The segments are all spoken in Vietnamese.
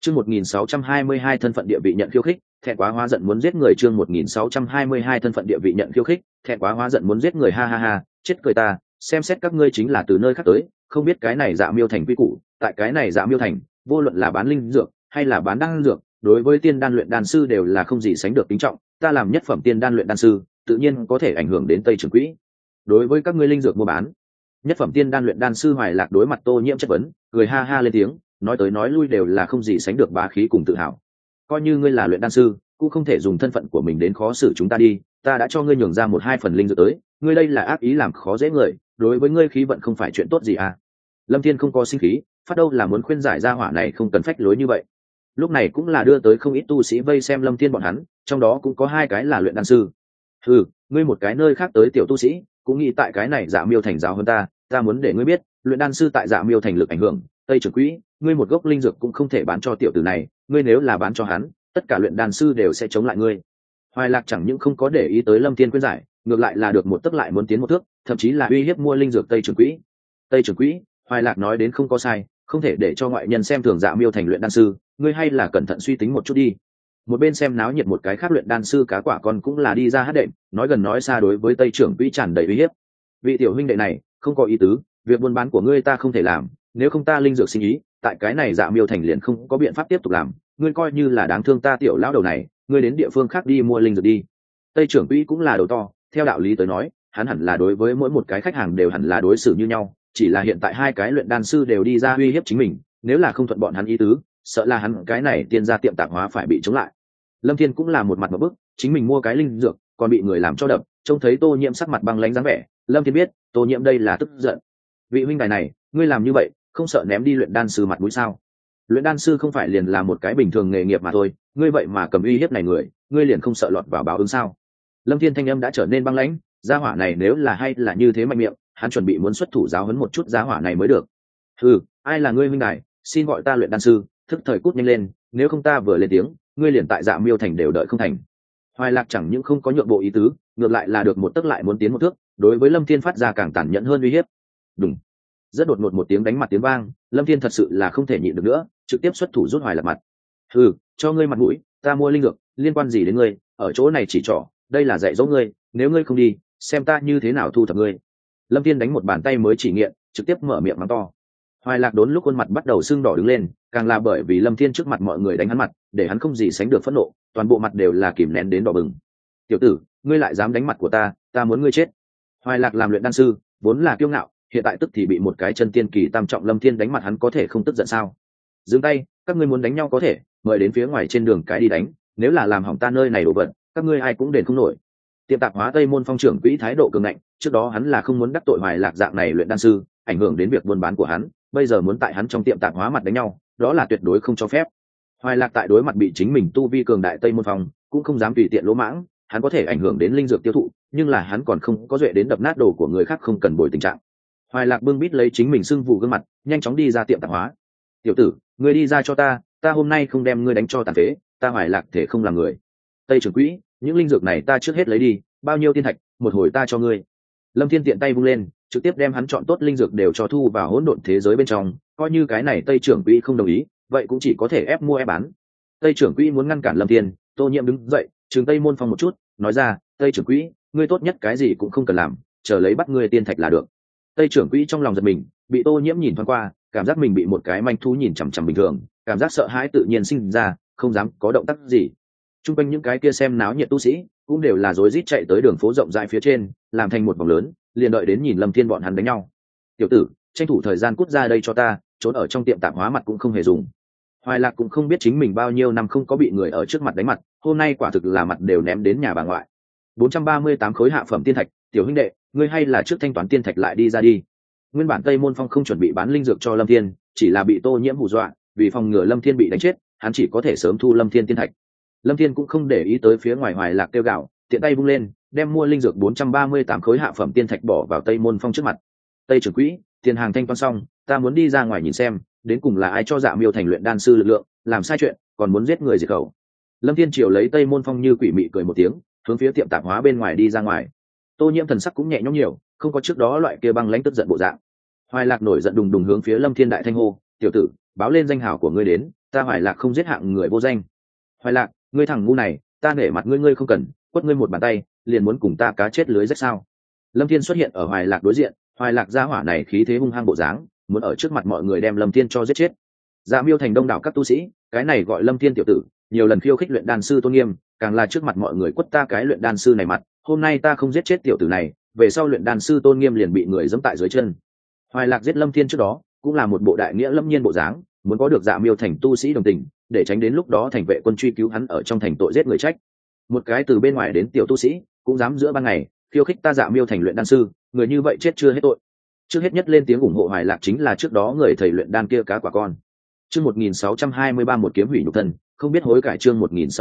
Chương 1622 thân phận địa vị nhận khiêu khích, thẹn quá hóa giận muốn giết người. Chương 1622 thân phận địa vị nhận khiêu khích, thẹn quá hóa giận muốn giết người. Ha ha ha, chết cười ta, xem xét các ngươi chính là từ nơi khác tới, không biết cái này Dạ Miêu thành quy củ, tại cái này Dạ Miêu thành, vô luận là bán linh dược hay là bán đan dược, đối với tiên đan luyện đan sư đều là không gì sánh được kính trọng, ta làm nhất phẩm tiên đan luyện đan sư, tự nhiên có thể ảnh hưởng đến Tây Trưởng Quỹ. Đối với các ngươi linh dược mua bán, nhất phẩm tiên đan luyện đan sư Hoài Lạc đối mặt Tô Nhiễm chất vấn, cười ha ha lên tiếng, nói tới nói lui đều là không gì sánh được bá khí cùng tự hào. Coi như ngươi là luyện đan sư, cũng không thể dùng thân phận của mình đến khó xử chúng ta đi, ta đã cho ngươi nhường ra 1-2 phần linh dược tới, ngươi đây là ác ý làm khó dễ người, đối với ngươi khí vận không phải chuyện tốt gì à. Lâm Thiên không có sinh khí, phát đâu là muốn khuyên giải gia hỏa này không cần phách lối như vậy. Lúc này cũng là đưa tới không ít tu sĩ vây xem Lâm Thiên bọn hắn, trong đó cũng có 2 cái là luyện đan sư. Ngươi một cái nơi khác tới tiểu tu sĩ, cũng nghĩ tại cái này Dạ Miêu thành giáo hơn ta muốn để ngươi biết, luyện đan sư tại Dạ Miêu thành lực ảnh hưởng, Tây Trưởng Quỹ, ngươi một gốc linh dược cũng không thể bán cho tiểu tử này, ngươi nếu là bán cho hắn, tất cả luyện đan sư đều sẽ chống lại ngươi. Hoài Lạc chẳng những không có để ý tới Lâm Thiên khuyên giải, ngược lại là được một tấc lại muốn tiến một thước, thậm chí là uy hiếp mua linh dược Tây Trưởng Quỹ. Tây Trưởng Quỹ, Hoài Lạc nói đến không có sai, không thể để cho ngoại nhân xem thường Dạ Miêu thành luyện đan sư, ngươi hay là cẩn thận suy tính một chút đi. Một bên xem náo nhiệt một cái khác luyện đan sư cá quả con cũng là đi ra hát đệm, nói gần nói xa đối với Tây Trưởng Quỹ tràn đầy uy hiếp. Vị tiểu huynh đệ này, không có ý tứ, việc buôn bán của ngươi ta không thể làm, nếu không ta linh dược sinh ý, tại cái này Dạ Miêu thành liền không có biện pháp tiếp tục làm, ngươi coi như là đáng thương ta tiểu lão đầu này, ngươi đến địa phương khác đi mua linh dược đi. Tây Trưởng Quỹ cũng là đầu to, theo đạo lý tới nói, hắn hẳn là đối với mỗi một cái khách hàng đều hẳn là đối xử như nhau, chỉ là hiện tại 2 cái luyện đan sư đều đi ra uy hiếp chính mình, nếu là không thuận bọn hắn ý tứ, sợ là hắn cái này tiên gia tiệm tạp hóa phải bị chống lại. Lâm Thiên cũng là một mặt một bức, chính mình mua cái linh dược, còn bị người làm cho đập, trông thấy Tô Nhiễm sắc mặt băng lãnh dáng vẻ, Lâm Thiên biết, Tô Nhiễm đây là tức giận. Vị huynh đài này, ngươi làm như vậy, không sợ ném đi luyện đan sư mặt mũi sao? Luyện đan sư không phải liền là một cái bình thường nghề nghiệp mà thôi, ngươi vậy mà cầm uy hiếp này người, ngươi liền không sợ lọt vào báo ứng sao? Lâm Thiên thanh âm đã trở nên băng lãnh, gia hỏa này nếu là hay là như thế mạnh miệng, hắn chuẩn bị muốn xuất thủ giáo huấn một chút gia hỏa này mới được. Ai là ngươi huynh đài, xin gọi ta luyện đan sư, thức thời cút nhanh lên, nếu không ta vừa lên tiếng, ngươi liền tại Dạ Miêu thành đều đợi không thành. Hoài Lạc chẳng những không có nhượng bộ ý tứ, ngược lại là được một tấc lại muốn tiến một thước, đối với Lâm Thiên phát ra càng tàn nhẫn hơn uy hiếp. Đùng. Rất đột ngột một tiếng đánh mặt tiếng vang, Lâm Thiên thật sự là không thể nhịn được nữa, trực tiếp xuất thủ rút Hoài Lạc mặt. Cho ngươi mặt mũi, ta mua linh dược, liên quan gì đến ngươi, ở chỗ này chỉ trỏ, đây là dạy dỗ ngươi, nếu ngươi không đi, xem ta như thế nào thu thập ngươi. Lâm Thiên đánh một bàn tay mới chỉ nghiện, trực tiếp mở miệng mắng to. Hoài Lạc đốn lúc khuôn mặt bắt đầu sưng đỏ đứng lên, càng là bởi vì Lâm Thiên trước mặt mọi người đánh hắn mặt, để hắn không gì sánh được phẫn nộ, toàn bộ mặt đều là kìm nén đến đỏ bừng. Tiểu tử, ngươi lại dám đánh mặt của ta muốn ngươi chết. Hoài Lạc làm luyện đan sư, vốn là kiêu ngạo, hiện tại tức thì bị một cái chân tiên kỳ tam trọng Lâm Thiên đánh mặt, hắn có thể không tức giận sao? Dừng tay, các ngươi muốn đánh nhau có thể, mời đến phía ngoài trên đường cái đi đánh, nếu là làm hỏng ta nơi này đồ vật, các ngươi ai cũng đền không nổi. Tiệm tạp hóa Tây Môn Phong trưởng quỹ thái độ cường ngạnh, trước đó hắn là không muốn đắc tội Hoài Lạc dạng này luyện đan sư, ảnh hưởng đến việc buôn bán của hắn, bây giờ muốn tại hắn trong tiệm tạp hóa mặt đánh nhau, đó là tuyệt đối không cho phép. Hoài Lạc tại đối mặt bị chính mình tu vi cường đại Tây Môn Phong, cũng không dám tùy tiện lỗ mãng, hắn có thể ảnh hưởng đến linh dược tiêu thụ, nhưng là hắn còn không có duệ đến đập nát đồ của người khác không cần bồi tình trạng. Hoài Lạc bưng bít lấy chính mình sưng vụ gương mặt, nhanh chóng đi ra tiệm tạp hóa. Tiểu tử, ngươi đi ra cho ta hôm nay không đem ngươi đánh cho tàn phế, ta Hoài Lạc thể không làm người. Tây trưởng quỹ, những linh dược này ta trước hết lấy đi, bao nhiêu tiên thạch, một hồi ta cho ngươi. Lâm Thiên tiện tay vung lên, trực tiếp đem hắn chọn tốt linh dược đều cho thu vào hỗn độn thế giới bên trong, coi như cái này Tây trưởng quỹ không đồng ý, vậy cũng chỉ có thể ép mua ép bán. Tây trưởng quỹ muốn ngăn cản Lâm Thiên, Tô Nhiễm đứng dậy, trừng Tây Môn Phong một chút, nói ra, Tây trưởng quỹ, ngươi tốt nhất cái gì cũng không cần làm, chờ lấy bắt ngươi tiên thạch là được. Tây trưởng quỹ trong lòng giật mình, bị Tô Nhiễm nhìn thoáng qua, cảm giác mình bị một cái manh thú nhìn chằm chằm bình thường, cảm giác sợ hãi tự nhiên sinh ra, không dám có động tác gì. Trung quanh những cái kia xem náo nhiệt tu sĩ cũng đều là rối rít chạy tới đường phố rộng rãi phía trên, làm thành một vòng lớn, liền đợi đến nhìn Lâm Thiên bọn hắn đánh nhau. Tiểu tử, tranh thủ thời gian cút ra đây cho ta, trốn ở trong tiệm tạp hóa mặt cũng không hề dùng. Hoài Lạc cũng không biết chính mình bao nhiêu năm không có bị người ở trước mặt đánh mặt, hôm nay quả thực là mặt đều ném đến nhà bà ngoại. 438 khối hạ phẩm tiên thạch, tiểu huynh đệ, ngươi hay là trước thanh toán tiên thạch lại đi ra đi. Nguyên bản Tây Môn Phong không chuẩn bị bán linh dược cho Lâm Thiên, chỉ là bị Tô Nhiễm hù dọa, vì phòng ngừa Lâm Thiên bị đánh chết, hắn chỉ có thể sớm thu Lâm Thiên tiên thạch. Lâm Thiên cũng không để ý tới phía ngoài Hoài Lạc kêu gào, tiện tay vung lên, đem mua linh dược 438 khối hạ phẩm tiên thạch bỏ vào Tây Môn Phong trước mặt. Tây trưởng quỹ, tiền hàng thanh toán xong, ta muốn đi ra ngoài nhìn xem, đến cùng là ai cho Dạ Miêu thành luyện đan sư lực lượng, làm sai chuyện, còn muốn giết người diệt khẩu. Lâm Thiên triều lấy Tây Môn Phong như quỷ mị cười một tiếng, hướng phía tiệm tạp hóa bên ngoài đi ra ngoài. Tô Nhiễm thần sắc cũng nhẹ nhõm nhiều, không có trước đó loại kia băng lãnh tức giận bộ dạng. Hoài Lạc nổi giận đùng đùng hướng phía Lâm Thiên đại thanh hô, tiểu tử, báo lên danh hào của ngươi đến, Ta Hoài Lạc không giết hạng người vô danh. Hoài Lạc, ngươi thằng ngu này, ta nể mặt ngươi, ngươi không cần quất ngươi một bàn tay liền muốn cùng ta cá chết lưới rách sao? Lâm Thiên xuất hiện ở Hoài Lạc đối diện. Hoài Lạc gia hỏa này khí thế hung hăng bộ dáng, muốn ở trước mặt mọi người đem Lâm Thiên cho giết chết. Dạ Miêu thành đông đảo các tu sĩ, cái này gọi Lâm Thiên tiểu tử, nhiều lần khiêu khích luyện đan sư tôn nghiêm, càng là trước mặt mọi người quất ta cái luyện đan sư này mặt, hôm nay ta không giết chết tiểu tử này, về sau luyện đan sư tôn nghiêm liền bị người giẫm tại dưới chân. Hoài Lạc giết Lâm Thiên trước đó, cũng là một bộ đại nghĩa lâm nhiên bộ dáng, muốn có được Dạ Miêu thành tu sĩ đồng tình, để tránh đến lúc đó thành vệ quân truy cứu hắn ở trong thành tội giết người trách. Một cái từ bên ngoài đến tiểu tu sĩ, cũng dám giữa ban ngày khiêu khích ta Dạ Miêu thành luyện đan sư, người như vậy chết chưa hết tội. Trước hết nhất lên tiếng ủng hộ Hoài Lạc chính là trước đó người thầy luyện đan kia cá quả con. Chương 1623 một kiếm hủy nhục thân, không biết hối cải. Chương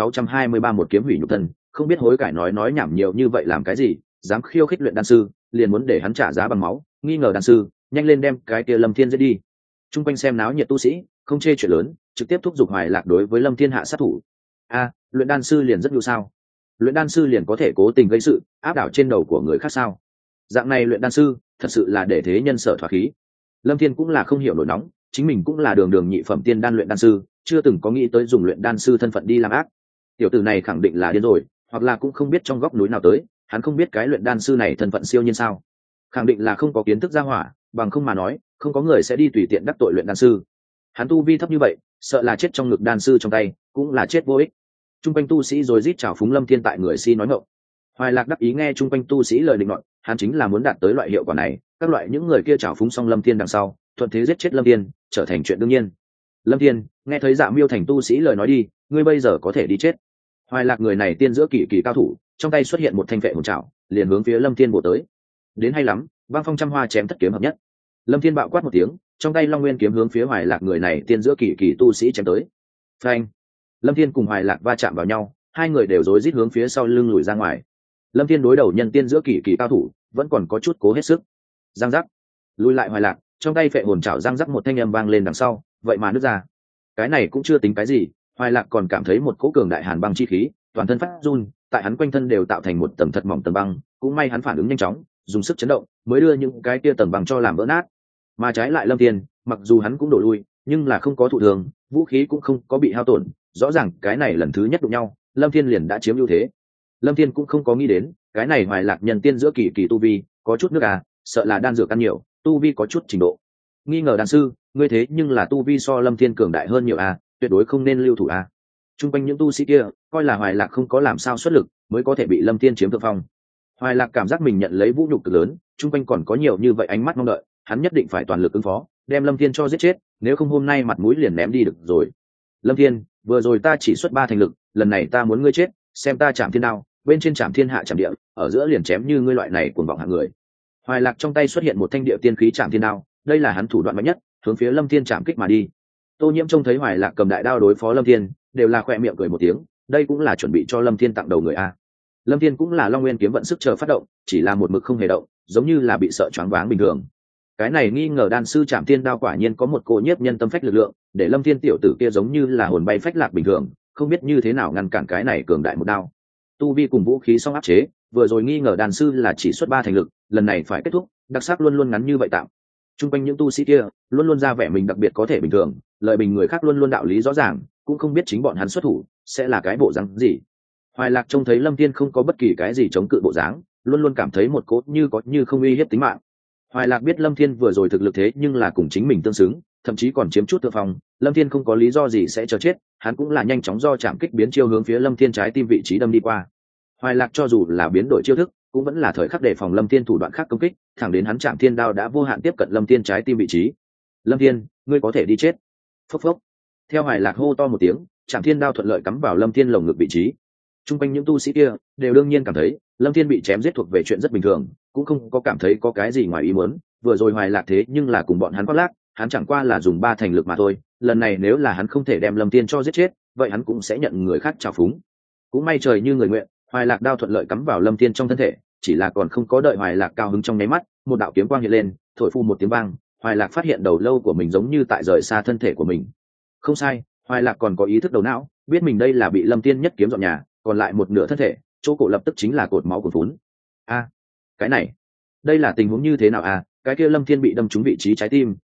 1623 một kiếm hủy nhục thân, không biết hối cải. Nói nhảm nhiều như vậy làm cái gì, dám khiêu khích luyện đan sư, liền muốn để hắn trả giá bằng máu, nghi ngờ đan sư, nhanh lên đem cái kia Lâm Thiên giết đi. Trung quanh xem náo nhiệt tu sĩ, không chê chuyện lớn, trực tiếp thúc giục Hoài Lạc đối với Lâm Thiên hạ sát thủ. A, luyện đan sư liền rất nhu sao? Luyện đan sư liền có thể cố tình gây sự, áp đảo trên đầu của người khác sao? Dạng này luyện đan sư, thật sự là để thế nhân sở thỏa khí. Lâm Thiên cũng là không hiểu nổi nóng, chính mình cũng là đường nhị phẩm tiên đan luyện đan sư, chưa từng có nghĩ tới dùng luyện đan sư thân phận đi làm ác. Tiểu tử này khẳng định là điên rồi, hoặc là cũng không biết trong góc núi nào tới, hắn không biết cái luyện đan sư này thân phận siêu nhiên sao? Khẳng định là không có kiến thức ra hỏa, bằng không mà nói, không có người sẽ đi tùy tiện đắc tội luyện đan sư. Hắn tu vi thấp như vậy, sợ là chết trong ngực đan sư trong tay, cũng là chết vô ích. Trung quanh tu sĩ rồi rít chào phúng Lâm Thiên tại người si nói ngọng. Hoài Lạc đắc ý nghe trung quanh tu sĩ lời định luận, hắn chính là muốn đạt tới loại hiệu quả này, các loại những người kia chào phúng xong Lâm Thiên đằng sau, thuận thế giết chết Lâm Thiên, trở thành chuyện đương nhiên. Lâm Thiên, nghe thấy Dạ Miêu thành tu sĩ lời nói đi, ngươi bây giờ có thể đi chết. Hoài Lạc người này tiên giữa kỳ kỳ cao thủ, trong tay xuất hiện một thanh vệ hồn trảo, liền hướng phía Lâm Thiên bổ tới. Đến hay lắm, băng phong trăm hoa chém thất kiếm hợp nhất. Lâm Thiên bạo quát một tiếng, trong tay Long Nguyên kiếm hướng phía Hoài Lạc người này tiên giữa kỳ kỳ tu sĩ chém tới. Phanh! Lâm Thiên cùng Hoài Lạc va chạm vào nhau, hai người đều rối rít hướng phía sau lưng lùi ra ngoài. Lâm Thiên đối đầu nhân tiên giữa kỳ kỳ cao thủ, vẫn còn có chút cố hết sức. Giang giác! Lùi lại Hoài Lạc, trong tay phệ hồn chảo giang giác một thanh âm vang lên đằng sau, vậy mà nứt ra. Cái này cũng chưa tính cái gì, Hoài Lạc còn cảm thấy một cỗ cường đại hàn băng chi khí, toàn thân phát run, tại hắn quanh thân đều tạo thành một tầng thật mỏng tầng băng, cũng may hắn phản ứng nhanh chóng, dùng sức chấn động, mới đưa những cái kia tầng băng cho làm vỡ nát. Mà trái lại Lâm Thiên, mặc dù hắn cũng đổ lui, nhưng là không có thụ thương, vũ khí cũng không có bị hao tổn, rõ ràng cái này lần thứ nhất đụng nhau, Lâm Thiên liền đã chiếm ưu thế. Lâm Thiên cũng không có nghĩ đến, cái này Hoài Lạc nhân tiên giữa kỳ kỳ tu vi, có chút nước à, sợ là đan dược ăn nhiều, tu vi có chút trình độ. Nghi ngờ đan sư, ngươi thế nhưng là tu vi so Lâm Thiên cường đại hơn nhiều à, tuyệt đối không nên lưu thủ à. Trung quanh những tu sĩ kia, coi là Hoài Lạc không có làm sao xuất lực, mới có thể bị Lâm Thiên chiếm thượng phong. Hoài Lạc cảm giác mình nhận lấy vũ nhục cực lớn, trung quanh còn có nhiều như vậy ánh mắt mong đợi, hắn nhất định phải toàn lực ứng phó, đem Lâm Thiên cho giết chết, nếu không hôm nay mặt mũi liền ném đi được rồi. Lâm Thiên, vừa rồi ta chỉ xuất 3 thành lực, lần này ta muốn ngươi chết, xem ta chạm thiên đao, bên trên chạm thiên hạ chạm địa, ở giữa liền chém như ngươi loại này cuồng vọng hạng người. Hoài Lạc trong tay xuất hiện một thanh địa tiên khí chạm thiên đao, đây là hắn thủ đoạn mạnh nhất, hướng phía Lâm Thiên chạm kích mà đi. Tô Nhiễm trông thấy Hoài Lạc cầm đại đao đối phó Lâm Thiên, đều là khẽ miệng cười một tiếng, đây cũng là chuẩn bị cho Lâm Thiên tặng đầu người a. Lâm Thiên cũng là Long Nguyên kiếm vận sức chờ phát động, chỉ là một mực không hề động, giống như là bị sợ choáng váng bình thường. Cái này nghi ngờ đan sư chạm thiên đao quả nhiên có một cỗ nhiếp nhân tâm phách lực lượng, để Lâm Thiên tiểu tử kia giống như là hồn bay phách lạc bình thường, không biết như thế nào ngăn cản cái này cường đại một đao. Tu vi cùng vũ khí song áp chế, vừa rồi nghi ngờ đan sư là chỉ xuất 3 thành lực, lần này phải kết thúc, đặc sắc luôn luôn ngắn như vậy tạm. Trung quanh những tu sĩ kia luôn luôn ra vẻ mình đặc biệt có thể bình thường, lợi bình người khác luôn luôn đạo lý rõ ràng, cũng không biết chính bọn hắn xuất thủ sẽ là cái bộ dáng gì. Hoài Lạc trông thấy Lâm Thiên không có bất kỳ cái gì chống cự bộ dáng, luôn luôn cảm thấy một cốt như có như không uy hiếp tính mạng. Hoài Lạc biết Lâm Thiên vừa rồi thực lực thế nhưng là cùng chính mình tương xứng, thậm chí còn chiếm chút thượng phong, Lâm Thiên không có lý do gì sẽ chờ chết, hắn cũng là nhanh chóng do chạm kích biến chiêu hướng phía Lâm Thiên trái tim vị trí đâm đi qua. Hoài Lạc cho dù là biến đổi chiêu thức, cũng vẫn là thời khắc đề phòng Lâm Thiên thủ đoạn khác công kích, thẳng đến hắn chạm thiên đao đã vô hạn tiếp cận Lâm Thiên trái tim vị trí. Lâm Thiên, ngươi có thể đi chết. Phốc phốc. Theo Hoài Lạc hô to một tiếng, chạm thiên đao thuận lợi cắm vào Lâm Thiên lồng ngực vị trí. Trung quanh những tu sĩ kia đều đương nhiên cảm thấy Lâm Thiên bị chém giết thuộc về chuyện rất bình thường, cũng không có cảm thấy có cái gì ngoài ý muốn. Vừa rồi Hoài Lạc thế nhưng là cùng bọn hắn khoác lác, hắn chẳng qua là dùng 3 thành lực mà thôi, lần này nếu là hắn không thể đem Lâm Thiên cho giết chết, vậy hắn cũng sẽ nhận người khác trào phúng. Cũng may trời như người nguyện, Hoài Lạc đao thuận lợi cắm vào Lâm Thiên trong thân thể, chỉ là còn không có đợi Hoài Lạc cao hứng trong nháy mắt, một đạo kiếm quang hiện lên, thổi phu một tiếng vang, Hoài Lạc phát hiện đầu lâu của mình giống như tại rời xa thân thể của mình. Không sai, Hoài Lạc còn có ý thức đầu não, biết mình đây là bị Lâm Thiên nhất kiếm dọn nhà, còn lại một nửa thân thể, chỗ cổ lập tức chính là cột máu cuồn phún. A, cái này, đây là tình huống như thế nào à? Cái kia Lâm Thiên bị đâm trúng vị trí trái tim,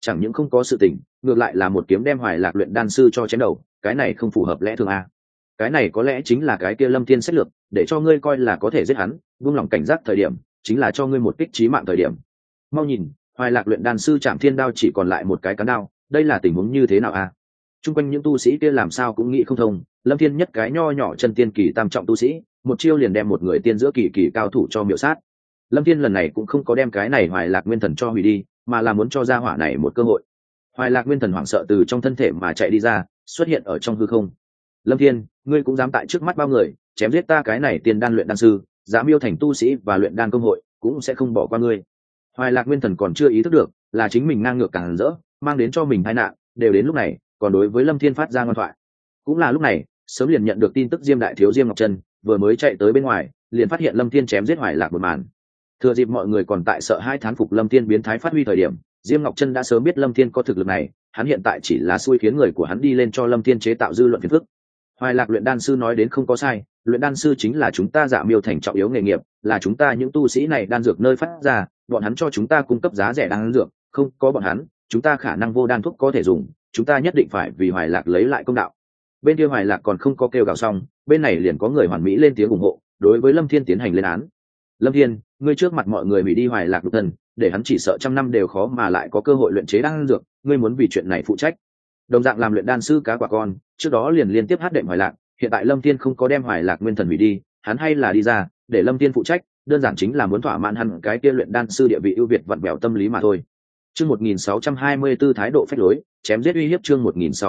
chẳng những không có sự tình, ngược lại là một kiếm đem Hoài Lạc luyện đan sư cho chém đầu, cái này không phù hợp lẽ thường a. Cái này có lẽ chính là cái kia Lâm Thiên sách lược, để cho ngươi coi là có thể giết hắn, buông lòng cảnh giác thời điểm, chính là cho ngươi một kích chí mạng thời điểm. Mau nhìn, Hoài Lạc luyện đan sư chạm thiên đao chỉ còn lại một cái cán đao, đây là tình huống như thế nào a? Trung quanh những tu sĩ kia làm sao cũng nghĩ không thông, Lâm Thiên nhất cái nho nhỏ chân tiên kỳ tam trọng tu sĩ, một chiêu liền đem một người tiên giữa kỳ kỳ cao thủ cho miểu sát. Lâm Thiên lần này cũng không có đem cái này Hoài Lạc nguyên thần cho hủy đi, mà là muốn cho gia hỏa này một cơ hội. Hoài Lạc nguyên thần hoảng sợ từ trong thân thể mà chạy đi ra, xuất hiện ở trong hư không. Lâm Thiên, ngươi cũng dám tại trước mắt bao người chém giết ta cái này tiên đan luyện đan sư, dám yêu thành tu sĩ và luyện đan công hội, cũng sẽ không bỏ qua ngươi. Hoài Lạc nguyên thần còn chưa ý thức được là chính mình ngang ngược càng rỡ, mang đến cho mình tai nạn, đều đến lúc này, còn đối với Lâm Thiên phát ra ngoan thoại. Cũng là lúc này, sớm liền nhận được tin tức Diêm đại thiếu Diêm Ngọc Trân vừa mới chạy tới bên ngoài, liền phát hiện Lâm Thiên chém giết Hoài Lạc một màn. Thừa dịp mọi người còn tại sợ hai thán phục Lâm Thiên biến thái phát huy thời điểm, Diêm Ngọc Trân đã sớm biết Lâm Thiên có thực lực này, hắn hiện tại chỉ là xui khiến người của hắn đi lên cho Lâm Thiên chế tạo dư luận phiền phức. Hoài Lạc luyện đan sư nói đến không có sai, luyện đan sư chính là chúng ta Dạ Miêu thành trọng yếu nghề nghiệp, là chúng ta những tu sĩ này đan dược nơi phát ra, bọn hắn cho chúng ta cung cấp giá rẻ đan dược, không có bọn hắn, chúng ta khả năng vô đan thuốc có thể dùng, chúng ta nhất định phải vì Hoài Lạc lấy lại công đạo. Bên kia Hoài Lạc còn không có kêu gào xong, bên này liền có người hoàn mỹ lên tiếng ủng hộ, đối với Lâm Thiên tiến hành lên án. Lâm Thiên, ngươi trước mặt mọi người hủy đi Hoài Lạc độc thần, để hắn chỉ sợ trăm năm đều khó mà lại có cơ hội luyện chế đan dược, ngươi muốn vì chuyện này phụ trách. Đồng dạng làm luyện đan sư cá quả con, trước đó liền liên tiếp hát đệm Hoài Lạc, hiện tại Lâm Thiên không có đem Hoài Lạc nguyên thần hủy đi, hắn hay là đi ra, để Lâm Thiên phụ trách, đơn giản chính là muốn thỏa mãn hắn cái kia luyện đan sư địa vị ưu việt vặn bèo tâm lý mà thôi. Chương 1624 thái độ phách lối, chém giết uy hiếp chương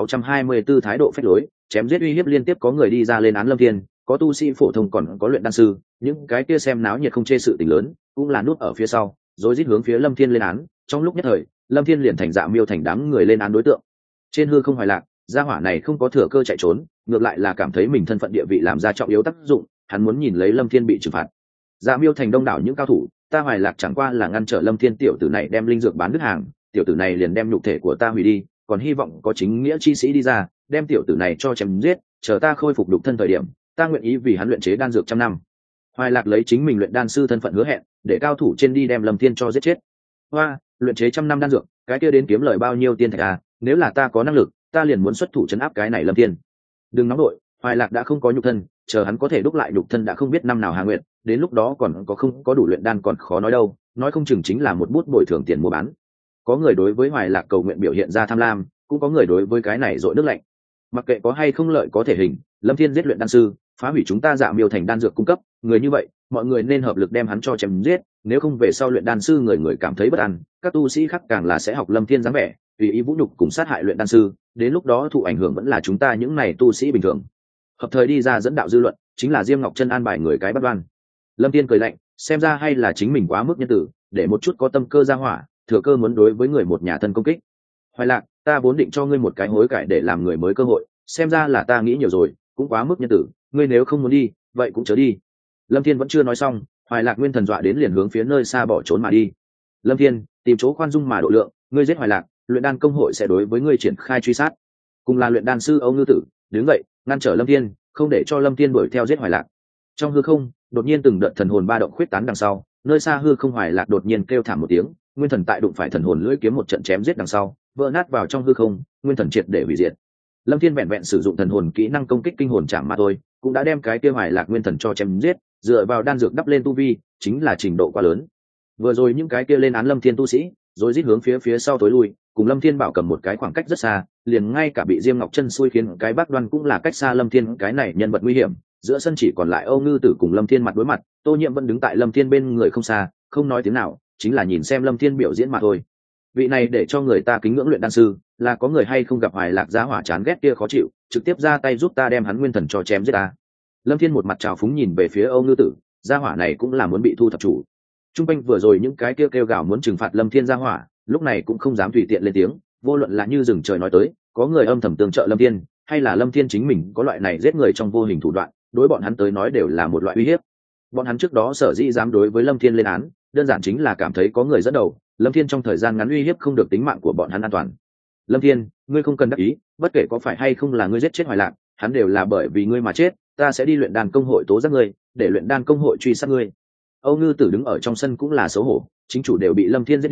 1624 thái độ phách lối, chém giết uy hiếp liên tiếp có người đi ra lên án Lâm Thiên, có tu sĩ phổ thông còn có luyện đan sư, những cái kia xem náo nhiệt không chê sự tình lớn, cũng là núp ở phía sau, rồi rít hướng phía Lâm Thiên lên án, trong lúc nhất thời, Lâm Thiên liền thành Dạ Miêu thành đám người lên án đối tượng. Trên hư không Hoài Lạc, gia hỏa này không có thừa cơ chạy trốn, ngược lại là cảm thấy mình thân phận địa vị làm ra trọng yếu tác dụng, hắn muốn nhìn lấy Lâm Thiên bị trừng phạt. Dạ Miêu thành đông đảo những cao thủ, ta Hoài Lạc chẳng qua là ngăn trở Lâm Thiên tiểu tử này đem linh dược bán đứt hàng, tiểu tử này liền đem nhục thể của ta hủy đi, còn hy vọng có chính nghĩa chi sĩ đi ra, đem tiểu tử này cho chém giết, chờ ta khôi phục đục thân thời điểm, ta nguyện ý vì hắn luyện chế đan dược trăm năm. Hoài Lạc lấy chính mình luyện đan sư thân phận hứa hẹn, để cao thủ trên đi đem Lâm Thiên cho giết chết. Hoa, luyện chế trăm năm đan dược, cái kia đến kiếm lời bao nhiêu tiền thạch à, nếu là ta có năng lực, ta liền muốn xuất thủ trấn áp cái này Lâm Thiên. Đừng nóng đội, Hoài Lạc đã không có nhục thân, chờ hắn có thể đúc lại nhục thân đã không biết năm nào Hà Nguyệt, đến lúc đó còn có không có đủ luyện đan còn khó nói đâu, nói không chừng chính là một bút bồi thường tiền mua bán. Có người đối với Hoài Lạc cầu nguyện biểu hiện ra tham lam, cũng có người đối với cái này dội nước lạnh. Mặc kệ có hay không lợi có thể hình, Lâm Thiên giết luyện đan sư, phá hủy chúng ta Dạ Miêu thành đan dược cung cấp, người như vậy, mọi người nên hợp lực đem hắn cho chém giết, nếu không về sau luyện đan sư người cảm thấy bất an, các tu sĩ khác càng là sẽ học Lâm Thiên dáng vẻ, tùy ý vũ nhục cùng sát hại luyện đan sư, đến lúc đó thụ ảnh hưởng vẫn là chúng ta những này tu sĩ bình thường. Hợp thời đi ra dẫn đạo dư luận, chính là Diêm Ngọc Trân an bài người cái bắt đoan. Lâm Thiên cười lạnh, xem ra hay là chính mình quá mức nhân tử, để một chút có tâm cơ ra hỏa, thừa cơ muốn đối với người một nhà thân công kích. Hoài Lạc, ta vốn định cho ngươi một cái hối cải để làm người mới cơ hội, xem ra là ta nghĩ nhiều rồi, cũng quá mức nhân tử, ngươi nếu không muốn đi, vậy cũng chớ đi. Lâm Thiên vẫn chưa nói xong, Hoài Lạc nguyên thần dọa đến liền hướng phía nơi xa bỏ trốn mà đi. Lâm Thiên, tìm chỗ khoan dung mà độ lượng, ngươi giết Hoài Lạc, luyện đan công hội sẽ đối với ngươi triển khai truy sát. Cùng là luyện đan sư Âu Ngư Tử, đứng vậy, ngăn trở Lâm Thiên, không để cho Lâm Thiên đuổi theo giết Hoài Lạc. Trong hư không, đột nhiên từng đợt thần hồn ba động khuyết tán đằng sau, nơi xa hư không Hoài Lạc đột nhiên kêu thảm một tiếng, nguyên thần tại đụng phải thần hồn lưỡi kiếm một trận chém giết đằng sau, vỡ nát vào trong hư không, nguyên thần triệt để hủy diệt. Lâm Thiên vẹn vẹn sử dụng thần hồn kỹ năng công kích kinh hồn chạm mà thôi, cũng đã đem cái kia Hoài Lạc nguyên thần cho chém giết, dựa vào đan dược đắp lên tu vi, chính là trình độ quá lớn. Vừa rồi những cái kia lên án Lâm Thiên tu sĩ, rồi rít hướng phía sau tối lui, cùng Lâm Thiên bảo cầm một cái khoảng cách rất xa, liền ngay cả bị Diêm Ngọc Trân xui khiến cái bác đoan cũng là cách xa Lâm Thiên cái này nhân vật nguy hiểm. Giữa sân chỉ còn lại Âu Ngư Tử cùng Lâm Thiên mặt đối mặt, Tô Nhiệm vẫn đứng tại Lâm Thiên bên người không xa, không nói tiếng nào, chính là nhìn xem Lâm Thiên biểu diễn mà thôi. Vị này để cho người ta kính ngưỡng luyện đan sư, là có người hay không gặp Hoài Lạc giá hỏa chán ghét kia khó chịu, trực tiếp ra tay giúp ta đem hắn nguyên thần cho chém giết ta. Lâm Thiên một mặt trào phúng nhìn về phía Âu Ngư Tử, gia hỏa này cũng là muốn bị thu thập chủ. Trung quanh vừa rồi những cái kêu gào muốn trừng phạt Lâm Thiên gia hỏa, lúc này cũng không dám tùy tiện lên tiếng, vô luận là như rừng trời nói tới, có người âm thầm tương trợ Lâm Thiên, hay là Lâm Thiên chính mình có loại này giết người trong vô hình thủ đoạn, đối bọn hắn tới nói đều là một loại uy hiếp. Bọn hắn trước đó sở dĩ dám đối với Lâm Thiên lên án, đơn giản chính là cảm thấy có người dẫn đầu, Lâm Thiên trong thời gian ngắn uy hiếp không được tính mạng của bọn hắn an toàn. Lâm Thiên, ngươi không cần đắc ý, bất kể có phải hay không là ngươi giết chết Hoài Lạc, hắn đều là bởi vì ngươi mà chết, ta sẽ đi luyện đan công hội tố giác ngươi, để luyện đan công hội truy sát ngươi. Âu Ngư Tử đứng ở trong sân cũng là xấu hổ, chính chủ đều bị Lâm Thiên giết đi,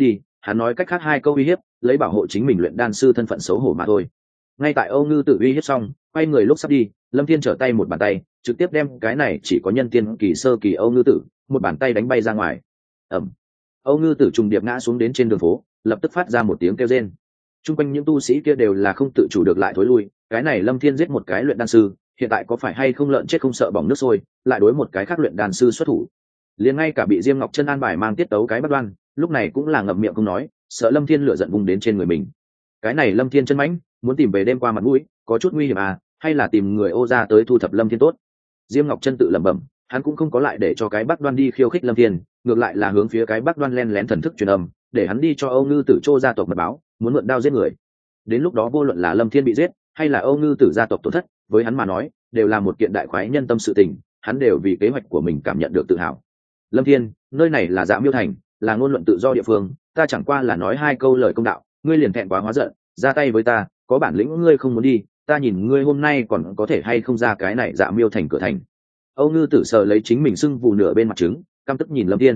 hắn nói cách khác hai câu uy hiếp, lấy bảo hộ chính mình luyện đan sư thân phận xấu hổ mà thôi. Ngay tại Âu Ngư Tử uy hiếp xong, quay người lúc sắp đi, Lâm Thiên trở tay một bàn tay, trực tiếp đem cái này chỉ có nhân tiên kỳ sơ kỳ Âu Ngư Tử một bàn tay đánh bay ra ngoài. Ầm. Âu Ngư Tử trùng điệp ngã xuống đến trên đường phố, lập tức phát ra một tiếng kêu rên. Trung quanh những tu sĩ kia đều là không tự chủ được lại thối lui, cái này Lâm Thiên giết một cái luyện đan sư, hiện tại có phải hay không lợn chết không sợ bỏng nước sôi, lại đối một cái khác luyện đan sư xuất thủ. Liền ngay cả bị Diêm Ngọc Chân an bài mang tiết tấu cái bất đoan, lúc này cũng là ngậm miệng không nói, sợ Lâm Thiên lửa giận vung đến trên người mình. Cái này Lâm Thiên chân mãnh, muốn tìm về đêm qua mặt mũi, có chút nguy hiểm à, hay là tìm người Ô gia tới thu thập Lâm Thiên tốt. Diêm Ngọc Chân tự lẩm bẩm, hắn cũng không có lại để cho cái Bắc Đoan đi khiêu khích Lâm Thiên, ngược lại là hướng phía cái Bắc Đoan len lén thần thức truyền âm, để hắn đi cho Âu Ngư Tử Trô gia tộc mật báo, muốn mượn đao giết người. Đến lúc đó vô luận là Lâm Thiên bị giết, hay là Âu Ngư Tử gia tộc tổn thất, với hắn mà nói, đều là một kiện đại khoái nhân tâm sự tình, hắn đều vì kế hoạch của mình cảm nhận được tự hào. Lâm Thiên, nơi này là Dạ Miêu Thành, là ngôn luận tự do địa phương, ta chẳng qua là nói hai câu lời công đạo, ngươi liền thẹn quá hóa giận, ra tay với ta, có bản lĩnh ngươi không muốn đi, ta nhìn ngươi hôm nay còn có thể hay không ra cái này Dạ Miêu Thành cửa thành. Âu Ngư Tử sờ lấy chính mình sưng vù nửa bên mặt trứng, căm tức nhìn Lâm Thiên.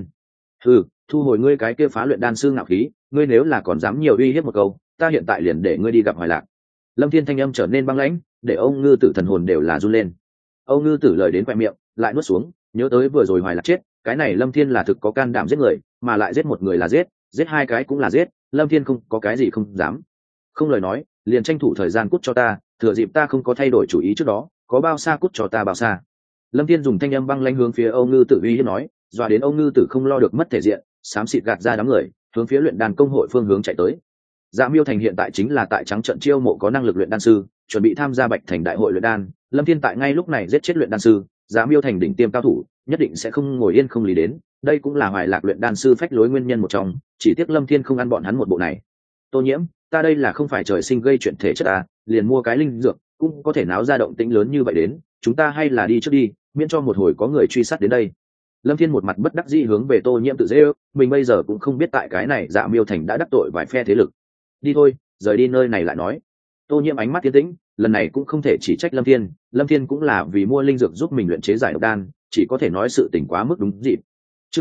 Thu hồi ngươi cái kia phá luyện đan sư ngạo khí, ngươi nếu là còn dám nhiều uy hiếp một câu, ta hiện tại liền để ngươi đi gặp Hoài Lạc. Lâm Thiên thanh âm trở nên băng lãnh, để Âu Ngư Tử thần hồn đều là run lên. Âu Ngư Tử lời đến quẹt miệng, lại nuốt xuống, nhớ tới vừa rồi Hoài Lạc chết, cái này Lâm Thiên là thực có can đảm giết người, mà lại giết một người là giết hai cái cũng là giết, Lâm Thiên không có cái gì không dám. Không lời nói, liền tranh thủ thời gian cút cho ta, thừa dịp ta không có thay đổi chủ ý trước đó, có bao xa cút cho ta bao xa. Lâm Thiên dùng thanh âm băng lãnh hướng phía Âu Ngư Tử uy hiếp nói, dọa đến Âu Ngư Tử không lo được mất thể diện, xám xịt gạt ra đám người, hướng phía luyện đan công hội phương hướng chạy tới. Dạ Miêu Thành hiện tại chính là tại trắng trận chiêu mộ có năng lực luyện đan sư, chuẩn bị tham gia Bạch Thành đại hội luyện đan. Lâm Thiên tại ngay lúc này giết chết luyện đan sư, Dạ Miêu Thành đỉnh tiêm cao thủ, nhất định sẽ không ngồi yên không lý đến. Đây cũng là Hoài Lạc luyện đan sư phách lối nguyên nhân một trong, chỉ tiếc Lâm Thiên không ăn bọn hắn một bộ này. Tô Nhiễm, ta đây là không phải trời sinh gây chuyện thể chất à, liền mua cái linh dược, cũng có thể náo ra động tĩnh lớn như vậy đến, chúng ta hay là đi trước đi, miễn cho một hồi có người truy sát đến đây. Lâm Thiên một mặt bất đắc dĩ hướng về Tô Nhiễm tự dễ ước, mình bây giờ cũng không biết tại cái này Dạ Miêu Thành đã đắc tội vài phe thế lực. Đi thôi, rời đi nơi này lại nói. Tô Nhiễm ánh mắt tiến tĩnh, lần này cũng không thể chỉ trách Lâm Thiên cũng là vì mua linh dược giúp mình luyện chế giải độc đan, chỉ có thể nói sự tình quá mức đúng dịp. Chương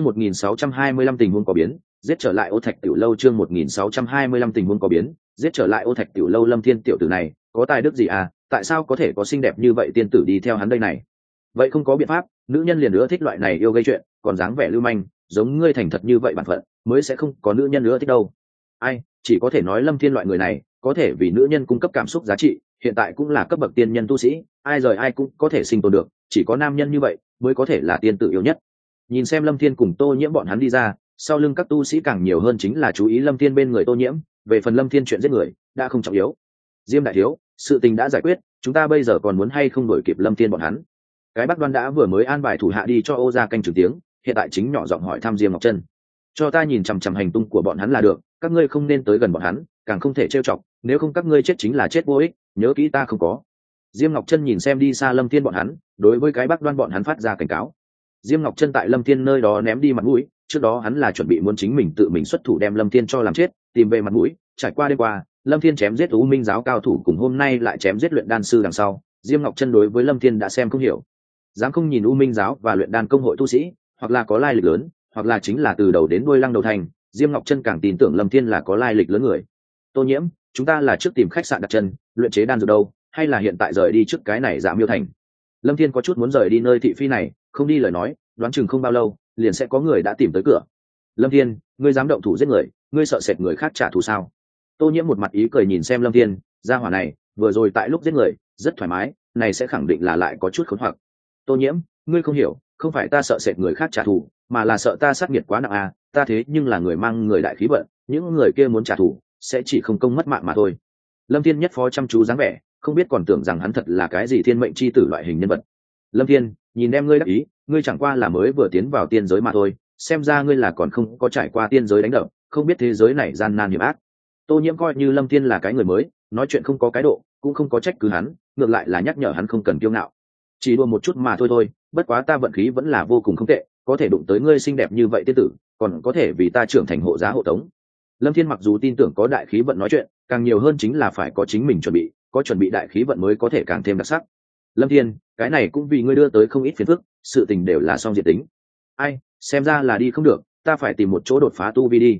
1625 tình huống có biến, giết trở lại Ô Thạch Tiểu Lâu. Chương 1625 tình huống có biến, giết trở lại Ô Thạch Tiểu Lâu. Lâm Thiên tiểu tử này, có tài đức gì à, tại sao có thể có xinh đẹp như vậy tiên tử đi theo hắn đây này? Vậy không có biện pháp, nữ nhân liền ưa thích loại này yêu gây chuyện, còn dáng vẻ lưu manh, giống ngươi thành thật như vậy bản phận, mới sẽ không có nữ nhân nữa thích đâu. Ai, chỉ có thể nói Lâm Thiên loại người này, có thể vì nữ nhân cung cấp cảm xúc giá trị, hiện tại cũng là cấp bậc tiên nhân tu sĩ, ai rời ai cũng có thể sinh tồn được, chỉ có nam nhân như vậy mới có thể là tiên tử yêu nhất. Nhìn xem Lâm Thiên cùng Tô Nhiễm bọn hắn đi ra, sau lưng các tu sĩ càng nhiều hơn chính là chú ý Lâm Thiên bên người Tô Nhiễm, về phần Lâm Thiên chuyện giết người đã không trọng yếu. Diêm đại thiếu, sự tình đã giải quyết, chúng ta bây giờ còn muốn hay không đuổi kịp Lâm Thiên bọn hắn? Cái Bắc Đoan đã vừa mới an bài thủ hạ đi cho Ô gia canh chừng tiếng, hiện tại chính nhỏ giọng hỏi thăm Diêm Ngọc Chân. Cho ta nhìn chằm chằm hành tung của bọn hắn là được, các ngươi không nên tới gần bọn hắn, càng không thể trêu chọc, nếu không các ngươi chết chính là chết vô ích, nhớ kỹ ta không có. Diêm Ngọc Chân nhìn xem đi xa Lâm Thiên bọn hắn, đối với cái Bắc Đoan bọn hắn phát ra cảnh cáo. Diêm Ngọc Chân tại Lâm Thiên nơi đó ném đi mặt mũi, trước đó hắn là chuẩn bị muốn chính mình tự mình xuất thủ đem Lâm Thiên cho làm chết, tìm về mặt mũi, trải qua đêm qua, Lâm Thiên chém giết U Minh giáo cao thủ cùng hôm nay lại chém giết luyện đan sư đằng sau, Diêm Ngọc Chân đối với Lâm Thiên đã xem không hiểu. Dám không nhìn U Minh giáo và luyện đan công hội tu sĩ, hoặc là có lai lịch lớn, hoặc là chính là từ đầu đến đuôi lăng đầu thành, Diêm Ngọc Chân càng tin tưởng Lâm Thiên là có lai lịch lớn người. Tô Nhiễm, chúng ta là trước tìm khách sạn đặt chân, luyện chế đan dược đâu, hay là hiện tại rời đi trước cái này Dạ Miêu Thành? Lâm Thiên có chút muốn rời đi nơi thị phi này, không đi lời nói, đoán chừng không bao lâu, liền sẽ có người đã tìm tới cửa. Lâm Thiên, ngươi dám động thủ giết người, ngươi sợ sệt người khác trả thù sao? Tô Nhiễm một mặt ý cười nhìn xem Lâm Thiên, gia hỏa này, vừa rồi tại lúc giết người, rất thoải mái, này sẽ khẳng định là lại có chút khốn hoặc. Tô Nhiễm, ngươi không hiểu, không phải ta sợ sệt người khác trả thù, mà là sợ ta sát nghiệt quá nặng à, ta thế nhưng là người mang người đại khí vận, những người kia muốn trả thù, sẽ chỉ không công mất mạng mà thôi. Lâm Thiên nhất phó chăm chú dáng vẻ, không biết còn tưởng rằng hắn thật là cái gì thiên mệnh chi tử loại hình nhân vật. Lâm Thiên, nhìn em ngươi đắc ý, ngươi chẳng qua là mới vừa tiến vào tiên giới mà thôi, xem ra ngươi là còn không có trải qua tiên giới đánh đập, không biết thế giới này gian nan hiểm ác. Tô Nhiễm coi như Lâm Thiên là cái người mới, nói chuyện không có cái độ, cũng không có trách cứ hắn, ngược lại là nhắc nhở hắn không cần kiêu ngạo. Chỉ đùa một chút mà thôi, bất quá ta vận khí vẫn là vô cùng không tệ, có thể đụng tới ngươi xinh đẹp như vậy tiên tử, còn có thể vì ta trưởng thành hộ giá hộ tống. Lâm Thiên mặc dù tin tưởng có đại khí vận nói chuyện, càng nhiều hơn chính là phải có chính mình chuẩn bị, có chuẩn bị đại khí vận mới có thể càng thêm đặc sắc. Lâm Thiên, cái này cũng vì ngươi đưa tới không ít phiền phức, sự tình đều là song diện tính. Ai, xem ra là đi không được, ta phải tìm một chỗ đột phá tu vi đi.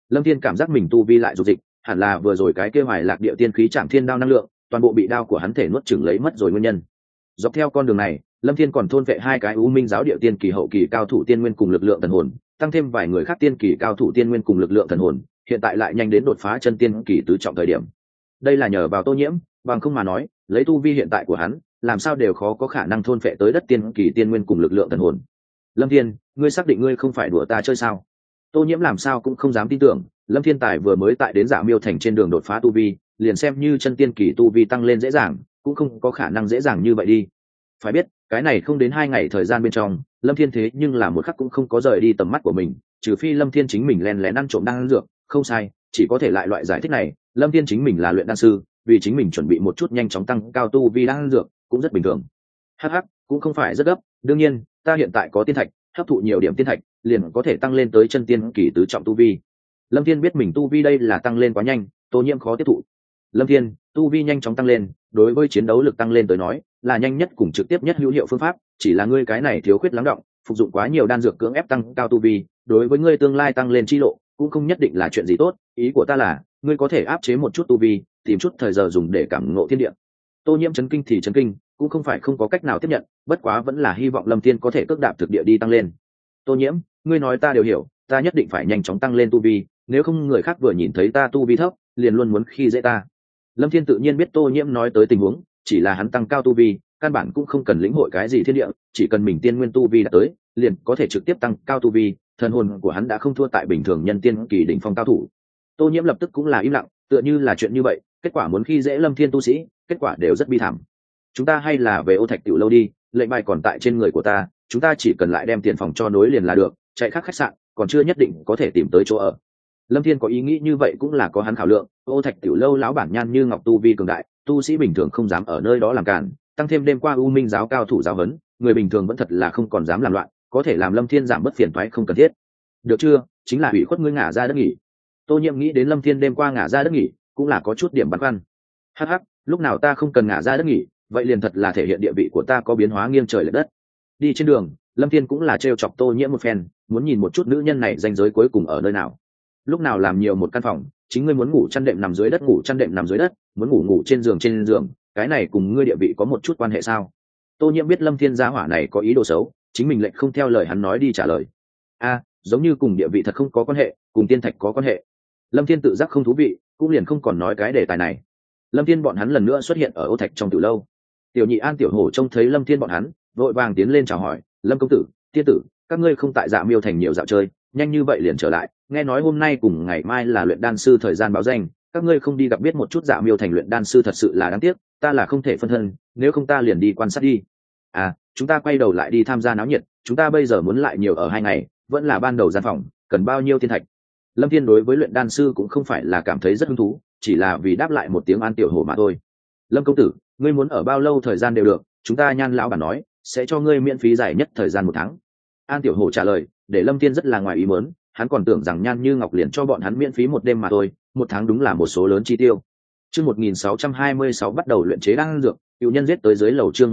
Lâm Thiên cảm giác mình tu vi lại dục dịch, hẳn là vừa rồi cái kia hoài lạc địa tiên khí chạm thiên đao năng lượng toàn bộ bị đao của hắn thể nuốt chửng lấy mất rồi nguyên nhân. Dọc theo con đường này, Lâm Thiên còn thôn vệ hai cái U Minh giáo địa tiên kỳ hậu kỳ cao thủ tiên nguyên cùng lực lượng thần hồn, tăng thêm vài người khác tiên kỳ cao thủ tiên nguyên cùng lực lượng thần hồn, hiện tại lại nhanh đến đột phá chân tiên kỳ tứ trọng thời điểm. Đây là nhờ vào Tô Nhiễm, bằng không mà nói, lấy tu vi hiện tại của hắn, làm sao đều khó có khả năng thôn phệ tới đất tiên kỳ tiên nguyên cùng lực lượng thần hồn. Lâm Thiên, ngươi xác định ngươi không phải đùa ta chơi sao? Tô Nhiễm làm sao cũng không dám tin tưởng, Lâm Thiên Tài vừa mới tại đến Dạ Miêu Thành trên đường đột phá tu vi, liền xem như chân tiên kỳ tu vi tăng lên dễ dàng, cũng không có khả năng dễ dàng như vậy đi. Phải biết, cái này không đến 2 ngày thời gian bên trong, Lâm Thiên thế nhưng là một khắc cũng không có rời đi tầm mắt của mình, trừ phi Lâm Thiên chính mình lén lén ăn trộm đan dược, không sai, chỉ có thể lại loại giải thích này, Lâm Thiên chính mình là luyện đan sư, vì chính mình chuẩn bị một chút nhanh chóng tăng cao tu vi đan dược, cũng rất bình thường. Hắc hắc, cũng không phải rất gấp, đương nhiên, ta hiện tại có tiên thạch, hấp thụ nhiều điểm tiên thạch, liền có thể tăng lên tới chân tiên kỳ tứ trọng tu vi. Lâm Thiên biết mình tu vi đây là tăng lên quá nhanh, Tô Nhiễm khó tiếp thụ. Lâm Thiên, tu vi nhanh chóng tăng lên, đối với chiến đấu lực tăng lên tới nói, là nhanh nhất cùng trực tiếp nhất hữu hiệu phương pháp, chỉ là ngươi cái này thiếu khuyết lắng động, phục dụng quá nhiều đan dược cưỡng ép tăng cao tu vi, đối với ngươi tương lai tăng lên chi lộ, cũng không nhất định là chuyện gì tốt, ý của ta là, ngươi có thể áp chế một chút tu vi, tìm chút thời giờ dùng để cảm ngộ thiên địa. Tô Nhiễm chấn kinh thì chấn kinh, cũng không phải không có cách nào tiếp nhận, bất quá vẫn là hy vọng Lâm Thiên có thể cước đạp thực địa đi tăng lên. Tô Nhiễm, ngươi nói ta đều hiểu, ta nhất định phải nhanh chóng tăng lên tu vi, nếu không người khác vừa nhìn thấy ta tu vi thấp, liền luôn muốn khi dễ ta. Lâm Thiên tự nhiên biết Tô Nhiễm nói tới tình huống, chỉ là hắn tăng cao tu vi, căn bản cũng không cần lĩnh hội cái gì thiên địa, chỉ cần mình tiên nguyên tu vi đã tới, liền có thể trực tiếp tăng cao tu vi, thần hồn của hắn đã không thua tại bình thường nhân tiên kỳ đỉnh phong cao thủ. Tô Nhiễm lập tức cũng là im lặng, tựa như là chuyện như vậy, kết quả muốn khi dễ Lâm Thiên tu sĩ, kết quả đều rất bi thảm. Chúng ta hay là về Ô Thạch tiểu lâu đi, lệnh bài còn tại trên người của ta, chúng ta chỉ cần lại đem tiền phòng cho nối liền là được, chạy khác khách sạn, còn chưa nhất định có thể tìm tới chỗ ở. Lâm Thiên có ý nghĩ như vậy cũng là có hắn khảo lượng, Ô Thạch tiểu lâu lão bản Nhan Như Ngọc tu vi cường đại, tu sĩ bình thường không dám ở nơi đó làm cản, tăng thêm đêm qua U Minh giáo cao thủ giáo huấn, người bình thường vẫn thật là không còn dám làm loạn, có thể làm Lâm Thiên giảm bớt phiền toái không cần thiết. Được chưa, chính là ủy khuất ngươi ngả ra đất nghỉ. Tô Nhiễm nghĩ đến Lâm Thiên đêm qua ngả ra đất nghỉ, cũng là có chút điểm băn khoăn. Hắc hắc, lúc nào ta không cần ngả ra đất nghỉ, vậy liền thật là thể hiện địa vị của ta có biến hóa nghiêng trời lệch đất. Đi trên đường, Lâm Thiên cũng là trêu chọc Tô Nhiễm một phen, muốn nhìn một chút nữ nhân này ranh giới cuối cùng ở nơi nào. Lúc nào làm nhiều một căn phòng, chính ngươi muốn ngủ chăn đệm nằm dưới đất ngủ chăn đệm nằm dưới đất, muốn ngủ ngủ trên giường, cái này cùng ngươi địa vị có một chút quan hệ sao? Tô Nhiễm biết Lâm Thiên gia hỏa này có ý đồ xấu, chính mình lại không theo lời hắn nói đi trả lời. A, giống như cùng địa vị thật không có quan hệ, cùng tiên thạch có quan hệ. Lâm Thiên tự giác không thú vị, cũng liền không còn nói cái đề tài này. Lâm Thiên bọn hắn lần nữa xuất hiện ở Ô Thạch trong tiểu lâu. Tiểu Nhị An, Tiểu Hổ trông thấy Lâm Thiên bọn hắn, vội vàng tiến lên chào hỏi, Lâm công tử, tiên tử, các ngươi không tại Dạ Miêu Thành nhiều dạo chơi, nhanh như vậy liền trở lại, nghe nói hôm nay cùng ngày mai là luyện đan sư thời gian báo danh, các ngươi không đi gặp biết một chút Dạ Miêu Thành luyện đan sư thật sự là đáng tiếc, ta là không thể phân thân, nếu không ta liền đi quan sát đi. À, chúng ta quay đầu lại đi tham gia náo nhiệt, chúng ta bây giờ muốn lại nhiều ở 2 ngày, vẫn là ban đầu gian phòng, cần bao nhiêu thiên thạch? Lâm Thiên đối với luyện đan sư cũng không phải là cảm thấy rất hứng thú, chỉ là vì đáp lại một tiếng An Tiểu Hổ mà thôi. Lâm công tử, ngươi muốn ở bao lâu thời gian đều được, chúng ta Nhan lão bản nói sẽ cho ngươi miễn phí dài nhất thời gian 1 tháng. An Tiểu Hổ trả lời, để Lâm Thiên rất là ngoài ý muốn, hắn còn tưởng rằng Nhan Như Ngọc liền cho bọn hắn miễn phí 1 đêm mà thôi, 1 tháng đúng là một số lớn chi tiêu. Chương 1626 bắt đầu luyện chế đan dược, cựu nhân giết tới dưới lầu. Chương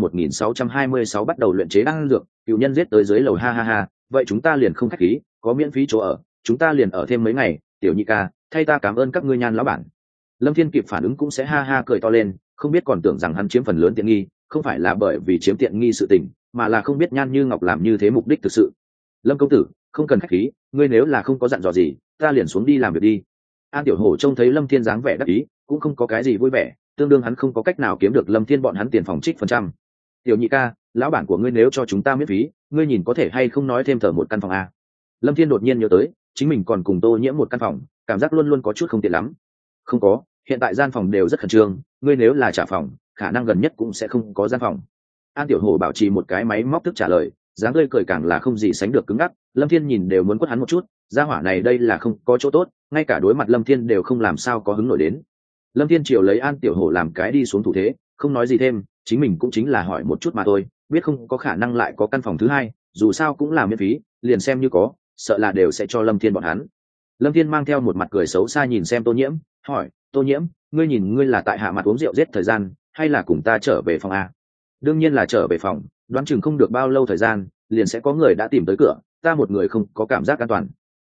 1626 bắt đầu luyện chế đan dược, cựu nhân giết tới dưới lầu, ha ha ha, vậy chúng ta liền không khách khí, có miễn phí chỗ ở, chúng ta liền ở thêm mấy ngày, Tiểu Nhị ca, thay ta cảm ơn các ngươi Nhan lão bản. Lâm Thiên kịp phản ứng cũng sẽ ha ha cười to lên, không biết còn tưởng rằng hắn chiếm phần lớn tiện nghi, không phải là bởi vì chiếm tiện nghi sự tình, mà là không biết Nhan Như Ngọc làm như thế mục đích thực sự. Lâm công tử, không cần khách khí, ngươi nếu là không có dặn dò gì, ta liền xuống đi làm việc đi. An Tiểu Hổ trông thấy Lâm Thiên dáng vẻ đắc ý, cũng không có cái gì vui vẻ, tương đương hắn không có cách nào kiếm được Lâm Thiên bọn hắn tiền phòng trích phần trăm. Tiểu Nhị ca, lão bản của ngươi nếu cho chúng ta miễn phí, ngươi nhìn có thể hay không nói thêm thở một căn phòng a? Lâm Thiên đột nhiên nhớ tới, chính mình còn cùng Tô Nhiễm một căn phòng, cảm giác luôn luôn có chút không tiện lắm. Không có, hiện tại gian phòng đều rất khẩn trương, ngươi nếu là trả phòng, khả năng gần nhất cũng sẽ không có gian phòng. An Tiểu Hổ bảo trì một cái máy móc thức trả lời, dáng tươi cười càng là không gì sánh được cứng ngắc. Lâm Thiên nhìn đều muốn quất hắn một chút, gia hỏa này đây là không có chỗ tốt, ngay cả đối mặt Lâm Thiên đều không làm sao có hứng nổi đến. Lâm Thiên chiều lấy An Tiểu Hổ làm cái đi xuống thủ thế, không nói gì thêm, chính mình cũng chính là hỏi một chút mà thôi, biết không có khả năng lại có căn phòng thứ hai, dù sao cũng là miễn phí, liền xem như có, sợ là đều sẽ cho Lâm Thiên bọn hắn. Lâm Thiên mang theo một mặt cười xấu xa nhìn xem Tô Nhiễm, hỏi, Tô Nhiễm, ngươi nhìn ngươi là tại hạ mặt uống rượu giết thời gian, hay là cùng ta trở về phòng a? Đương nhiên là trở về phòng, đoán chừng không được bao lâu thời gian, liền sẽ có người đã tìm tới cửa, ta một người không có cảm giác an toàn.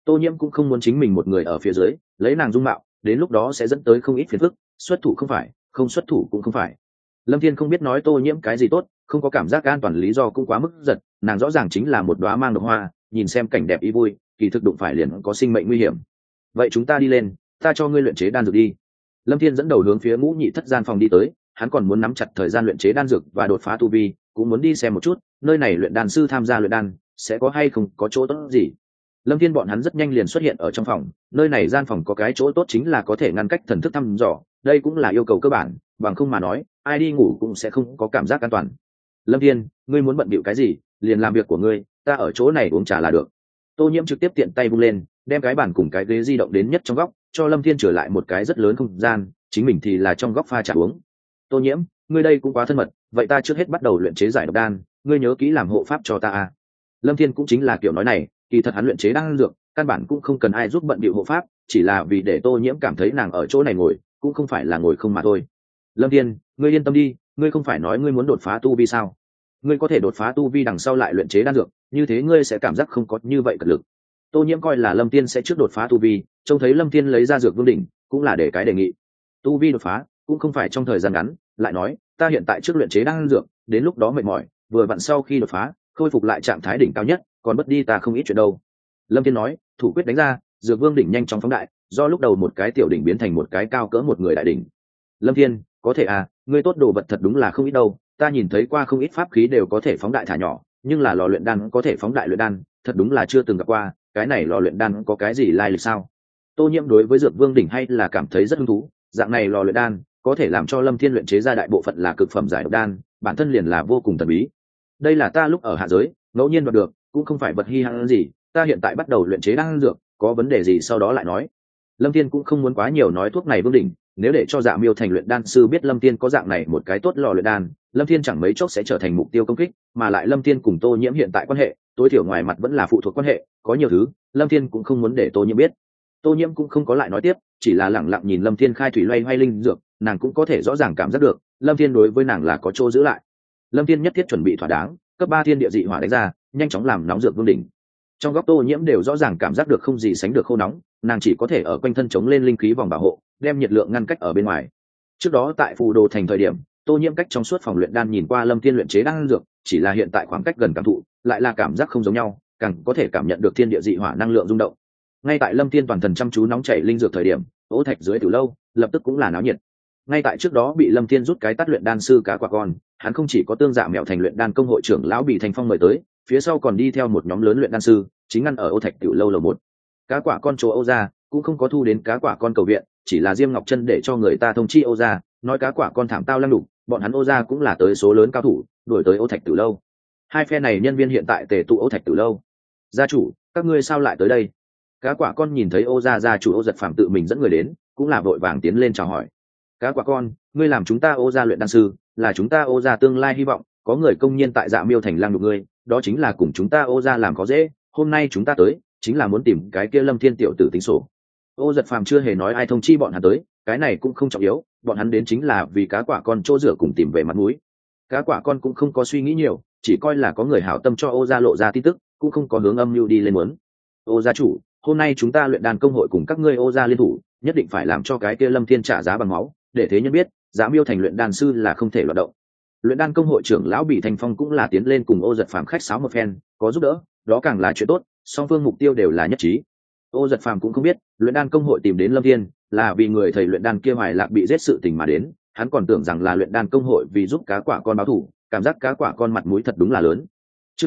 Tô Nhiễm cũng không muốn chính mình một người ở phía dưới lấy nàng dung mạo, đến lúc đó sẽ dẫn tới không ít phiền phức, xuất thủ không phải, không xuất thủ cũng không phải. Lâm Thiên không biết nói Tô Nhiễm cái gì tốt, không có cảm giác an toàn lý do cũng quá mức giật, nàng rõ ràng chính là một đóa mang độc hoa, nhìn xem cảnh đẹp ý vui, kỳ thực đụng phải liền có sinh mệnh nguy hiểm. Vậy chúng ta đi lên, ta cho ngươi luyện chế đan dược đi. Lâm Thiên dẫn đầu hướng phía Ngũ Nhị Thất gian phòng đi tới, hắn còn muốn nắm chặt thời gian luyện chế đan dược và đột phá tu vi, cũng muốn đi xem một chút, nơi này luyện đan sư tham gia luyện đan sẽ có hay không có chỗ tốt gì. Lâm Thiên bọn hắn rất nhanh liền xuất hiện ở trong phòng, nơi này gian phòng có cái chỗ tốt chính là có thể ngăn cách thần thức thăm dò, đây cũng là yêu cầu cơ bản, bằng không mà nói, ai đi ngủ cũng sẽ không có cảm giác an toàn. Lâm Thiên, ngươi muốn bận bịu cái gì, liền làm việc của ngươi, ta ở chỗ này uống trà là được. Tô Nhiễm trực tiếp tiện tay vung lên, đem cái bàn cùng cái ghế di động đến nhất trong góc, cho Lâm Thiên trở lại một cái rất lớn không gian, chính mình thì là trong góc pha trà uống. Tô Nhiễm, ngươi đây cũng quá thân mật, vậy ta trước hết bắt đầu luyện chế giải độc đan, ngươi nhớ kỹ làm hộ pháp cho ta a. Lâm Thiên cũng chính là kiểu nói này, kỳ thật hắn luyện chế đan dược, căn bản cũng không cần ai giúp bận bịu hộ pháp, chỉ là vì để Tô Nhiễm cảm thấy nàng ở chỗ này ngồi, cũng không phải là ngồi không mà thôi. Lâm Thiên, ngươi yên tâm đi, ngươi không phải nói ngươi muốn đột phá tu vi sao? Ngươi có thể đột phá tu vi đằng sau lại luyện chế đan dược, như thế ngươi sẽ cảm giác không có như vậy cật lực. Tô Nhiễm coi là Lâm Thiên sẽ trước đột phá tu vi, trông thấy Lâm Thiên lấy ra dược vương đỉnh, cũng là để cái đề nghị. Tu vi đột phá, cũng không phải trong thời gian ngắn, lại nói, ta hiện tại trước luyện chế đan dược, đến lúc đó mệt mỏi, vừa vặn sau khi đột phá, khôi phục lại trạng thái đỉnh cao nhất, còn mất đi ta không ít chuyện đâu. Lâm Thiên nói, thủ quyết đánh ra, dược vương đỉnh nhanh chóng phóng đại, do lúc đầu một cái tiểu đỉnh biến thành một cái cao cỡ một người đại đỉnh. Lâm Thiên, có thể à, ngươi tốt đồ vật thật đúng là không ít đâu, ta nhìn thấy qua không ít pháp khí đều có thể phóng đại thả nhỏ, nhưng là lò luyện đan có thể phóng đại luyện đan, thật đúng là chưa từng gặp qua, cái này lò luyện đan có cái gì lai lịch sao? Tô Nhiễm đối với dược vương đỉnh hay là cảm thấy rất hứng thú, dạng này lò luyện đan có thể làm cho Lâm Thiên luyện chế ra đại bộ phận là cực phẩm giải độc đan, bản thân liền là vô cùng thần bí. Đây là ta lúc ở hạ giới ngẫu nhiên đoạt được, cũng không phải vật hi hãn gì, ta hiện tại bắt đầu luyện chế đan dược, có vấn đề gì sau đó lại nói. Lâm Thiên cũng không muốn quá nhiều nói thuốc này vương đỉnh, nếu để cho Dạ Miêu thành luyện đan sư biết Lâm Thiên có dạng này một cái tốt lò luyện đan, Lâm Thiên chẳng mấy chốc sẽ trở thành mục tiêu công kích, mà lại Lâm Thiên cùng Tô Nhiễm hiện tại quan hệ, tối thiểu ngoài mặt vẫn là phụ thuộc quan hệ, có nhiều thứ, Lâm Thiên cũng không muốn để Tô Nhiễm biết. Tô Nhiễm cũng không có lại nói tiếp, chỉ là lẳng lặng nhìn Lâm Thiên khai thủy loay hoay linh dược, nàng cũng có thể rõ ràng cảm giác được, Lâm Thiên đối với nàng là có chỗ giữ lại. Lâm Thiên nhất thiết chuẩn bị thỏa đáng, cấp 3 thiên địa dị hỏa đánh ra, nhanh chóng làm nóng dược vương đỉnh. Trong góc Tô Nhiễm đều rõ ràng cảm giác được không gì sánh được khô nóng, nàng chỉ có thể ở quanh thân chống lên linh khí vòng bảo hộ, đem nhiệt lượng ngăn cách ở bên ngoài. Trước đó tại Phù Đồ thành thời điểm, Tô Nhiễm cách trong suốt phòng luyện đan nhìn qua Lâm Thiên luyện chế đan dược, chỉ là hiện tại khoảng cách gần cảm thụ, lại là cảm giác không giống nhau, càng có thể cảm nhận được thiên địa dị hỏa năng lượng rung động. Ngay tại Lâm Thiên toàn thần chăm chú nóng chảy linh dược thời điểm, Ô Thạch dưới Tử lâu lập tức cũng là náo nhiệt. Ngay tại trước đó bị Lâm Thiên rút cái tắt luyện đan sư cá quả con, hắn không chỉ có Tương Dạ Mẹo thành luyện đan công hội trưởng lão Bị Thành Phong mời tới, phía sau còn đi theo một nhóm lớn luyện đan sư, chính ngăn ở Ô Thạch Tử lâu lầu 1. Cá quả con chỗ Âu gia cũng không có thu đến cá quả con cầu viện, chỉ là Diêm Ngọc Chân để cho người ta thông chi Âu gia, nói cá quả con thảm tao lăng đục, bọn hắn Âu gia cũng là tới số lớn cao thủ, đuổi tới Ô Thạch Tử lâu. Hai phe này nhân viên hiện tại tề tụ Ô Thạch Tử lâu. Gia chủ, các ngươi sao lại tới đây? Cá quả con nhìn thấy Ô gia chủ Ô Giật Phàm tự mình dẫn người đến, cũng là vội vàng tiến lên chào hỏi. Cá quả con, ngươi làm chúng ta Ô gia luyện đan sư, là chúng ta Ô gia tương lai hy vọng, có người công nhiên tại Dạ Miêu thành lăng đục ngươi, đó chính là cùng chúng ta Ô gia làm có dễ, hôm nay chúng ta tới, chính là muốn tìm cái kia Lâm Thiên tiểu tử tính sổ. Ô Giật Phàm chưa hề nói ai thông chi bọn hắn tới, cái này cũng không trọng yếu, bọn hắn đến chính là vì cá quả con chỗ rửa cùng tìm về mặt mũi. Cá quả con cũng không có suy nghĩ nhiều, chỉ coi là có người hảo tâm cho Ô gia lộ ra tin tức, cũng không có hướng âm mưu đi lên muốn. Ô gia chủ, hôm nay chúng ta luyện đan công hội cùng các ngươi Ô gia liên thủ, nhất định phải làm cho cái kia Lâm Thiên trả giá bằng máu, để thế nhân biết, Dạ Miêu thành luyện đan sư là không thể loạn động. Luyện đan công hội trưởng lão Bị Thành Phong cũng là tiến lên cùng Ô Giật Phàm khách sáo một phen, có giúp đỡ, đó càng là chuyện tốt, song phương mục tiêu đều là nhất trí. Ô Giật Phàm cũng không biết, luyện đan công hội tìm đến Lâm Thiên, là vì người thầy luyện đan kia Hoài Lạc bị giết sự tình mà đến, hắn còn tưởng rằng là luyện đan công hội vì giúp cá quả con báo thù, cảm giác cá quả con mặt mũi thật đúng là lớn. Chương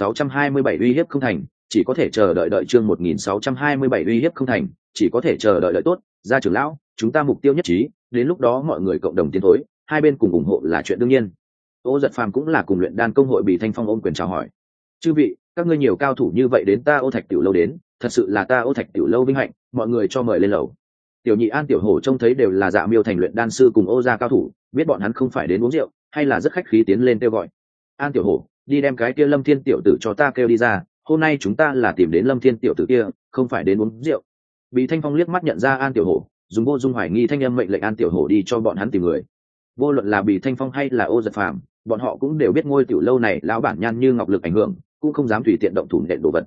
1627 uy hiếp không thành, chỉ có thể chờ đợi chương 1627 uy hiếp không thành, chỉ có thể chờ đợi tốt, gia trưởng lão, chúng ta mục tiêu nhất trí, đến lúc đó mọi người cộng đồng tiến thối, hai bên cùng ủng hộ là chuyện đương nhiên. Ô Giật Phàm cũng là cùng luyện đan công hội Bị Thanh Phong ôm quyền chào hỏi. Chư vị, các ngươi nhiều cao thủ như vậy đến ta Ô Thạch tiểu lâu đến, thật sự là ta Ô Thạch tiểu lâu vinh hạnh, mọi người cho mời lên lầu. Tiểu Nhị An tiểu hổ trông thấy đều là Dạ Miêu thành luyện đan sư cùng Ô gia cao thủ, biết bọn hắn không phải đến uống rượu, hay là rất khách khí tiến lên kêu gọi. An tiểu hổ, đi đem cái kia Lâm Thiên tiểu tử cho ta kêu đi ra, hôm nay chúng ta là tìm đến Lâm Thiên tiểu tử kia, không phải đến uống rượu. Bị Thanh Phong liếc mắt nhận ra An tiểu hổ, dùng vô dung hoài nghi thanh âm mệnh lệnh An tiểu hổ đi cho bọn hắn tìm người. Vô luận là Bị Thanh Phong hay là Ô Giật Phàm, bọn họ cũng đều biết ngôi tiểu lâu này lão bản nhan như ngọc lực ảnh hưởng, cũng không dám tùy tiện động thủ nện đồ vật.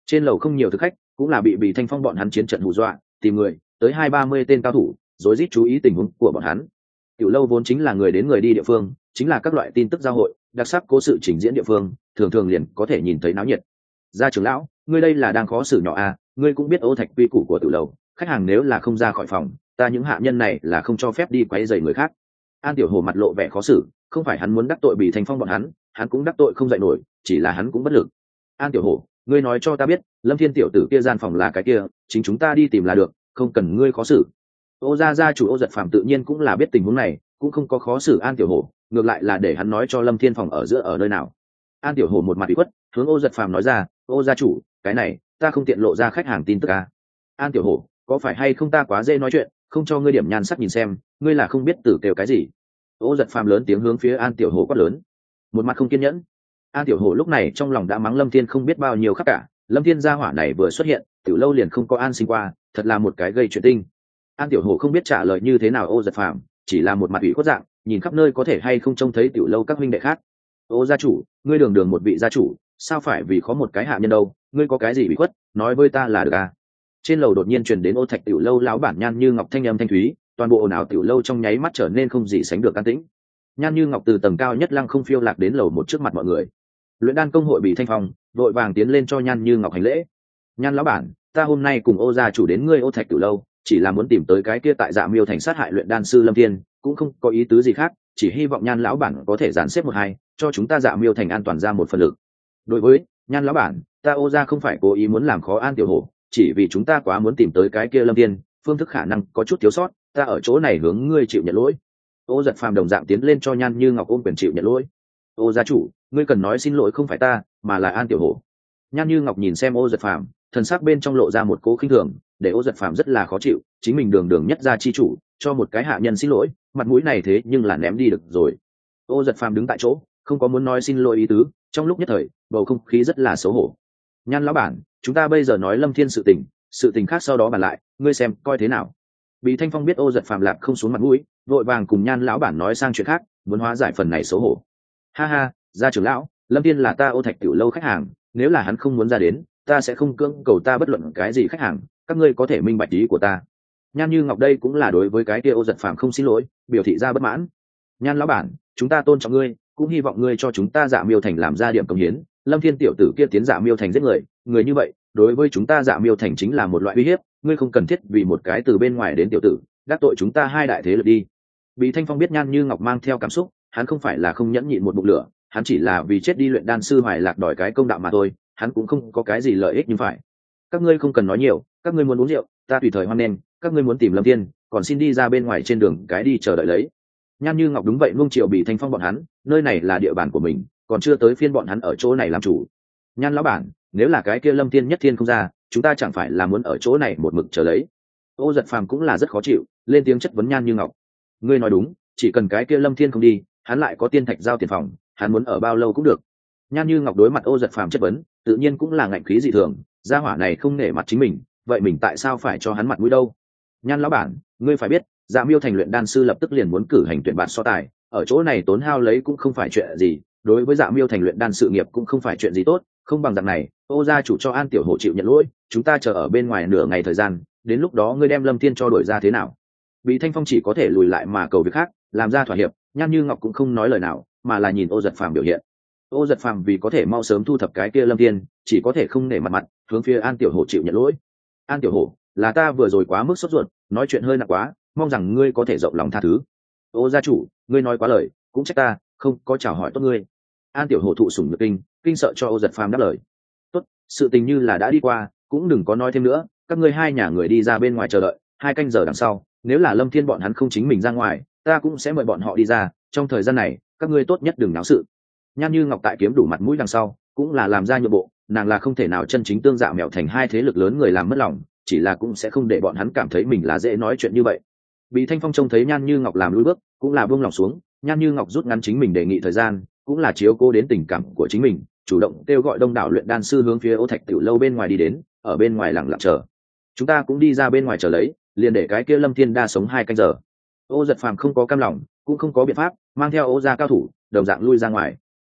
Trên lầu không nhiều thực khách, cũng là bị thanh phong bọn hắn chiến trận hù dọa, tìm người tới 20-30 tên cao thủ, rối rít chú ý tình huống của bọn hắn. Tiểu lâu vốn chính là người đến người đi địa phương, chính là các loại tin tức giao hội, đặc sắc cố sự trình diễn địa phương, thường thường liền có thể nhìn thấy náo nhiệt. Gia trưởng lão, ngươi đây là đang khó xử nhỏ à? Ngươi cũng biết Ô Thạch quy củ của tiểu lâu, khách hàng nếu là không ra khỏi phòng, ta những hạ nhân này là không cho phép đi quấy rầy người khác. An Tiểu Hổ mặt lộ vẻ khó xử, không phải hắn muốn đắc tội bị thanh phong bọn hắn cũng đắc tội không dậy nổi, chỉ là hắn cũng bất lực. An Tiểu Hổ, ngươi nói cho ta biết, Lâm Thiên tiểu tử kia gian phòng là cái kia, chính chúng ta đi tìm là được, không cần ngươi khó xử. Ô gia chủ Ô Giật Phàm tự nhiên cũng là biết tình huống này, cũng không có khó xử An Tiểu Hổ, ngược lại là để hắn nói cho Lâm Thiên phòng ở giữa ở nơi nào. An Tiểu Hổ một mặt ủy khuất, hướng Ô Giật Phàm nói ra, Ô gia chủ, cái này ta không tiện lộ ra khách hàng tin tức à. An Tiểu Hổ, có phải hay không ta quá dễ nói chuyện, không cho ngươi điểm nhan sắc nhìn xem, ngươi là không biết tử kêu cái gì. Ô Giật Phàm lớn tiếng hướng phía An Tiểu Hổ quát lớn, một mặt không kiên nhẫn. An Tiểu Hổ lúc này trong lòng đã mắng Lâm Thiên không biết bao nhiêu khắc cả, Lâm Thiên gia hỏa này vừa xuất hiện, tiểu lâu liền không có an sinh qua, thật là một cái gây chuyện tinh. An Tiểu Hổ không biết trả lời như thế nào Ô Giật Phàm, chỉ là một mặt ủy khuất dạng, nhìn khắp nơi có thể hay không trông thấy tiểu lâu các huynh đệ khác. Ô gia chủ, ngươi đường đường một vị gia chủ, sao phải vì có một cái hạ nhân đâu, ngươi có cái gì bị khuất, nói với ta là được à. Trên lầu đột nhiên truyền đến Ô Thạch tiểu lâu lão bản Nhan Như Ngọc thanh âm thanh thúy, toàn bộ ồn ào tiểu lâu trong nháy mắt trở nên không gì sánh được an tĩnh. Nhan Như Ngọc từ tầng cao nhất lăng không phiêu lạc đến lầu một trước mặt mọi người. Luyện đan công hội bị thanh phong vội vàng tiến lên cho Nhan Như Ngọc hành lễ. Nhan lão bản, ta hôm nay cùng Ô gia chủ đến ngươi Ô Thạch tiểu lâu, chỉ là muốn tìm tới cái kia tại Dạ Miêu thành sát hại luyện đan sư Lâm Thiên, cũng không có ý tứ gì khác, chỉ hy vọng Nhan lão bản có thể dàn xếp một hai, cho chúng ta Dạ Miêu thành an toàn ra một phần lực. Đối với Nhan lão bản, ta Ô gia không phải cố ý muốn làm khó An Tiểu Hổ, chỉ vì chúng ta quá muốn tìm tới cái kia Lâm Thiên, phương thức khả năng có chút thiếu sót, ta ở chỗ này hướng ngươi chịu nhận lỗi. Ô Giật Phàm đồng dạng tiến lên cho Nhan Như Ngọc ôm quyền chịu nhận lỗi. Ô gia chủ, ngươi cần nói xin lỗi không phải ta, mà là An Tiểu Hổ. Nhan Như Ngọc nhìn xem Ô Giật Phàm, thần sắc bên trong lộ ra một cố khinh thường, để Ô Giật Phàm rất là khó chịu, chính mình đường đường nhất gia chi chủ, cho một cái hạ nhân xin lỗi, mặt mũi này thế nhưng là ném đi được rồi. Ô Giật Phàm đứng tại chỗ, không có muốn nói xin lỗi ý tứ, trong lúc nhất thời, bầu không khí rất là xấu hổ. Nhan lão bản, chúng ta bây giờ nói Lâm Thiên sự tình khác sau đó bàn lại, ngươi xem coi thế nào. Bị Thanh Phong biết Ô Giật Phàm lạp không xuống mặt mũi, vội vàng cùng Nhan lão bản nói sang chuyện khác, muốn hóa giải phần này xấu hổ. Ha ha, gia trưởng lão, Lâm Thiên là ta Ô Thạch tiểu lâu khách hàng, nếu là hắn không muốn ra đến, ta sẽ không cưỡng cầu ta bất luận cái gì khách hàng, các ngươi có thể minh bạch ý của ta. Nhan Như Ngọc đây cũng là đối với cái kia Ô Giật Phàm không xin lỗi, biểu thị ra bất mãn. Nhan lão bản, chúng ta tôn trọng ngươi, cũng hy vọng ngươi cho chúng ta Dạ Miêu thành làm ra điểm công hiến. Lâm Thiên tiểu tử kia tiến Dạ Miêu thành giết người, người như vậy, đối với chúng ta Dạ Miêu thành chính là một loại uy hiếp, ngươi không cần thiết vì một cái từ bên ngoài đến tiểu tử, đắc tội chúng ta hai đại thế lực đi. Bị Thanh Phong biết Nhan Như Ngọc mang theo cảm xúc, hắn không phải là không nhẫn nhịn một bụng lửa, hắn chỉ là vì chết đi luyện đan sư Hoài Lạc đòi cái công đạo mà thôi, hắn cũng không có cái gì lợi ích nhưng phải. Các ngươi không cần nói nhiều, các ngươi muốn uống rượu, ta tùy thời hoan nghênh, các ngươi muốn tìm Lâm Thiên, còn xin đi ra bên ngoài trên đường cái đi chờ đợi lấy. Nhan Như Ngọc đúng vậy nuông chiều Bị Thanh Phong bọn hắn, nơi này là địa bàn của mình, còn chưa tới phiên bọn hắn ở chỗ này làm chủ. Nhan lão bản, nếu là cái kia Lâm Thiên nhất thiên không ra, chúng ta chẳng phải là muốn ở chỗ này một mực chờ lấy. Ô Giật Phàm cũng là rất khó chịu, lên tiếng chất vấn Nhan Như Ngọc. Ngươi nói đúng, chỉ cần cái kia Lâm Thiên không đi, hắn lại có tiên thạch giao tiền phòng, hắn muốn ở bao lâu cũng được. Nhan Như Ngọc đối mặt Ô Giật Phàm chất vấn, tự nhiên cũng là ngạnh khí dị thường, gia hỏa này không nể mặt chính mình, vậy mình tại sao phải cho hắn mặt mũi đâu? Nhan lão bản, ngươi phải biết, Dạ Miêu thành luyện đan sư lập tức liền muốn cử hành tuyển bạn so tài, ở chỗ này tốn hao lấy cũng không phải chuyện gì, đối với Dạ Miêu thành luyện đan sự nghiệp cũng không phải chuyện gì tốt, không bằng dạng này, Ô gia chủ cho An Tiểu Hổ chịu nhận lỗi, chúng ta chờ ở bên ngoài nửa ngày thời gian, đến lúc đó ngươi đem Lâm Thiên cho đuổi ra thế nào? Bị Thanh Phong chỉ có thể lùi lại mà cầu việc khác, làm ra thỏa hiệp, Nhan Như Ngọc cũng không nói lời nào, mà là nhìn Ô Giật Phàm biểu hiện. Ô Giật Phàm vì có thể mau sớm thu thập cái kia Lâm Thiên, chỉ có thể không nể mặt, hướng phía An Tiểu Hổ chịu nhận lỗi. An Tiểu Hổ, là ta vừa rồi quá mức sốt ruột, nói chuyện hơi nặng quá, mong rằng ngươi có thể rộng lòng tha thứ. Ô gia chủ, ngươi nói quá lời, cũng trách ta, không có chào hỏi tốt ngươi. An Tiểu Hổ thụ sủng nhược kinh sợ cho Ô Giật Phàm đáp lời. Tốt, sự tình như là đã đi qua, cũng đừng có nói thêm nữa, các ngươi hai nhà người đi ra bên ngoài chờ đợi, 2 canh giờ đằng sau, nếu là Lâm Thiên bọn hắn không chính mình ra ngoài, ta cũng sẽ mời bọn họ đi ra, trong thời gian này, các ngươi tốt nhất đừng náo sự. Nhan Như Ngọc tại kiếm đủ mặt mũi đằng sau, cũng là làm ra nhượng bộ, nàng là không thể nào chân chính tương Dạ mèo thành hai thế lực lớn người làm mất lòng, chỉ là cũng sẽ không để bọn hắn cảm thấy mình là dễ nói chuyện như vậy. Bị Thanh Phong trông thấy Nhan Như Ngọc làm lùi bước, cũng là buông lòng xuống, Nhan Như Ngọc rút ngắn chính mình đề nghị thời gian, cũng là chiếu cố đến tình cảm của chính mình, chủ động kêu gọi đông đảo luyện đan sư hướng phía Ô Thạch tiểu lâu bên ngoài đi đến, ở bên ngoài lặng lặng chờ. Chúng ta cũng đi ra bên ngoài chờ lấy, liền để cái kia Lâm Thiên đa sống 2 canh giờ. Ô Giật Phàm không có cam lòng, cũng không có biện pháp, mang theo Ô gia cao thủ, đồng dạng lui ra ngoài.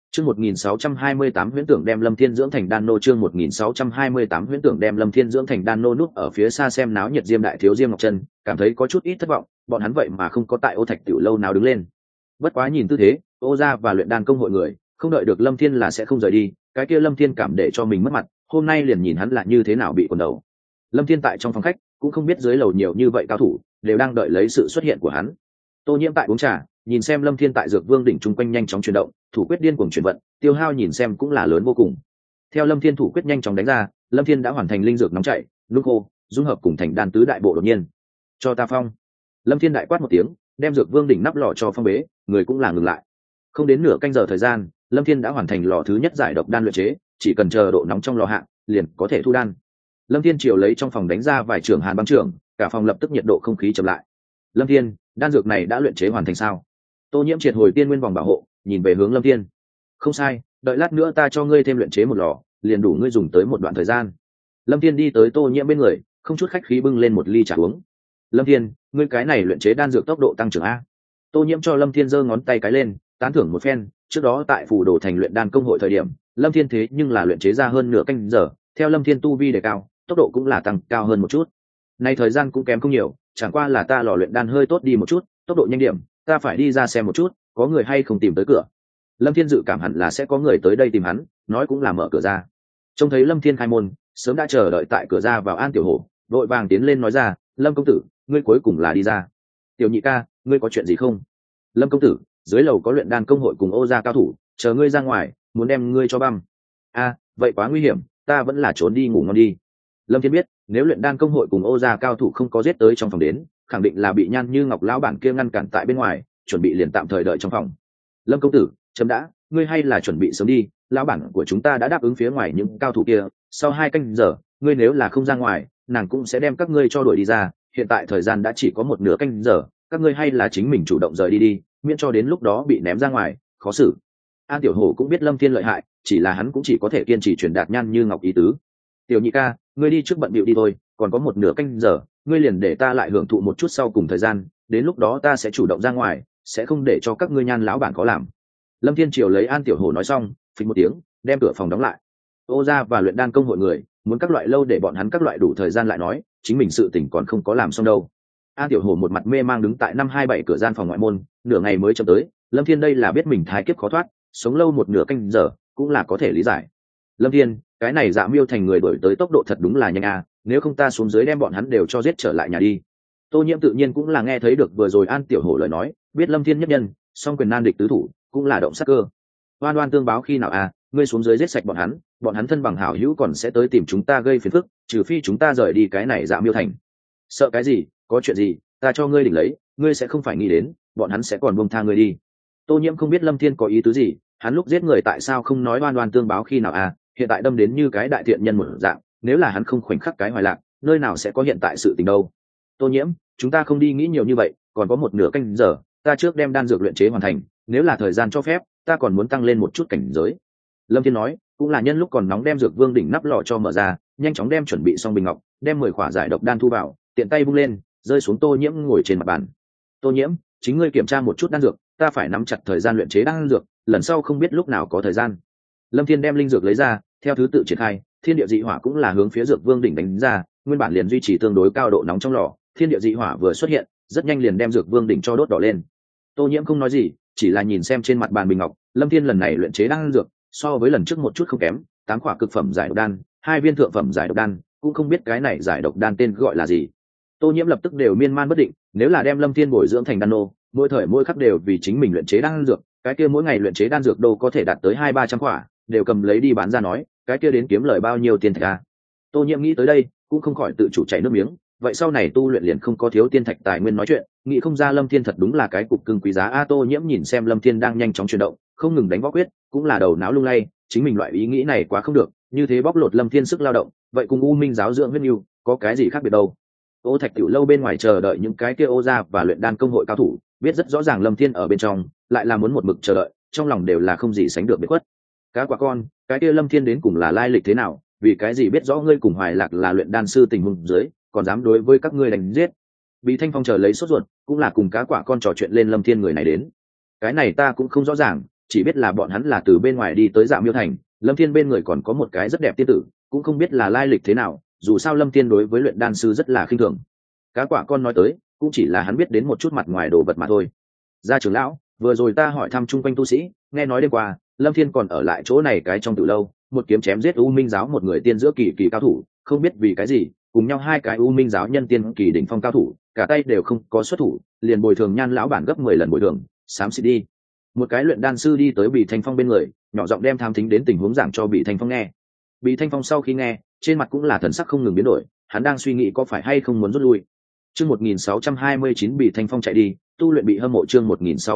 Chương 1628 huyễn tưởng đem Lâm Thiên dưỡng thành đan nô. Chương 1628 huyễn tưởng đem Lâm Thiên dưỡng thành đan nô. Núp ở phía xa xem náo nhiệt Diêm đại thiếu Diêm Ngọc Trân cảm thấy có chút ít thất vọng, bọn hắn vậy mà không có tại Ô Thạch tiểu lâu nào đứng lên. Bất quá nhìn tư thế, Ô gia và luyện đan công hội người không đợi được Lâm Thiên là sẽ không rời đi, cái kia Lâm Thiên cảm để cho mình mất mặt, hôm nay liền nhìn hắn là như thế nào bị quần đầu. Lâm Thiên tại trong phòng khách cũng không biết dưới lầu nhiều như vậy cao thủ đều đang đợi lấy sự xuất hiện của hắn. Tô Nhiễm tại uống trà, nhìn xem Lâm Thiên tại Dược Vương đỉnh trung quanh nhanh chóng chuyển động, thủ quyết điên cuồng chuyển vận, tiêu hao nhìn xem cũng là lớn vô cùng. Theo Lâm Thiên thủ quyết nhanh chóng đánh ra, Lâm Thiên đã hoàn thành linh dược nóng chảy, lúc khô, dung hợp cùng thành đan tứ đại bộ đột nhiên. Cho ta phong. Lâm Thiên đại quát một tiếng, đem Dược Vương đỉnh nắp lò cho phong bế, người cũng là ngừng lại. Không đến nửa canh giờ thời gian, Lâm Thiên đã hoàn thành lò thứ nhất giải độc đan luyện chế, chỉ cần chờ độ nóng trong lò hạ, liền có thể thu đan. Lâm Thiên chiều lấy trong phòng đánh ra vài trường hàn băng trưởng, cả phòng lập tức nhiệt độ không khí chậm lại. Lâm Thiên, đan dược này đã luyện chế hoàn thành sao? Tô Nhiễm triệt hồi tiên nguyên vòng bảo hộ, nhìn về hướng Lâm Thiên. Không sai, đợi lát nữa ta cho ngươi thêm luyện chế một lò, liền đủ ngươi dùng tới một đoạn thời gian. Lâm Thiên đi tới Tô Nhiễm bên người, không chút khách khí bưng lên một ly trà uống. Lâm Thiên, ngươi cái này luyện chế đan dược tốc độ tăng trưởng a. Tô Nhiễm cho Lâm Thiên giơ ngón tay cái lên, tán thưởng một phen. Trước đó tại phủ đồ thành luyện đan công hội thời điểm, Lâm Thiên thế nhưng là luyện chế ra hơn nửa canh giờ, theo Lâm Thiên tu vi đề cao, tốc độ cũng là tăng cao hơn một chút. Nay thời gian cũng kém không nhiều, chẳng qua là ta lò luyện đan hơi tốt đi một chút, tốc độ nhanh điểm, ta phải đi ra xem một chút, có người hay không tìm tới cửa. Lâm Thiên dự cảm hẳn là sẽ có người tới đây tìm hắn, nói cũng là mở cửa ra. Trông thấy Lâm Thiên khai môn, sớm đã chờ đợi tại cửa ra vào An Tiểu Hổ, đội vàng tiến lên nói ra, Lâm công tử, ngươi cuối cùng là đi ra. Tiểu nhị ca, ngươi có chuyện gì không? Lâm công tử, dưới lầu có luyện đan công hội cùng Ô gia cao thủ, chờ ngươi ra ngoài, muốn đem ngươi cho băm. A, vậy quá nguy hiểm, ta vẫn là trốn đi ngủ ngon đi. Lâm Thiên biết, nếu luyện đan công hội cùng Ô gia cao thủ không có giết tới trong phòng đến, khẳng định là bị Nhan Như Ngọc lão bản kia ngăn cản tại bên ngoài, chuẩn bị liền tạm thời đợi trong phòng. Lâm công tử, chấm đã, ngươi hay là chuẩn bị sớm đi, lão bản của chúng ta đã đáp ứng phía ngoài những cao thủ kia, sau 2 canh giờ, ngươi nếu là không ra ngoài, nàng cũng sẽ đem các ngươi cho đuổi đi ra, hiện tại thời gian đã chỉ có một nửa canh giờ, các ngươi hay là chính mình chủ động rời đi đi, miễn cho đến lúc đó bị ném ra ngoài, khó xử. An Tiểu Hổ cũng biết Lâm Thiên lợi hại, chỉ là hắn cũng chỉ có thể kiên trì truyền đạt Nhan Như Ngọc ý tứ. Tiểu nhị ca, ngươi đi trước bận bịu đi thôi, còn có một nửa canh giờ, ngươi liền để ta lại hưởng thụ một chút sau cùng thời gian, đến lúc đó ta sẽ chủ động ra ngoài, sẽ không để cho các ngươi Nhan lão bản có làm. Lâm Thiên Triều lấy An Tiểu Hổ nói xong, phình một tiếng, đem cửa phòng đóng lại. Ô gia và luyện đan công hội người muốn các loại lâu để bọn hắn các loại đủ thời gian lại nói, chính mình sự tình còn không có làm xong đâu. An Tiểu Hổ một mặt mê mang đứng tại 527 cửa gian phòng ngoại môn, nửa ngày mới chậm tới. Lâm Thiên đây là biết mình thái kiếp khó thoát, sống lâu một nửa canh giờ cũng là có thể lý giải. Lâm Thiên, cái này Dạ Miêu thành người đổi tới tốc độ thật đúng là nhanh à, nếu không ta xuống dưới đem bọn hắn đều cho giết trở lại nhà đi. Tô Nhiễm tự nhiên cũng là nghe thấy được vừa rồi An Tiểu Hổ lời nói, biết Lâm Thiên nhất nhân, song quyền nan địch tứ thủ, cũng là động sát cơ. Oan oan tương báo khi nào à, ngươi xuống dưới giết sạch bọn hắn thân bằng hảo hữu còn sẽ tới tìm chúng ta gây phiền phức, trừ phi chúng ta rời đi cái này Dạ Miêu thành. Sợ cái gì, có chuyện gì, ta cho ngươi đỉnh lấy, ngươi sẽ không phải nghĩ đến, bọn hắn sẽ còn buông tha ngươi đi. Tô Nhiễm không biết Lâm Thiên có ý tứ gì, hắn lúc giết người tại sao không nói oan oan tương báo khi nào à, hiện tại đâm đến như cái đại thiện nhân một dạng, nếu là hắn không khoảnh khắc cái hoài lạc, nơi nào sẽ có hiện tại sự tình đâu. Tô Nhiễm, chúng ta không đi nghĩ nhiều như vậy, còn có một nửa canh giờ, ta trước đem đan dược luyện chế hoàn thành, nếu là thời gian cho phép, ta còn muốn tăng lên một chút cảnh giới. Lâm Thiên nói, cũng là nhân lúc còn nóng đem dược vương đỉnh nắp lọ cho mở ra, nhanh chóng đem chuẩn bị xong bình ngọc, đem 10 khỏa giải độc đan thu vào, tiện tay vung lên, rơi xuống Tô Nhiễm ngồi trên mặt bàn. Tô Nhiễm, chính ngươi kiểm tra một chút đan dược, ta phải nắm chặt thời gian luyện chế đan dược, lần sau không biết lúc nào có thời gian. Lâm Thiên đem linh dược lấy ra, theo thứ tự triển khai, thiên địa dị hỏa cũng là hướng phía dược vương đỉnh đánh ra, nguyên bản liền duy trì tương đối cao độ nóng trong lò, thiên địa dị hỏa vừa xuất hiện, rất nhanh liền đem dược vương đỉnh cho đốt đỏ lên. Tô Nhiễm không nói gì, chỉ là nhìn xem trên mặt bàn bình ngọc, Lâm Thiên lần này luyện chế đan dược, so với lần trước một chút không kém, 8 khỏa cực phẩm giải độc đan, 2 viên thượng phẩm giải độc đan, cũng không biết cái này giải độc đan tên gọi là gì. Tô Nhiễm lập tức đều miên man bất định, nếu là đem Lâm Thiên bồi dưỡng thành đan nô, mỗi thời mỗi khắc đều vì chính mình luyện chế đan dược, cái kia mỗi ngày luyện chế đan dược đâu có thể đạt tới 200-300 khỏa, đều cầm lấy đi bán ra nói, cái kia đến kiếm lời bao nhiêu tiền thạch a. Tô Nhiễm nghĩ tới đây, cũng không khỏi tự chủ chảy nước miếng, vậy sau này tu luyện liền không có thiếu tiên thạch tài nguyên nói chuyện, nghĩ không ra Lâm Thiên thật đúng là cái cục cưng quý giá a. Tô Nhiễm nhìn xem Lâm Thiên đang nhanh chóng chuyển động, không ngừng đánh võ quyết, cũng là đầu não lung lay, chính mình loại ý nghĩ này quá không được, như thế bóc lột Lâm Thiên sức lao động, vậy cùng U Minh giáo dưỡng huyết nhu, có cái gì khác biệt đâu. Ô Thạch tiểu lâu bên ngoài chờ đợi những cái kia Ô gia và luyện đan công hội cao thủ, biết rất rõ ràng Lâm Thiên ở bên trong, lại là muốn một mực chờ đợi, trong lòng đều là không gì sánh được biệt khuất. Cá quả con, cái kia Lâm Thiên đến cùng là lai lịch thế nào, vì cái gì biết rõ ngươi cùng Hoài Lạc là luyện đan sư tình huống dưới, còn dám đối với các ngươi đánh giết. Bị Thanh Phong chờ lấy sốt ruột, cũng là cùng cá quả con trò chuyện lên Lâm Thiên người này đến. Cái này ta cũng không rõ ràng, chỉ biết là bọn hắn là từ bên ngoài đi tới Dạ Miêu thành. Lâm Thiên bên người còn có một cái rất đẹp tiên tử, cũng không biết là lai lịch thế nào, dù sao Lâm Thiên đối với luyện đan sư rất là khinh thường. Cá quả con nói tới cũng chỉ là hắn biết đến một chút mặt ngoài đồ vật mà thôi. Gia trưởng lão, vừa rồi ta hỏi thăm chung quanh tu sĩ, nghe nói đêm qua Lâm Thiên còn ở lại chỗ này cái trong tử lâu, một kiếm chém giết U Minh giáo một người tiên giữa kỳ kỳ cao thủ, không biết vì cái gì cùng nhau hai cái U Minh giáo nhân tiên kỳ đỉnh phong cao thủ cả tay đều không có xuất thủ, liền bồi thường Nhan lão bản gấp 10 lần bồi thường, xám xịt đi. Một cái luyện đan sư đi tới Bỉ Thanh Phong bên người, nhỏ giọng đem tham thính đến tình huống giảng cho Bỉ Thanh Phong nghe. Bỉ Thanh Phong sau khi nghe, trên mặt cũng là thần sắc không ngừng biến đổi, hắn đang suy nghĩ có phải hay không muốn rút lui. Chương 1629 Bỉ Thanh Phong chạy đi, tu luyện bị hâm mộ. Chương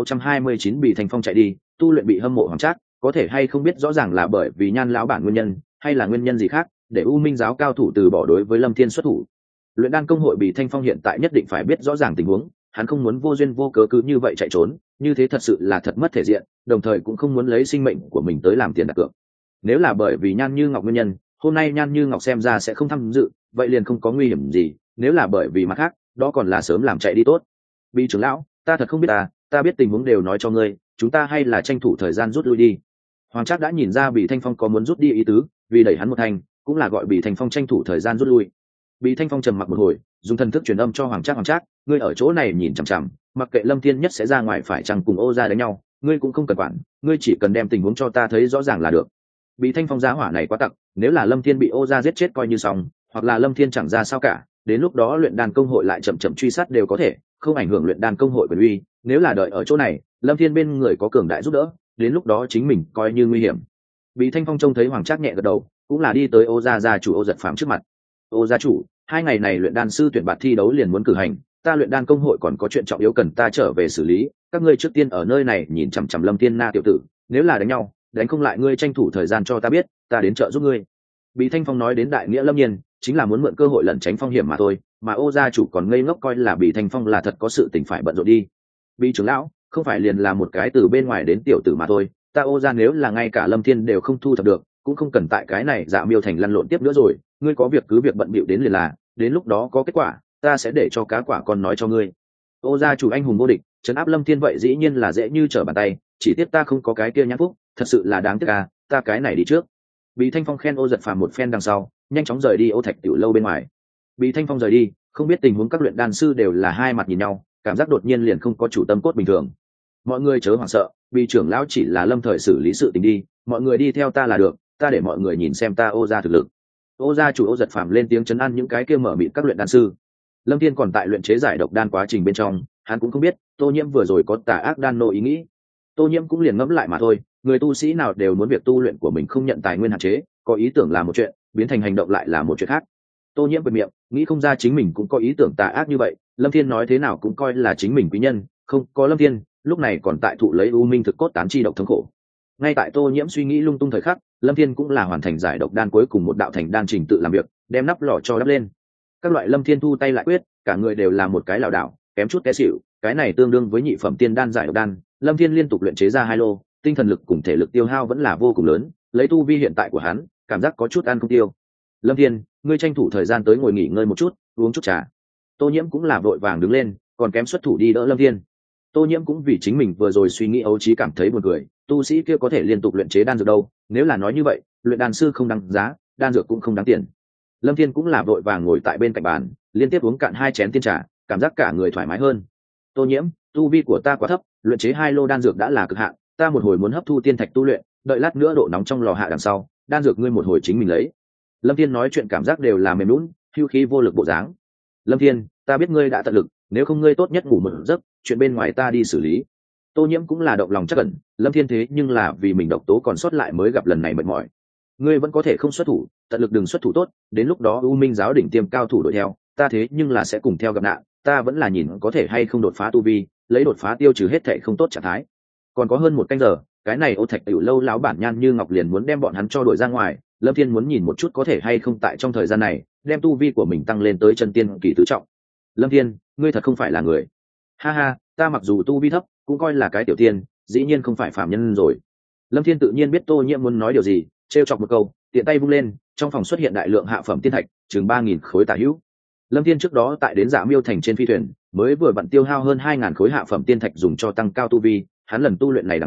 1629 Bỉ Thanh Phong chạy đi, tu luyện bị hâm mộ. Hoàng Trác có thể hay không biết rõ ràng là bởi vì Nhan lão bản nguyên nhân, hay là nguyên nhân gì khác, để U Minh giáo cao thủ từ bỏ đối với Lâm Thiên xuất thủ. Luyện đan công hội Bỉ Thanh Phong hiện tại nhất định phải biết rõ ràng tình huống, hắn không muốn vô duyên vô cớ cứ như vậy chạy trốn, như thế thật sự là thật mất thể diện, đồng thời cũng không muốn lấy sinh mệnh của mình tới làm tiền đặt cược. Nếu là bởi vì Nhan Như Ngọc nguyên nhân, hôm nay Nhan Như Ngọc xem ra sẽ không tham dự, vậy liền không có nguy hiểm gì, nếu là bởi vì mặt khác, đó còn là sớm làm chạy đi tốt. Bỉ trưởng lão, ta thật không biết ta biết tình huống đều nói cho ngươi, chúng ta hay là tranh thủ thời gian rút lui đi. Hoàng Trác đã nhìn ra Bỉ Thanh Phong có muốn rút đi ý tứ, vì đẩy hắn một thành, cũng là gọi Bỉ Thanh Phong tranh thủ thời gian rút lui. Bỉ Thanh Phong trầm mặc một hồi, dùng thần thức truyền âm cho Hoàng Trác, ngươi ở chỗ này nhìn chằm chằm, mặc kệ Lâm Thiên nhất sẽ ra ngoài phải chăng cùng Ô gia đánh nhau, ngươi cũng không cần quản, ngươi chỉ cần đem tình huống cho ta thấy rõ ràng là được. Bỉ Thanh Phong giá hỏa này quá tặc, nếu là Lâm Thiên bị Ô gia giết chết coi như xong, hoặc là Lâm Thiên chẳng ra sao cả, đến lúc đó luyện đan công hội lại chậm chậm truy sát đều có thể, không ảnh hưởng luyện đan công hội quyền uy. Nếu là đợi ở chỗ này, Lâm Thiên bên người có cường đại giúp đỡ, đến lúc đó chính mình coi như nguy hiểm. Bỉ Thanh Phong trông thấy Hoàng Trác nhẹ gật đầu, cũng là đi tới Ô gia gia chủ Ô Giật Phàm trước mặt. Ô gia chủ, 2 ngày này luyện đan sư tuyển bạt thi đấu liền muốn cử hành, ta luyện đan công hội còn có chuyện trọng yếu cần ta trở về xử lý, các ngươi trước tiên ở nơi này nhìn chằm chằm Lâm Thiên Na tiểu tử, nếu là đánh nhau, đánh không lại ngươi tranh thủ thời gian cho ta biết, ta đến trợ giúp ngươi. Bỉ Thanh Phong nói đến đại nghĩa lâm nhiên, chính là muốn mượn cơ hội lẩn tránh phong hiểm mà thôi, mà Ô gia chủ còn ngây ngốc coi là Bỉ Thanh Phong là thật có sự tình phải bận rộn đi. Bỉ trưởng lão, không phải liền là một cái từ bên ngoài đến tiểu tử mà thôi, ta Ô gia nếu là ngay cả Lâm Thiên đều không thu thập được, cũng không cần tại cái này Dạ Miêu thành lăn lộn tiếp nữa rồi, ngươi có việc cứ việc bận bịu đến liền là, đến lúc đó có kết quả, ta sẽ để cho cá quả con nói cho ngươi. Ô gia chủ anh hùng vô địch, trấn áp Lâm Thiên vậy dĩ nhiên là dễ như trở bàn tay, chỉ tiếc ta không có cái kia nhãn phúc, thật sự là đáng tiếc ta cái này đi trước. Bỉ Thanh Phong khen Ô Giật Phàm một phen đằng sau, nhanh chóng rời đi Ô Thạch tiểu lâu bên ngoài. Bỉ Thanh Phong rời đi, không biết tình huống các luyện đan sư đều là hai mặt nhìn nhau, cảm giác đột nhiên liền không có chủ tâm cốt bình thường. Mọi người chớ hoảng sợ, Bỉ trưởng lão chỉ là lâm thời xử lý sự tình đi, mọi người đi theo ta là được, ta để mọi người nhìn xem ta Ô gia thực lực. Ô gia chủ Ô Giật Phàm lên tiếng trấn an những cái kia mở mịt các luyện đan sư. Lâm Thiên còn tại luyện chế giải độc đan quá trình bên trong, hắn cũng không biết Tô Nhiễm vừa rồi có tà ác đan nộ ý nghĩ. Tô Nhiễm cũng liền ngẫm lại mà thôi, người tu sĩ nào đều muốn việc tu luyện của mình không nhận tài nguyên hạn chế, có ý tưởng là một chuyện, biến thành hành động lại là một chuyện khác. Tô Nhiễm bật miệng, nghĩ không ra chính mình cũng có ý tưởng tà ác như vậy, Lâm Thiên nói thế nào cũng coi là chính mình quý nhân, không có Lâm Thiên, lúc này còn tại thụ lấy u minh thực cốt tán chi độc thống khổ. Ngay tại Tô Nhiễm suy nghĩ lung tung thời khắc, Lâm Thiên cũng là hoàn thành giải độc đan cuối cùng một đạo thành đan trình tự làm việc, đem nắp lọ cho đắp lên. Các loại Lâm Thiên thu tay lại quyết, cả người đều là một cái lảo đảo, kém chút té xỉu, cái này tương đương với nhị phẩm tiên đan giải độc đan, Lâm Thiên liên tục luyện chế ra 2 lô, tinh thần lực cùng thể lực tiêu hao vẫn là vô cùng lớn, lấy tu vi hiện tại của hắn, cảm giác có chút ăn không tiêu. Lâm Thiên, ngươi tranh thủ thời gian tới ngồi nghỉ ngơi một chút, uống chút trà. Tô Nhiễm cũng là vội vàng đứng lên, còn kém xuất thủ đi đỡ Lâm Thiên. Tô Nhiễm cũng vì chính mình vừa rồi suy nghĩ ấu trí cảm thấy buồn cười, tu sĩ kia có thể liên tục luyện chế đan dược đâu, nếu là nói như vậy, luyện đan sư không đáng giá, đan dược cũng không đáng tiền. Lâm Thiên cũng là vội vàng ngồi tại bên cạnh bàn, liên tiếp uống cạn 2 chén tiên trà, cảm giác cả người thoải mái hơn. Tô Nhiễm, tu vi của ta quá thấp, luyện chế 2 lô đan dược đã là cực hạn, ta một hồi muốn hấp thu tiên thạch tu luyện, đợi lát nữa độ nóng trong lò hạ đằng sau, đan dược ngươi một hồi chính mình lấy. Lâm Thiên nói chuyện cảm giác đều là mềm nhũn, hưu khí vô lực bộ dáng. Lâm Thiên, ta biết ngươi đã tận lực, nếu không ngươi tốt nhất ngủ một giấc, chuyện bên ngoài ta đi xử lý. Tô Nhiễm cũng là động lòng chắc ẩn, Lâm Thiên thế nhưng là vì mình độc tố còn sót lại mới gặp lần này mệt mỏi. Ngươi vẫn có thể không xuất thủ, tận lực đừng xuất thủ tốt, đến lúc đó U Minh giáo đỉnh tiêm cao thủ đuổi theo, ta thế nhưng là sẽ cùng theo gặp nạn, ta vẫn là nhìn có thể hay không đột phá tu vi, lấy đột phá tiêu trừ hết thảy không tốt trạng thái. Còn có hơn 1 canh giờ, cái này Ô Thạch tiểu lâu lão bản Nhan Như Ngọc liền muốn đem bọn hắn cho đuổi ra ngoài, Lâm Thiên muốn nhìn một chút có thể hay không tại trong thời gian này, đem tu vi của mình tăng lên tới chân tiên kỳ tứ trọng. Lâm Thiên, ngươi thật không phải là người. Ha ha, ta mặc dù tu vi thấp, cũng coi là cái tiểu tiên, dĩ nhiên không phải phàm nhân rồi. Lâm Thiên tự nhiên biết Tô Nhiễm muốn nói điều gì, trêu chọc một câu, tiện tay vung lên, trong phòng xuất hiện đại lượng hạ phẩm tiên thạch, chừng 3000 khối tả hữu. Lâm Thiên trước đó tại đến Dạ Miêu thành trên phi thuyền, mới vừa vặn tiêu hao hơn 2000 khối hạ phẩm tiên thạch dùng cho tăng cao tu vi, hắn lần tu luyện này đằng sau,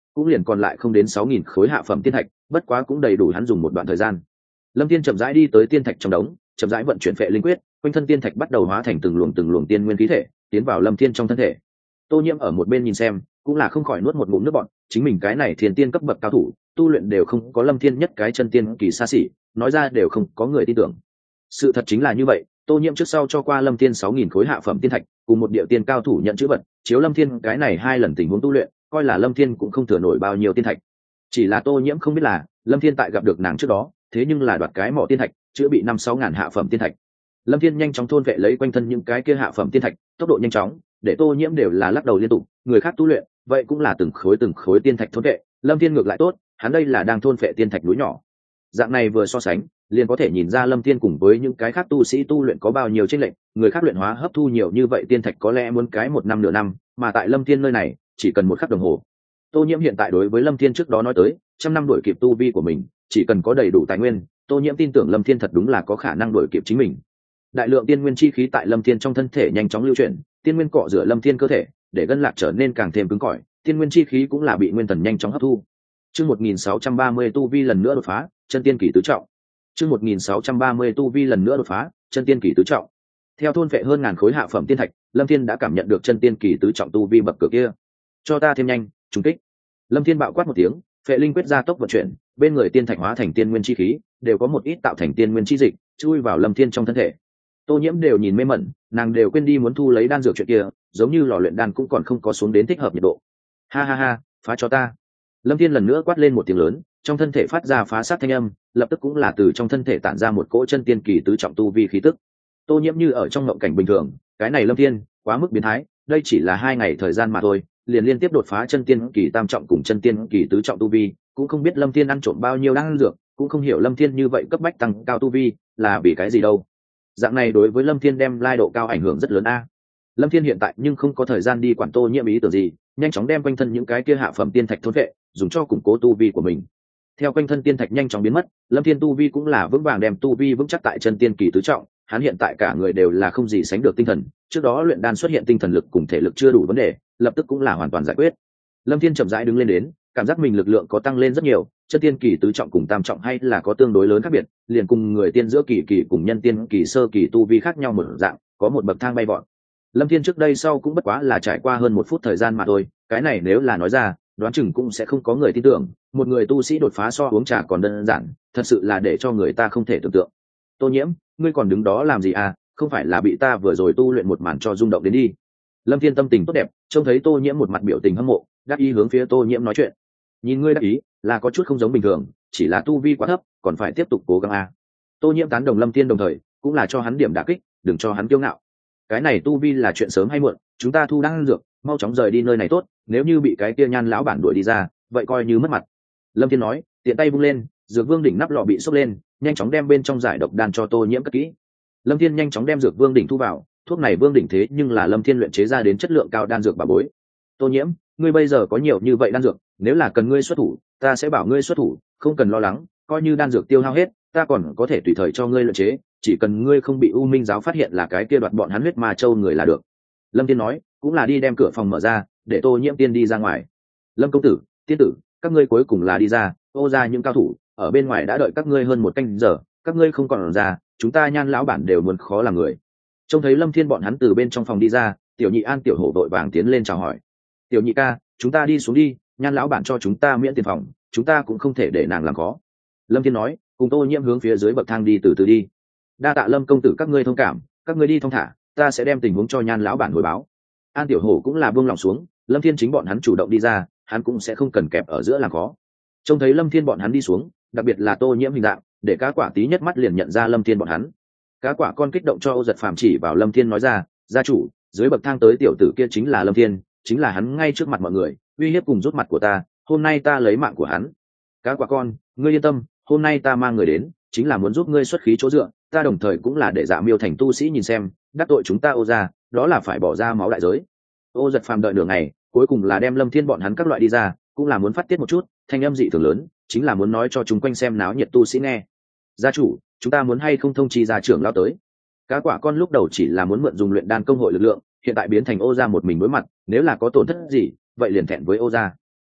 cũng liền còn lại không đến 6.000 khối hạ phẩm tiên thạch, bất quá cũng đầy đủ hắn dùng một đoạn thời gian. Lâm Thiên chậm rãi đi tới tiên thạch trong đống, chậm rãi vận chuyển phệ linh quyết, quanh thân tiên thạch bắt đầu hóa thành từng luồng tiên nguyên khí thể, tiến vào Lâm Thiên trong thân thể. Tô Nhiễm ở một bên nhìn xem, cũng là không khỏi nuốt một ngụm nước bọt, chính mình cái này thiên tiên cấp bậc cao thủ, tu luyện đều không có Lâm Thiên nhất cái chân tiên kỳ xa xỉ, nói ra đều không có người tin tưởng. Sự thật chính là như vậy, Tô Nhiễm trước sau cho qua Lâm Thiên 6.000 khối hạ phẩm tiên thạch, cùng một địa tiên cao thủ nhận chữ vật, chiếu Lâm Thiên cái này 2 lần tình huống tu luyện, coi là Lâm Thiên cũng không thừa nổi bao nhiêu tiên thạch. Chỉ là Tô Nhiễm không biết là, Lâm Thiên tại gặp được nàng trước đó, thế nhưng là đoạt cái mỏ tiên thạch, chữa bị 5-6 ngàn hạ phẩm tiên thạch. Lâm Thiên nhanh chóng thôn vệ lấy quanh thân những cái kia hạ phẩm tiên thạch, tốc độ nhanh chóng, để Tô Nhiễm đều là lắc đầu liên tục, người khác tu luyện, vậy cũng là từng khối tiên thạch thôn vệ, Lâm Thiên ngược lại tốt, hắn đây là đang thôn vệ tiên thạch núi nhỏ. Dạng này vừa so sánh, liền có thể nhìn ra Lâm Thiên cùng với những cái khác tu sĩ tu luyện có bao nhiêu chênh lệch, người khác luyện hóa hấp thu nhiều như vậy tiên thạch có lẽ muốn cái 1 năm nửa năm, mà tại Lâm Thiên nơi này, chỉ cần 1 khắc đồng hồ. Tô Nhiễm hiện tại đối với Lâm Thiên trước đó nói tới, trăm năm đuổi kịp tu vi của mình, chỉ cần có đầy đủ tài nguyên, Tô Nhiễm tin tưởng Lâm Thiên thật đúng là có khả năng đuổi kịp chính mình. Đại lượng tiên nguyên chi khí tại Lâm Thiên trong thân thể nhanh chóng lưu chuyển, tiên nguyên cọ rửa Lâm Thiên cơ thể, để gân lạc trở nên càng thêm cứng cỏi, tiên nguyên chi khí cũng là bị nguyên thần nhanh chóng hấp thu. Chương 1630 tu vi lần nữa đột phá, chân tiên kỳ tứ trọng. Chương 1630 tu vi lần nữa đột phá, chân tiên kỳ tứ trọng. Theo thôn vệ hơn ngàn khối hạ phẩm tiên thạch, Lâm Thiên đã cảm nhận được chân tiên kỳ tứ trọng tu vi bậc cửa kia. Cho ta thêm nhanh, trùng kích. Lâm Thiên bạo quát một tiếng, phệ linh quyết gia tốc vận chuyển, bên người tiên thạch hóa thành tiên nguyên chi khí, đều có một ít tạo thành tiên nguyên chi dịch, chui vào Lâm Thiên trong thân thể. Tô Nhiễm đều nhìn mê mẩn, nàng đều quên đi muốn thu lấy đan dược chuyện kia, giống như lò luyện đan cũng còn không có xuống đến thích hợp nhiệt độ. Ha ha ha, phá cho ta. Lâm Thiên lần nữa quát lên một tiếng lớn, trong thân thể phát ra phá sát thanh âm, lập tức cũng là từ trong thân thể tản ra một cỗ chân tiên kỳ tứ trọng tu vi khí tức. Tô Nhiễm như ở trong ngộng cảnh bình thường, cái này Lâm Thiên, quá mức biến thái, đây chỉ là 2 ngày thời gian mà thôi, liền liên tiếp đột phá chân tiên kỳ tam trọng cùng chân tiên kỳ tứ trọng tu vi, cũng không biết Lâm Thiên ăn trộm bao nhiêu đan dược, cũng không hiểu Lâm Thiên như vậy cấp bách tăng cao tu vi, là vì cái gì đâu. Dạng này đối với Lâm Thiên đem lai độ cao ảnh hưởng rất lớn a. Lâm Thiên hiện tại nhưng không có thời gian đi quản Tô Nhiễm ý tưởng gì, nhanh chóng đem quanh thân những cái kia hạ phẩm tiên thạch thôn vệ, dùng cho củng cố tu vi của mình. Theo quanh thân tiên thạch nhanh chóng biến mất, Lâm Thiên tu vi cũng là vững vàng đem tu vi vững chắc tại chân tiên kỳ tứ trọng, hắn hiện tại cả người đều là không gì sánh được tinh thần, trước đó luyện đan xuất hiện tinh thần lực cùng thể lực chưa đủ vấn đề, lập tức cũng là hoàn toàn giải quyết. Lâm Thiên chậm rãi đứng lên đến, cảm giác mình lực lượng có tăng lên rất nhiều, chân tiên kỳ tứ trọng cùng tam trọng hay là có tương đối lớn khác biệt, liền cùng người tiên giữa kỳ kỳ cùng nhân tiên kỳ sơ kỳ tu vi khác nhau một dạng, có một bậc thang bay vọt. Lâm Thiên trước đây sau cũng bất quá là trải qua hơn 1 phút thời gian mà thôi, cái này nếu là nói ra, đoán chừng cũng sẽ không có người tin tưởng, một người tu sĩ đột phá so uống trà còn đơn giản, thật sự là để cho người ta không thể tưởng tượng. Tô Nhiễm, ngươi còn đứng đó làm gì à, không phải là bị ta vừa rồi tu luyện một màn cho rung động đến đi. Lâm Thiên tâm tình tốt đẹp, trông thấy Tô Nhiễm một mặt biểu tình hâm mộ, đáp ý hướng phía Tô Nhiễm nói chuyện. Nhìn ngươi đáp ý, là có chút không giống bình thường, chỉ là tu vi quá thấp, còn phải tiếp tục cố gắng à. Tô Nhiễm tán đồng Lâm Thiên đồng thời, cũng là cho hắn điểm đả kích, đừng cho hắn kiêu ngạo. Cái này tu vi là chuyện sớm hay muộn, chúng ta thu đan dược, mau chóng rời đi nơi này tốt, nếu như bị cái kia Nhan lão bản đuổi đi ra, vậy coi như mất mặt. Lâm Thiên nói, tiện tay vung lên, dược vương đỉnh nắp lọ bị xốc lên, nhanh chóng đem bên trong giải độc đan cho Tô Nhiễm cất kỹ. Lâm Thiên nhanh chóng đem dược vương đỉnh thu vào, thuốc này vương đỉnh thế nhưng là Lâm Thiên luyện chế ra đến chất lượng cao đan dược bà bối. Tô Nhiễm, ngươi bây giờ có nhiều như vậy đan dược, nếu là cần ngươi xuất thủ, ta sẽ bảo ngươi xuất thủ, không cần lo lắng, coi như đan dược tiêu hao hết, ta còn có thể tùy thời cho ngươi luyện chế, chỉ cần ngươi không bị U Minh giáo phát hiện là cái kia đoạt bọn hắn huyết ma châu người là được. Lâm Thiên nói, cũng là đi đem cửa phòng mở ra, để Tô Nhiễm tiên đi ra ngoài. Lâm công tử, tiên tử, các ngươi cuối cùng là đi ra, Ô gia những cao thủ ở bên ngoài đã đợi các ngươi hơn 1 canh giờ, các ngươi không còn ra, chúng ta Nhan lão bản đều muốn khó làm người. Trông thấy Lâm Thiên bọn hắn từ bên trong phòng đi ra, Tiểu Nhị An tiểu hổ vội vàng tiến lên chào hỏi. Tiểu Nhị ca, chúng ta đi xuống đi, Nhan lão bản cho chúng ta miễn tiền phòng, chúng ta cũng không thể để nàng làm khó. Lâm Thiên nói, cùng Tô Nhiễm hướng phía dưới bậc thang đi từ từ đi. Đa tạ Lâm công tử các ngươi thông cảm, các ngươi đi thong thả, ta sẽ đem tình huống cho Nhan lão bản hồi báo. An tiểu hổ cũng là buông lòng xuống, Lâm Thiên chính bọn hắn chủ động đi ra, hắn cũng sẽ không cần kẹp ở giữa làm khó. Trông thấy Lâm Thiên bọn hắn đi xuống, đặc biệt là Tô Nhiễm hình dạng, để cá quả tí nhất mắt liền nhận ra Lâm Thiên bọn hắn. Cá quả con kích động cho Ô Giật Phàm chỉ vào Lâm Thiên nói ra, gia chủ, dưới bậc thang tới tiểu tử kia chính là Lâm Thiên, chính là hắn ngay trước mặt mọi người, uy hiếp cùng rút mặt của ta, hôm nay ta lấy mạng của hắn. Cá quả con, ngươi yên tâm, hôm nay ta mang người đến, chính là muốn giúp ngươi xuất khí chỗ dựa, ta đồng thời cũng là để Dạ Miêu thành tu sĩ nhìn xem, đắc tội chúng ta Ô gia, đó là phải bỏ ra máu đại giới. Ô Giật Phàm đợi nửa ngày, cuối cùng là đem Lâm Thiên bọn hắn các loại đi ra, cũng là muốn phát tiết một chút, thanh âm dị thường lớn, chính là muốn nói cho chúng quanh xem náo nhiệt tu sĩ nghe. Gia chủ, chúng ta muốn hay không thông chi gia trưởng lao tới. Cá quả con lúc đầu chỉ là muốn mượn dùng luyện đan công hội lực lượng, hiện tại biến thành Ô gia một mình đối mặt, nếu là có tổn thất gì, vậy liền thẹn với Ô gia.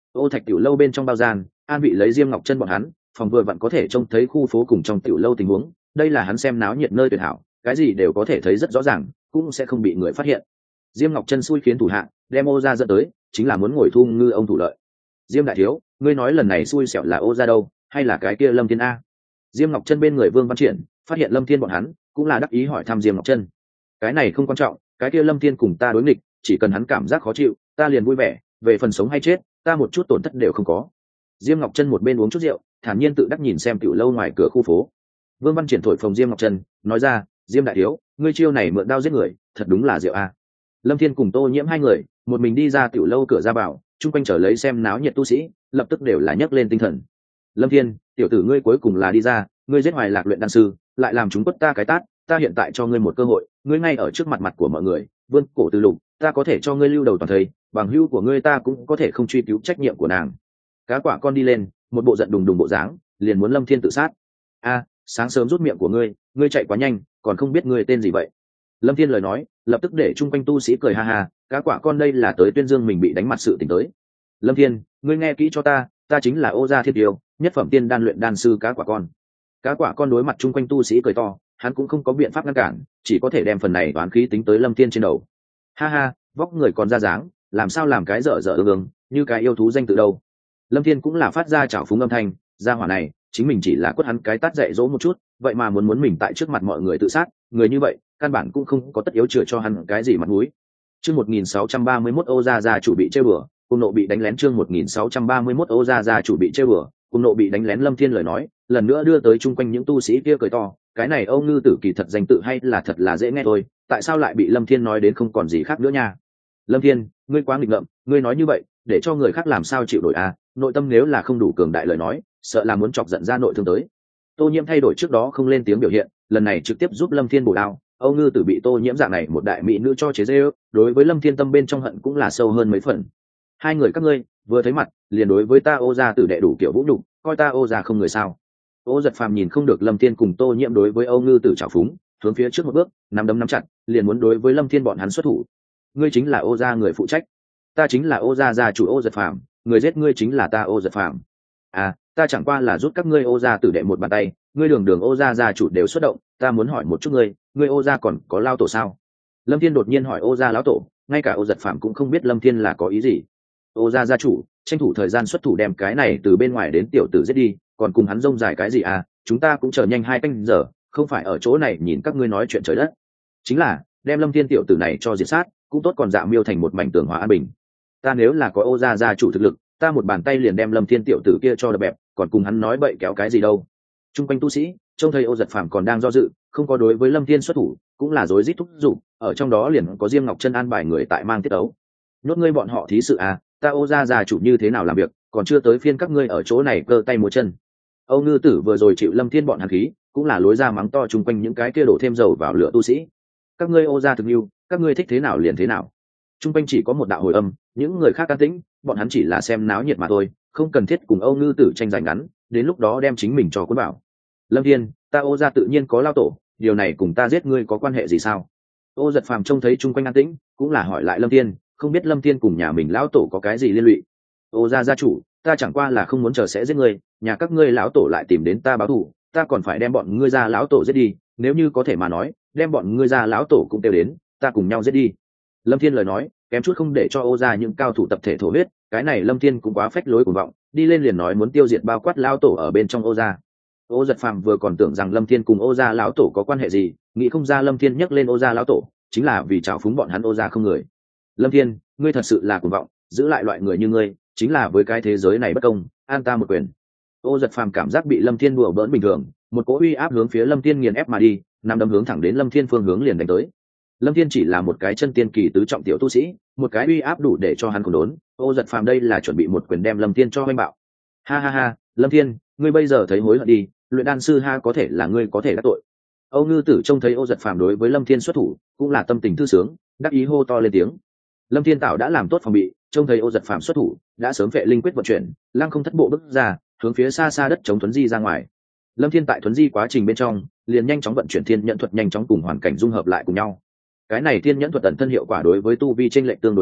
Ô Thạch tiểu lâu bên trong bao gian, an vị lấy Diêm Ngọc Chân bọn hắn, phòng vừa vặn có thể trông thấy khu phố cùng trong tiểu lâu tình huống, đây là hắn xem náo nhiệt nơi tuyệt hảo, cái gì đều có thể thấy rất rõ ràng, cũng sẽ không bị người phát hiện. Diêm Ngọc Chân xui khiến thủ hạ đem Ô gia dẫn tới, chính là muốn ngồi thu ngư ông thủ lợi. Diêm đại thiếu, ngươi nói lần này xui xẻo là Ô gia đâu, hay là cái kia Lâm Thiên a? Diêm Ngọc Chân bên người Vương Văn Triển phát hiện Lâm Thiên bọn hắn, cũng là đắc ý hỏi thăm Diêm Ngọc Chân. Cái này không quan trọng, cái kia Lâm Thiên cùng ta đối nghịch, chỉ cần hắn cảm giác khó chịu, ta liền vui vẻ, về phần sống hay chết, ta một chút tổn thất đều không có. Diêm Ngọc Chân một bên uống chút rượu, thản nhiên tự đắc nhìn xem tiểu lâu ngoài cửa khu phố. Vương Văn Triển thổi phồng Diêm Ngọc Chân, nói ra, Diêm đại thiếu, ngươi chiêu này mượn đao giết người, thật đúng là rượu a. Lâm Thiên cùng Tô Nhiễm hai người, một mình đi ra tiểu lâu cửa ra vào, chung quanh trở lấy xem náo nhiệt tu sĩ, lập tức đều là nhấc lên tinh thần. Lâm Thiên, tiểu tử ngươi cuối cùng là đi ra, ngươi giết Hoài Lạc luyện đan sư, lại làm chúng quất ta cái tát, ta hiện tại cho ngươi một cơ hội, ngươi ngay ở trước mặt mặt của mọi người, vươn cổ từ lục, ta có thể cho ngươi lưu đầu toàn thây, bằng hữu của ngươi ta cũng có thể không truy cứu trách nhiệm của nàng. Cá quả con đi lên, một bộ giận đùng đùng bộ dáng, liền muốn Lâm Thiên tự sát. A, sáng sớm rút miệng của ngươi chạy quá nhanh, còn không biết ngươi tên gì vậy? Lâm Thiên lời nói, lập tức để chung quanh tu sĩ cười ha ha, cá quả con đây là tới tuyên dương mình bị đánh mặt sự tình tới. Lâm Thiên, ngươi nghe kỹ cho ta chính là Ô gia Thiên Tiêu, nhất phẩm tiên đan luyện đan sư cá quả con. Cá quả con đối mặt chung quanh tu sĩ cười to, hắn cũng không có biện pháp ngăn cản, chỉ có thể đem phần này toán khí tính tới Lâm Thiên trên đầu. Ha ha, vóc người còn ra dáng, làm sao làm cái dở dở ương như cái yêu thú danh tự đâu. Lâm Thiên cũng là phát ra chảo phúng âm thanh, gia hỏa này, chính mình chỉ là quất hắn cái tát dạy dỗ một chút, vậy mà muốn mình tại trước mặt mọi người tự sát, người như vậy, căn bản cũng không có tất yếu chừa cho hắn cái gì mặt mũi. Chương 1631 Ô gia chủ bị trêu đùa, cùng nộ bị đánh lén. Chương 1631 Ô gia chủ bị trêu đùa, cùng nộ bị đánh lén. Lâm Thiên lời nói, lần nữa đưa tới chung quanh những tu sĩ kia cười to, cái này Âu Ngư Tử kỳ thật danh tự hay là thật là dễ nghe thôi, tại sao lại bị Lâm Thiên nói đến không còn gì khác nữa nha. Lâm Thiên, ngươi quá nghịch ngợm, ngươi nói như vậy, để cho người khác làm sao chịu nổi à, nội tâm nếu là không đủ cường đại lời nói, sợ là muốn chọc giận ra nội thương tới. Tô Nhiễm thay đổi trước đó không lên tiếng biểu hiện, lần này trực tiếp giúp Lâm Thiên bổ đao. Âu Ngư Tử bị Tô Nhiễm dạng này một đại mỹ nữ cho chế giễu, đối với Lâm Thiên tâm bên trong hận cũng là sâu hơn mấy phần. Hai người các ngươi vừa thấy mặt, liền đối với ta Ô gia tử đệ đủ kiểu vũ nhục, coi ta Ô gia không người sao? Ô Giật Phàm nhìn không được Lâm Thiên cùng Tô Nhiễm đối với Âu Ngư Tử trào phúng, hướng phía trước một bước, nắm đấm nắm chặt, liền muốn đối với Lâm Thiên bọn hắn xuất thủ. Ngươi chính là Ô gia người phụ trách, ta chính là Ô gia gia chủ Ô Giật Phàm, người giết ngươi chính là ta Ô Giật Phàm. À, ta chẳng qua là giúp các ngươi Ô gia tử đệ một bàn tay, ngươi đường Ô gia gia chủ đều xuất động, ta muốn hỏi một chút ngươi Ô gia còn có lao tổ sao? Lâm Thiên đột nhiên hỏi Ô gia lão tổ, ngay cả Ô Giật Phàm cũng không biết Lâm Thiên là có ý gì. Ô gia gia chủ, tranh thủ thời gian xuất thủ đem cái này từ bên ngoài đến tiểu tử giết đi, còn cùng hắn rông dài cái gì à, chúng ta cũng chờ nhanh 2 canh giờ, không phải ở chỗ này nhìn các ngươi nói chuyện trời đất. Chính là, đem Lâm Thiên tiểu tử này cho diệt sát, cũng tốt còn Dạ Miêu thành một mảnh tường hòa an bình. Ta nếu là có Ô gia gia chủ thực lực, ta một bàn tay liền đem Lâm Thiên tiểu tử kia cho đập bẹp, còn cùng hắn nói bậy kéo cái gì đâu. Trung quanh tu sĩ, trông thấy Ô Giật Phàm còn đang do dự, không có đối với Lâm Thiên xuất thủ, cũng là rối rít thúc giục, ở trong đó liền có Diêm Ngọc Chân an bài người tại mang tiết ấu. Nhốt ngươi bọn họ thí sự à, ta Ô gia gia chủ như thế nào làm việc, còn chưa tới phiên các ngươi ở chỗ này cơ tay múa chân. Âu Ngư Tử vừa rồi chịu Lâm Thiên bọn hắn khí, cũng là lối ra mắng to chung quanh những cái kia đổ thêm dầu vào lửa tu sĩ. Các ngươi Ô gia thực yêu, các ngươi thích thế nào liền thế nào. Chung quanh chỉ có một đạo hồi âm, những người khác an tĩnh, bọn hắn chỉ là xem náo nhiệt mà thôi, không cần thiết cùng Âu Ngư Tử tranh giành ngắn, đến lúc đó đem chính mình cho cuốn bảo. Lâm Thiên, ta Ô gia tự nhiên có lao tổ, điều này cùng ta giết ngươi có quan hệ gì sao? Ô Giật Phàm trông thấy chung quanh an tĩnh, cũng là hỏi lại Lâm Thiên, không biết Lâm Thiên cùng nhà mình lão tổ có cái gì liên lụy. Ô gia gia chủ, ta chẳng qua là không muốn chờ sẽ giết ngươi, nhà các ngươi lão tổ lại tìm đến ta báo thù, ta còn phải đem bọn ngươi gia lão tổ giết đi, nếu như có thể mà nói, đem bọn ngươi gia lão tổ cũng tiêu đến, ta cùng nhau giết đi. Lâm Thiên lời nói, kém chút không để cho Ô gia những cao thủ tập thể thổ huyết, cái này Lâm Thiên cũng quá phách lối cuồng vọng, đi lên liền nói muốn tiêu diệt bao quát lão tổ ở bên trong Ô gia. Ô Giật Phàm vừa còn tưởng rằng Lâm Thiên cùng Ô gia lão tổ có quan hệ gì, nghĩ không ra Lâm Thiên nhắc lên Ô gia lão tổ, chính là vì trào phúng bọn hắn Ô gia không người. Lâm Thiên, ngươi thật sự là cuồng vọng, giữ lại loại người như ngươi, chính là với cái thế giới này bất công, an ta một quyền. Ô Giật Phàm cảm giác bị Lâm Thiên đùa bỡn bình thường, một cỗ uy áp hướng phía Lâm Thiên nghiền ép mà đi, nằm đấm hướng thẳng đến Lâm Thiên phương hướng liền đánh tới. Lâm Thiên chỉ là một cái chân tiên kỳ tứ trọng tiểu tu sĩ, một cái uy áp đủ để cho hắn khốn đốn. Ô Giật Phàm đây là chuẩn bị một quyền đem Lâm Thiên cho hoanh bạo. Ha ha ha, Lâm Thiên, ngươi bây giờ thấy hối hận đi, luyện đan sư ha có thể là ngươi có thể đắc tội. Âu Ngư Tử trông thấy Ô Giật Phàm đối với Lâm Thiên xuất thủ, cũng là tâm tình thư sướng, đắc ý hô to lên tiếng. Lâm Thiên Tạo đã làm tốt phòng bị, trông thấy Ô Giật Phàm xuất thủ, đã sớm vệ linh quyết vận chuyển, lăng không thất bộ bước ra, hướng phía xa xa đất chống thuấn di ra ngoài. Lâm Thiên tại thuấn di quá trình bên trong, liền nhanh chóng vận chuyển thiên nhẫn thuật nhanh chóng cùng hoàn cảnh dung hợp lại cùng nhau. Cái này thiên nhẫn thuật tận thân hiệu quả đối với tu vi chênh lệch tương đối lớn,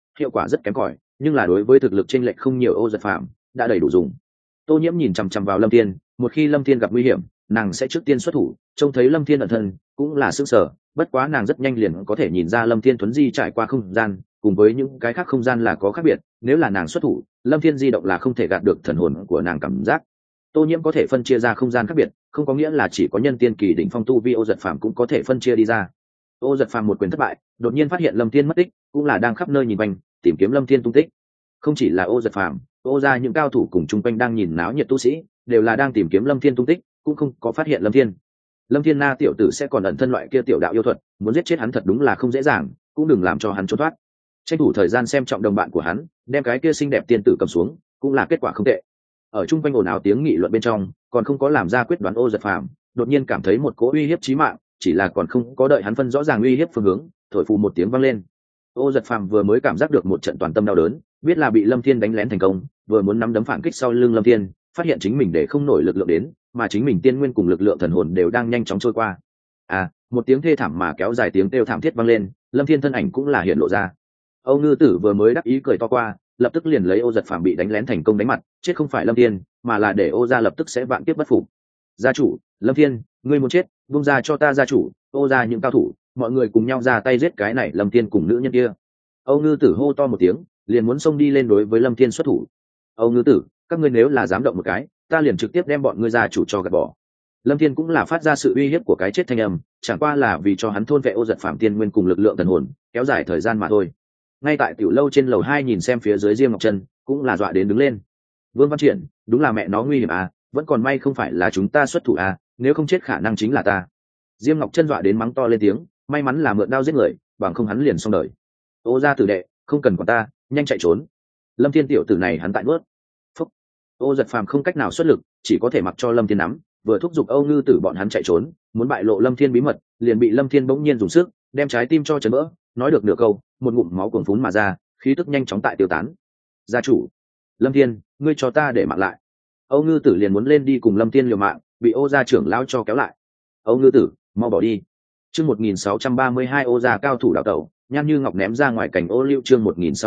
hiệu quả rất kém cỏi, nhưng là đối với thực lực chênh lệch không nhiều Ô Giật Phàm đã đầy đủ dùng. Tô Nhiễm nhìn chằm chằm vào Lâm Thiên, một khi Lâm Thiên gặp nguy hiểm, nàng sẽ trước tiên xuất thủ. Trông thấy Lâm Thiên ẩn thân, cũng là sửng sở, bất quá nàng rất nhanh liền có thể nhìn ra Lâm Thiên thuấn di trải qua không gian, cùng với những cái khác không gian là có khác biệt. Nếu là nàng xuất thủ, Lâm Thiên di động là không thể gạt được thần hồn của nàng cảm giác. Tô Nhiễm có thể phân chia ra không gian khác biệt, không có nghĩa là chỉ có nhân tiên kỳ đỉnh phong tu vi Ô Giật Phàm cũng có thể phân chia đi ra. Ô Giật Phàm một quyền thất bại, đột nhiên phát hiện Lâm Thiên mất tích, cũng là đang khắp nơi nhìn quanh, tìm kiếm Lâm Thiên tung tích. Không chỉ là Ô Giật Phàm, Ô gia những cao thủ cùng chung quanh đang nhìn náo nhiệt tu sĩ, đều là đang tìm kiếm Lâm Thiên tung tích, cũng không có phát hiện Lâm Thiên. Lâm Thiên na tiểu tử sẽ còn ẩn thân loại kia tiểu đạo yêu thuật, muốn giết chết hắn thật đúng là không dễ dàng, cũng đừng làm cho hắn trốn thoát. Tranh thủ thời gian xem trọng đồng bạn của hắn, đem cái kia xinh đẹp tiên tử cầm xuống, cũng là kết quả không tệ. Ở chung quanh ồn ào tiếng nghị luận bên trong, còn không có làm ra quyết đoán Ô Giật Phàm, đột nhiên cảm thấy một cỗ uy hiếp chí mạng, chỉ là còn không có đợi hắn phân rõ ràng uy hiếp phương hướng, thổi phù một tiếng vang lên. Ô Giật Phàm vừa mới cảm giác được một trận toàn tâm đau đớn, biết là bị Lâm Thiên đánh lén thành công, vừa muốn nắm đấm phản kích sau lưng Lâm Thiên, phát hiện chính mình để không nổi lực lượng đến, mà chính mình tiên nguyên cùng lực lượng thần hồn đều đang nhanh chóng trôi qua. Một tiếng thê thảm mà kéo dài tiếng kêu thảm thiết vang lên, Lâm Thiên thân ảnh cũng là hiện lộ ra. Âu Ngư Tử vừa mới đắc ý cười to qua, lập tức liền lấy Ô Giật Phàm bị đánh lén thành công đánh mặt, chết không phải Lâm Thiên, mà là để Ô gia lập tức sẽ vạn kiếp bất phục. Gia chủ, Lâm Thiên, ngươi muốn chết, buông ra cho ta gia chủ. Ô gia những cao thủ, mọi người cùng nhau ra tay giết cái này Lâm Thiên cùng nữ nhân kia. Âu Ngư Tử hô to một tiếng, liền muốn xông đi lên đối với Lâm Thiên xuất thủ. Âu Ngư Tử, các ngươi nếu là dám động một cái, ta liền trực tiếp đem bọn ngươi gia chủ cho gạt bỏ. Lâm Thiên cũng là phát ra sự uy hiếp của cái chết thanh âm, chẳng qua là vì cho hắn thôn vệ Ô Giật Phàm tiên nguyên cùng lực lượng thần hồn, kéo dài thời gian mà thôi. Ngay tại tiểu lâu trên lầu 2 nhìn xem phía dưới Diêm Ngọc Trân, cũng là dọa đến đứng lên. Vương Văn Triển, đúng là mẹ nó nguy hiểm à, vẫn còn may không phải là chúng ta xuất thủ à, nếu không chết khả năng chính là ta. Diêm Ngọc Trân dọa đến mắng to lên tiếng, may mắn là mượn đao giết người, bằng không hắn liền xong đời. Ô gia tử đệ, không cần quản ta, nhanh chạy trốn. Lâm Thiên tiểu tử này hắn tại nuốt. Phúc. Ô Giật Phàm không cách nào xuất lực, chỉ có thể mặc cho Lâm Thiên nắm, vừa thúc giục Âu Ngư Tử bọn hắn chạy trốn, muốn bại lộ Lâm Thiên bí mật, liền bị Lâm Thiên bỗng nhiên dùng sức, đem trái tim cho chấn vỡ, nói được nửa câu, một ngụm máu cuồn phún mà ra, khí tức nhanh chóng tại tiêu tán. Gia chủ, Lâm Thiên, ngươi cho ta để mạng lại. Âu Ngư Tử liền muốn lên đi cùng Lâm Thiên liều mạng, bị Ô gia trưởng lão cho kéo lại. Âu Ngư Tử, mau bỏ đi. Chương 1632 Ô gia cao thủ đào tẩu, Nhan Như Ngọc ném ra ngoài cảnh ô liu. Chương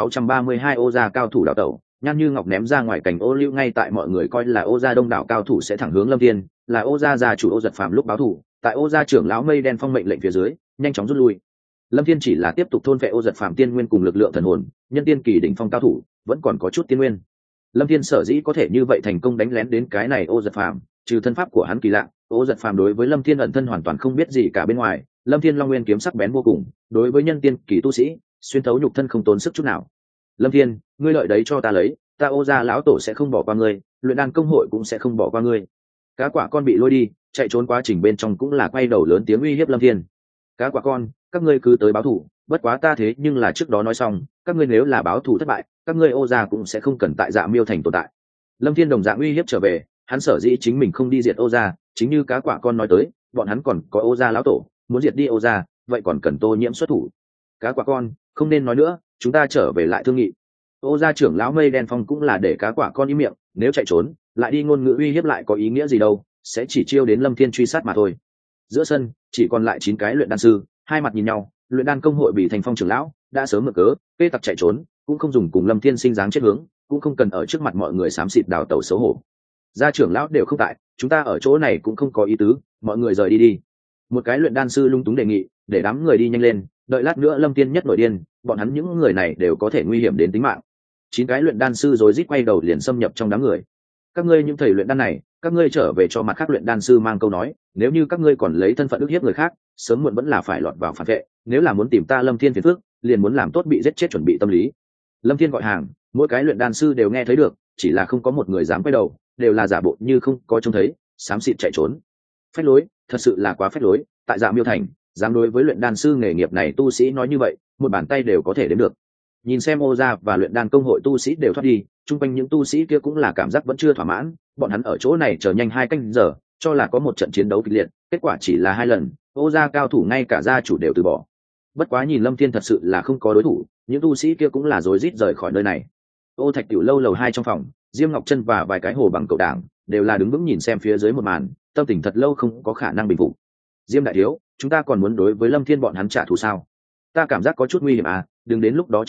1632 Ô gia cao thủ đào tẩu, Nhan Như Ngọc ném ra ngoài cảnh ô liu. Ngay tại mọi người coi là Ô gia đông đảo cao thủ sẽ thẳng hướng Lâm Thiên, là Ô gia gia chủ Ô Giật Phàm lúc báo thù, tại Ô gia trưởng lão Mây Đen Phong mệnh lệnh phía dưới, nhanh chóng rút lui. Lâm Thiên chỉ là tiếp tục thôn phệ Ô Giật Phàm tiên nguyên cùng lực lượng thần hồn, nhân tiên kỳ đỉnh phong cao thủ, vẫn còn có chút tiên nguyên. Lâm Thiên sở dĩ có thể như vậy thành công đánh lén đến cái này Ô Giật Phàm, trừ thân pháp của hắn kỳ lạ, Ô Giật Phàm đối với Lâm Thiên ẩn thân hoàn toàn không biết gì cả bên ngoài, Lâm Thiên Long Nguyên kiếm sắc bén vô cùng, đối với nhân tiên kỳ tu sĩ, xuyên thấu nhục thân không tốn sức chút nào. Lâm Thiên, ngươi lợi đấy cho ta lấy, ta Ô gia lão tổ sẽ không bỏ qua ngươi, luyện đan công hội cũng sẽ không bỏ qua ngươi. Cá quả con bị lôi đi, chạy trốn quá trình bên trong cũng là quay đầu lớn tiếng uy hiếp Lâm Thiên. Cá quả con, các ngươi cứ tới báo thù, bất quá ta thế nhưng là trước đó nói xong, các ngươi nếu là báo thù thất bại, các ngươi Ô gia cũng sẽ không cần tại Dạ Miêu thành tồn tại. Lâm Thiên đồng dạng uy hiếp trở về, hắn sở dĩ chính mình không đi diệt Ô gia, chính như cá quả con nói tới, bọn hắn còn có Ô gia lão tổ, muốn diệt đi Ô gia, vậy còn cần Tô Nhiễm xuất thủ. Cá quả con, không nên nói nữa, chúng ta trở về lại thương nghị. Ô gia trưởng lão Mây Đen Phong cũng là để cá quả con im miệng, nếu chạy trốn, lại đi ngôn ngữ uy hiếp lại có ý nghĩa gì đâu, sẽ chỉ chiêu đến Lâm Thiên truy sát mà thôi. Giữa sân chỉ còn lại 9 cái luyện đan sư, hai mặt nhìn nhau, luyện đan công hội bị Thành Phong trưởng lão đã sớm mượn cớ, kê tặc chạy trốn, cũng không dùng cùng Lâm Thiên sinh dáng chết hướng, cũng không cần ở trước mặt mọi người xám xịt đào tẩu xấu hổ. Gia trưởng lão đều không tại, chúng ta ở chỗ này cũng không có ý tứ, mọi người rời đi đi. Một cái luyện đan sư lung túng đề nghị, để đám người đi nhanh lên, đợi lát nữa Lâm Thiên nhất nổi điên, bọn hắn những người này đều có thể nguy hiểm đến tính mạng. 9 cái luyện đan sư rồi rít quay đầu liền xâm nhập trong đám người. Các ngươi những thầy luyện đan này, các ngươi trở về cho mặt khác luyện đan sư mang câu nói, nếu như các ngươi còn lấy thân phận ức hiếp người khác, sớm muộn vẫn là phải lọt vào phản vệ, nếu là muốn tìm ta Lâm Thiên phiền phức, liền muốn làm tốt bị giết chết chuẩn bị tâm lý. Lâm Thiên gọi hàng, mỗi cái luyện đan sư đều nghe thấy được, chỉ là không có một người dám quay đầu, đều là giả bộ như không có trông thấy, xám xịt chạy trốn. Phách lối, thật sự là quá phách lối, tại Dạ Miêu thành, dám đối với luyện đan sư nghề nghiệp này tu sĩ nói như vậy, một bàn tay đều có thể đếm được. Nhìn xem Ô gia và luyện đan công hội tu sĩ đều thoát đi, chung quanh những tu sĩ kia cũng là cảm giác vẫn chưa thỏa mãn, bọn hắn ở chỗ này chờ nhanh 2 canh giờ, cho là có một trận chiến đấu kịch liệt, kết quả chỉ là 2 lần, Ô gia cao thủ ngay cả gia chủ đều từ bỏ. Bất quá nhìn Lâm Thiên thật sự là không có đối thủ, những tu sĩ kia cũng là rối rít rời khỏi nơi này. Ô Thạch tiểu lâu lầu 2 trong phòng, Diêm Ngọc Trân và vài cái hồ bằng cậu đảng đều là đứng vững nhìn xem phía dưới một màn, tâm tình thật lâu không có khả năng bình phục. Diêm đại thiếu, chúng ta còn muốn đối với Lâm Thiên bọn hắn trả thù sao? Ta cảm giác có chút nguy hiểm à, đừng đến lúc đó chơi thoát,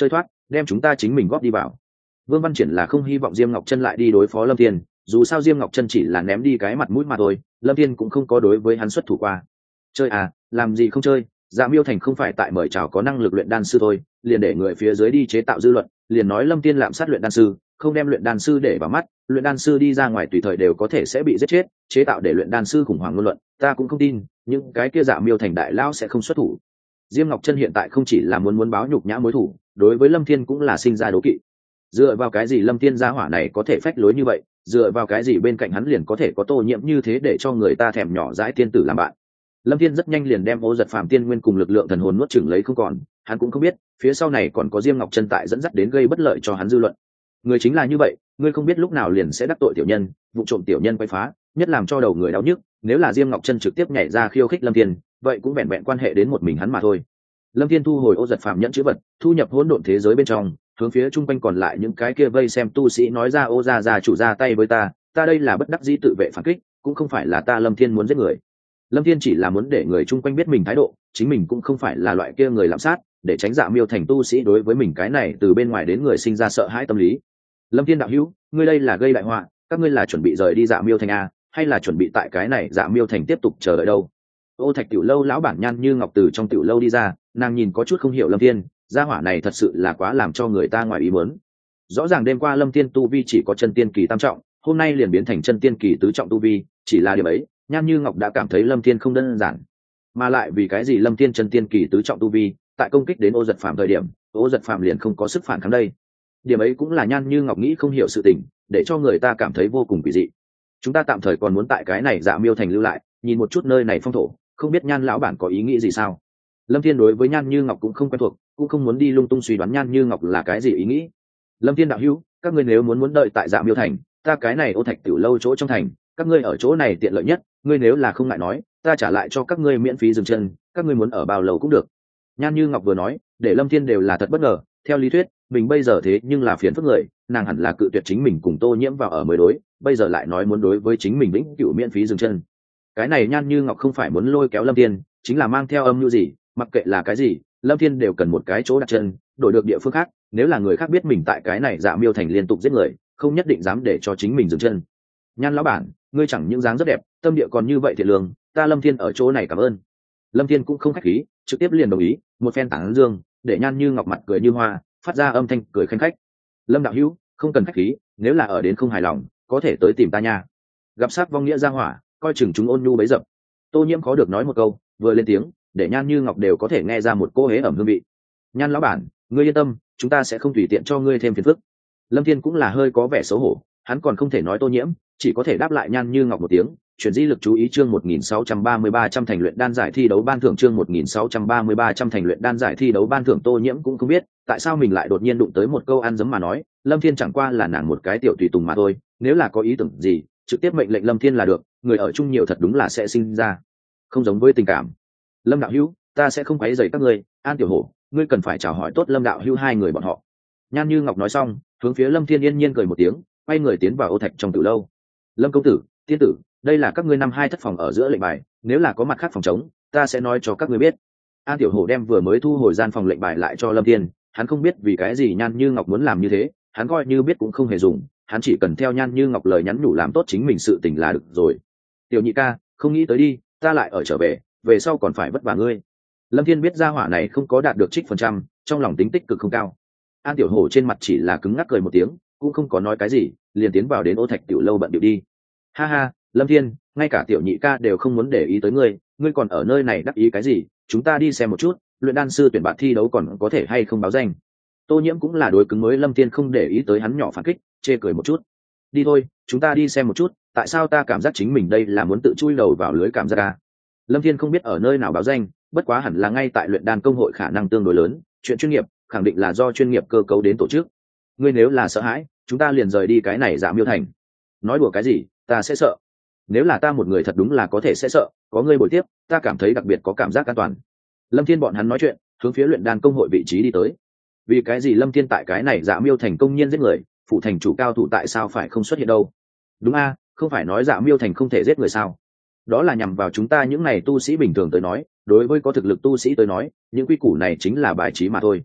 đem chúng ta chính mình góp đi vào. Vương Văn Triển là không hy vọng Diêm Ngọc Chân lại đi đối phó Lâm Thiên, dù sao Diêm Ngọc Chân chỉ là ném đi cái mặt mũi mà thôi, Lâm Thiên cũng không có đối với hắn xuất thủ qua. Chơi à, làm gì không chơi, Dạ Miêu Thành không phải tại mời chào có năng lực luyện đan sư thôi, liền để người phía dưới đi chế tạo dư luận, liền nói Lâm Thiên lạm sát luyện đan sư, không đem luyện đan sư để vào mắt, luyện đan sư đi ra ngoài tùy thời đều có thể sẽ bị giết chết, chế tạo để luyện đan sư khủng hoảng ngôn luận, ta cũng không tin, những cái kia Dạ Miêu Thành đại lão sẽ không xuất thủ. Diêm Ngọc Chân hiện tại không chỉ là muốn báo nhục nhã mối thủ, đối với Lâm Thiên cũng là sinh ra đố kỵ. Dựa vào cái gì Lâm Thiên gia hỏa này có thể phách lối như vậy, dựa vào cái gì bên cạnh hắn liền có thể có Tô Nhiễm như thế để cho người ta thèm nhỏ dãi tiên tử làm bạn. Lâm Thiên rất nhanh liền đem Ô Giật Phàm tiên nguyên cùng lực lượng thần hồn nuốt chửng lấy không còn, hắn cũng không biết, phía sau này còn có Diêm Ngọc Chân tại dẫn dắt đến gây bất lợi cho hắn dư luận. Người chính là như vậy, ngươi không biết lúc nào liền sẽ đắc tội tiểu nhân, vụ trộm tiểu nhân quấy phá, nhất làm cho đầu người đau nhức, nếu là Diêm Ngọc Chân trực tiếp nhảy ra khiêu khích Lâm Thiên, vậy cũng vẹn vẹn quan hệ đến một mình hắn mà thôi. Lâm Thiên thu hồi Ô Giật Phàm nhẫn chữ vật, thu nhập hỗn độn thế giới bên trong, hướng phía trung quanh còn lại những cái kia vây xem tu sĩ nói ra: Ô gia chủ ra tay với ta đây là bất đắc dĩ tự vệ phản kích, cũng không phải là ta Lâm Thiên muốn giết người. Lâm Thiên chỉ là muốn để người chung quanh biết mình thái độ, chính mình cũng không phải là loại kia người lạm sát, để tránh Dạ Miêu Thành tu sĩ đối với mình cái này từ bên ngoài đến người sinh ra sợ hãi tâm lý. Lâm Thiên đạo hữu, ngươi đây là gây đại họa, các ngươi là chuẩn bị rời đi Dạ Miêu Thành a, hay là chuẩn bị tại cái này Dạ Miêu Thành tiếp tục chờ đợi đâu? Ô Thạch tiểu lâu lão bản Nhan Như Ngọc từ trong tiểu lâu đi ra, nàng nhìn có chút không hiểu Lâm Thiên, gia hỏa này thật sự là quá làm cho người ta ngoài ý muốn. Rõ ràng đêm qua Lâm Thiên tu vi chỉ có chân tiên kỳ tam trọng, hôm nay liền biến thành chân tiên kỳ tứ trọng tu vi, chỉ là điểm ấy, Nhan Như Ngọc đã cảm thấy Lâm Thiên không đơn giản. Mà lại vì cái gì Lâm Thiên chân tiên kỳ tứ trọng tu vi, tại công kích đến Ô Giật Phàm thời điểm, Ô Giật Phàm liền không có sức phản kháng đây. Điểm ấy cũng là Nhan Như Ngọc nghĩ không hiểu sự tình, để cho người ta cảm thấy vô cùng kỳ dị. Chúng ta tạm thời còn muốn tại cái này Dạ Miêu Thành lưu lại, nhìn một chút nơi này phong thổ, không biết Nhan lão bản có ý nghĩ gì sao? Lâm Thiên đối với Nhan Như Ngọc cũng không quen thuộc, cũng không muốn đi lung tung suy đoán Nhan Như Ngọc là cái gì ý nghĩ. Lâm Thiên đạo hữu, các ngươi nếu muốn đợi tại Dạ Miêu Thành, ta cái này Ô Thạch tiểu lâu chỗ trong thành, các ngươi ở chỗ này tiện lợi nhất, ngươi nếu là không ngại nói, ta trả lại cho các ngươi miễn phí dừng chân, các ngươi muốn ở bao lâu cũng được. Nhan Như Ngọc vừa nói, để Lâm Thiên đều là thật bất ngờ, theo lý thuyết, mình bây giờ thế nhưng là phiền phức người, nàng hẳn là cự tuyệt chính mình cùng Tô Nhiễm vào ở mới đối, bây giờ lại nói muốn đối với chính mình vĩnh cửu miễn phí dừng chân. Cái này Nhan Như Ngọc không phải muốn lôi kéo Lâm Thiên, chính là mang theo âm mưu gì, mặc kệ là cái gì, Lâm Thiên đều cần một cái chỗ đặt chân, đổi được địa phương khác, nếu là người khác biết mình tại cái này Dạ Miêu Thành liên tục giết người, không nhất định dám để cho chính mình dừng chân. Nhan lão bản, ngươi chẳng những dáng rất đẹp, tâm địa còn như vậy thiện lương, ta Lâm Thiên ở chỗ này cảm ơn. Lâm Thiên cũng không khách khí, trực tiếp liền đồng ý, một phen tán dương, để Nhan Như Ngọc mặt cười như hoa, phát ra âm thanh cười khanh khách. Lâm đạo hữu, không cần khách khí, nếu là ở đến không hài lòng, có thể tới tìm ta nha. Gặp sát vong nghĩa ra hỏa, coi chừng chúng ôn nhu bấy dập. Tô Nhiễm khó được nói một câu, vừa lên tiếng, để Nhan Như Ngọc đều có thể nghe ra một cô hế ẩm hương vị. Nhan lão bản, ngươi yên tâm, chúng ta sẽ không tùy tiện cho ngươi thêm phiền phức. Lâm Thiên cũng là hơi có vẻ xấu hổ, hắn còn không thể nói Tô Nhiễm, chỉ có thể đáp lại Nhan Như Ngọc một tiếng. Chuyển di lực chú ý chương 1633 trăm thành luyện đan giải thi đấu ban thưởng chương 1633 trăm thành luyện đan giải thi đấu ban thưởng. Tô Nhiễm cũng không biết tại sao mình lại đột nhiên đụng tới một câu ăn dấm mà nói, Lâm Thiên chẳng qua là nàng một cái tiểu tùy tùng mà thôi, nếu là có ý tưởng gì, trực tiếp mệnh lệnh Lâm Thiên là được, người ở chung nhiều thật đúng là sẽ sinh ra không giống với tình cảm. Lâm đạo hữu, ta sẽ không quấy rầy các ngươi, An tiểu hổ, ngươi cần phải chào hỏi tốt Lâm đạo hữu hai người bọn họ. Nhan Như Ngọc nói xong, hướng phía Lâm Thiên yên nhiên cười một tiếng, quay người tiến vào Ô Thạch trong tử lâu. Lâm công tử, tiên tử, đây là các ngươi năm hai thất phòng ở giữa lệnh bài, nếu là có mặt khác phòng trống, ta sẽ nói cho các ngươi biết. An tiểu hổ đem vừa mới thu hồi gian phòng lệnh bài lại cho Lâm Thiên, hắn không biết vì cái gì Nhan Như Ngọc muốn làm như thế, hắn coi như biết cũng không hề dùng, hắn chỉ cần theo Nhan Như Ngọc lời nhắn nhủ làm tốt chính mình sự tình là được rồi. Tiểu nhị ca, không nghĩ tới đi, ta lại ở trở về sau còn phải vất vả ngươi. Lâm Thiên biết gia hỏa này không có đạt được trích phần trăm, trong lòng tính tích cực không cao. An tiểu hổ trên mặt chỉ là cứng ngắc cười một tiếng, cũng không có nói cái gì, liền tiến vào đến Ô Thạch tiểu lâu bận điệu đi. Ha ha, Lâm Thiên, ngay cả tiểu nhị ca đều không muốn để ý tới ngươi, ngươi còn ở nơi này đắc ý cái gì? Chúng ta đi xem một chút, luyện đan sư tuyển bạn thi đấu còn có thể hay không báo danh. Tô Nhiễm cũng là đối cứng mới Lâm Thiên không để ý tới hắn nhỏ phản kích, chê cười một chút. Đi thôi, chúng ta đi xem một chút, tại sao ta cảm giác chính mình đây là muốn tự chui đầu vào lưới cảm giác à? Lâm Thiên không biết ở nơi nào báo danh, bất quá hẳn là ngay tại luyện đan công hội khả năng tương đối lớn, chuyện chuyên nghiệp, khẳng định là do chuyên nghiệp cơ cấu đến tổ chức. Ngươi nếu là sợ hãi, chúng ta liền rời đi cái này Dạ Miêu Thành. Nói đùa cái gì, ta sẽ sợ. Nếu là ta một người thật đúng là có thể sẽ sợ, có ngươi bồi tiếp, ta cảm thấy đặc biệt có cảm giác an toàn. Lâm Thiên bọn hắn nói chuyện, hướng phía luyện đan công hội vị trí đi tới. Vì cái gì Lâm Thiên tại cái này Dạ Miêu Thành công nhiên giết người, phụ thành chủ cao thủ tại sao phải không xuất hiện đâu? Đúng a, không phải nói Dạ Miêu Thành không thể giết người sao? Đó là nhằm vào chúng ta những này tu sĩ bình thường tới nói, đối với có thực lực tu sĩ tới nói, những quy củ này chính là bài trí mà thôi.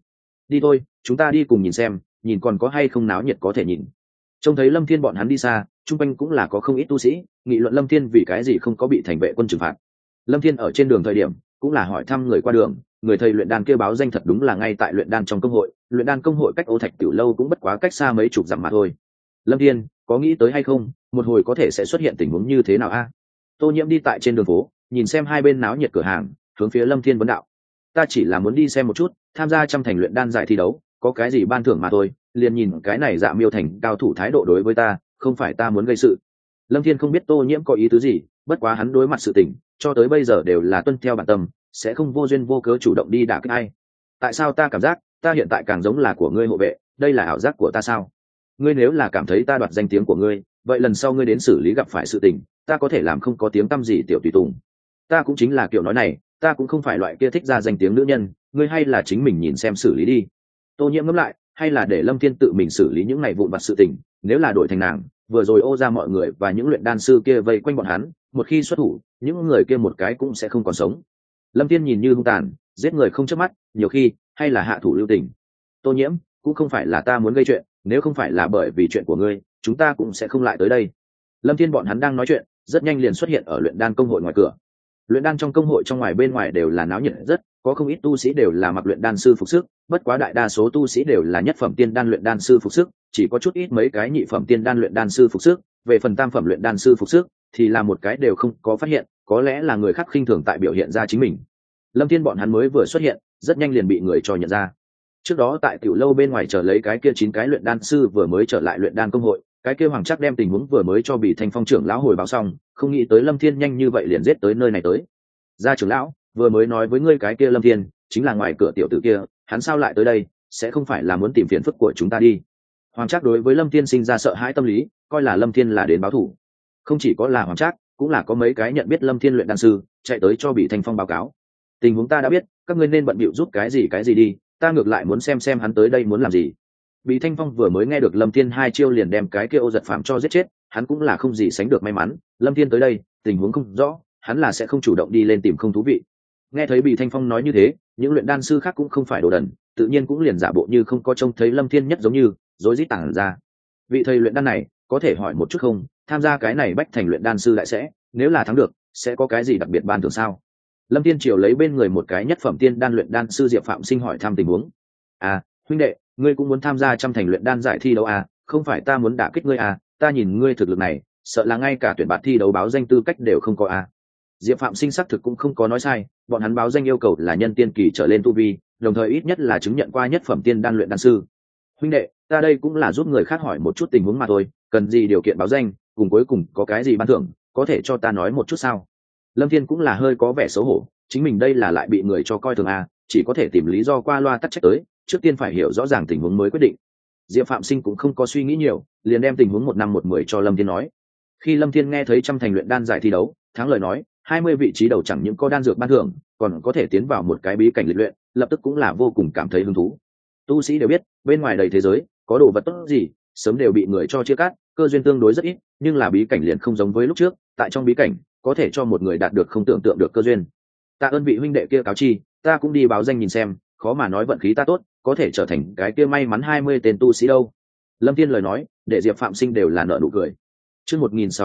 đi thôi, chúng ta đi cùng nhìn xem, nhìn còn có hay không náo nhiệt có thể nhìn. Trông thấy Lâm Thiên bọn hắn đi xa, chung quanh cũng là có không ít tu sĩ nghị luận Lâm Thiên vì cái gì không có bị thành vệ quân trừng phạt. Lâm Thiên ở trên đường thời điểm cũng là hỏi thăm người qua đường, người thầy luyện đan kêu báo danh thật đúng là ngay tại luyện đan trong công hội. Luyện đan công hội cách Ô Thạch Tiểu lâu cũng bất quá cách xa mấy chục dặm mà thôi. Lâm Thiên có nghĩ tới hay không, một hồi có thể sẽ xuất hiện tình huống như thế nào a? Tô Nhiễm đi tại trên đường phố, nhìn xem hai bên náo nhiệt cửa hàng, hướng phía Lâm Thiên vấn đạo. Ta chỉ là muốn đi xem một chút, tham gia trăm thành luyện đan giải thi đấu, có cái gì ban thưởng mà thôi, liền nhìn cái này Dạ Miêu Thành cao thủ thái độ đối với ta, không phải ta muốn gây sự. Lâm Thiên không biết Tô Nhiễm có ý tứ gì, bất quá hắn đối mặt sự tình, cho tới bây giờ đều là tuân theo bản tâm, sẽ không vô duyên vô cớ chủ động đi đả kích ai. Tại sao ta cảm giác, ta hiện tại càng giống là của ngươi hộ vệ, đây là ảo giác của ta sao? Ngươi nếu là cảm thấy ta đoạt danh tiếng của ngươi, vậy lần sau ngươi đến xử lý gặp phải sự tình, ta có thể làm không có tiếng tăm gì tiểu tùy tùng. Ta cũng chính là kiểu nói này, ta cũng không phải loại kia thích ra danh tiếng nữ nhân, ngươi hay là chính mình nhìn xem xử lý đi. Tô Nhiễm ngẫm lại, hay là để Lâm Thiên tự mình xử lý những này vụn vặt sự tình, nếu là đổi thành nàng, vừa rồi ô ra mọi người và những luyện đan sư kia vây quanh bọn hắn, một khi xuất thủ, những người kia một cái cũng sẽ không còn sống. Lâm Thiên nhìn như hung tàn, giết người không chớp mắt, nhiều khi hay là hạ thủ lưu tình. Tô Nhiễm, cũng không phải là ta muốn gây chuyện, nếu không phải là bởi vì chuyện của ngươi, chúng ta cũng sẽ không lại tới đây. Lâm Thiên bọn hắn đang nói chuyện, rất nhanh liền xuất hiện ở luyện đan công hội ngoài cửa. Luyện đan trong công hội trong ngoài bên ngoài đều là náo nhiệt rất, có không ít tu sĩ đều là mặc luyện đan sư phục sức, bất quá đại đa số tu sĩ đều là nhất phẩm tiên đan luyện đan sư phục sức, chỉ có chút ít mấy cái nhị phẩm tiên đan luyện đan sư phục sức, về phần tam phẩm luyện đan sư phục sức thì là một cái đều không có phát hiện, có lẽ là người khác khinh thường tại biểu hiện ra chính mình. Lâm Thiên bọn hắn mới vừa xuất hiện, rất nhanh liền bị người cho nhận ra. Trước đó tại tiểu lâu bên ngoài chờ lấy cái kia 9 cái luyện đan sư vừa mới trở lại luyện đan công hội, cái kia Hoàng Trác đem tình huống vừa mới cho Bỉ Thanh Phong trưởng lão hồi báo xong, không nghĩ tới Lâm Thiên nhanh như vậy liền giết tới nơi này tới. Gia trưởng lão, vừa mới nói với ngươi cái kia Lâm Thiên, chính là ngoài cửa tiểu tử kia, hắn sao lại tới đây, sẽ không phải là muốn tìm phiền phức của chúng ta đi. Hoàng Trác đối với Lâm Thiên sinh ra sợ hãi tâm lý, coi là Lâm Thiên là đến báo thù. Không chỉ có là Hoàng Trác, cũng là có mấy cái nhận biết Lâm Thiên luyện đan sư, chạy tới cho Bỉ Thanh Phong báo cáo. Tình huống ta đã biết, các ngươi nên bận bịu giúp cái gì đi, ta ngược lại muốn xem hắn tới đây muốn làm gì. Bỉ Thanh Phong vừa mới nghe được Lâm Thiên hai chiêu liền đem cái kia Ô Giật Phạm cho giết chết, hắn cũng là không gì sánh được may mắn, Lâm Thiên tới đây, tình huống không rõ, hắn là sẽ không chủ động đi lên tìm không thú vị. Nghe thấy Bỉ Thanh Phong nói như thế, những luyện đan sư khác cũng không phải đồ đần, tự nhiên cũng liền giả bộ như không có trông thấy Lâm Thiên nhất giống như, rối rít tản ra. Vị thầy luyện đan này, có thể hỏi một chút không, tham gia cái này bách thành luyện đan sư lại sẽ, nếu là thắng được, sẽ có cái gì đặc biệt ban thưởng sao? Lâm Thiên Triều lấy bên người một cái nhất phẩm tiên đan luyện đan sư Diệp Phạm Sinh hỏi thăm tình huống. À, huynh đệ, ngươi cũng muốn tham gia trăm thành luyện đan giải thi đấu à? Không phải ta muốn đả kích ngươi à? Ta nhìn ngươi thực lực này, sợ là ngay cả tuyển bạt thi đấu báo danh tư cách đều không có à? Diệp Phạm Sinh xác thực cũng không có nói sai, bọn hắn báo danh yêu cầu là nhân tiên kỳ trở lên tu vi, đồng thời ít nhất là chứng nhận qua nhất phẩm tiên đan luyện đan sư. Huynh đệ, ta đây cũng là giúp người khác hỏi một chút tình huống mà thôi, cần gì điều kiện báo danh, cùng cuối cùng có cái gì ban thưởng, có thể cho ta nói một chút sao? Lâm Thiên cũng là hơi có vẻ xấu hổ, chính mình đây là lại bị người cho coi thường à, chỉ có thể tìm lý do qua loa tắc trách tới, trước tiên phải hiểu rõ ràng tình huống mới quyết định. Diệp Phạm Sinh cũng không có suy nghĩ nhiều, liền đem tình huống 1 năm 1 10 cho Lâm Thiên nói. Khi Lâm Thiên nghe thấy trăm thành luyện đan giải thi đấu, thắng lời nói, 20 vị trí đầu chẳng những có đan dược ban thưởng, còn có thể tiến vào một cái bí cảnh lịch luyện, lập tức cũng là vô cùng cảm thấy hứng thú. Tu sĩ đều biết, bên ngoài đầy thế giới, có đồ vật tốt gì, sớm đều bị người cho chia cắt, cơ duyên tương đối rất ít, nhưng là bí cảnh liền không giống với lúc trước, tại trong bí cảnh, có thể cho một người đạt được không tưởng tượng được cơ duyên. Tạ ơn vị huynh đệ kia cáo chi, ta cũng đi báo danh nhìn xem, khó mà nói vận khí ta tốt, có thể trở thành cái kia may mắn 20 tên tu sĩ đâu. Lâm Thiên lời nói, để Diệp Phạm Sinh đều là nở nụ cười. Chương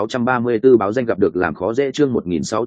1634 báo danh gặp được làm khó dễ, chương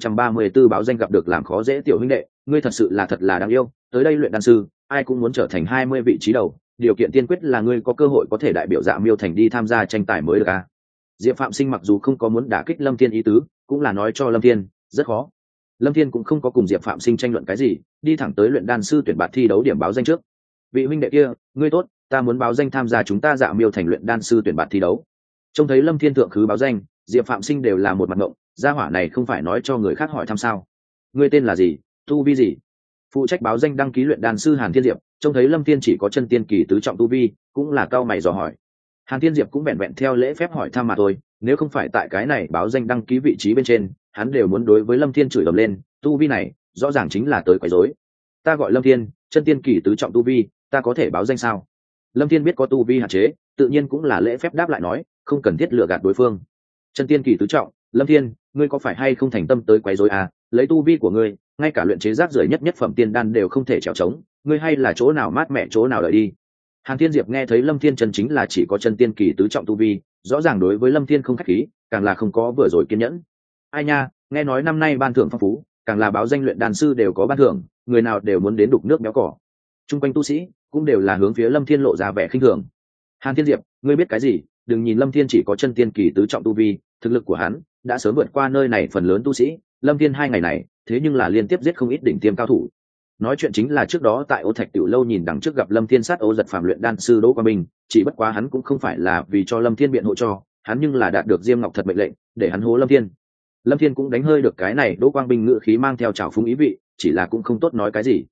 1634 báo danh gặp được làm khó dễ tiểu huynh đệ, ngươi thật sự là thật là đáng yêu, tới đây luyện đan sư, ai cũng muốn trở thành 20 vị trí đầu, điều kiện tiên quyết là ngươi có cơ hội có thể đại biểu Dạ Miêu Thành đi tham gia tranh tài mới được à. Diệp Phạm Sinh mặc dù không có muốn đả kích Lâm Thiên ý tứ, cũng là nói cho Lâm Thiên, rất khó. Lâm Thiên cũng không có cùng Diệp Phạm Sinh tranh luận cái gì, đi thẳng tới luyện đan sư tuyển bạt thi đấu điểm báo danh trước. Vị huynh đệ kia, ngươi tốt, ta muốn báo danh tham gia chúng ta Dạ Miêu Thành luyện đan sư tuyển bạt thi đấu. Trông thấy Lâm Thiên thượng khứ báo danh, Diệp Phạm Sinh đều là một mặt ngộng, gia hỏa này không phải nói cho người khác hỏi thăm sao? Ngươi tên là gì, tu vi gì? Phụ trách báo danh đăng ký luyện đan sư Hàn Thiên Diệp, trông thấy Lâm Thiên chỉ có chân tiên kỳ tứ trọng tu vi, cũng là cao mày dò hỏi. Hàn Thiên Diệp cũng vẹn vẹn theo lễ phép hỏi thăm mà thôi, nếu không phải tại cái này báo danh đăng ký vị trí bên trên, hắn đều muốn đối với Lâm Thiên chửi ầm lên, tu vi này, rõ ràng chính là tới quấy rối. Ta gọi Lâm Thiên, chân tiên kỳ tứ trọng tu vi, ta có thể báo danh sao? Lâm Thiên biết có tu vi hạn chế, tự nhiên cũng là lễ phép đáp lại nói, không cần thiết lừa gạt đối phương. Chân tiên kỳ tứ trọng, Lâm Thiên, ngươi có phải hay không thành tâm tới quấy rối à? Lấy tu vi của ngươi, ngay cả luyện chế rác rưởi nhất nhất phẩm tiên đan đều không thể trèo trống, ngươi hay là chỗ nào mát mẻ chỗ nào đợi đi. Hàn Thiên Diệp nghe thấy Lâm Thiên chân chính là chỉ có chân tiên kỳ tứ trọng tu vi, rõ ràng đối với Lâm Thiên không khách khí, càng là không có vừa rồi kiên nhẫn. Ai nha, nghe nói năm nay ban thưởng phong phú, càng là báo danh luyện đan sư đều có ban thưởng, người nào đều muốn đến đục nước béo cỏ. Trung quanh tu sĩ cũng đều là hướng phía Lâm Thiên lộ ra vẻ khinh thường. Hàn Thiên Diệp, ngươi biết cái gì? Đừng nhìn Lâm Thiên chỉ có chân tiên kỳ tứ trọng tu vi, thực lực của hắn đã sớm vượt qua nơi này phần lớn tu sĩ. Lâm Thiên 2 ngày này, thế nhưng là liên tiếp giết không ít đỉnh tiêm cao thủ. Nói chuyện chính là trước đó tại Ô Thạch Tiểu lâu nhìn đằng trước gặp Lâm Thiên sát Ô Giật Phàm luyện đan sư Đỗ Quang Minh, chỉ bất quá hắn cũng không phải là vì cho Lâm Thiên biện hộ cho, hắn nhưng là đạt được Diêm Ngọc Thật mệnh lệnh, để hắn hố Lâm Thiên. Lâm Thiên cũng đánh hơi được cái này, Đỗ Quang Minh ngữ khí mang theo trào phúng ý vị, chỉ là cũng không tốt nói cái gì.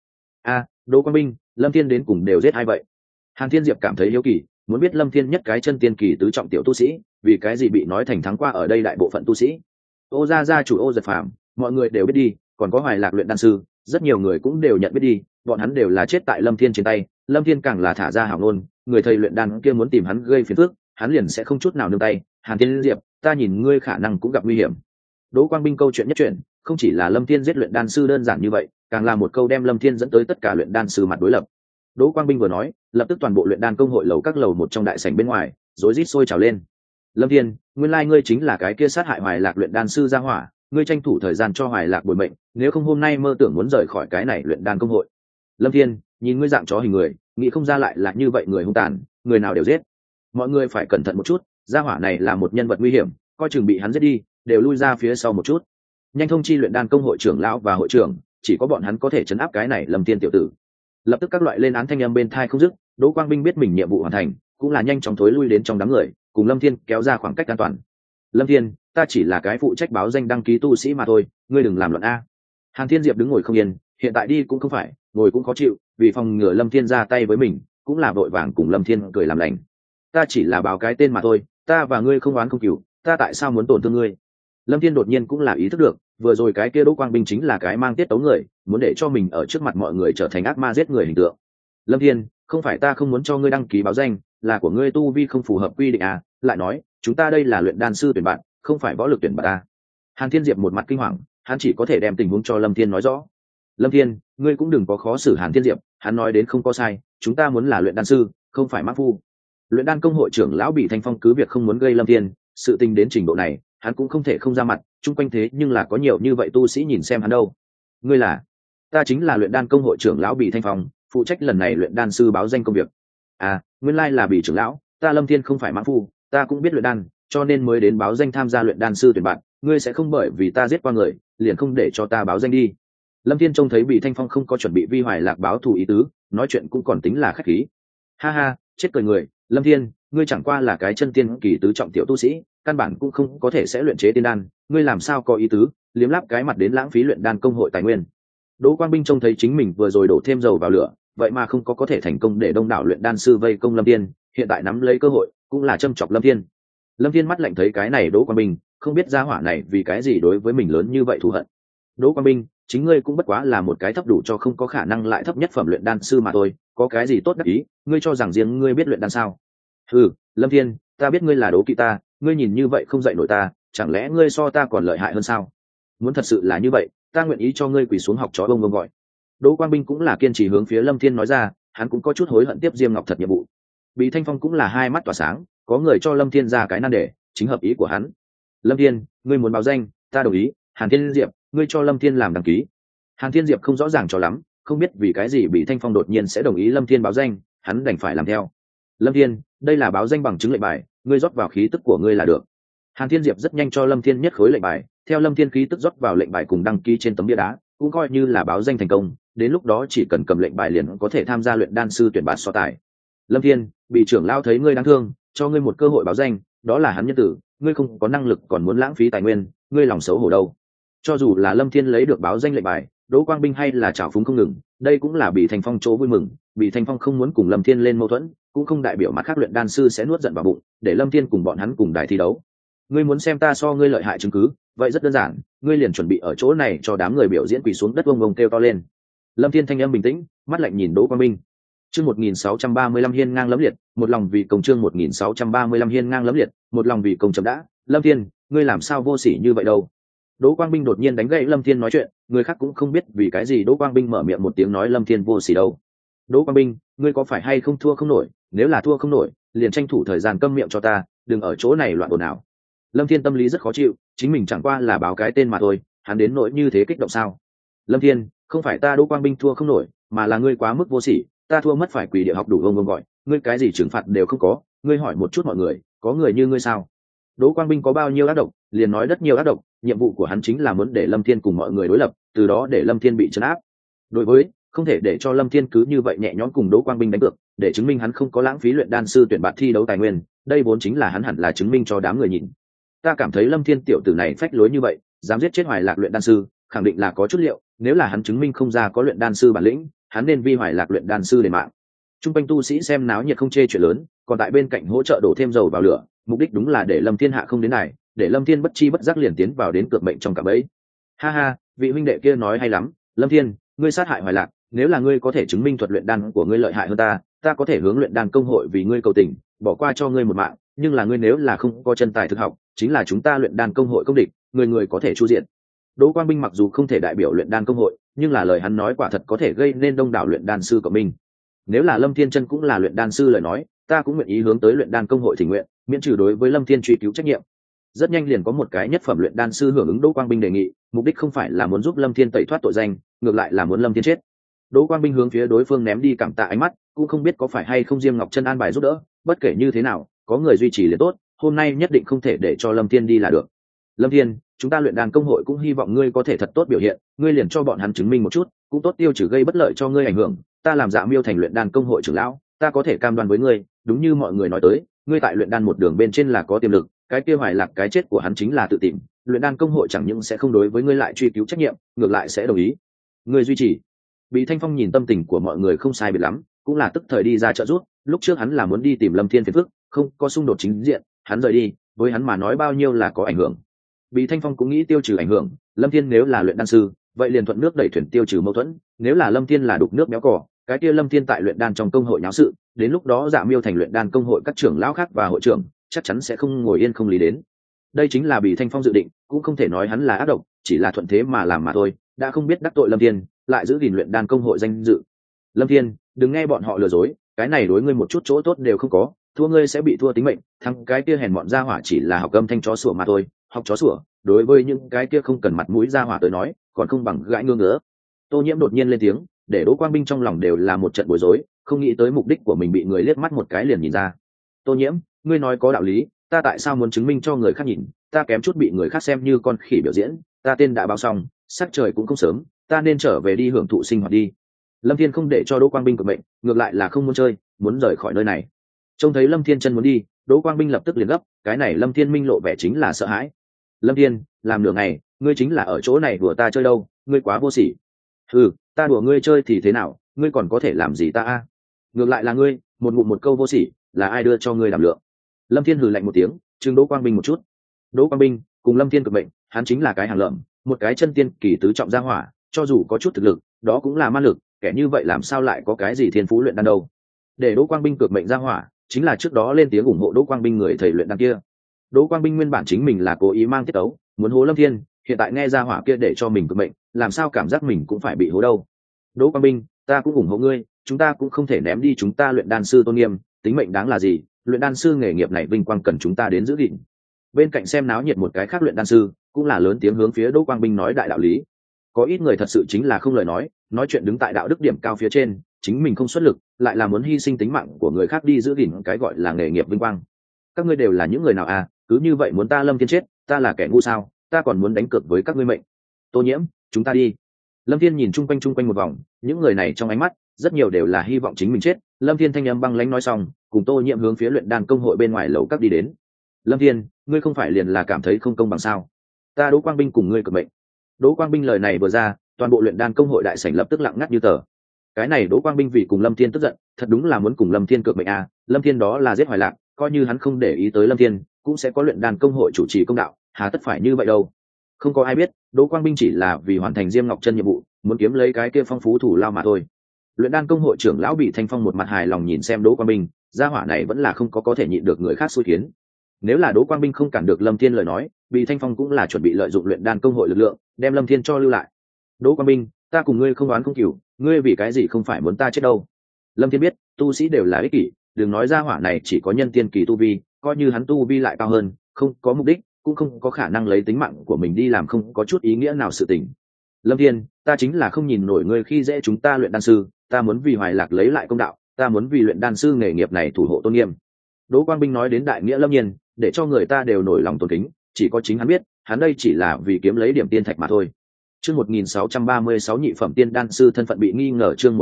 Đỗ Quang Minh, Lâm Thiên đến cùng đều giết ai vậy? Hàn Thiên Diệp cảm thấy hiếu kỳ, muốn biết Lâm Thiên nhất cái chân tiên kỳ tứ trọng tiểu tu sĩ, vì cái gì bị nói thành thắng qua ở đây đại bộ phận tu sĩ. Ô gia chủ Ô Giật Phàm, mọi người đều biết đi, còn có Hoài Lạc luyện đan sư, rất nhiều người cũng đều nhận biết đi, bọn hắn đều là chết tại Lâm Thiên trên tay. Lâm Thiên càng là thả ra hảo ngôn, người thầy luyện đan kia muốn tìm hắn gây phiền phức, hắn liền sẽ không chút nào nương tay. Hàn Thiên Diệp, ta nhìn ngươi khả năng cũng gặp nguy hiểm. Đỗ Quang Minh câu chuyện nhất chuyện, không chỉ là Lâm Thiên giết luyện đan sư đơn giản như vậy, càng là một câu đem Lâm Thiên dẫn tới tất cả luyện đan sư mặt đối lập. Đỗ Quang Minh vừa nói, lập tức toàn bộ luyện đan công hội lầu các lầu một trong đại sảnh bên ngoài, rối rít sôi trào lên. Lâm Thiên, nguyên lai ngươi chính là cái kia sát hại Hoài Lạc luyện đan sư gia hỏa, ngươi tranh thủ thời gian cho Hoài Lạc bồi mệnh, nếu không hôm nay mơ tưởng muốn rời khỏi cái này luyện đan công hội. Lâm Thiên, nhìn ngươi dạng chó hình người, nghĩ không ra lại là như vậy người hung tàn, người nào đều giết. Mọi người phải cẩn thận một chút, gia hỏa này là một nhân vật nguy hiểm, coi chừng bị hắn giết đi, đều lui ra phía sau một chút. Nhanh thông chi luyện đan công hội trưởng lão và hội trưởng, chỉ có bọn hắn có thể trấn áp cái này Lâm Thiên tiểu tử. Lập tức các loại lên án thanh âm bên tai không dứt. Đỗ Quang Minh biết mình nhiệm vụ hoàn thành, cũng là nhanh chóng thối lui đến trong đám người, cùng Lâm Thiên kéo ra khoảng cách an toàn. Lâm Thiên, ta chỉ là cái phụ trách báo danh đăng ký tu sĩ mà thôi, ngươi đừng làm loạn a. Hàn Thiên Diệp đứng ngồi không yên, hiện tại đi cũng không phải, ngồi cũng khó chịu, vì phòng ngừa Lâm Thiên ra tay với mình, cũng là vội vàng cùng Lâm Thiên cười làm lành. Ta chỉ là báo cái tên mà thôi, ta và ngươi không oán không cừu, ta tại sao muốn tổn thương ngươi? Lâm Thiên đột nhiên cũng là ý thức được, vừa rồi cái kia Đỗ Quang Minh chính là cái mang tiết tấu người, muốn để cho mình ở trước mặt mọi người trở thành ác ma giết người hình tượng. Lâm Thiên, không phải ta không muốn cho ngươi đăng ký báo danh, là của ngươi tu vi không phù hợp quy định à? Lại nói, chúng ta đây là luyện đan sư tuyển bạn, không phải võ lực tuyển bạn à? Hàn Thiên Diệp một mặt kinh hoàng, hắn chỉ có thể đem tình huống cho Lâm Thiên nói rõ. Lâm Thiên, ngươi cũng đừng có khó xử Hàn Thiên Diệp, hắn nói đến không có sai, chúng ta muốn là luyện đan sư, không phải mã phu. Luyện đan công hội trưởng lão Bị Thanh Phong cứ việc không muốn gây Lâm Thiên, sự tình đến trình độ này, hắn cũng không thể không ra mặt, chung quanh thế nhưng là có nhiều như vậy tu sĩ nhìn xem hắn đâu. Ngươi là? Ta chính là luyện đan công hội trưởng lão Bị Thanh Phong, phụ trách lần này luyện đan sư báo danh công việc. Nguyên lai là Bị trưởng lão, ta Lâm Thiên không phải mã phu, ta cũng biết luyện đan, cho nên mới đến báo danh tham gia luyện đan sư tuyển bạn, ngươi sẽ không bởi vì ta giết qua người, liền không để cho ta báo danh đi. Lâm Thiên trông thấy Bị Thanh Phong không có chuẩn bị vi Hoài Lạc báo thù ý tứ, nói chuyện cũng còn tính là khách khí. Ha ha, chết cười người, Lâm Thiên, ngươi chẳng qua là cái chân tiên kỳ tứ trọng tiểu tu sĩ, căn bản cũng không có thể sẽ luyện chế tiên đan, ngươi làm sao có ý tứ liếm láp cái mặt đến lãng phí luyện đan công hội tài nguyên. Đỗ Quang Minh trông thấy chính mình vừa rồi đổ thêm dầu vào lửa, vậy mà không có thể thành công để đông đảo luyện đan sư vây công Lâm Thiên, hiện tại nắm lấy cơ hội cũng là châm chọc Lâm Thiên. Lâm Thiên mắt lạnh thấy cái này Đỗ Quang Minh, không biết gia hỏa này vì cái gì đối với mình lớn như vậy thù hận. Đỗ Quang Minh, chính ngươi cũng bất quá là một cái thấp đủ cho không có khả năng lại thấp nhất phẩm luyện đan sư mà thôi, có cái gì tốt đắc ý, ngươi cho rằng riêng ngươi biết luyện đan sao? Lâm Thiên, ta biết ngươi là đố kỵ ta, ngươi nhìn như vậy không dạy nổi ta, chẳng lẽ ngươi so ta còn lợi hại hơn sao? Muốn thật sự là như vậy, ta nguyện ý cho ngươi quỳ xuống học chó bông bông gọi. Đỗ Quang Minh cũng là kiên trì hướng phía Lâm Thiên nói ra, hắn cũng có chút hối hận tiếp Diêm Ngọc Thật nhiệm vụ. Bị Thanh Phong cũng là hai mắt tỏa sáng, có người cho Lâm Thiên ra cái nan đề, chính hợp ý của hắn. Lâm Thiên, ngươi muốn báo danh, ta đồng ý. Hàn Thiên Diệp, ngươi cho Lâm Thiên làm đăng ký. Hàn Thiên Diệp không rõ ràng cho lắm, không biết vì cái gì Bị Thanh Phong đột nhiên sẽ đồng ý Lâm Thiên báo danh, hắn đành phải làm theo. Lâm Thiên, đây là báo danh bằng chứng lệnh bài, ngươi rót vào khí tức của ngươi là được. Hàn Thiên Diệp rất nhanh cho Lâm Thiên nhất khối lệnh bài, theo Lâm Thiên khí tức rót vào lệnh bài cùng đăng ký trên tấm bia đá, cũng coi như là báo danh thành công, đến lúc đó chỉ cần cầm lệnh bài liền có thể tham gia luyện đan sư tuyển bạt so tài. Lâm Thiên, Bị trưởng lão thấy ngươi đáng thương, cho ngươi một cơ hội báo danh, đó là hắn nhân tử, ngươi không có năng lực còn muốn lãng phí tài nguyên, ngươi lòng xấu hổ đâu. Cho dù là Lâm Thiên lấy được báo danh lệnh bài, Đỗ Quang Minh hay là trào phúng không ngừng, đây cũng là Bị Thanh Phong chỗ vui mừng, Bị Thanh Phong không muốn cùng Lâm Thiên lên mâu thuẫn, cũng không đại biểu mặt khác luyện đan sư sẽ nuốt giận vào bụng, để Lâm Thiên cùng bọn hắn cùng đài thi đấu. Ngươi muốn xem ta so ngươi lợi hại chứng cứ, vậy rất đơn giản, ngươi liền chuẩn bị ở chỗ này cho đám người biểu diễn quỳ xuống đất vông vông kêu to lên. Lâm Thiên thanh âm bình tĩnh, mắt lạnh nhìn Đỗ Quang Minh. Chương 1635 hiên ngang lẫm liệt, một lòng vì công. Chương 1635 hiên ngang lẫm liệt, một lòng vì công chấm đã. Lâm Thiên, ngươi làm sao vô sỉ như vậy đâu? Đỗ Quang Minh đột nhiên đánh gãy Lâm Thiên nói chuyện, người khác cũng không biết vì cái gì Đỗ Quang Minh mở miệng một tiếng nói Lâm Thiên vô sỉ đâu. Đỗ Quang Minh, ngươi có phải hay không thua không nổi, nếu là thua không nổi liền tranh thủ thời gian câm miệng cho ta, đừng ở chỗ này loạn ồn ào. Lâm Thiên tâm lý rất khó chịu, chính mình chẳng qua là báo cái tên mà thôi, hắn đến nỗi như thế kích động sao? Lâm Thiên, không phải ta Đỗ Quang Minh thua không nổi, mà là ngươi quá mức vô sỉ, ta thua mất phải quỳ địa học đủ ông gọi, ngươi cái gì trừng phạt đều không có, ngươi hỏi một chút mọi người, có người như ngươi sao? Đỗ Quang Minh có bao nhiêu ác độc, liền nói rất nhiều ác độc, nhiệm vụ của hắn chính là muốn để Lâm Thiên cùng mọi người đối lập, từ đó để Lâm Thiên bị trấn áp. Đối với, không thể để cho Lâm Thiên cứ như vậy nhẹ nhõm cùng Đỗ Quang Minh đánh cược, để chứng minh hắn không có lãng phí luyện đan sư tuyển bạn thi đấu tài nguyên, đây vốn chính là hắn hẳn là chứng minh cho đám người nhìn. Ta cảm thấy Lâm Thiên tiểu tử này phách lối như vậy, dám giết chết Hoài Lạc luyện đan sư, khẳng định là có chút liệu, nếu là hắn chứng minh không ra có luyện đan sư bản lĩnh, hắn nên vi Hoài Lạc luyện đan sư để mạng. Trung quanh tu sĩ xem náo nhiệt không chê chuyện lớn, còn tại bên cạnh hỗ trợ đổ thêm dầu vào lửa, mục đích đúng là để Lâm Thiên hạ không đến này, để Lâm Thiên bất chi bất giác liền tiến vào đến cược mệnh trong cả bẫy. Ha ha, vị huynh đệ kia nói hay lắm, Lâm Thiên, ngươi sát hại Hoài Lạc, nếu là ngươi có thể chứng minh thuật luyện đan của ngươi lợi hại hơn ta có thể hướng luyện đan công hội vì ngươi cầu tình, bỏ qua cho ngươi một mạng, nhưng là ngươi nếu là không có chân tài thực học, chính là chúng ta luyện đan công hội công địch, người người có thể chu diện. Đỗ Quang Minh mặc dù không thể đại biểu luyện đan công hội, nhưng là lời hắn nói quả thật có thể gây nên đông đảo luyện đan sư của mình. Nếu là Lâm Thiên Chân cũng là luyện đan sư lời nói, ta cũng nguyện ý hướng tới luyện đan công hội thỉnh nguyện, miễn trừ đối với Lâm Thiên truy cứu trách nhiệm. Rất nhanh liền có một cái nhất phẩm luyện đan sư hưởng ứng Đỗ Quang Minh đề nghị, mục đích không phải là muốn giúp Lâm Thiên tẩy thoát tội danh, ngược lại là muốn Lâm Thiên chết. Đỗ Quang Minh hướng phía đối phương ném đi cảm tạ ánh mắt, cũng không biết có phải hay không Diêm Ngọc Chân an bài giúp đỡ, bất kể như thế nào, có người duy trì liền tốt, hôm nay nhất định không thể để cho Lâm Thiên đi là được. Lâm Thiên, chúng ta luyện đan công hội cũng hy vọng ngươi có thể thật tốt biểu hiện, ngươi liền cho bọn hắn chứng minh một chút, cũng tốt tiêu trừ gây bất lợi cho ngươi ảnh hưởng, ta làm Dạ Miêu thành luyện đan công hội trưởng lão, ta có thể cam đoan với ngươi, đúng như mọi người nói tới, ngươi tại luyện đan một đường bên trên là có tiềm lực, cái kia Hoài Lạc cái chết của hắn chính là tự tìm, luyện đan công hội chẳng những sẽ không đối với ngươi lại truy cứu trách nhiệm, ngược lại sẽ đồng ý. Ngươi duy trì. Bị Thanh Phong nhìn tâm tình của mọi người không sai biệt lắm, cũng là tức thời đi ra trợ giúp, lúc trước hắn là muốn đi tìm Lâm Thiên phiền phức, không có xung đột chính diện, hắn rời đi, với hắn mà nói bao nhiêu là có ảnh hưởng. Bị Thanh Phong cũng nghĩ tiêu trừ ảnh hưởng, Lâm Thiên nếu là luyện đan sư, vậy liền thuận nước đẩy thuyền tiêu trừ mâu thuẫn, nếu là Lâm Thiên là đục nước béo cỏ, cái kia Lâm Thiên tại luyện đan trong công hội nháo sự, đến lúc đó Dạ Miêu thành luyện đan công hội các trưởng lão khác và hội trưởng, chắc chắn sẽ không ngồi yên không lý đến. Đây chính là Bị Thanh Phong dự định, cũng không thể nói hắn là ác độc, chỉ là thuận thế mà làm mà thôi, đã không biết đắc tội Lâm Thiên, lại giữ gìn luyện đan công hội danh dự. Lâm Thiên, đừng nghe bọn họ lừa dối, cái này đối ngươi một chút chỗ tốt đều không có, thua ngươi sẽ bị thua tính mệnh, thằng cái kia hèn mọn gia hỏa chỉ là học âm thanh chó sủa mà thôi, học chó sủa, đối với những cái kia không cần mặt mũi gia hỏa tới nói, còn không bằng gãi ngương ngứa. Tô Nhiễm đột nhiên lên tiếng, để Đỗ Quang Minh trong lòng đều là một trận bối rối, không nghĩ tới mục đích của mình bị người liếc mắt một cái liền nhìn ra. Tô Nhiễm, ngươi nói có đạo lý, ta tại sao muốn chứng minh cho người khác nhìn, ta kém chút bị người khác xem như con khỉ biểu diễn, ta tên đã báo xong, sắc trời cũng không sớm, ta nên trở về đi hưởng thụ sinh hoạt đi. Lâm Thiên không để cho Đỗ Quang Minh cực mệnh, ngược lại là không muốn chơi, muốn rời khỏi nơi này. Trông thấy Lâm Thiên chân muốn đi, Đỗ Quang Minh lập tức liền gấp, cái này Lâm Thiên minh lộ vẻ chính là sợ hãi. Lâm Thiên, làm nửa ngày, ngươi chính là ở chỗ này đùa ta chơi đâu, ngươi quá vô sỉ. Ừ, ta đùa ngươi chơi thì thế nào, ngươi còn có thể làm gì ta a? Ngược lại là ngươi, một ngụm một câu vô sỉ, là ai đưa cho ngươi đảm lượng? Lâm Thiên hừ lạnh một tiếng, trừng Đỗ Quang Minh một chút. Đỗ Quang Minh cùng Lâm Thiên cực mệnh, hắn chính là cái hàng lợm, một cái chân tiên kỳ tứ trọng gia hỏa, cho dù có chút thực lực, đó cũng là ma lực, kẻ như vậy làm sao lại có cái gì thiên phú luyện đan đâu? Để Đỗ Quang Minh cực mệnh gia hỏa, chính là trước đó lên tiếng ủng hộ Đỗ Quang Minh người thầy luyện đan kia. Đỗ Quang Minh nguyên bản chính mình là cố ý mang tiết tấu, muốn hố Lâm Thiên, hiện tại nghe gia hỏa kia để cho mình cực mệnh, làm sao cảm giác mình cũng phải bị hố đâu? Đỗ Quang Minh, ta cũng ủng hộ ngươi, chúng ta cũng không thể ném đi chúng ta luyện đan sư tôn nghiêm, tính mệnh đáng là gì? Luyện đan sư nghề nghiệp này vinh quang cần chúng ta đến giữ gìn. Bên cạnh xem náo nhiệt một cái khác luyện đan sư, cũng là lớn tiếng hướng phía Đỗ Quang Minh nói đại đạo lý. Có ít người thật sự chính là không lời nói chuyện đứng tại đạo đức điểm cao phía trên, chính mình không xuất lực, lại là muốn hy sinh tính mạng của người khác đi giữ gìn cái gọi là nghề nghiệp vinh quang. Các ngươi đều là những người nào à, cứ như vậy muốn ta Lâm Thiên chết, ta là kẻ ngu sao, ta còn muốn đánh cược với các ngươi mệnh. Tô Nhiễm, chúng ta đi. Lâm Thiên nhìn chung quanh một vòng, những người này trong ánh mắt rất nhiều đều là hy vọng chính mình chết. Lâm Thiên thanh âm băng lãnh nói xong, cùng Tô Nhiễm hướng phía luyện đan công hội bên ngoài lầu các đi đến. Lâm Thiên, ngươi không phải liền là cảm thấy không công bằng sao? Ta Đỗ Quang Minh cùng ngươi cực mệnh. Đỗ Quang Minh lời này vừa ra, toàn bộ luyện đan công hội đại sảnh lập tức lặng ngắt như tờ. Cái này Đỗ Quang Minh vì cùng Lâm Thiên tức giận, thật đúng là muốn cùng Lâm Thiên cược mệnh à? Lâm Thiên đó là giết Hoài Lạc, coi như hắn không để ý tới Lâm Thiên, cũng sẽ có luyện đan công hội chủ trì công đạo, hà tất phải như vậy đâu? Không có ai biết, Đỗ Quang Minh chỉ là vì hoàn thành Diêm Ngọc Chân nhiệm vụ, muốn kiếm lấy cái kia phong phú thủ lao mà thôi. Luyện đan công hội trưởng lão Bị Thanh Phong một mặt hài lòng nhìn xem Đỗ Quang Minh, gia hỏa này vẫn là không có thể nhịn được người khác xui khiến. Nếu là Đỗ Quang Minh không cản được Lâm Thiên lời nói, Bị Thanh Phong cũng là chuẩn bị lợi dụng luyện đan công hội lực lượng, đem Lâm Thiên cho lưu lại. Đỗ Quang Minh, ta cùng ngươi không đoán không cửu, ngươi vì cái gì không phải muốn ta chết đâu? Lâm Thiên biết tu sĩ đều là ích kỷ, đừng nói ra hỏa này chỉ có nhân tiên kỳ tu vi, coi như hắn tu vi lại cao hơn, không có mục đích cũng không có khả năng lấy tính mạng của mình đi làm không có chút ý nghĩa nào sự tình. Lâm Thiên, ta chính là không nhìn nổi ngươi khi dễ chúng ta luyện đan sư, ta muốn vì Hoài Lạc lấy lại công đạo, ta muốn vì luyện đan sư nghề nghiệp này thủ hộ tôn nghiêm. Đỗ Quang Binh nói đến đại nghĩa lâm nhiên, để cho người ta đều nổi lòng tôn kính, chỉ có chính hắn biết, hắn đây chỉ là vì kiếm lấy điểm tiên thạch mà thôi. Chương 1636 nhị phẩm tiên đan sư thân phận bị nghi ngờ, chương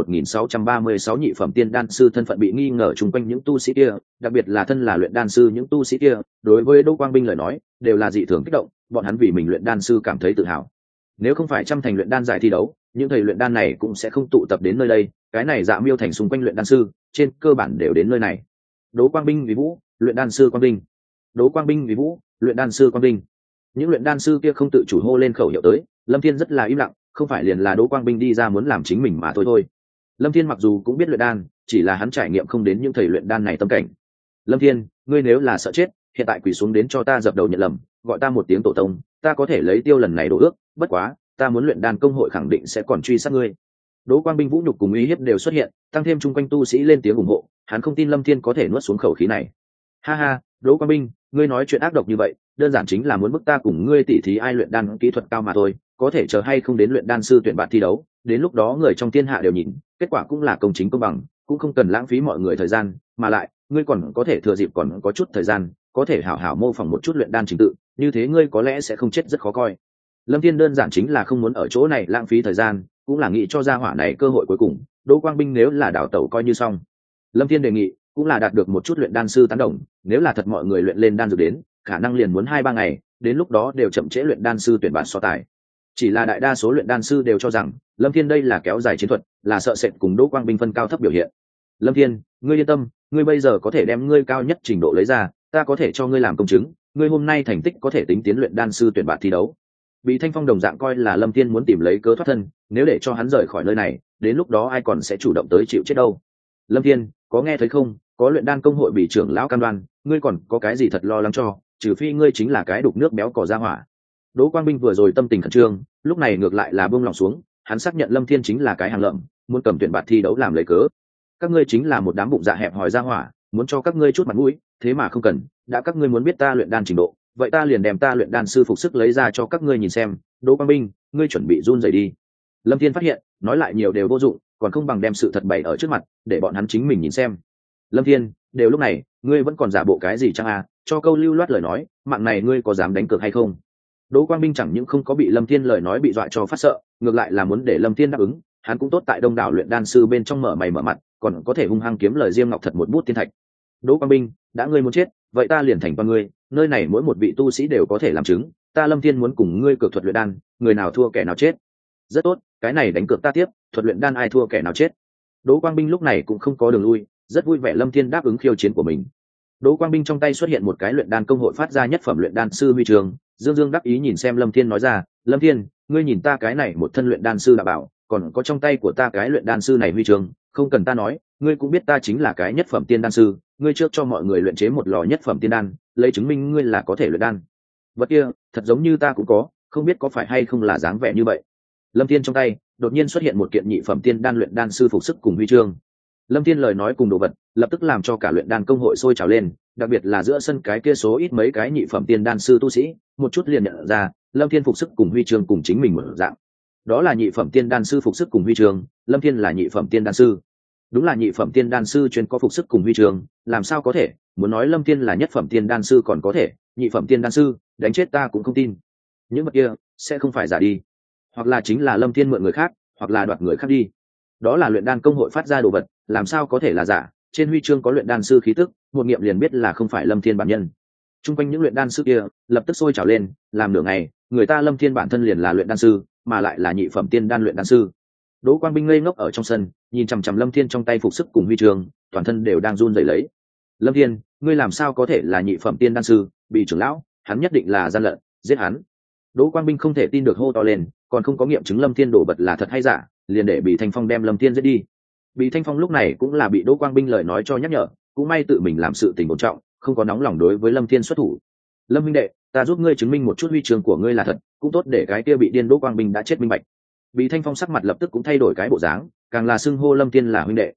1636 nhị phẩm tiên đan sư thân phận bị nghi ngờ chung quanh những tu sĩ kia, đặc biệt là thân là luyện đan sư những tu sĩ kia, đối với Đỗ Quang Binh lời nói, đều là dị thường kích động, bọn hắn vì mình luyện đan sư cảm thấy tự hào. Nếu không phải trăm thành luyện đan giải thi đấu, những thầy luyện đan này cũng sẽ không tụ tập đến nơi đây, cái này Dạ Miêu thành xung quanh luyện đan sư, trên cơ bản đều đến nơi này. Đỗ Quang Binh vì Vũ, luyện đan sư Quang Binh. Đỗ Quang Binh vì Vũ, luyện đan sư Quang Binh. Những luyện đan sư kia không tự chủ hô lên khẩu hiệu tới, Lâm Thiên rất là im lặng, không phải liền là Đỗ Quang Binh đi ra muốn làm chính mình mà thôi. Lâm Thiên mặc dù cũng biết luyện đan, chỉ là hắn trải nghiệm không đến những thầy luyện đan này tâm cảnh. Lâm Thiên, ngươi nếu là sợ chết, hiện tại quỳ xuống đến cho ta dập đầu nhận lầm, gọi ta một tiếng tổ tông, ta có thể lấy tiêu lần này đổ ước, bất quá, ta muốn luyện đan công hội khẳng định sẽ còn truy sát ngươi. Đỗ Quang Binh vũ nhục cùng uy hiếp đều xuất hiện, tăng thêm chung quanh tu sĩ lên tiếng ủng hộ, hắn không tin Lâm Thiên có thể nuốt xuống khẩu khí này. Ha ha, Đỗ Quang Binh, ngươi nói chuyện ác độc như vậy, đơn giản chính là muốn bức ta cùng ngươi tỉ thí ai luyện đan kỹ thuật cao mà thôi, có thể chờ hay không đến luyện đan sư tuyển bạn thi đấu, đến lúc đó người trong thiên hạ đều nhìn, kết quả cũng là công chính công bằng, cũng không cần lãng phí mọi người thời gian, mà lại, ngươi còn có thể thừa dịp còn có chút thời gian, có thể hảo hảo mô phỏng một chút luyện đan trình tự, như thế ngươi có lẽ sẽ không chết rất khó coi. Lâm Thiên đơn giản chính là không muốn ở chỗ này lãng phí thời gian, cũng là nghĩ cho gia hỏa này cơ hội cuối cùng, Đỗ Quang Binh nếu là đảo tẩu coi như xong. Lâm Thiên đề nghị cũng là đạt được một chút luyện đan sư tán đồng, nếu là thật mọi người luyện lên đan dược đến, khả năng liền muốn 2-3 ngày, đến lúc đó đều chậm trễ luyện đan sư tuyển bạn so tài. Chỉ là đại đa số luyện đan sư đều cho rằng Lâm Thiên đây là kéo dài chiến thuật, là sợ sệt cùng Đỗ Quang Binh phân cao thấp biểu hiện. Lâm Thiên, ngươi yên tâm, ngươi bây giờ có thể đem ngươi cao nhất trình độ lấy ra, ta có thể cho ngươi làm công chứng, ngươi hôm nay thành tích có thể tính tiến luyện đan sư tuyển bạn thi đấu. Bị Thanh Phong đồng dạng coi là Lâm Thiên muốn tìm lấy cớ thoát thân, nếu để cho hắn rời khỏi nơi này, đến lúc đó ai còn sẽ chủ động tới chịu chết đâu. Lâm Thiên, có nghe thấy không, có luyện đan công hội bị trưởng lão cam đoan, ngươi còn có cái gì thật lo lắng cho, trừ phi ngươi chính là cái đục nước béo cò ra hỏa. Đỗ Quang Binh vừa rồi tâm tình khẩn trương, lúc này ngược lại là buông lòng xuống, hắn xác nhận Lâm Thiên chính là cái hàng lợm, muốn cầm tuyển bạt thi đấu làm lấy cớ. Các ngươi chính là một đám bụng dạ hẹp hòi ra hỏa, muốn cho các ngươi chút mặt mũi, thế mà không cần, đã các ngươi muốn biết ta luyện đan trình độ, vậy ta liền đem ta luyện đan sư phục sức lấy ra cho các ngươi nhìn xem. Đỗ Quang Binh, ngươi chuẩn bị run rẩy đi. Lâm Thiên phát hiện, nói lại nhiều đều vô dụng, còn không bằng đem sự thật bày ở trước mặt, để bọn hắn chính mình nhìn xem. Lâm Thiên, đều lúc này, ngươi vẫn còn giả bộ cái gì chăng à, cho câu lưu loát lời nói, mạng này ngươi có dám đánh cược hay không? Đỗ Quang Binh chẳng những không có bị Lâm Thiên lời nói bị dọa cho phát sợ, ngược lại là muốn để Lâm Thiên đáp ứng, hắn cũng tốt tại đông đảo luyện đan sư bên trong mở mày mở mặt, còn có thể hung hăng kiếm lời Diêm Ngọc thật một bút tiên thạch. Đỗ Quang Binh, đã ngươi muốn chết, vậy ta liền thành toàn ngươi, nơi này mỗi một vị tu sĩ đều có thể làm chứng, ta Lâm Thiên muốn cùng ngươi cược thuật luyện đan, người nào thua kẻ nào chết. Rất tốt, cái này đánh cược ta tiếp, thuật luyện đan ai thua kẻ nào chết. Đỗ Quang Binh lúc này cũng không có đường lui, rất vui vẻ Lâm Thiên đáp ứng khiêu chiến của mình. Đỗ Quang Binh trong tay xuất hiện một cái luyện đan công hội phát ra nhất phẩm luyện đan sư huy chương, Dương Dương đắc ý nhìn xem Lâm Thiên nói ra, Lâm Thiên, ngươi nhìn ta cái này một thân luyện đan sư đã bảo, còn có trong tay của ta cái luyện đan sư này huy chương, không cần ta nói, ngươi cũng biết ta chính là cái nhất phẩm tiên đan sư, ngươi trước cho mọi người luyện chế một lò nhất phẩm tiên đan, lấy chứng minh ngươi là có thể luyện đan. Vật kia, thật giống như ta cũng có, không biết có phải hay không là dáng vẻ như vậy. Lâm Thiên trong tay đột nhiên xuất hiện một kiện nhị phẩm tiên đan luyện đan sư phục sức cùng huy chương. Lâm Thiên lời nói cùng đồ vật, lập tức làm cho cả luyện đan công hội sôi trào lên, đặc biệt là giữa sân cái kia số ít mấy cái nhị phẩm tiên đan sư tu sĩ, một chút liền nhận ra, Lâm Thiên phục sức cùng huy chương cùng chính mình một dạng. Đó là nhị phẩm tiên đan sư phục sức cùng huy chương, Lâm Thiên là nhị phẩm tiên đan sư. Đúng là nhị phẩm tiên đan sư chuyên có phục sức cùng huy chương, làm sao có thể, muốn nói Lâm Thiên là nhất phẩm tiên đan sư còn có thể, nhị phẩm tiên đan sư, đánh chết ta cũng không tin. Những vật kia sẽ không phải giả đi, hoặc là chính là Lâm Thiên mượn người khác, hoặc là đoạt người khác đi. Đó là luyện đan công hội phát ra đồ vật, làm sao có thể là giả, trên huy chương có luyện đan sư khí tức, một nghiệm liền biết là không phải Lâm Thiên bản nhân. Trung quanh những luyện đan sư kia lập tức sôi trào lên, làm nửa ngày, người ta Lâm Thiên bản thân liền là luyện đan sư, mà lại là nhị phẩm tiên đan luyện đan sư. Đỗ Quang Binh ngây ngốc ở trong sân, nhìn chằm chằm Lâm Thiên trong tay phục sức cùng huy chương, toàn thân đều đang run rẩy lấy. Lâm Thiên, ngươi làm sao có thể là nhị phẩm tiên đan sư, bị trưởng lão, hắn nhất định là gian lận, giết hắn. Đỗ Quang Binh không thể tin được hô to lên, còn không có nghiệm chứng Lâm Thiên đổ vật là thật hay giả, liền để Bị Thanh Phong đem Lâm Thiên giết đi. Bị Thanh Phong lúc này cũng là bị Đỗ Quang Binh lời nói cho nhắc nhở, cũng may tự mình làm sự tình ổn trọng, không có nóng lòng đối với Lâm Thiên xuất thủ. Lâm minh đệ, ta giúp ngươi chứng minh một chút huy chương của ngươi là thật, cũng tốt để cái kia bị điên Đỗ Quang Binh đã chết minh bạch. Bị Thanh Phong sắc mặt lập tức cũng thay đổi cái bộ dáng, càng là xưng hô Lâm Thiên là huynh đệ.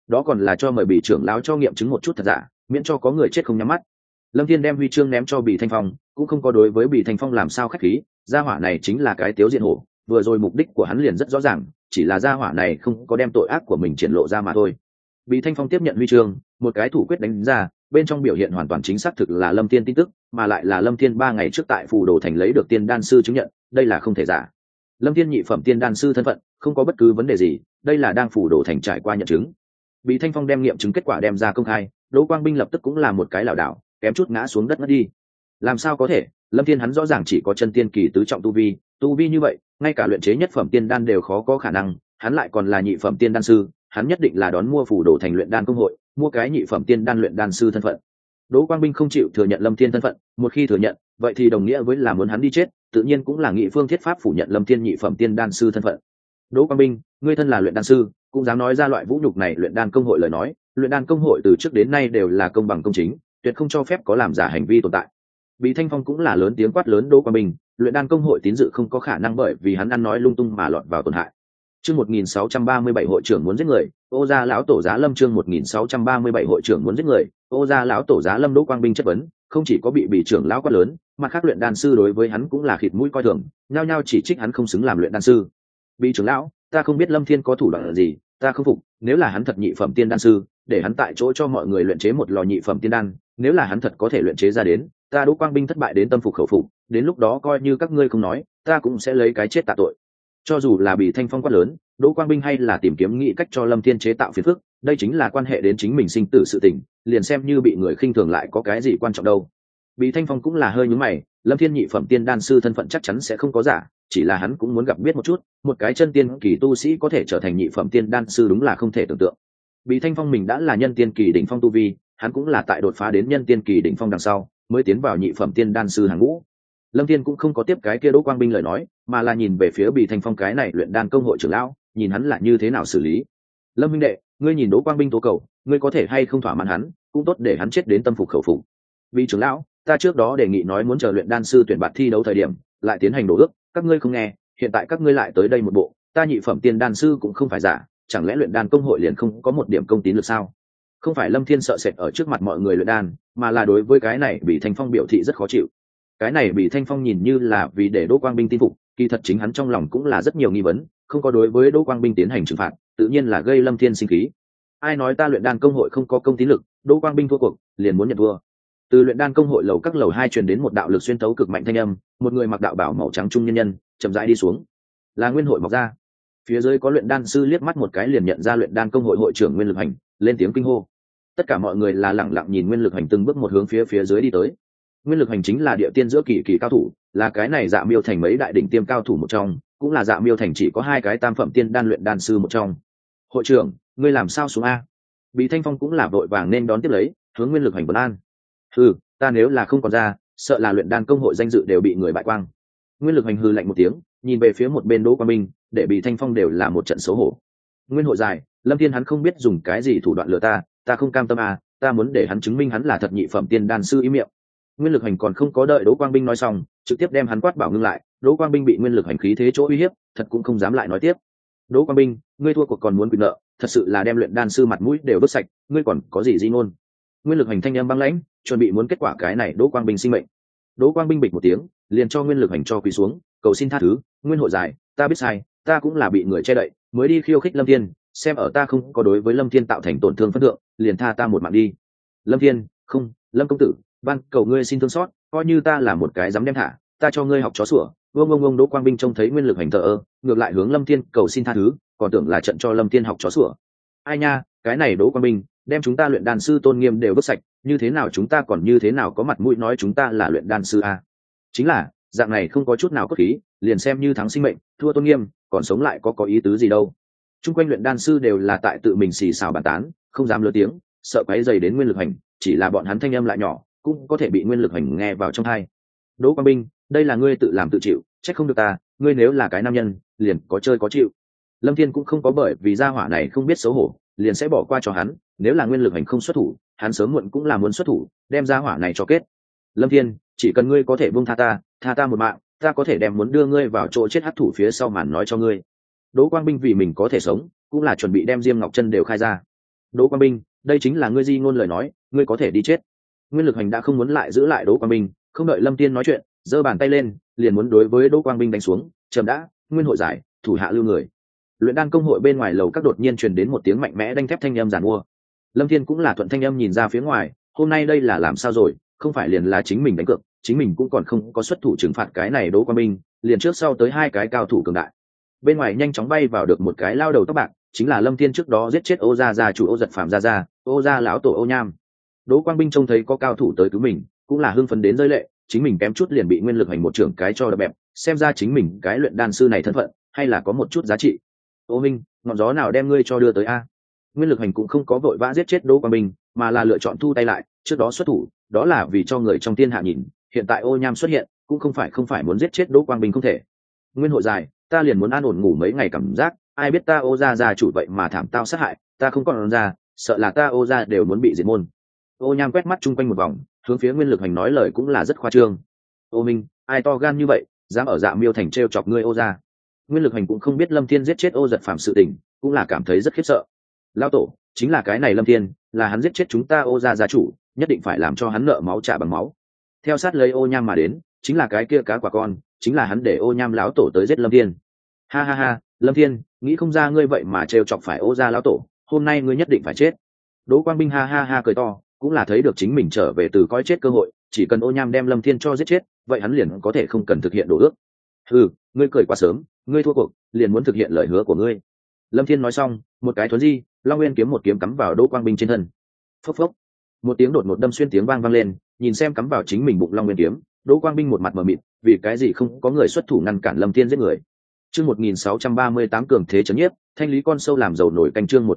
đó còn là cho mời Bỉ trưởng lão cho nghiệm chứng một chút thật giả, miễn cho có người chết không nhắm mắt. Lâm Thiên đem huy chương ném cho Bỉ Thanh Phong, cũng không có đối với Bỉ Thanh Phong làm sao khách khí, gia hỏa này chính là cái tiếu diện hổ, vừa rồi mục đích của hắn liền rất rõ ràng, chỉ là gia hỏa này không có đem tội ác của mình triển lộ ra mà thôi. Bỉ Thanh Phong tiếp nhận huy chương, một cái thủ quyết đánh ra, bên trong biểu hiện hoàn toàn chính xác thực là Lâm Thiên tin tức, mà lại là Lâm Thiên 3 ngày trước tại Phù Đồ Thành lấy được tiên đan sư chứng nhận, đây là không thể giả. Lâm Thiên nhị phẩm tiên đan sư thân phận, không có bất cứ vấn đề gì, đây là đang Phù Đồ Thành trải qua nhận chứng. Bỉ Thanh Phong đem nghiệm chứng kết quả đem ra công khai, Đỗ Quang Binh lập tức cũng là một cái lảo đảo, kém chút ngã xuống đất ngất đi. Làm sao có thể, Lâm Thiên hắn rõ ràng chỉ có chân tiên kỳ tứ trọng tu vi như vậy, ngay cả luyện chế nhất phẩm tiên đan đều khó có khả năng, hắn lại còn là nhị phẩm tiên đan sư, hắn nhất định là đón mua Phù Đồ Thành luyện đan công hội, mua cái nhị phẩm tiên đan luyện đan sư thân phận. Đỗ Quang Binh không chịu thừa nhận Lâm Thiên thân phận, một khi thừa nhận, vậy thì đồng nghĩa với là muốn hắn đi chết, tự nhiên cũng là nghị phương thiết pháp phủ nhận Lâm Thiên nhị phẩm tiên đan sư thân phận. Đỗ Quang Binh, ngươi thân là luyện đan sư, cũng dám nói ra loại vũ nhục này luyện đan công hội lời nói, luyện đan công hội từ trước đến nay đều là công bằng công chính, tuyệt không cho phép có làm giả hành vi tồn tại. Bỉ Thanh Phong cũng là lớn tiếng quát lớn Đỗ Quang Binh, luyện đan công hội tín dự không có khả năng bởi vì hắn ăn nói lung tung mà lọt vào tổn hại. Chương 1637 hội trưởng muốn giết người, Ô gia lão tổ Giá Lâm. Chương 1637 hội trưởng muốn giết người, Ô gia lão tổ Giá Lâm. Đỗ Quang Binh chất vấn, không chỉ có bị Bỉ trưởng lão quát lớn, mà khác luyện đan sư đối với hắn cũng là khịt mũi coi thường, nhao nhao chỉ trích hắn không xứng làm luyện đan sư. Bỉ trưởng lão, ta không biết Lâm Thiên có thủ đoạn gì, ta không phục, nếu là hắn thật nhị phẩm tiên đan sư, để hắn tại chỗ cho mọi người luyện chế một lò nhị phẩm tiên đan, nếu là hắn thật có thể luyện chế ra đến, ta Đỗ Quang Binh thất bại đến tâm phục khẩu phục, đến lúc đó coi như các ngươi không nói, ta cũng sẽ lấy cái chết tạ tội. Cho dù là Bỉ Thanh Phong quát lớn, Đỗ Quang Binh hay là tìm kiếm nghĩ cách cho Lâm Thiên chế tạo phiền phức, đây chính là quan hệ đến chính mình sinh tử sự tình, liền xem như bị người khinh thường lại có cái gì quan trọng đâu. Bỉ Thanh Phong cũng là hơi nhướng mày, Lâm Thiên nhị phẩm tiên đan sư thân phận chắc chắn sẽ không có giả, chỉ là hắn cũng muốn gặp biết một chút, một cái chân tiên kỳ tu sĩ có thể trở thành nhị phẩm tiên đan sư đúng là không thể tưởng tượng. Bỉ Thanh Phong mình đã là nhân tiên kỳ đỉnh phong tu vi, hắn cũng là tại đột phá đến nhân tiên kỳ đỉnh phong đằng sau, mới tiến vào nhị phẩm tiên đan sư hàng ngũ. Lâm Thiên cũng không có tiếp cái kia Đỗ Quang Binh lời nói, mà là nhìn về phía Bỉ Thanh Phong cái này luyện đan công hội trưởng lão, nhìn hắn là như thế nào xử lý. Lâm huynh đệ, ngươi nhìn Đỗ Quang Binh tố cầu, ngươi có thể hay không thỏa mãn hắn, cũng tốt để hắn chết đến tâm phục khẩu phục. Bỉ trưởng lão, ta trước đó đề nghị nói muốn chờ luyện đan sư tuyển bạt thi đấu thời điểm, lại tiến hành đổ ước, các ngươi không nghe, hiện tại các ngươi lại tới đây một bộ, ta nhị phẩm tiên đan sư cũng không phải giả, chẳng lẽ luyện đan công hội liền không có một điểm công tín lực sao? Không phải Lâm Thiên sợ sệt ở trước mặt mọi người luyện đan, mà là đối với cái này Bỉ Thanh Phong biểu thị rất khó chịu. Cái này Bỉ Thanh Phong nhìn như là vì để Đỗ Quang Binh tin phục, kỳ thật chính hắn trong lòng cũng là rất nhiều nghi vấn, không có đối với Đỗ Quang Binh tiến hành trừng phạt, tự nhiên là gây Lâm Thiên sinh khí. Ai nói ta luyện đan công hội không có công tín lực, Đỗ Quang Binh thua cuộc, liền muốn nhận thua. Từ luyện đan công hội lầu các lầu 2 truyền đến một đạo lực xuyên tấu cực mạnh thanh âm, một người mặc đạo bào màu trắng trung nhân nhân, chậm rãi đi xuống. Là Nguyên Hội mọc ra. Phía dưới có luyện đan sư liếc mắt một cái liền nhận ra luyện đan công hội hội trưởng Nguyên Lực Hành, lên tiếng kinh hô. Tất cả mọi người là lẳng lặng nhìn Nguyên Lực Hành từng bước một hướng phía dưới đi tới. Nguyên Lực Hành chính là địa tiên giữa kỳ kỳ cao thủ, là cái này Dạ Miêu Thành mấy đại đỉnh tiêm cao thủ một trong, cũng là Dạ Miêu Thành chỉ có 2 cái tam phẩm tiên đan luyện đan sư một trong. Hội trưởng, ngươi làm sao xuống a? Bỉ Thanh Phong cũng là vội vàng nên đón tiếp lấy, hướng Nguyên Lực Hành vấn an. Ta nếu là không còn ra, sợ là luyện đan công hội danh dự đều bị người bại quang. Nguyên Lực Hành hừ lạnh một tiếng, nhìn về phía một bên Đỗ Quang Minh, để Bỉ Thanh Phong đều là một trận xấu hổ. Nguyên hội dài, Lâm Thiên hắn không biết dùng cái gì thủ đoạn lừa ta không cam tâm à, ta muốn để hắn chứng minh hắn là thật nhị phẩm tiên đan sư. Ý miệng. Nguyên Lực Hành còn không có đợi Đỗ Quang Binh nói xong, trực tiếp đem hắn quát bảo ngưng lại. Đỗ Quang Binh bị Nguyên Lực Hành khí thế chỗ uy hiếp, thật cũng không dám lại nói tiếp. Đỗ Quang Binh, ngươi thua cuộc còn muốn quyền nợ, thật sự là đem luyện đan sư mặt mũi đều vứt sạch, ngươi còn có gì di ngôn? Nguyên Lực Hành thanh âm băng lãnh, chuẩn bị muốn kết quả cái này Đỗ Quang Binh sinh mệnh. Đỗ Quang Binh bịch một tiếng, liền cho Nguyên Lực Hành cho quỳ xuống, cầu xin tha thứ. Nguyên hội dài, ta biết sai, ta cũng là bị người che đậy, mới đi khiêu khích Lâm Thiên, xem ở ta không có đối với Lâm Thiên tạo thành tổn thương phân thượng, liền tha ta một mạng đi. Lâm Thiên, không, Lâm công tử, van cầu ngươi xin thương xót, coi như ta là một cái dám đem thả, ta cho ngươi học chó sủa. Ông Đỗ Quang Binh trông thấy Nguyên Lực Hành thờ ơ, ngược lại hướng Lâm Thiên cầu xin tha thứ, còn tưởng là trận cho Lâm Thiên học chó sủa. Ai nha, cái này Đỗ Quang Binh, đem chúng ta luyện đan sư tôn nghiêm đều vứt sạch, như thế nào chúng ta còn như thế nào có mặt mũi nói chúng ta là luyện đan sư a? Chính là, dạng này không có chút nào cốt khí, liền xem như thắng sinh mệnh, thua tôn nghiêm, còn sống lại có ý tứ gì đâu. Trung quanh luyện đan sư đều là tại tự mình xì xào bàn tán, không dám lớn tiếng, sợ quấy rầy đến Nguyên Lực Hành, chỉ là bọn hắn thanh âm lại nhỏ, cũng có thể bị Nguyên Lực Hành nghe vào trong tai. Đỗ Quang Binh, đây là ngươi tự làm tự chịu, trách không được ta, ngươi nếu là cái nam nhân, liền có chơi có chịu. Lâm Thiên cũng không có bởi vì gia hỏa này không biết xấu hổ, liền sẽ bỏ qua cho hắn, nếu là Nguyên Lực Hành không xuất thủ, hắn sớm muộn cũng là muốn xuất thủ, đem gia hỏa này cho kết. Lâm Thiên, chỉ cần ngươi có thể buông tha ta một mạng, ta có thể đem muốn đưa ngươi vào chỗ chết hắc thủ phía sau màn nói cho ngươi. Đỗ Quang Binh vì mình có thể sống, cũng là chuẩn bị đem Diêm Ngọc Chân đều khai ra. Đỗ Quang Minh, đây chính là ngươi di ngôn lời nói, ngươi có thể đi chết. Nguyên Lực Hành đã không muốn lại giữ lại Đỗ Quang Minh, không đợi Lâm Thiên nói chuyện, giơ bàn tay lên, liền muốn đối với Đỗ Quang Minh đánh xuống. Trầm đã, Nguyên hội giải, thủ hạ lưu người. Luyện đan công hội bên ngoài lầu các đột nhiên truyền đến một tiếng mạnh mẽ đanh thép thanh âm giàn mua. Lâm Thiên cũng là thuận thanh âm nhìn ra phía ngoài, hôm nay đây là làm sao rồi, không phải liền là chính mình đánh cược, chính mình cũng còn không có xuất thủ trừng phạt cái này Đỗ Quang Minh, liền trước sau tới hai cái cao thủ cường đại. Bên ngoài nhanh chóng bay vào được một cái lao đầu tóc bạc, chính là Lâm Thiên trước đó giết chết Ô gia gia chủ Ô Giật Phàm gia, Ô gia lão tổ Ô Nham. Đỗ Quang Minh trông thấy có cao thủ tới cứu mình, cũng là hưng phấn đến rơi lệ, chính mình kém chút liền bị Nguyên Lực Hành một trưởng cái cho đập bẹp, xem ra chính mình cái luyện đan sư này thân phận hay là có một chút giá trị. Ô Minh, ngọn gió nào đem ngươi cho đưa tới a? Nguyên Lực Hành cũng không có vội vã giết chết Đỗ Quang Minh, mà là lựa chọn thu tay lại, trước đó xuất thủ, đó là vì cho người trong thiên hạ nhìn, hiện tại Ô Nham xuất hiện, cũng không phải muốn giết chết Đỗ Quang Minh không thể. Nguyên hội dài, ta liền muốn an ổn ngủ mấy ngày cảm giác, ai biết ta Ô gia gia chủ vậy mà thảm tao sát hại, ta không còn ra, sợ là ta Ô gia đều muốn bị diệt môn. Ô Nham quét mắt chung quanh một vòng, hướng phía Nguyên Lực Hành nói lời cũng là rất khoa trương. Ô Minh, ai to gan như vậy, dám ở Dạ Miêu thành trêu chọc ngươi Ô gia? Nguyên Lực Hành cũng không biết Lâm Thiên giết chết Ô Giật Phàm sự tình, cũng là cảm thấy rất khiếp sợ. Lão tổ, chính là cái này Lâm Thiên, là hắn giết chết chúng ta Ô gia gia chủ, nhất định phải làm cho hắn nợ máu trả bằng máu. Theo sát lấy Ô Nham mà đến, chính là cái kia cá quả con, chính là hắn để Ô Nham lão tổ tới giết Lâm Thiên. Ha ha ha, Lâm Thiên, nghĩ không ra ngươi vậy mà trêu chọc phải Ô gia lão tổ, hôm nay ngươi nhất định phải chết. Đỗ Quang Minh ha ha ha cười to, cũng là thấy được chính mình trở về từ coi chết cơ hội, chỉ cần Ô Nham đem Lâm Thiên cho giết chết, vậy hắn liền có thể không cần thực hiện đồ ước. Ừ, ngươi cười quá sớm, ngươi thua cuộc, liền muốn thực hiện lời hứa của ngươi. Lâm Thiên nói xong, một cái thuấn di, Long Nguyên kiếm một kiếm cắm vào Đỗ Quang Minh trên thân. Phốc phốc, một tiếng đột ngột đâm xuyên tiếng vang vang lên, nhìn xem cắm vào chính mình bụng Long Nguyên kiếm, Đỗ Quang Minh một mặt mờ mịt, vì cái gì không có người xuất thủ ngăn cản Lâm Thiên giết người. Chương 1638 cường thế chấn nhiếp, thanh lý con sâu làm dầu nổi canh. Chương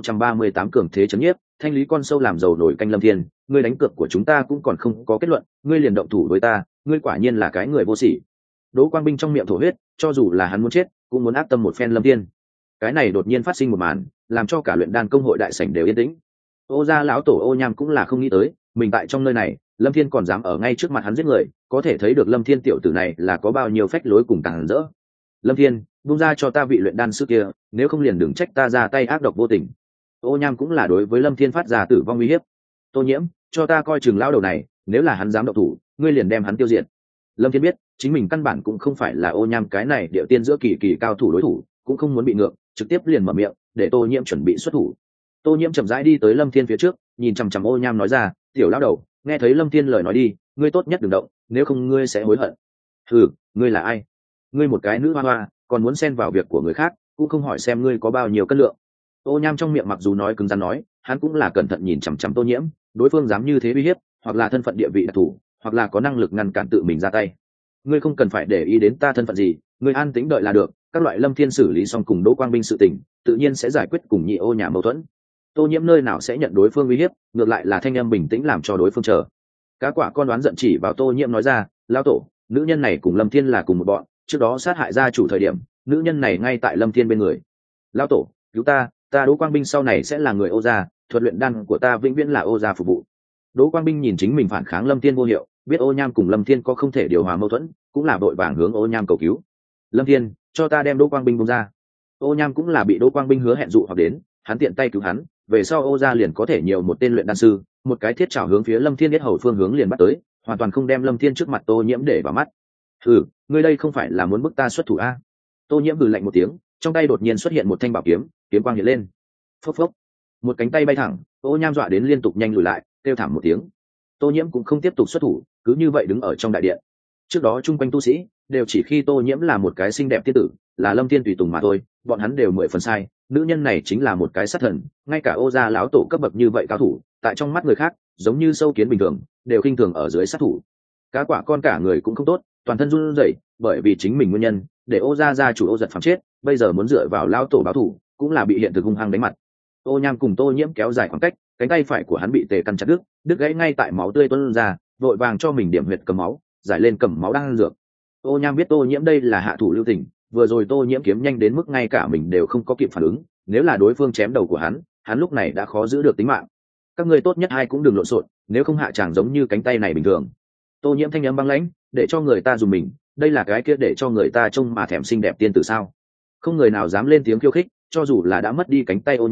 1638 cường thế chấn nhiếp, thanh lý con sâu làm dầu nổi canh. Lâm Thiên, ngươi đánh cược của chúng ta cũng còn không có kết luận, ngươi liền động thủ với ta, ngươi quả nhiên là cái người vô sỉ. Đỗ Quang Minh trong miệng thổ huyết, cho dù là hắn muốn chết, cũng muốn ác tâm một phen Lâm Thiên. Cái này đột nhiên phát sinh một màn, làm cho cả luyện đan công hội đại sảnh đều yên tĩnh. Ô gia lão tổ Ô Nham cũng là không nghĩ tới, mình tại trong nơi này, Lâm Thiên còn dám ở ngay trước mặt hắn giết người, có thể thấy được Lâm Thiên tiểu tử này là có bao nhiêu phách lối cùng tàn rỡ. Lâm Thiên, buông ra cho ta vị luyện đan sư kia, nếu không liền đừng trách ta ra tay ác độc vô tình. Ô Nham cũng là đối với Lâm Thiên phát ra tử vong uy hiếp. Tô Nhiễm, cho ta coi chừng lão đầu này, nếu là hắn dám động thủ, ngươi liền đem hắn tiêu diệt. Lâm Thiên biết, chính mình căn bản cũng không phải là Ô Nham cái này điệu tiên giữa kỳ kỳ cao thủ đối thủ, cũng không muốn bị ngược, trực tiếp liền mở miệng, để Tô Nhiễm chuẩn bị xuất thủ. Tô Nhiễm chậm rãi đi tới Lâm Thiên phía trước, nhìn chằm chằm Ô Nham nói ra, "Tiểu lão đầu, nghe thấy Lâm Thiên lời nói đi, ngươi tốt nhất đừng động, nếu không ngươi sẽ hối hận." "Hừ, ngươi là ai? Ngươi một cái nữ hoa hoa, còn muốn xen vào việc của người khác, cũng không hỏi xem ngươi có bao nhiêu cân lượng." Ô Nham trong miệng mặc dù nói cứng rắn nói, hắn cũng là cẩn thận nhìn chằm chằm Tô Nhiễm, đối phương dám như thế uy hiếp, hoặc là thân phận địa vị đặc thù, hoặc là có năng lực ngăn cản tự mình ra tay. Ngươi không cần phải để ý đến ta thân phận gì, ngươi an tĩnh đợi là được, các loại Lâm Thiên xử lý xong cùng Đỗ Quang Minh sự tình, tự nhiên sẽ giải quyết cùng Nhị Ô nhà mâu thuẫn. Tô Nhiễm nơi nào sẽ nhận đối phương uy hiếp, ngược lại là thanh âm bình tĩnh làm cho đối phương chờ. Cá quả con đoán giận chỉ vào Tô Nhiễm nói ra, "Lão tổ, nữ nhân này cùng Lâm Thiên là cùng một bọn, trước đó sát hại gia chủ thời điểm, nữ nhân này ngay tại Lâm Thiên bên người. Lão tổ, cứu ta, ta Đỗ Quang Minh sau này sẽ là người Ô gia, thuật luyện đan của ta vĩnh viễn là Ô gia phục vụ." Đỗ Quang Minh nhìn chính mình phản kháng Lâm Thiên vô hiệu, biết Ô Nham cùng Lâm Thiên có không thể điều hòa mâu thuẫn, cũng là vội vàng hướng Ô Nham cầu cứu. "Lâm Thiên, cho ta đem Đỗ Quang Minh buông ra." Ô Nham cũng là bị Đỗ Quang Minh hứa hẹn dụ hoặc đến, hắn tiện tay cứu hắn, về sau Ô gia liền có thể nhiều một tên luyện đan sư, một cái thiết trảo hướng phía Lâm Thiên biết hầu phương hướng liền bắt tới, hoàn toàn không đem Lâm Thiên trước mặt Tô Nhiễm để vào mắt. "Hừ, ngươi đây không phải là muốn bức ta xuất thủ a?" Tô Nhiễm hừ lạnh một tiếng, trong tay đột nhiên xuất hiện một thanh bảo kiếm, kiếm quang hiện lên. Phốc phốc, một cánh tay bay thẳng, Ô Nham dọa đến liên tục nhanh lùi lại, kêu thảm một tiếng. Tô Nhiễm cũng không tiếp tục xuất thủ, cứ như vậy đứng ở trong đại điện. Trước đó chung quanh tu sĩ đều chỉ khi Tô Nhiễm là một cái xinh đẹp tiên tử, là Lâm Thiên tùy tùng mà thôi, bọn hắn đều 10 phần sai, nữ nhân này chính là một cái sát thần, ngay cả Ô gia lão tổ cấp bậc như vậy cao thủ, tại trong mắt người khác, giống như sâu kiến bình thường, đều khinh thường ở dưới sát thủ. Cá quả con cả người cũng không tốt, toàn thân run rẩy, bởi vì chính mình nguyên nhân, để Ô gia gia chủ Ô Giật Phàm chết, bây giờ muốn dựa vào lão tổ báo thù, cũng là bị hiện thực hung hăng đánh mặt. Ô Nham cùng Tô Nhiễm kéo dài khoảng cách, cánh tay phải của hắn bị tề căn chặt đứt gãy ngay tại máu tươi tuôn ra, vội vàng cho mình điểm huyệt cầm máu, giải lên cầm máu đang ăn dược. Ô Nham biết Tô Nhiễm đây là hạ thủ lưu tình, vừa rồi Tô Nhiễm kiếm nhanh đến mức ngay cả mình đều không có kịp phản ứng, nếu là đối phương chém đầu của hắn lúc này đã khó giữ được tính mạng. Các ngươi tốt nhất ai cũng đừng lộn xộn, nếu không hạ chàng giống như cánh tay này bình thường. Tô Nhiễm thanh âm băng lãnh, để cho người ta dùng mình, đây là cái kia để cho người ta trông mà thèm xinh đẹp tiên tử sao? Không người nào dám lên tiếng khiêu khích, cho dù là đã mất đi cánh tay Ô Nham,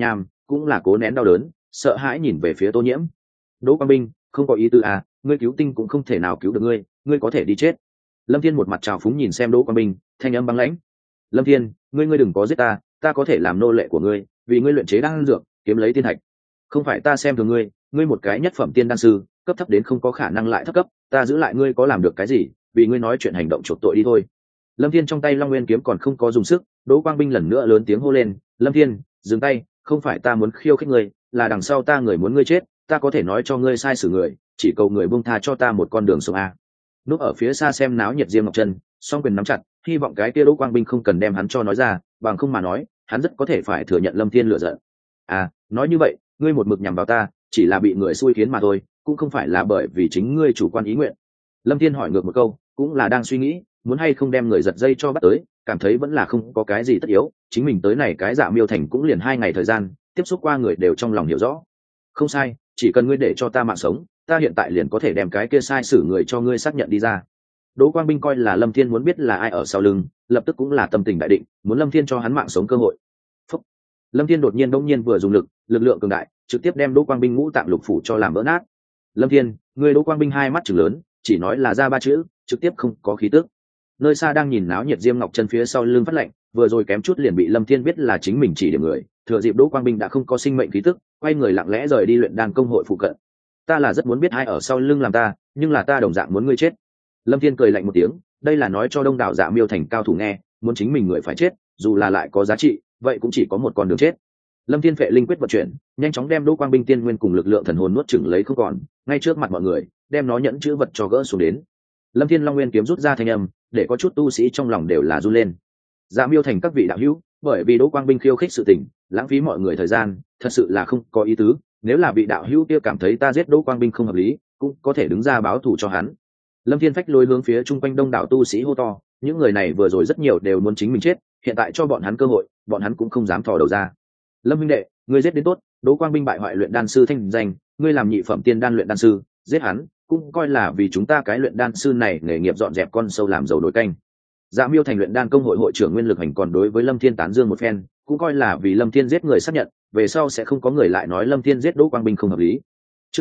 cũng là cố nén đau đớn, sợ hãi nhìn về phía Tô Nhiễm. Đỗ Quang Minh, không có ý tư à, ngươi cứu tinh cũng không thể nào cứu được ngươi, ngươi có thể đi chết. Lâm Thiên một mặt trào phúng nhìn xem Đỗ Quang Minh, thanh âm băng lãnh. Lâm Thiên, ngươi đừng có giết ta, ta có thể làm nô lệ của ngươi, vì ngươi luyện chế đan dược, kiếm lấy tiên thạch. Không phải ta xem thường ngươi, ngươi một cái nhất phẩm tiên đan sư, cấp thấp đến không có khả năng lại thấp cấp, ta giữ lại ngươi có làm được cái gì, vì ngươi nói chuyện hành động chuộc tội đi thôi. Lâm Thiên trong tay Long Nguyên kiếm còn không có dùng sức, Đỗ Quang Minh lần nữa lớn tiếng hô lên, Lâm Thiên, dừng tay, không phải ta muốn khiêu khích ngươi, là đằng sau ta người muốn ngươi chết, ta có thể nói cho ngươi sai xử người, chỉ cầu người buông tha cho ta một con đường sống a. Núp ở phía xa xem náo nhiệt Diêm Ngọc Trân, song quyền nắm chặt, hy vọng cái kia Đỗ Quang Minh không cần đem hắn cho nói ra, bằng không mà nói, hắn rất có thể phải thừa nhận Lâm Thiên lựa giận. À, nói như vậy, ngươi một mực nhằm vào ta, chỉ là bị người xui khiến mà thôi, cũng không phải là bởi vì chính ngươi chủ quan ý nguyện. Lâm Thiên hỏi ngược một câu, cũng là đang suy nghĩ, muốn hay không đem người giật dây cho bắt tới, cảm thấy vẫn là không có cái gì tất yếu, chính mình tới này cái Dạ Miêu Thành cũng liền 2 ngày thời gian, tiếp xúc qua người đều trong lòng hiểu rõ. Không sai, chỉ cần ngươi để cho ta mạng sống, ta hiện tại liền có thể đem cái kia sai xử người cho ngươi xác nhận đi ra. Đỗ Quang Minh coi là Lâm Thiên muốn biết là ai ở sau lưng, lập tức cũng là tâm tình đại định, muốn Lâm Thiên cho hắn mạng sống cơ hội. Phúc. Lâm Thiên đột nhiên vừa dùng lực lượng cường đại, trực tiếp đem Đỗ Quang Minh ngũ tạng lục phủ cho làm vỡ nát. Lâm Thiên, người Đỗ Quang Minh hai mắt trừng lớn, chỉ nói là ra 3 chữ, trực tiếp không có khí tức. Nơi xa đang nhìn náo nhiệt Diêm Ngọc Trân phía sau lưng phát lạnh, vừa rồi kém chút liền bị Lâm Thiên biết là chính mình chỉ điểm người, thừa dịp Đỗ Quang Minh đã không có sinh mệnh khí tức, quay người lặng lẽ rời đi luyện đan công hội phụ cận. Ta là rất muốn biết ai ở sau lưng làm ta, nhưng là ta đồng dạng muốn ngươi chết. Lâm Thiên cười lạnh một tiếng, đây là nói cho đông đảo Dạ Miêu Thành cao thủ nghe, muốn chính mình người phải chết, dù là lại có giá trị, vậy cũng chỉ có một con đường chết. Lâm Thiên phệ linh quyết vận chuyển, nhanh chóng đem Đỗ Quang Minh tiên nguyên cùng lực lượng thần hồn nuốt chửng lấy không còn, ngay trước mặt mọi người, đem nó nhẫn chữ vật cho gỡ xuống đến. Lâm Thiên Long Nguyên kiếm rút ra thanh âm, để có chút tu sĩ trong lòng đều là run lên. Dạ Miêu Thành các vị đạo hữu, bởi vì Đỗ Quang Minh khiêu khích sự tình, lãng phí mọi người thời gian, thật sự là không có ý tứ, nếu là vị đạo hữu kia cảm thấy ta giết Đỗ Quang Minh không hợp lý, cũng có thể đứng ra báo thù cho hắn. Lâm Thiên phách lối hướng phía chung quanh đông đảo tu sĩ hô to, những người này vừa rồi rất nhiều đều muốn chính mình chết, hiện tại cho bọn hắn cơ hội, bọn hắn cũng không dám thò đầu ra. Lâm huynh đệ, ngươi giết đến tốt, Đỗ Quang Minh bại hoại luyện đan sư thanh danh, ngươi làm nhị phẩm tiên đan luyện đan sư, giết hắn, cũng coi là vì chúng ta cái luyện đan sư này nghề nghiệp dọn dẹp con sâu làm dầu nồi canh. Dạ Miêu Thành luyện đan công hội hội trưởng Nguyên Lực Hành còn đối với Lâm Thiên tán dương một phen, cũng coi là vì Lâm Thiên giết người xác nhận, về sau sẽ không có người lại nói Lâm Thiên giết Đỗ Quang Minh không hợp lý. Chương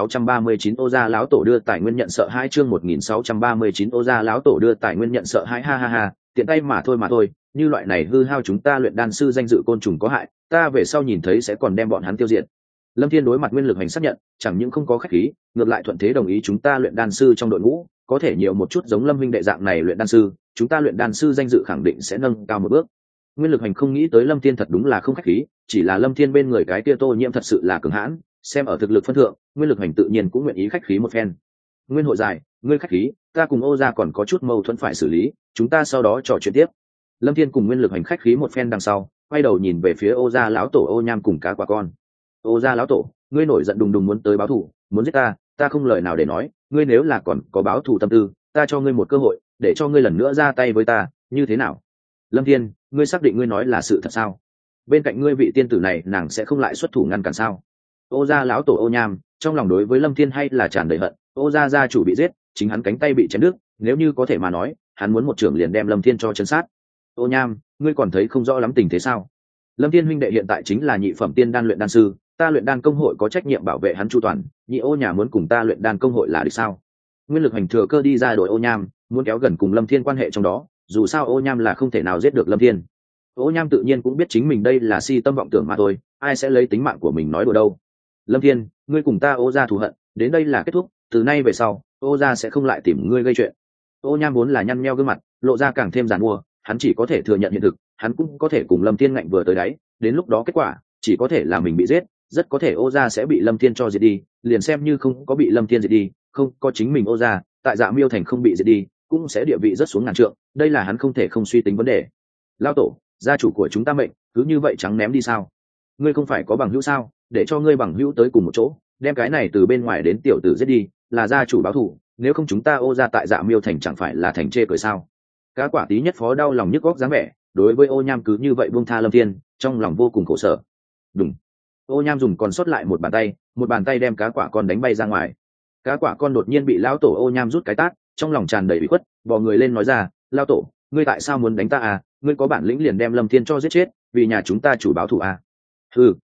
1639 Ô gia lão tổ đưa tài nguyên nhận sợ hãi, chương 1639 Ô gia lão tổ đưa tài nguyên nhận sợ hãi, ha ha ha, tiện tay mà thôi, như loại này hư hao chúng ta luyện đan sư danh dự côn trùng có hại, ta về sau nhìn thấy sẽ còn đem bọn hắn tiêu diệt. Lâm Thiên đối mặt Nguyên Lực Hành xác nhận, chẳng những không có khách khí, ngược lại thuận thế đồng ý chúng ta luyện đan sư trong đội ngũ, có thể nhiều một chút giống Lâm huynh đệ dạng này luyện đan sư, chúng ta luyện đan sư danh dự khẳng định sẽ nâng cao một bước. Nguyên Lực Hành không nghĩ tới Lâm Thiên thật đúng là không khách khí, chỉ là Lâm Thiên bên người cái kia Tô Nhiễm thật sự là cường hãn, xem ở thực lực phân thượng, Nguyên Lực Hành tự nhiên cũng nguyện ý khách khí một phen. Nguyên hội dài, ngươi khách khí, ta cùng Ô gia còn có chút mâu thuẫn phải xử lý, chúng ta sau đó trò chuyện tiếp. Lâm Thiên cùng Nguyên Lực Hành khách khí một phen đằng sau, quay đầu nhìn về phía Ô gia lão tổ Ô Nham cùng cá quả con. Ô gia lão tổ, ngươi nổi giận đùng đùng muốn tới báo thù, muốn giết ta, ta không lời nào để nói, ngươi nếu là còn có báo thù tâm tư, ta cho ngươi một cơ hội, để cho ngươi lần nữa ra tay với ta, như thế nào? Lâm Thiên, ngươi xác định ngươi nói là sự thật sao? Bên cạnh ngươi vị tiên tử này, nàng sẽ không lại xuất thủ ngăn cản sao? Ô gia lão tổ Ô Nham, trong lòng đối với Lâm Thiên hay là tràn đầy hận, Ô gia gia chủ bị giết, chính hắn cánh tay bị chém đứt, nếu như có thể mà nói, hắn muốn một trưởng liền đem Lâm Thiên cho chấn sát. Ô Nham, ngươi còn thấy không rõ lắm tình thế sao? Lâm Thiên huynh đệ hiện tại chính là nhị phẩm tiên đan luyện đan sư, ta luyện đan công hội có trách nhiệm bảo vệ hắn chu toàn, nhị Ô nhà muốn cùng ta luyện đan công hội là được sao? Nguyên Lực Hành thừa cơ đi ra đội Ô Nham, muốn kéo gần cùng Lâm Thiên quan hệ trong đó, dù sao Ô Nham là không thể nào giết được Lâm Thiên. Ô Nham tự nhiên cũng biết chính mình đây là si tâm vọng tưởng mà thôi, ai sẽ lấy tính mạng của mình nói đùa đâu. Lâm Thiên, ngươi cùng ta Ô gia thù hận, đến đây là kết thúc, từ nay về sau, Ô gia sẽ không lại tìm ngươi gây chuyện. Ô Nham vốn là nhăn nheo gương mặt, lộ ra càng thêm giàn mua, hắn chỉ có thể thừa nhận hiện thực, hắn cũng có thể cùng Lâm Thiên ngạnh vừa tới đáy, đến lúc đó kết quả chỉ có thể là mình bị giết, rất có thể Ô gia sẽ bị Lâm Thiên cho diệt đi, liền xem như không có bị Lâm Thiên diệt đi, không có chính mình Ô gia, tại Dạ Miêu Thành không bị diệt đi, cũng sẽ địa vị rất xuống ngàn trượng, đây là hắn không thể không suy tính vấn đề. Lão tổ, gia chủ của chúng ta mệnh, cứ như vậy trắng ném đi sao? Ngươi không phải có bằng hữu sao, để cho ngươi bằng hữu tới cùng một chỗ, đem cái này từ bên ngoài đến tiểu tử giết đi, là gia chủ báo thù, nếu không chúng ta Ô gia tại Dạ Miêu Thành chẳng phải là thành chê cười sao? Cá quả tí nhất phó đau lòng nhức góc dáng vẻ, đối với Ô Nham cứ như vậy buông tha Lâm Thiên, trong lòng vô cùng khổ sở. Đúng. Ô Nham dùng còn sót lại một bàn tay đem cá quả con đánh bay ra ngoài. Cá quả con đột nhiên bị lão tổ Ô Nham rút cái tát, trong lòng tràn đầy ủy khuất, bò người lên nói ra, lão tổ, ngươi tại sao muốn đánh ta à? Ngươi có bản lĩnh liền đem Lâm Thiên cho giết chết, vì nhà chúng ta chủ báo thù à? Ừ,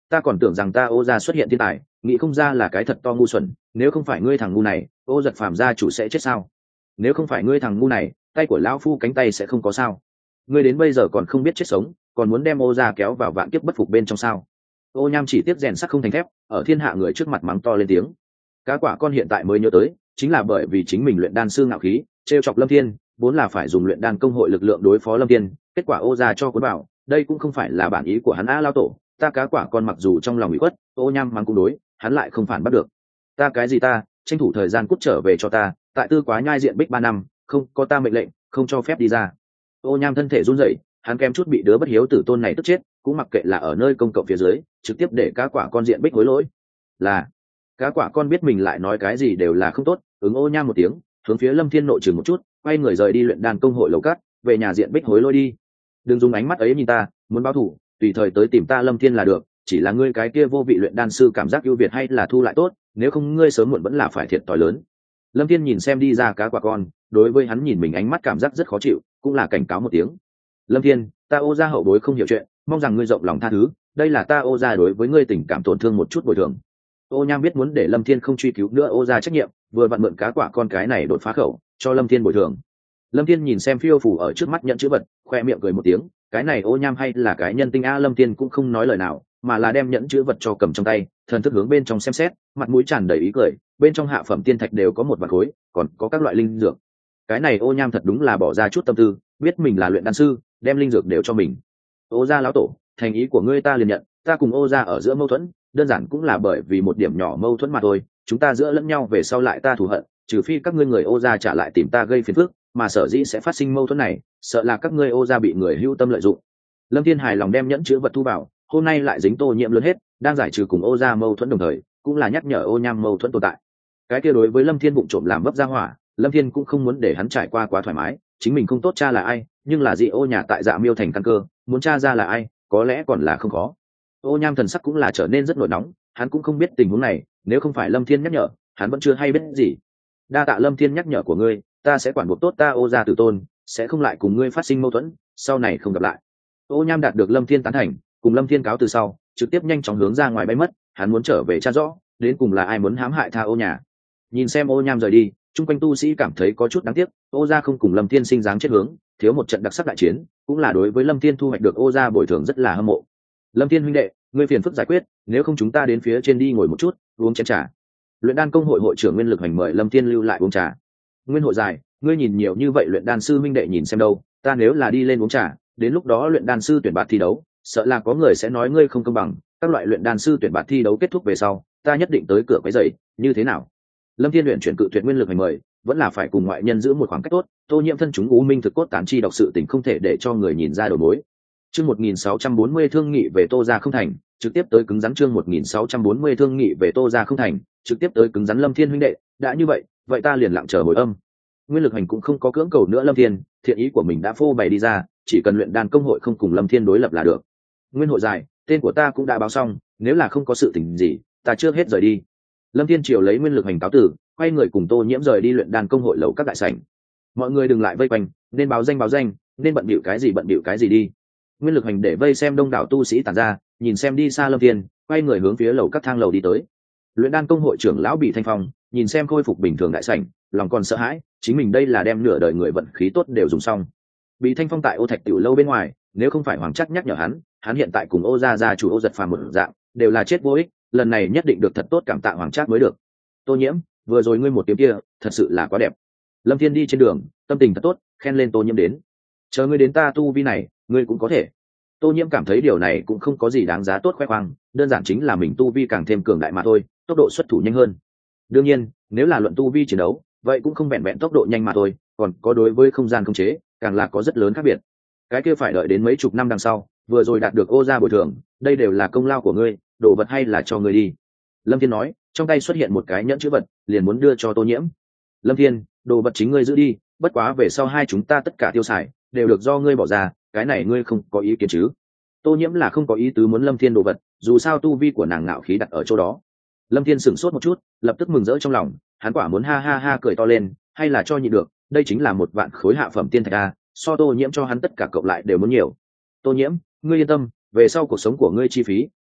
Ta còn tưởng rằng ta Ô gia xuất hiện thiên tài, nghĩ không ra là cái thật to ngu xuẩn. Nếu không phải ngươi thằng ngu này, Ô Giật Phàm gia chủ sẽ chết sao? Nếu không phải ngươi thằng ngu này, tay của lão phu cánh tay sẽ không có sao? Ngươi đến bây giờ còn không biết chết sống, còn muốn đem Ô gia kéo vào vạn kiếp bất phục bên trong sao? Ô Nham chỉ tiếc rèn sắt không thành thép, ở thiên hạ người trước mặt mắng to lên tiếng. Cá quả con hiện tại mới nhớ tới, chính là bởi vì chính mình luyện đan sư ngạo khí, trêu chọc Lâm Thiên, vốn là phải dùng luyện đan công hội lực lượng đối phó Lâm Thiên, kết quả Ô gia cho cuốn vào, đây cũng không phải là bản ý của hắn a lao tổ. Ta cá quả con mặc dù trong lòng ủy khuất, Ô Nham mắng cũng đối, hắn lại không phản bắt được. Ta cái gì ta, tranh thủ thời gian cút trở về cho ta, tại Tư Quá Nhai diện bích 3 năm, không có ta mệnh lệnh, không cho phép đi ra. Ô Nham thân thể run rẩy, hắn kém chút bị đứa bất hiếu tử tôn này tức chết, cũng mặc kệ là ở nơi công cộng phía dưới, trực tiếp để cá quả con diện bích hối lỗi. Là cá quả con biết mình lại nói cái gì đều là không tốt, ứng Ô Nham một tiếng, hướng phía Lâm Thiên nội trừng một chút, quay người rời đi luyện đan công hội lầu cát, về nhà diện bích hối lỗi đi. Đừng dùng ánh mắt ấy nhìn ta, muốn báo thù, tùy thời tới tìm ta Lâm Thiên là được, chỉ là ngươi cái kia vô vị luyện đan sư cảm giác ưu việt hay là thu lại tốt, nếu không ngươi sớm muộn vẫn là phải thiệt thòi lớn. Lâm Thiên nhìn xem đi ra cá quả con, đối với hắn nhìn mình ánh mắt cảm giác rất khó chịu, cũng là cảnh cáo một tiếng. Lâm Thiên, ta Ô gia hậu bối không hiểu chuyện, mong rằng ngươi rộng lòng tha thứ, đây là ta Ô gia đối với ngươi tình cảm tổn thương một chút bồi thường. Ô Nham biết muốn để Lâm Thiên không truy cứu nữa Ô gia trách nhiệm, vừa vặn mượn cá quả con cái này đột phá khẩu, cho Lâm Thiên bồi thường. Lâm Thiên nhìn xem phiêu phù ở trước mắt nhận chữ vật, khoe miệng cười một tiếng, cái này Ô Nham hay là cái nhân tinh a. Lâm Thiên cũng không nói lời nào, mà là đem nhẫn chữ vật cho cầm trong tay, thần thức hướng bên trong xem xét, mặt mũi tràn đầy ý cười, bên trong hạ phẩm tiên thạch đều có một vạt khối, còn có các loại linh dược. Cái này Ô Nham thật đúng là bỏ ra chút tâm tư, biết mình là luyện đan sư, đem linh dược đều cho mình. Ô gia lão tổ, thành ý của ngươi ta liền nhận, ta cùng Ô gia ở giữa mâu thuẫn, đơn giản cũng là bởi vì một điểm nhỏ mâu thuẫn mà thôi, chúng ta giữa lẫn nhau về sau lại ta thù hận, trừ phi các ngươi người Ô gia trả lại tìm ta gây phiền phức, mà sở dĩ sẽ phát sinh mâu thuẫn này, sợ là các ngươi Ô gia bị người hữu tâm lợi dụng. Lâm Thiên hài lòng đem nhẫn chứa vật thu vào, hôm nay lại dính Tô Nhiễm lớn hết, đang giải trừ cùng Ô gia mâu thuẫn đồng thời, cũng là nhắc nhở Ô Nham mâu thuẫn tồn tại. Cái kia đối với Lâm Thiên vụng trộm làm vấp ra hỏa, Lâm Thiên cũng không muốn để hắn trải qua quá thoải mái, chính mình không tốt cha là ai, nhưng là dị Ô nhà tại Dạ Miêu thành căn cơ, muốn cha ra là ai, có lẽ còn là không khó. Ô Nham thần sắc cũng là trở nên rất nổi nóng, hắn cũng không biết tình huống này, nếu không phải Lâm Thiên nhắc nhở, hắn vẫn chưa hay biết gì. Đa tạ Lâm Thiên nhắc nhở của ngươi, ta sẽ quản buộc tốt ta Ô gia tử tôn, sẽ không lại cùng ngươi phát sinh mâu thuẫn, sau này không gặp lại. Ô Nham đạt được Lâm Thiên tán thành, cùng Lâm Thiên cáo từ sau, trực tiếp nhanh chóng hướng ra ngoài bay mất, hắn muốn trở về tra rõ, đến cùng là ai muốn hãm hại tha Ô nhà. Nhìn xem Ô Nham rời đi, chung quanh tu sĩ cảm thấy có chút đáng tiếc, Ô gia không cùng Lâm Thiên sinh dáng chết hướng, thiếu một trận đặc sắc đại chiến, cũng là đối với Lâm Thiên thu hoạch được Ô gia bồi thường rất là hâm mộ. Lâm Thiên huynh đệ, ngươi phiền phức giải quyết, nếu không chúng ta đến phía trên đi ngồi một chút, uống chén trà. Luyện đan công hội hội trưởng Nguyên Lực hành mời Lâm Thiên lưu lại uống trà. Nguyên hội dài, ngươi nhìn nhiều như vậy luyện đan sư huynh đệ nhìn xem đâu, ta nếu là đi lên uống trà, đến lúc đó luyện đan sư tuyển bạt thi đấu, sợ là có người sẽ nói ngươi không công bằng, các loại luyện đan sư tuyển bạt thi đấu kết thúc về sau, ta nhất định tới cửa quấy rầy, như thế nào? Lâm Thiên luyện chuyển cự tuyệt Nguyên Lực hành mời, vẫn là phải cùng ngoại nhân giữ một khoảng cách tốt, Tô Nhiễm thân chúng u minh thực cốt tán chi độc sự tình không thể để cho người nhìn ra đầu mối. Chương 1640 thương nghị về Tô gia không thành, trực tiếp tới cứng rắn. Chương 1640 thương nghị về Tô gia không thành, trực tiếp tới cứng rắn. Lâm Thiên huynh đệ, đã như vậy, vậy ta liền lặng chờ hồi âm. Nguyên Lực hành cũng không có cưỡng cầu nữa Lâm Thiên, thiện ý của mình đã phô bày đi ra, chỉ cần luyện đan công hội không cùng Lâm Thiên đối lập là được. Nguyên hội dài, tên của ta cũng đã báo xong, nếu là không có sự tình gì, ta trước hết rời đi. Lâm Thiên triều lấy Nguyên Lực hành cáo tử, quay người cùng Tô Nhiễm rời đi luyện đan công hội lầu các đại sảnh. Mọi người đừng lại vây quanh, nên báo danh, nên bận bịu cái gì đi. Nguyên Lực hành để vây xem đông đảo tu sĩ tản ra, nhìn xem đi xa Lâm Thiên, quay người hướng phía lầu các thang lầu đi tới. Luyện đan công hội trưởng lão Bị Thanh Phong nhìn xem khôi phục bình thường đại sảnh, lòng còn sợ hãi, chính mình đây là đem nửa đời người vận khí tốt đều dùng xong. Bị Thanh Phong tại Ô Thạch tiểu lâu bên ngoài, nếu không phải Hoàng Trác nhắc nhở hắn hiện tại cùng Ô gia gia chủ Ô Giật Phàm một dạng, đều là chết vô ích, lần này nhất định được thật tốt cảm tạ Hoàng Trác mới được. Tô Nhiễm, vừa rồi ngươi một tiếng kia, thật sự là quá đẹp. Lâm Thiên đi trên đường, tâm tình thật tốt, khen lên Tô Nhiễm đến. Chờ ngươi đến ta tu vi này, ngươi cũng có thể. Tô Nhiễm cảm thấy điều này cũng không có gì đáng giá tốt khoe khoang, đơn giản chính là mình tu vi càng thêm cường đại mà thôi, tốc độ xuất thủ nhanh hơn. Đương nhiên, nếu là luận tu vi chiến đấu, vậy cũng không vẹn vẹn tốc độ nhanh mà thôi, còn có đối với không gian khống chế, càng là có rất lớn khác biệt. Cái kia phải đợi đến mấy chục năm đằng sau, vừa rồi đạt được Ô gia bồi thường, đây đều là công lao của ngươi, đồ vật hay là cho ngươi đi. Lâm Thiên nói, trong tay xuất hiện một cái nhẫn chữ vật, liền muốn đưa cho Tô Nhiễm. Lâm Thiên, đồ vật chính ngươi giữ đi, bất quá về sau hai chúng ta tất cả tiêu xài đều được do ngươi bỏ ra, cái này ngươi không có ý kiến chứ? Tô Nhiễm là không có ý tứ muốn Lâm Thiên đồ vật, dù sao tu vi của nàng ngạo khí đặt ở chỗ đó. Lâm Thiên sửng sốt một chút, lập tức mừng rỡ trong lòng, hắn quả muốn ha ha ha cười to lên, hay là cho nhịn được, đây chính là 1 vạn khối hạ phẩm tiên thạch a, so Tô Nhiễm cho hắn tất cả cộng lại đều muốn nhiều. Tô Nhiễm, ngươi yên tâm, về sau cuộc sống của ngươi chi phí,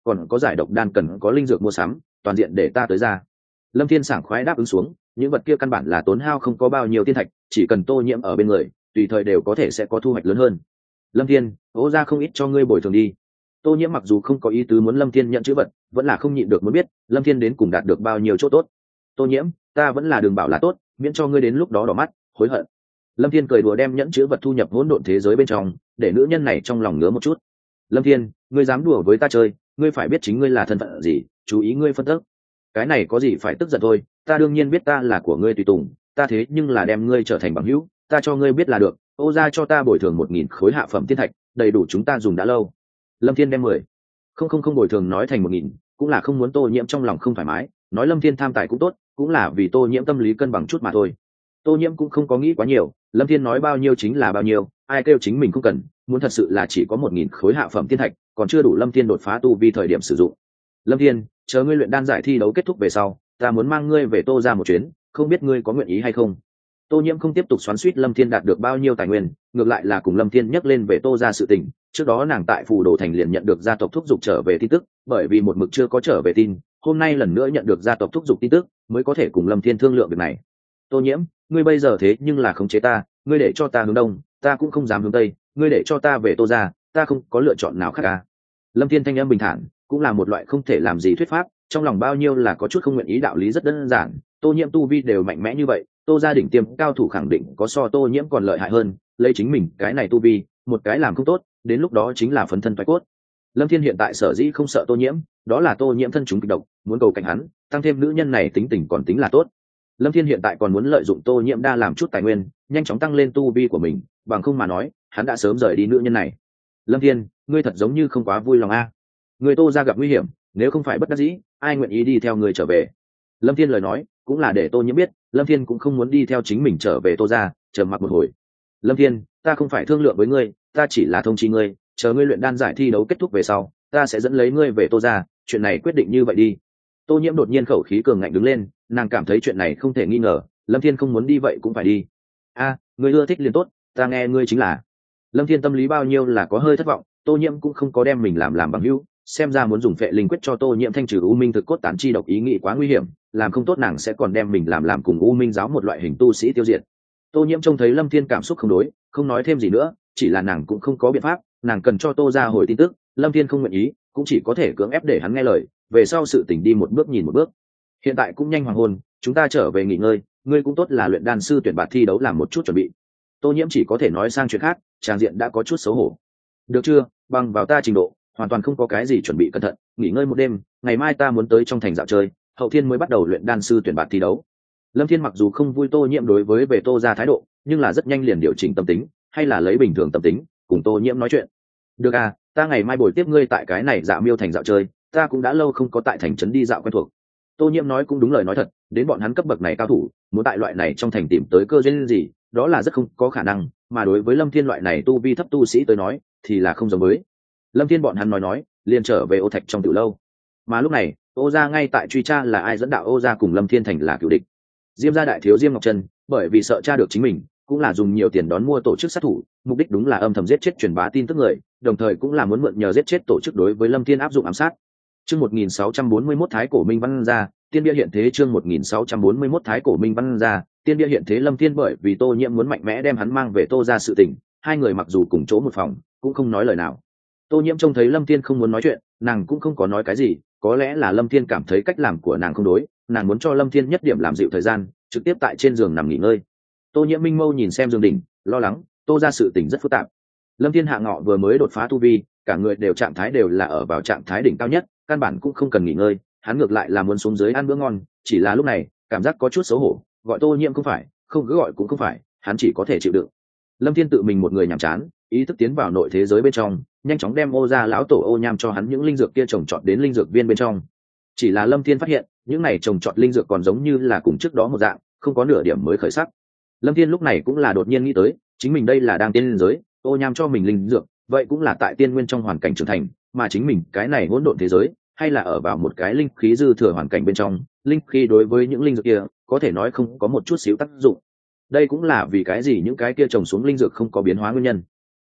còn có giải độc đan cần có linh dược mua sắm, toàn diện để ta tới ra. Lâm Thiên sảng khoái đáp ứng xuống, những vật kia căn bản là tốn hao không có bao nhiêu tiên thạch, chỉ cần Tô Nhiễm ở bên người, tùy thời đều có thể sẽ có thu hoạch lớn hơn. Lâm Thiên, Ô gia không ít cho ngươi bồi thường đi. Tô Nhiễm mặc dù không có ý tứ muốn Lâm Thiên nhận chữ vật, vẫn là không nhịn được muốn biết Lâm Thiên đến cùng đạt được bao nhiêu chỗ tốt. Tô Nhiễm, ta vẫn là đường bảo là tốt, miễn cho ngươi đến lúc đó đỏ mắt hối hận. Lâm Thiên cười đùa đem nhẫn chữ vật thu nhập hỗn độn thế giới bên trong, để nữ nhân này trong lòng ngứa một chút. Lâm Thiên, ngươi dám đùa với ta chơi, ngươi phải biết chính ngươi là thân phận gì, chú ý ngươi phân tích. Cái này có gì phải tức giận thôi, ta đương nhiên biết ta là của ngươi tùy tùng, ta thế nhưng là đem ngươi trở thành bằng hữu, ta cho ngươi biết là được. Ô gia cho ta bồi thường 1000 khối hạ phẩm tiên thạch, đầy đủ chúng ta dùng đã lâu. Lâm Thiên đem 10 không bồi thường nói thành 1000, cũng là không muốn Tô Nhiễm trong lòng không thoải mái, nói Lâm Thiên tham tài cũng tốt, cũng là vì Tô Nhiễm tâm lý cân bằng chút mà thôi. Tô Nhiễm cũng không có nghĩ quá nhiều, Lâm Thiên nói bao nhiêu chính là bao nhiêu, ai kêu chính mình không cần, muốn thật sự là chỉ có 1000 khối hạ phẩm tiên thạch, còn chưa đủ Lâm Thiên đột phá tu vi thời điểm sử dụng. Lâm Thiên, chờ ngươi luyện đan giải thi đấu kết thúc về sau, ta muốn mang ngươi về Tô gia một chuyến, không biết ngươi có nguyện ý hay không. Tô Nhiễm không tiếp tục xoắn xuýt Lâm Thiên đạt được bao nhiêu tài nguyên, ngược lại là cùng Lâm Thiên nhắc lên về Tô gia sự tình. Trước đó nàng tại Phù Đồ Thành liền nhận được gia tộc thúc giục trở về tin tức, bởi vì một mực chưa có trở về tin, hôm nay lần nữa nhận được gia tộc thúc giục tin tức, mới có thể cùng Lâm Thiên thương lượng việc này. Tô Nhiễm, ngươi bây giờ thế nhưng là khống chế ta, ngươi để cho ta hướng đông, ta cũng không dám hướng tây, ngươi để cho ta về Tô gia, ta không có lựa chọn nào khác à? Lâm Thiên thanh âm bình thản, cũng là một loại không thể làm gì thuyết pháp, trong lòng bao nhiêu là có chút không nguyện ý, đạo lý rất đơn giản. Tô Nhiễm tu vi đều mạnh mẽ như vậy, Tô gia đỉnh tiêm cao thủ khẳng định có so Tô Nhiễm còn lợi hại hơn, lấy chính mình cái này tu vi, một cái làm không tốt, đến lúc đó chính là phấn thân toái cốt. Lâm Thiên hiện tại sở dĩ không sợ Tô Nhiễm, đó là Tô Nhiễm thân chúng kịch độc, muốn cầu cạnh hắn, tăng thêm nữ nhân này tính tình còn tính là tốt. Lâm Thiên hiện tại còn muốn lợi dụng Tô Nhiễm đa làm chút tài nguyên, nhanh chóng tăng lên tu vi của mình, bằng không mà nói, hắn đã sớm rời đi nữ nhân này. Lâm Thiên, ngươi thật giống như không quá vui lòng a. Người Tô gia gặp nguy hiểm, nếu không phải bất đắc dĩ, ai nguyện ý đi theo người trở về. Lâm Thiên lời nói cũng là để Tô Nhiễm biết, Lâm Thiên cũng không muốn đi theo chính mình trở về Tô gia. Trầm mặc một hồi. Lâm Thiên, ta không phải thương lượng với ngươi, ta chỉ là thông chi ngươi, chờ ngươi luyện đan giải thi đấu kết thúc về sau, ta sẽ dẫn lấy ngươi về Tô gia, chuyện này quyết định như vậy đi. Tô Nhiễm đột nhiên khẩu khí cường ngạnh đứng lên, nàng cảm thấy chuyện này không thể nghi ngờ, Lâm Thiên không muốn đi vậy cũng phải đi. A, ngươi ưa thích liền tốt, ta nghe ngươi chính là. Lâm Thiên tâm lý bao nhiêu là có hơi thất vọng, Tô Nhiễm cũng không có đem mình làm bằng hữu, xem ra muốn dùng phệ linh quyết cho Tô Nhiễm thanh trừ u minh thực cốt tán chi độc ý nghĩ quá nguy hiểm, làm không tốt nàng sẽ còn đem mình làm cùng u minh giáo một loại hình tu sĩ tiêu diệt. Tô Nhiễm trông thấy Lâm Thiên cảm xúc không đối, không nói thêm gì nữa, chỉ là nàng cũng không có biện pháp, nàng cần cho Tô gia hồi tin tức, Lâm Thiên không nguyện ý, cũng chỉ có thể cưỡng ép để hắn nghe lời, về sau sự tình đi một bước nhìn một bước. Hiện tại cũng nhanh hoàng hôn, chúng ta trở về nghỉ ngơi, ngươi cũng tốt là luyện đan sư tuyển bạt thi đấu làm một chút chuẩn bị. Tô Nhiễm chỉ có thể nói sang chuyện khác, tràng diện đã có chút xấu hổ. Được chưa, bằng vào ta trình độ, hoàn toàn không có cái gì chuẩn bị cẩn thận, nghỉ ngơi một đêm, ngày mai ta muốn tới trong thành dạo chơi, hậu thiên mới bắt đầu luyện đan sư tuyển bạt thi đấu. Lâm Thiên mặc dù không vui Tô Nhiễm đối với về Tô gia thái độ, nhưng là rất nhanh liền điều chỉnh tâm tính, hay là lấy bình thường tâm tính cùng Tô Nhiễm nói chuyện. Được à, ta ngày mai buổi tiếp ngươi tại cái này Dạ Miêu thành dạo chơi, ta cũng đã lâu không có tại thành trấn đi dạo quen thuộc. Tô Nhiễm nói cũng đúng lời nói thật, đến bọn hắn cấp bậc này cao thủ, muốn tại loại này trong thành tìm tới cơ duyên gì, đó là rất không có khả năng, mà đối với Lâm Thiên loại này tu vi thấp tu sĩ tới nói, thì là không giống với. Lâm Thiên bọn hắn nói, liền trở về Ô Thạch trong tiểu lâu. Mà lúc này, Ô gia ngay tại truy tra là ai dẫn đạo Ô gia cùng Lâm Thiên thành là cựu địch. Diêm gia đại thiếu Diêm Ngọc Trân, bởi vì sợ tra được chính mình, cũng là dùng nhiều tiền đón mua tổ chức sát thủ, mục đích đúng là âm thầm giết chết truyền bá tin tức người, đồng thời cũng là muốn mượn nhờ giết chết tổ chức đối với Lâm Thiên áp dụng ám sát. Chương 1641 Thái Cổ Minh Văn gia, tiên bia hiện thế. Chương 1641 Thái Cổ Minh Văn gia, tiên bia hiện thế. Lâm Thiên bởi vì Tô Nhiễm muốn mạnh mẽ đem hắn mang về Tô gia sự tình, hai người mặc dù cùng chỗ một phòng, cũng không nói lời nào. Tô Nhiễm trông thấy Lâm Thiên không muốn nói chuyện, nàng cũng không có nói cái gì, có lẽ là Lâm Thiên cảm thấy cách làm của nàng không đối, nàng muốn cho Lâm Thiên nhất điểm làm dịu thời gian, trực tiếp tại trên giường nằm nghỉ ngơi. Tô Nhiễm minh mâu nhìn xem giường đỉnh, lo lắng, Tô gia sự tình rất phức tạp. Lâm Thiên hạ ngọ vừa mới đột phá tu vi, cả người đều trạng thái đều là ở vào trạng thái đỉnh cao nhất, căn bản cũng không cần nghỉ ngơi, hắn ngược lại là muốn xuống dưới ăn bữa ngon, chỉ là lúc này, cảm giác có chút xấu hổ, gọi Tô Nhiễm không phải, không cứ gọi cũng không phải, hắn chỉ có thể chịu đựng. Lâm Thiên tự mình một người nhàm chán, ý thức tiến vào nội thế giới bên trong, nhanh chóng đem Ô gia lão tổ Ô Nham cho hắn những linh dược kia trồng trọt đến linh dược viên bên trong. Chỉ là Lâm Thiên phát hiện, những này trồng trọt linh dược còn giống như là cùng trước đó một dạng, không có nửa điểm mới khởi sắc. Lâm Thiên lúc này cũng là đột nhiên nghĩ tới, chính mình đây là đang tiên giới, Ô Nham cho mình linh dược, vậy cũng là tại tiên nguyên trong hoàn cảnh trưởng thành, mà chính mình cái này hỗn độn thế giới, hay là ở vào một cái linh khí dư thừa hoàn cảnh bên trong, linh khí đối với những linh dược kia, có thể nói không có một chút xíu tác dụng. Đây cũng là vì cái gì những cái kia trồng xuống linh dược không có biến hóa nguyên nhân.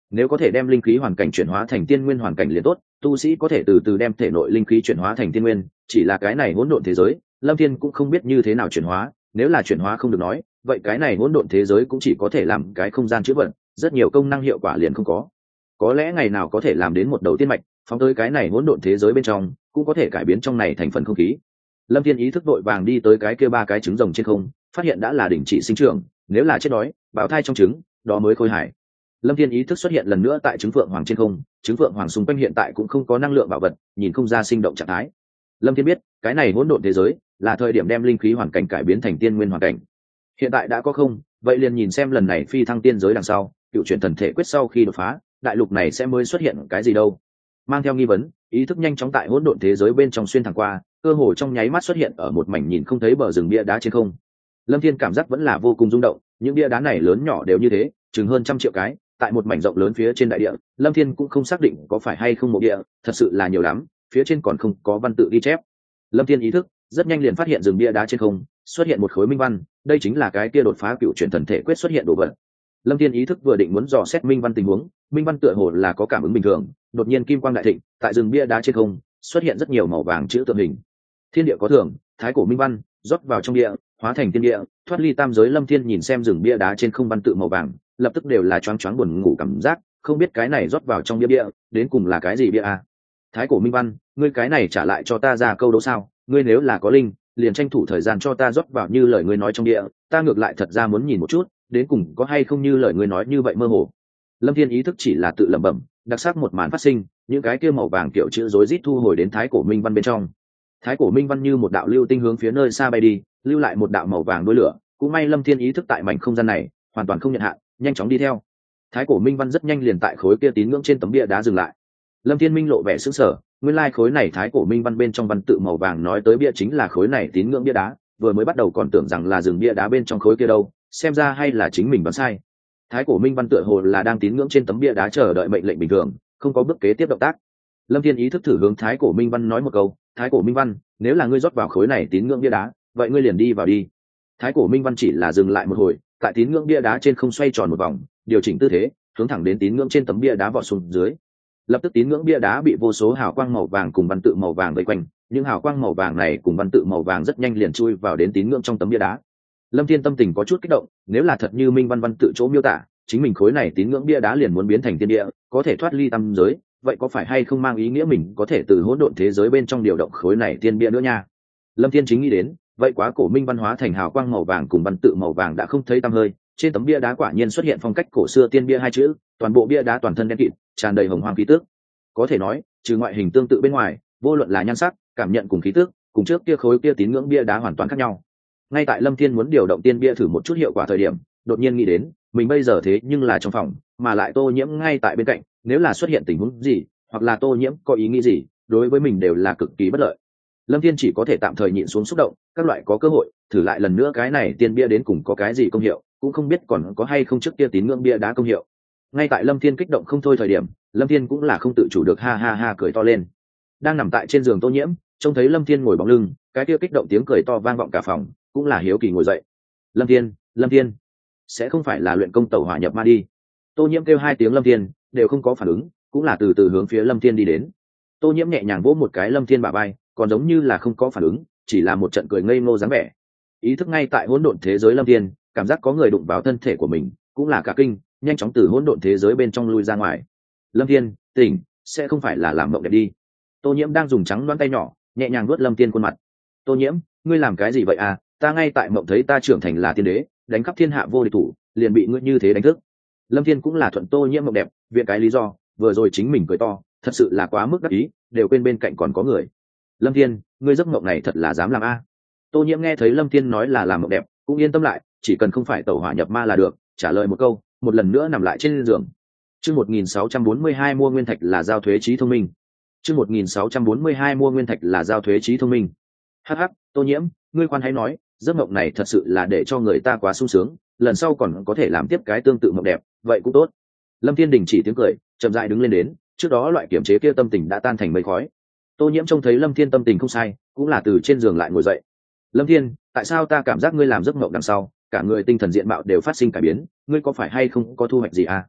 nếu có thể đem linh khí hoàn cảnh chuyển hóa thành tiên nguyên hoàn cảnh liền tốt, tu sĩ có thể từ từ đem thể nội linh khí chuyển hóa thành tiên nguyên, chỉ là cái này hỗn độn thế giới Lâm Thiên cũng không biết như thế nào chuyển hóa, nếu là chuyển hóa không được nói vậy cái này hỗn độn thế giới cũng chỉ có thể làm cái không gian chứa vật, rất nhiều công năng hiệu quả liền không có lẽ ngày nào có thể làm đến một đầu tiên mạch phóng tới cái này hỗn độn thế giới bên trong, cũng có thể cải biến trong này thành phần không khí. Lâm Thiên ý thức vội vàng đi tới cái kia 3 cái trứng rồng trên không, phát hiện đã là đình chỉ sinh trưởng, nếu là chết đói bào thai trong trứng đó mới khôi hài. Lâm Thiên ý thức xuất hiện lần nữa tại trứng phượng hoàng trên không, trứng phượng hoàng xung quanh hiện tại cũng không có năng lượng bảo vật, nhìn không ra sinh động trạng thái. Lâm Thiên biết cái này hỗn độn thế giới là thời điểm đem linh khí hoàn cảnh cải biến thành tiên nguyên hoàn cảnh. Hiện tại đã có không, vậy liền nhìn xem lần này phi thăng tiên giới đằng sau, cựu chuyển thần thể quyết sau khi đột phá, đại lục này sẽ mới xuất hiện cái gì đâu. Mang theo nghi vấn, ý thức nhanh chóng tại hỗn độn thế giới bên trong xuyên thẳng qua, cơ hồ trong nháy mắt xuất hiện ở một mảnh nhìn không thấy bờ rừng bia đá trên không. Lâm Thiên cảm giác vẫn là vô cùng rung động, những bia đá này lớn nhỏ đều như thế, chừng hơn 100 triệu cái, tại một mảnh rộng lớn phía trên đại địa. Lâm Thiên cũng không xác định có phải hay không mộ địa, thật sự là nhiều lắm, phía trên còn không có văn tự ghi chép. Lâm Thiên ý thức rất nhanh liền phát hiện rừng bia đá trên không xuất hiện một khối minh văn, đây chính là cái kia đột phá cựu chuyển thần thể quyết xuất hiện đồ vật. Lâm Thiên ý thức vừa định muốn dò xét minh văn tình huống, minh văn tựa hồ là có cảm ứng bình thường, đột nhiên kim quang đại thịnh, tại rừng bia đá trên không xuất hiện rất nhiều màu vàng chữ tượng hình. Thiên địa có thường, thái cổ minh văn rót vào trong địa, hóa thành tiên địa, thoát ly tam giới. Lâm Thiên nhìn xem rừng bia đá trên không văn tự màu vàng, lập tức đều là choáng choáng buồn ngủ cảm giác, không biết cái này rót vào trong bia địa đến cùng là cái gì bia à? Thái cổ minh văn, ngươi cái này trả lại cho ta ra câu đố sao? Ngươi nếu là có linh, liền tranh thủ thời gian cho ta rót vào như lời ngươi nói trong địa, ta ngược lại thật ra muốn nhìn một chút, đến cùng có hay không như lời ngươi nói như vậy mơ hồ. Lâm Thiên ý thức chỉ là tự lẩm bẩm, đặc sắc một màn phát sinh, những cái kia màu vàng kiểu chữ rối rít thu hồi đến thái cổ minh văn bên trong. Thái cổ minh văn như một đạo lưu tinh hướng phía nơi xa bay đi, lưu lại một đạo màu vàng đuôi lửa. Cũng may Lâm Thiên ý thức tại mảnh không gian này hoàn toàn không nhận hạn, nhanh chóng đi theo. Thái cổ minh văn rất nhanh liền tại khối kia tín ngưỡng trên tấm bia đá dừng lại. Lâm Thiên minh lộ vẻ sững sờ, nguyên lai khối này thái cổ minh văn bên trong văn tự màu vàng nói tới bia chính là khối này tín ngưỡng bia đá, vừa mới bắt đầu còn tưởng rằng là rừng bia đá bên trong khối kia đâu, xem ra hay là chính mình đoán sai. Thái cổ minh văn tựa hồ là đang tín ngưỡng trên tấm bia đá chờ đợi mệnh lệnh bình thường, không có bước kế tiếp động tác. Lâm Thiên ý thức thử hướng thái cổ minh văn nói một câu, thái cổ minh văn, nếu là ngươi rót vào khối này tín ngưỡng bia đá, vậy ngươi liền đi vào đi. Thái cổ minh văn chỉ là dừng lại một hồi, tại tín ngưỡng bia đá trên không xoay tròn một vòng, điều chỉnh tư thế, hướng thẳng đến tín ngưỡng trên tấm bia đá vọt xuống dưới. Lập tức tín ngưỡng bia đá bị vô số hào quang màu vàng cùng văn tự màu vàng vây quanh, những hào quang màu vàng này cùng văn tự màu vàng rất nhanh liền chui vào đến tín ngưỡng trong tấm bia đá. Lâm Thiên tâm tình có chút kích động, nếu là thật như minh văn văn tự chỗ miêu tả, chính mình khối này tín ngưỡng bia đá liền muốn biến thành tiên địa, có thể thoát ly tam giới, vậy có phải hay không mang ý nghĩa mình có thể từ hỗn độn thế giới bên trong điều động khối này tiên bia nữa nha. Lâm Thiên chính nghĩ đến, vậy quá cổ minh văn hóa thành hào quang màu vàng cùng văn tự màu vàng đã không thấy tăm hơi, trên tấm bia đá quả nhiên xuất hiện phong cách cổ xưa tiên bia hai chữ, toàn bộ bia đá toàn thân đen kịt, tràn đầy hồng hoàng khí tước. Có thể nói, trừ ngoại hình tương tự bên ngoài, vô luận là nhan sắc, cảm nhận cùng khí tước, cùng trước kia khối kia tín ngưỡng bia đá hoàn toàn khác nhau. Ngay tại Lâm Thiên muốn điều động tiên bia thử một chút hiệu quả thời điểm, đột nhiên nghĩ đến, mình bây giờ thế nhưng là trong phòng, mà lại Tô Nhiễm ngay tại bên cạnh, nếu là xuất hiện tình huống gì, hoặc là Tô Nhiễm có ý nghĩ gì, đối với mình đều là cực kỳ bất lợi. Lâm Thiên chỉ có thể tạm thời nhịn xuống xúc động, các loại có cơ hội thử lại lần nữa cái này tiên bia đến cùng có cái gì công hiệu, cũng không biết còn có hay không trước kia tín ngưỡng bia đá công hiệu. Ngay tại Lâm Thiên kích động không thôi thời điểm, Lâm Thiên cũng là không tự chủ được ha ha ha cười to lên. Đang nằm tại trên giường Tô Nhiễm, trông thấy Lâm Thiên ngồi bóng lưng, cái kia kích động tiếng cười to vang vọng cả phòng, cũng là hiếu kỳ ngồi dậy. Lâm Thiên, sẽ không phải là luyện công tẩu hỏa nhập ma đi? Tô Nhiễm kêu 2 tiếng Lâm Thiên, đều không có phản ứng, cũng là từ từ hướng phía Lâm Thiên đi đến. Tô Nhiễm nhẹ nhàng vỗ một cái Lâm Thiên bả vai, còn giống như là không có phản ứng, chỉ là một trận cười ngây ngô dáng vẻ. Ý thức ngay tại hỗn độn thế giới Lâm Thiên, cảm giác có người đụng vào thân thể của mình, cũng là cả kinh, nhanh chóng từ hỗn độn thế giới bên trong lui ra ngoài. Lâm Thiên, tỉnh, sẽ không phải là làm mộng đẹp đi? Tô Nhiễm đang dùng trắng đoán tay nhỏ nhẹ nhàng vuốt Lâm Thiên khuôn mặt. Tô Nhiễm, ngươi làm cái gì vậy à? Ta ngay tại mộng thấy ta trưởng thành là tiên đế, đánh khắp thiên hạ vô địch thủ, liền bị ngươi như thế đánh thức. Lâm Thiên cũng là thuận Tô Nhiễm mộng đẹp, viện cái lý do, vừa rồi chính mình cười to, thật sự là quá mức đắc ý, đều quên bên cạnh còn có người. Lâm Thiên, ngươi giấc mộng này thật là dám làm a? Tô Nhiễm nghe thấy Lâm Thiên nói là làm mộng đẹp, cũng yên tâm lại, chỉ cần không phải tẩu hỏa nhập ma là được, trả lời một câu, một lần nữa nằm lại trên giường. Chương 1642 mua nguyên thạch là giao thuế trí thông minh. Chương 1642 mua nguyên thạch là giao thuế trí thông minh. Hắc hắc, Tô Nhiễm, ngươi khoan hãy nói, giấc mộng này thật sự là để cho người ta quá sung sướng, lần sau còn có thể làm tiếp cái tương tự mộng đẹp, vậy cũng tốt. Lâm Thiên đình chỉ tiếng cười, chậm rãi đứng lên đến, trước đó loại kiểm chế kia tâm tình đã tan thành mây khói. Tô Nhiễm trông thấy Lâm Thiên tâm tình không sai, cũng là từ trên giường lại ngồi dậy. Lâm Thiên, tại sao ta cảm giác ngươi làm giấc mộng đằng sau, cả người tinh thần diện mạo đều phát sinh cải biến, ngươi có phải hay không có thu hoạch gì à?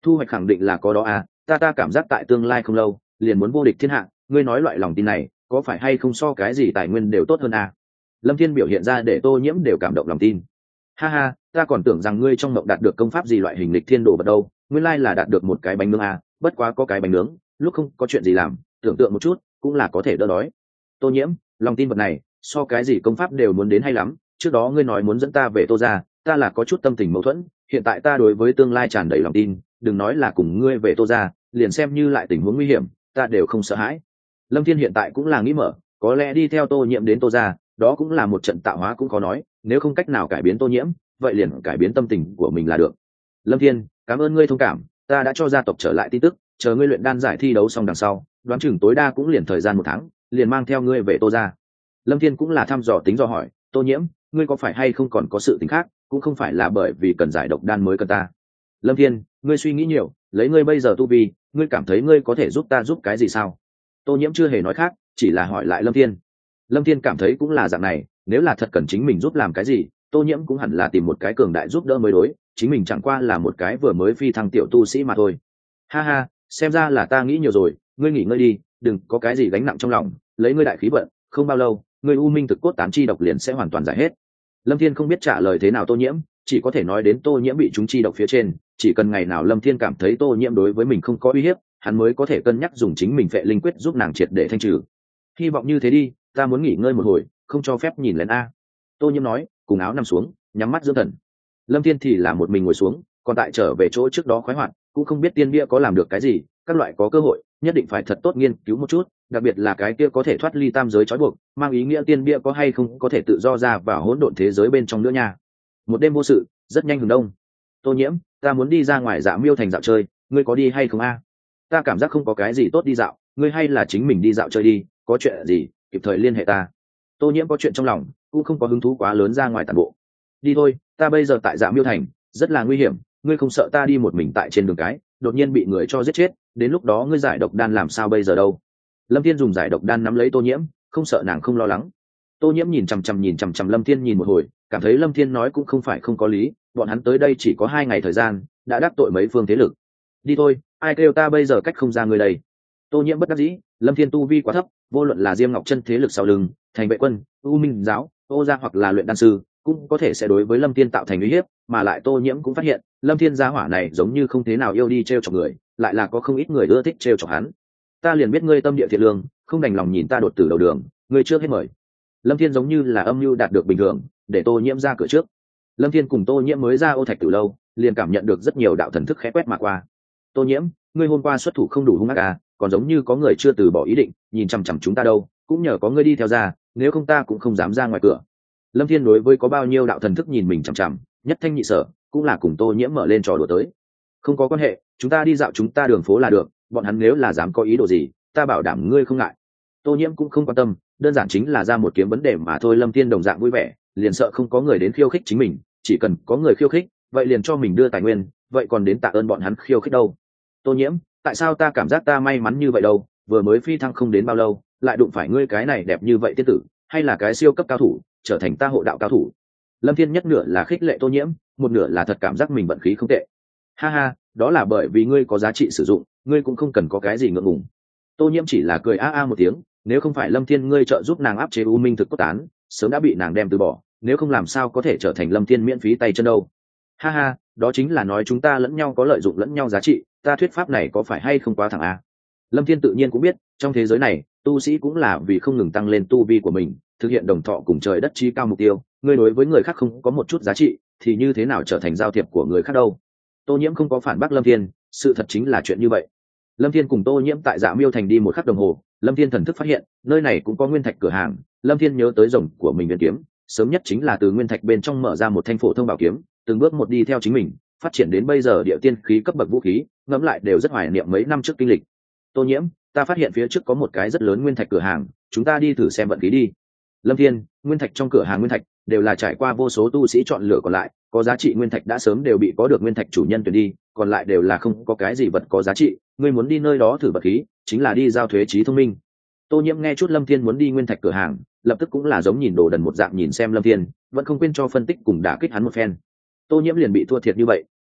thu hoạch khẳng định là có đó à, ta cảm giác tại tương lai không lâu liền muốn vô địch thiên hạ. Ngươi nói loại lòng tin này có phải hay không so cái gì tài nguyên đều tốt hơn à? Lâm Thiên biểu hiện ra để Tô Nhiễm đều cảm động lòng tin. Ha ha, ta còn tưởng rằng ngươi trong mộng đạt được công pháp gì loại hình lịch thiên đồ vật đâu, nguyên lai là đạt được một cái bánh nướng à, bất quá có cái bánh nướng lúc không có chuyện gì làm, tưởng tượng một chút cũng là có thể đỡ đói. Tô Nhiễm, lòng tin vật này so cái gì công pháp đều muốn đến hay lắm. Trước đó ngươi nói muốn dẫn ta về Tô gia, ta là có chút tâm tình mâu thuẫn, hiện tại ta đối với tương lai tràn đầy lòng tin, đừng nói là cùng ngươi về Tô gia, liền xem như lại tình huống nguy hiểm ta đều không sợ hãi. Lâm Thiên hiện tại cũng là nghĩ mở, có lẽ đi theo Tô Nhiễm đến Tô gia, đó cũng là một trận tạo hóa cũng có nói, nếu không cách nào cải biến Tô Nhiễm, vậy liền cải biến tâm tình của mình là được. Lâm Thiên, cảm ơn ngươi thông cảm, ta đã cho gia tộc trở lại tin tức, chờ ngươi luyện đan giải thi đấu xong đằng sau, đoán chừng tối đa cũng liền thời gian 1 tháng, liền mang theo ngươi về Tô gia. Lâm Thiên cũng là thăm dò tính dò hỏi, Tô Nhiễm, ngươi có phải hay không còn có sự tình khác, cũng không phải là bởi vì cần giải độc đan mới cần ta. Lâm Thiên, ngươi suy nghĩ nhiều, lấy ngươi bây giờ tu vi, ngươi cảm thấy ngươi có thể giúp ta giúp cái gì sao? Tô Nhiễm chưa hề nói khác, chỉ là hỏi lại Lâm Thiên. Lâm Thiên cảm thấy cũng là dạng này, nếu là thật cần chính mình giúp làm cái gì, Tô Nhiễm cũng hẳn là tìm một cái cường đại giúp đỡ mới đối, chính mình chẳng qua là một cái vừa mới phi thăng tiểu tu sĩ mà thôi. Ha ha, xem ra là ta nghĩ nhiều rồi, ngươi nghỉ ngơi đi, đừng có cái gì gánh nặng trong lòng, lấy ngươi đại khí vận, không bao lâu, ngươi u minh thực cốt tán chi độc liền sẽ hoàn toàn giải hết. Lâm Thiên không biết trả lời thế nào Tô Nhiễm, chỉ có thể nói đến Tô Nhiễm bị chúng chi độc phía trên, chỉ cần ngày nào Lâm Thiên cảm thấy Tô Nhiễm đối với mình không có uy hiếp, hắn mới có thể cân nhắc dùng chính mình phệ linh quyết giúp nàng triệt để thanh trừ. Hy vọng như thế đi, ta muốn nghỉ ngơi một hồi, không cho phép nhìn lén a. Tô Nhiễm nói, cùng áo nằm xuống, nhắm mắt dưỡng thần. Lâm Thiên thì là một mình ngồi xuống, còn tại trở về chỗ trước đó khoái hoạt, cũng không biết tiên bia có làm được cái gì, các loại có cơ hội nhất định phải thật tốt nghiên cứu một chút, đặc biệt là cái kia có thể thoát ly tam giới trói buộc, mang ý nghĩa tiên bia có hay không có thể tự do ra vào hỗn độn thế giới bên trong nữa nha. Một đêm vô sự, rất nhanh hừng đông. Tô Nhiễm, ta muốn đi ra ngoài Dạ Miêu thành dạo chơi, ngươi có đi hay không a? Ta cảm giác không có cái gì tốt đi dạo, ngươi hay là chính mình đi dạo chơi đi, có chuyện gì kịp thời liên hệ ta. Tô Nhiễm có chuyện trong lòng, cũng không có hứng thú quá lớn ra ngoài tản bộ. Đi thôi, ta bây giờ tại Dạ Miêu thành, rất là nguy hiểm, ngươi không sợ ta đi một mình tại trên đường cái, đột nhiên bị người cho giết chết, đến lúc đó ngươi giải độc đan làm sao bây giờ đâu? Lâm Thiên dùng giải độc đan nắm lấy Tô Nhiễm, không sợ nàng không lo lắng. Tô Nhiễm nhìn chằm chằm Lâm Thiên nhìn một hồi, cảm thấy Lâm Thiên nói cũng không phải không có lý, bọn hắn tới đây chỉ có 2 ngày thời gian, đã đắc tội mấy phương thế lực. Đi thôi, ai kêu ta bây giờ cách không ra người đây. Tô Nhiễm bất đắc dĩ, Lâm Thiên tu vi quá thấp, vô luận là Diêm Ngọc Chân thế lực sau lưng, Thành Vệ Quân, U Minh giáo, Ô gia hoặc là luyện đan sư, cũng có thể sẽ đối với Lâm Thiên tạo thành uy hiếp, mà lại Tô Nhiễm cũng phát hiện, Lâm Thiên gia hỏa này giống như không thế nào yêu đi trêu chọc người, lại là có không ít người ưa thích trêu chọc hắn. Ta liền biết ngươi tâm địa thiện lương, không đành lòng nhìn ta đột tử đầu đường, ngươi trước hết mời. Lâm Thiên giống như là âm mưu đạt được bình thường, để Tô Nhiễm ra cửa trước. Lâm Thiên cùng Tô Nhiễm mới ra Ô Thạch Tử lâu, liền cảm nhận được rất nhiều đạo thần thức khẽ quét mà qua. Tô Nhiễm, ngươi hôm qua xuất thủ không đủ hung ác à, còn giống như có người chưa từ bỏ ý định, nhìn chằm chằm chúng ta đâu, cũng nhờ có ngươi đi theo ra, nếu không ta cũng không dám ra ngoài cửa. Lâm Thiên đối với có bao nhiêu đạo thần thức nhìn mình chằm chằm, nhất thanh nhị sở, cũng là cùng Tô Nhiễm mở lên trò đùa tới. Không có quan hệ, chúng ta đi dạo chúng ta đường phố là được, bọn hắn nếu là dám có ý đồ gì, ta bảo đảm ngươi không ngại. Tô Nhiễm cũng không quan tâm, đơn giản chính là ra một kiếm vấn đề mà thôi. Lâm Thiên đồng dạng vui vẻ, liền sợ không có người đến khiêu khích chính mình, chỉ cần có người khiêu khích, vậy liền cho mình đưa tài nguyên, vậy còn đến tạ ơn bọn hắn khiêu khích đâu. Tô Nhiễm, tại sao ta cảm giác ta may mắn như vậy đâu, vừa mới phi thăng không đến bao lâu, lại đụng phải ngươi cái này đẹp như vậy tiên tử, hay là cái siêu cấp cao thủ, trở thành ta hộ đạo cao thủ. Lâm Thiên nhất nửa là khích lệ Tô Nhiễm, một nửa là thật cảm giác mình vận khí không tệ. Ha ha, đó là bởi vì ngươi có giá trị sử dụng, ngươi cũng không cần có cái gì ngượng ngùng. Tô Nhiễm chỉ là cười a a một tiếng, nếu không phải Lâm Thiên ngươi trợ giúp nàng áp chế U Minh thực cốt tán, sớm đã bị nàng đem từ bỏ, nếu không làm sao có thể trở thành Lâm Thiên miễn phí tay chân đâu. Ha ha, đó chính là nói chúng ta lẫn nhau có lợi dụng lẫn nhau giá trị, ta thuyết pháp này có phải hay không quá thẳng a? Lâm Thiên tự nhiên cũng biết, trong thế giới này, tu sĩ cũng là vì không ngừng tăng lên tu vi của mình, thực hiện đồng thọ cùng trời đất chí cao mục tiêu, ngươi đối với người khác không có một chút giá trị, thì như thế nào trở thành giao thiệp của người khác đâu. Tô Nhiễm không có phản bác Lâm Thiên, sự thật chính là chuyện như vậy. Lâm Thiên cùng Tô Nhiễm tại Dạ Miêu thành đi 1 khắc đồng hồ, Lâm Thiên thần thức phát hiện, nơi này cũng có nguyên thạch cửa hàng, Lâm Thiên nhớ tới rồng của mình nguyên kiếm, sớm nhất chính là từ nguyên thạch bên trong mở ra một thanh phổ thông bảo kiếm, từng bước một đi theo chính mình, phát triển đến bây giờ địa tiên khí cấp bậc vũ khí, ngẫm lại đều rất hoài niệm mấy năm trước kinh lịch. Tô Nhiễm, ta phát hiện phía trước có một cái rất lớn nguyên thạch cửa hàng, chúng ta đi thử xem vận khí đi. Lâm Thiên, nguyên thạch trong cửa hàng nguyên thạch đều là trải qua vô số tu sĩ chọn lựa còn lại, có giá trị nguyên thạch đã sớm đều bị có được nguyên thạch chủ nhân tuyển đi, còn lại đều là không có cái gì vật có giá trị, ngươi muốn đi nơi đó thử vật khí, chính là đi giao thuế trí thông minh. Tô Nhiễm nghe chút Lâm Thiên muốn đi nguyên thạch cửa hàng, lập tức cũng là giống nhìn đồ đần một dạng nhìn xem Lâm Thiên, vẫn không quên cho phân tích cùng đả kích hắn một phen. Tô Nhiễm liền bị thua thiệt như vậy,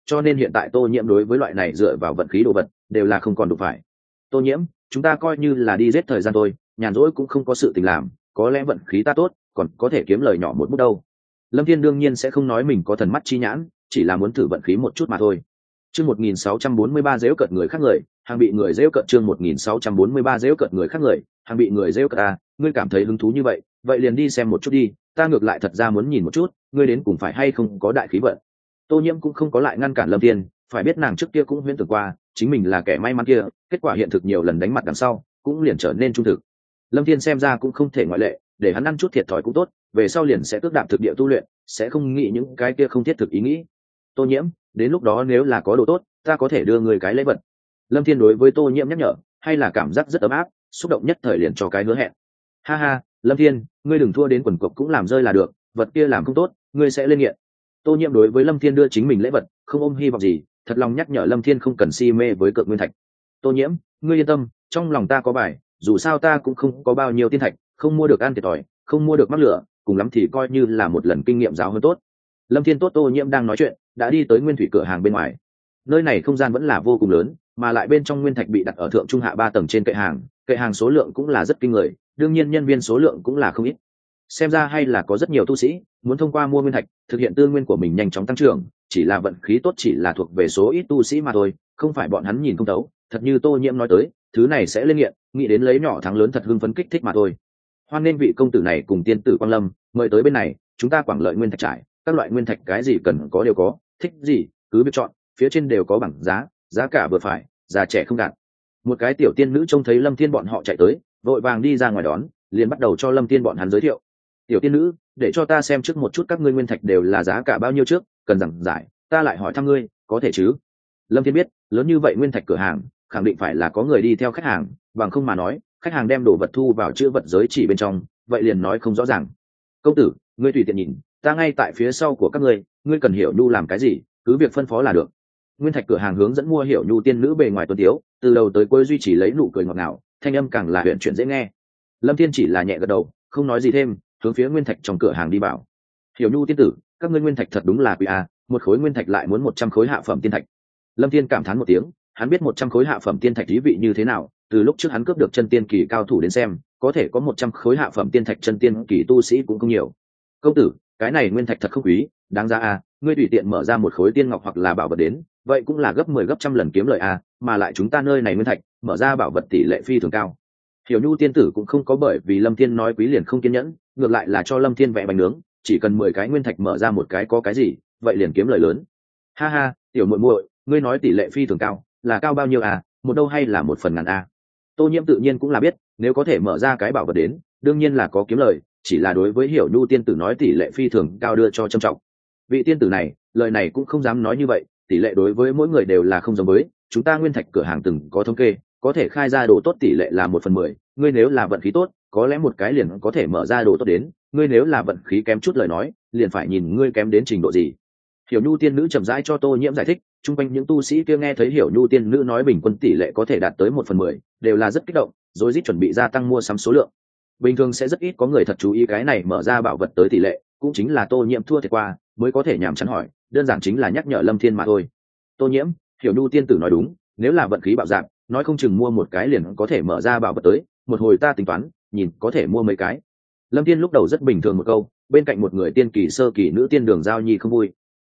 cho nên hiện tại Tô Nhiễm đối với loại này dựa vào vận khí đồ vật đều là không còn đủ phải. Tô Nhiễm, chúng ta coi như là đi giết thời gian thôi, nhàn rỗi cũng không có sự tình làm, có lẽ vận khí ta tốt còn có thể kiếm lời nhỏ một bút đâu. Lâm Thiên đương nhiên sẽ không nói mình có thần mắt chi nhãn, chỉ là muốn thử vận khí một chút mà thôi. Chương 1643 giễu cợt người khác người, hàng bị người giễu cợt. Chương 1643 giễu cợt người khác người, hàng bị người giễu cợt. Ngươi cảm thấy hứng thú như vậy, vậy liền đi xem một chút đi, ta ngược lại thật ra muốn nhìn một chút, ngươi đến cùng phải hay không có đại khí vận. Tô Nhiễm cũng không có lại ngăn cản Lâm Thiên, phải biết nàng trước kia cũng huyễn tưởng qua, chính mình là kẻ may mắn kia, kết quả hiện thực nhiều lần đánh mặt đằng sau, cũng liền trở nên trung thực. Lâm Thiên xem ra cũng không thể ngoại lệ, để hắn ăn chút thiệt thòi cũng tốt, về sau liền sẽ tước đạp thực địa tu luyện, sẽ không nghĩ những cái kia không thiết thực ý nghĩ. Tô Nhiễm, đến lúc đó nếu là có đồ tốt, ta có thể đưa người cái lễ vật. Lâm Thiên đối với Tô Nhiễm nhắc nhở, hay là cảm giác rất ấm áp, xúc động nhất thời liền cho cái hứa hẹn. Ha ha, Lâm Thiên, ngươi đừng thua đến quần cục cũng làm rơi là được, vật kia làm không tốt, ngươi sẽ lên nghiện. Tô Nhiễm đối với Lâm Thiên đưa chính mình lễ vật, không ôm hy vọng gì, thật lòng nhắc nhở Lâm Thiên không cần si mê với cược nguyên thạch. Tô Nhiễm, ngươi yên tâm, trong lòng ta có bài, dù sao ta cũng không có bao nhiêu tiên thạch, không mua được ăn thiệt thòi, không mua được mắc lửa, cùng lắm thì coi như là một lần kinh nghiệm giáo hơn tốt. Lâm Thiên tốt Tô Nhiễm đang nói chuyện, đã đi tới nguyên thủy cửa hàng bên ngoài. Nơi này không gian vẫn là vô cùng lớn, mà lại bên trong nguyên thạch bị đặt ở thượng trung hạ 3 tầng trên kệ hàng số lượng cũng là rất kinh người, đương nhiên nhân viên số lượng cũng là không ít. Xem ra hay là có rất nhiều tu sĩ muốn thông qua mua nguyên thạch thực hiện tư nguyên của mình nhanh chóng tăng trưởng, chỉ là vận khí tốt chỉ là thuộc về số ít tu sĩ mà thôi, không phải bọn hắn nhìn không thấu, thật như Tô Nhiễm nói tới, thứ này sẽ lên nghiện, nghĩ đến lấy nhỏ thắng lớn thật hưng phấn kích thích mà thôi. Hoan nên vị công tử này cùng tiên tử Quang Lâm, mời tới bên này, chúng ta quảng lợi nguyên thạch trải, các loại nguyên thạch cái gì cần có đều có, thích gì cứ biết chọn, phía trên đều có bảng giá, giá cả vừa phải, già trẻ không gạt. Một cái tiểu tiên nữ trông thấy Lâm Thiên bọn họ chạy tới, vội vàng đi ra ngoài đón, liền bắt đầu cho Lâm Thiên bọn hắn giới thiệu. Tiểu tiên nữ, để cho ta xem trước một chút các ngươi nguyên thạch đều là giá cả bao nhiêu trước, cần giảng giải, ta lại hỏi thăm ngươi, có thể chứ? Lâm Thiên biết, lớn như vậy nguyên thạch cửa hàng, khẳng định phải là có người đi theo khách hàng, bằng không mà nói, khách hàng đem đồ vật thu vào chữ vật giới chỉ bên trong, vậy liền nói không rõ ràng. Công tử, ngươi tùy tiện nhìn, ta ngay tại phía sau của các ngươi cần hiểu nhu làm cái gì, cứ việc phân phó là được. Nguyên thạch cửa hàng hướng dẫn mua hiểu nhu tiên nữ bề ngoài tuấn tiếu, từ đầu tới cuối duy trì lấy nụ cười ngọt ngào, thanh âm càng là huyền chuyển dễ nghe. Lâm Thiên chỉ là nhẹ gật đầu, không nói gì thêm, hướng phía nguyên thạch trong cửa hàng đi bảo. Hiểu nhu tiên tử, các ngươi nguyên thạch thật đúng là quý a, một khối nguyên thạch lại muốn 100 khối hạ phẩm tiên thạch. Lâm Thiên cảm thán một tiếng, hắn biết 100 khối hạ phẩm tiên thạch ý vị như thế nào, từ lúc trước hắn cướp được chân tiên kỳ cao thủ đến xem, có thể có 100 khối hạ phẩm tiên thạch chân tiên kỳ tu sĩ cũng không nhiều. Công tử, cái này nguyên thạch thật không quý, đáng giá a, ngươi tùy tiện mở ra một khối tiên ngọc hoặc là bảo vật đến, vậy cũng là gấp 10 gấp trăm lần kiếm lời a, mà lại chúng ta nơi này nguyên thạch, mở ra bảo vật tỷ lệ phi thường cao. Hiểu nhu tiên tử cũng không có bởi vì Lâm Thiên nói quý liền không kiên nhẫn, ngược lại là cho Lâm Thiên vẽ bánh nướng, chỉ cần 10 cái nguyên thạch mở ra một cái có cái gì, vậy liền kiếm lời lớn. Ha ha, tiểu muội muội, ngươi nói tỷ lệ phi thường cao, là cao bao nhiêu à, một đâu hay là 1/1000 à? Tô Nhiễm tự nhiên cũng là biết, nếu có thể mở ra cái bảo vật đến, đương nhiên là có kiếm lời, chỉ là đối với Hiểu nhu tiên tử nói tỷ lệ phi thường cao đưa cho trâm trọng. Vị tiên tử này, lời này cũng không dám nói như vậy, tỷ lệ đối với mỗi người đều là không giống với, chúng ta nguyên thạch cửa hàng từng có thống kê, có thể khai ra đồ tốt tỷ lệ là 1/10, ngươi nếu là vận khí tốt, có lẽ một cái liền có thể mở ra đồ tốt đến, ngươi nếu là vận khí kém chút lời nói, liền phải nhìn ngươi kém đến trình độ gì. Hiểu nhu tiên nữ chậm rãi cho Tô Nhiễm giải thích, chung quanh những tu sĩ kia nghe thấy Hiểu nhu tiên nữ nói bình quân tỷ lệ có thể đạt tới 1/10, đều là rất kích động, rối rít chuẩn bị gia tăng mua sắm số lượng. Bình thường sẽ rất ít có người thật chú ý cái này mở ra bảo vật tới tỷ lệ, cũng chính là Tô Nhiễm thua thiệt qua, mới có thể nhảm chán hỏi, đơn giản chính là nhắc nhở Lâm Thiên mà thôi. Tô Nhiễm, Hiểu nhu tiên tử nói đúng, nếu là vận khí bạo dạn, nói không chừng mua một cái liền có thể mở ra bảo vật tới, một hồi ta tính toán, nhìn có thể mua mấy cái. Lâm Thiên lúc đầu rất bình thường một câu, bên cạnh một người tiên kỳ sơ kỳ nữ tiên Đường Giao Nhi không vui.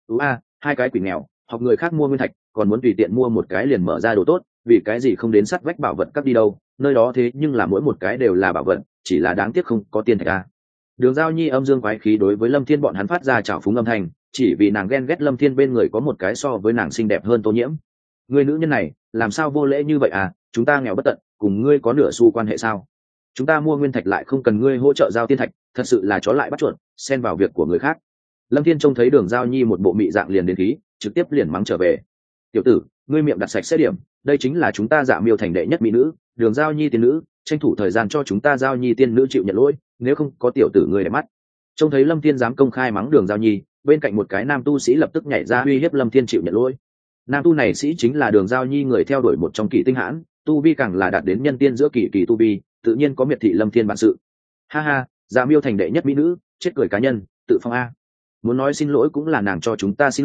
Hai cái quỷ nghèo, học người khác mua nguyên thạch, còn muốn tùy tiện mua một cái liền mở ra đồ tốt, vì cái gì không đến sắt vách bảo vật các đi đâu, nơi đó thế nhưng là mỗi một cái đều là bảo vật, chỉ là đáng tiếc không có tiên thạch a. Đường Giao Nhi âm dương quái khí đối với Lâm Thiên bọn hắn phát ra trào phúng âm thanh, chỉ vì nàng ghen ghét Lâm Thiên bên người có một cái so với nàng xinh đẹp hơn Tô Nhiễm. Người nữ nhân này, làm sao vô lễ như vậy à, chúng ta nghèo bất tận, cùng ngươi có nửa xu quan hệ sao? Chúng ta mua nguyên thạch lại không cần ngươi hỗ trợ giao tiên thạch, thật sự là chó lại bắt chuột, xen vào việc của người khác. Lâm Thiên trông thấy Đường Giao Nhi một bộ mị dạng liền đến khí, trực tiếp liền mắng trở về. Tiểu tử, ngươi miệng đặt sạch sẽ điểm, đây chính là chúng ta Dạ Miêu thành đệ nhất mỹ nữ, Đường Giao Nhi tiên nữ, tranh thủ thời gian cho chúng ta Giao Nhi tiên nữ chịu nhận lỗi, nếu không có tiểu tử ngươi để mắt. Trông thấy Lâm Thiên dám công khai mắng Đường Giao Nhi, bên cạnh một cái nam tu sĩ lập tức nhảy ra uy hiếp Lâm Thiên chịu nhận lỗi. Nam tu này sĩ chính là Đường Giao Nhi người theo đuổi một trong kỳ tinh hãn, tu vi càng là đạt đến nhân tiên giữa kỳ tu vi, tự nhiên có miệt thị Lâm Thiên bản sự. Ha ha, Dạ Miêu thành đệ nhất mỹ nữ, chết cười cá nhân, tự phong a. Muốn nói xin lỗi cũng là nàng cho chúng ta xin lỗi,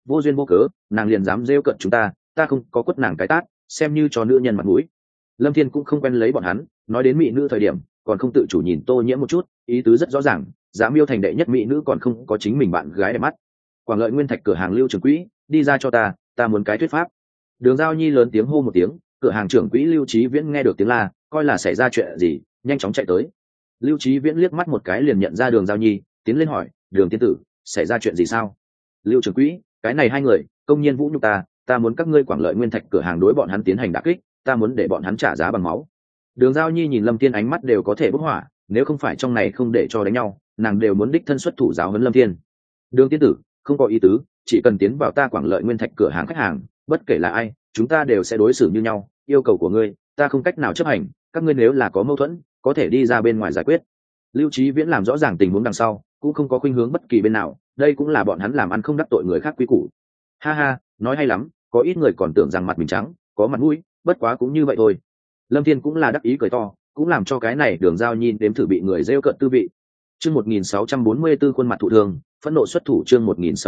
vô duyên vô cớ nàng liền dám rêu cận chúng ta không có quất nàng cái tát, xem như cho nữ nhân mặt mũi. Lâm Thiên cũng không quen lấy bọn hắn, nói đến mỹ nữ thời điểm còn không tự chủ nhìn Tô Nhiễm một chút, ý tứ rất rõ ràng, dám yêu thành đệ nhất mỹ nữ còn không có chính mình bạn gái đẹp mắt. Quảng Lợi Nguyên Thạch cửa hàng Lưu trưởng quỹ, đi ra cho ta muốn cái thuyết pháp. Đường Giao Nhi lớn tiếng hô một tiếng, cửa hàng trưởng quỹ Lưu Chí Viễn nghe được tiếng la, coi là xảy ra chuyện gì, nhanh chóng chạy tới. Lưu Chí Viễn liếc mắt một cái liền nhận ra Đường Giao Nhi, tiến lên hỏi, Đường tiên tử, xảy ra chuyện gì sao? Lưu trưởng quỹ, cái này hai người công nhiên vũ nhục ta muốn các ngươi Quảng Lợi Nguyên Thạch cửa hàng đối bọn hắn tiến hành đả kích, ta muốn để bọn hắn trả giá bằng máu. Đường Giao Nhi nhìn Lâm Thiên ánh mắt đều có thể bốc hỏa, nếu không phải trong này không để cho đánh nhau, nàng đều muốn đích thân xuất thủ giáo huấn Lâm Thiên. Đường tiên tử, không có ý tứ, chỉ cần tiến vào ta Quảng Lợi Nguyên Thạch cửa hàng khách hàng, bất kể là ai, chúng ta đều sẽ đối xử như nhau, yêu cầu của ngươi ta không cách nào chấp hành, các ngươi nếu là có mâu thuẫn có thể đi ra bên ngoài giải quyết. Lưu Chí Viễn làm rõ ràng tình huống đằng sau cũng không có khuynh hướng bất kỳ bên nào, đây cũng là bọn hắn làm ăn không đắc tội người khác quy củ. Ha ha, nói hay lắm, có ít người còn tưởng rằng mặt mình trắng có mặt mũi, bất quá cũng như vậy thôi. Lâm Thiên cũng là đắc ý cười to, cũng làm cho cái này Đường Giao Nhi đếm thử bị người rêu cợt tư vị. Chương 1644 khuôn mặt thụ thương, phẫn nộ xuất thủ. Chương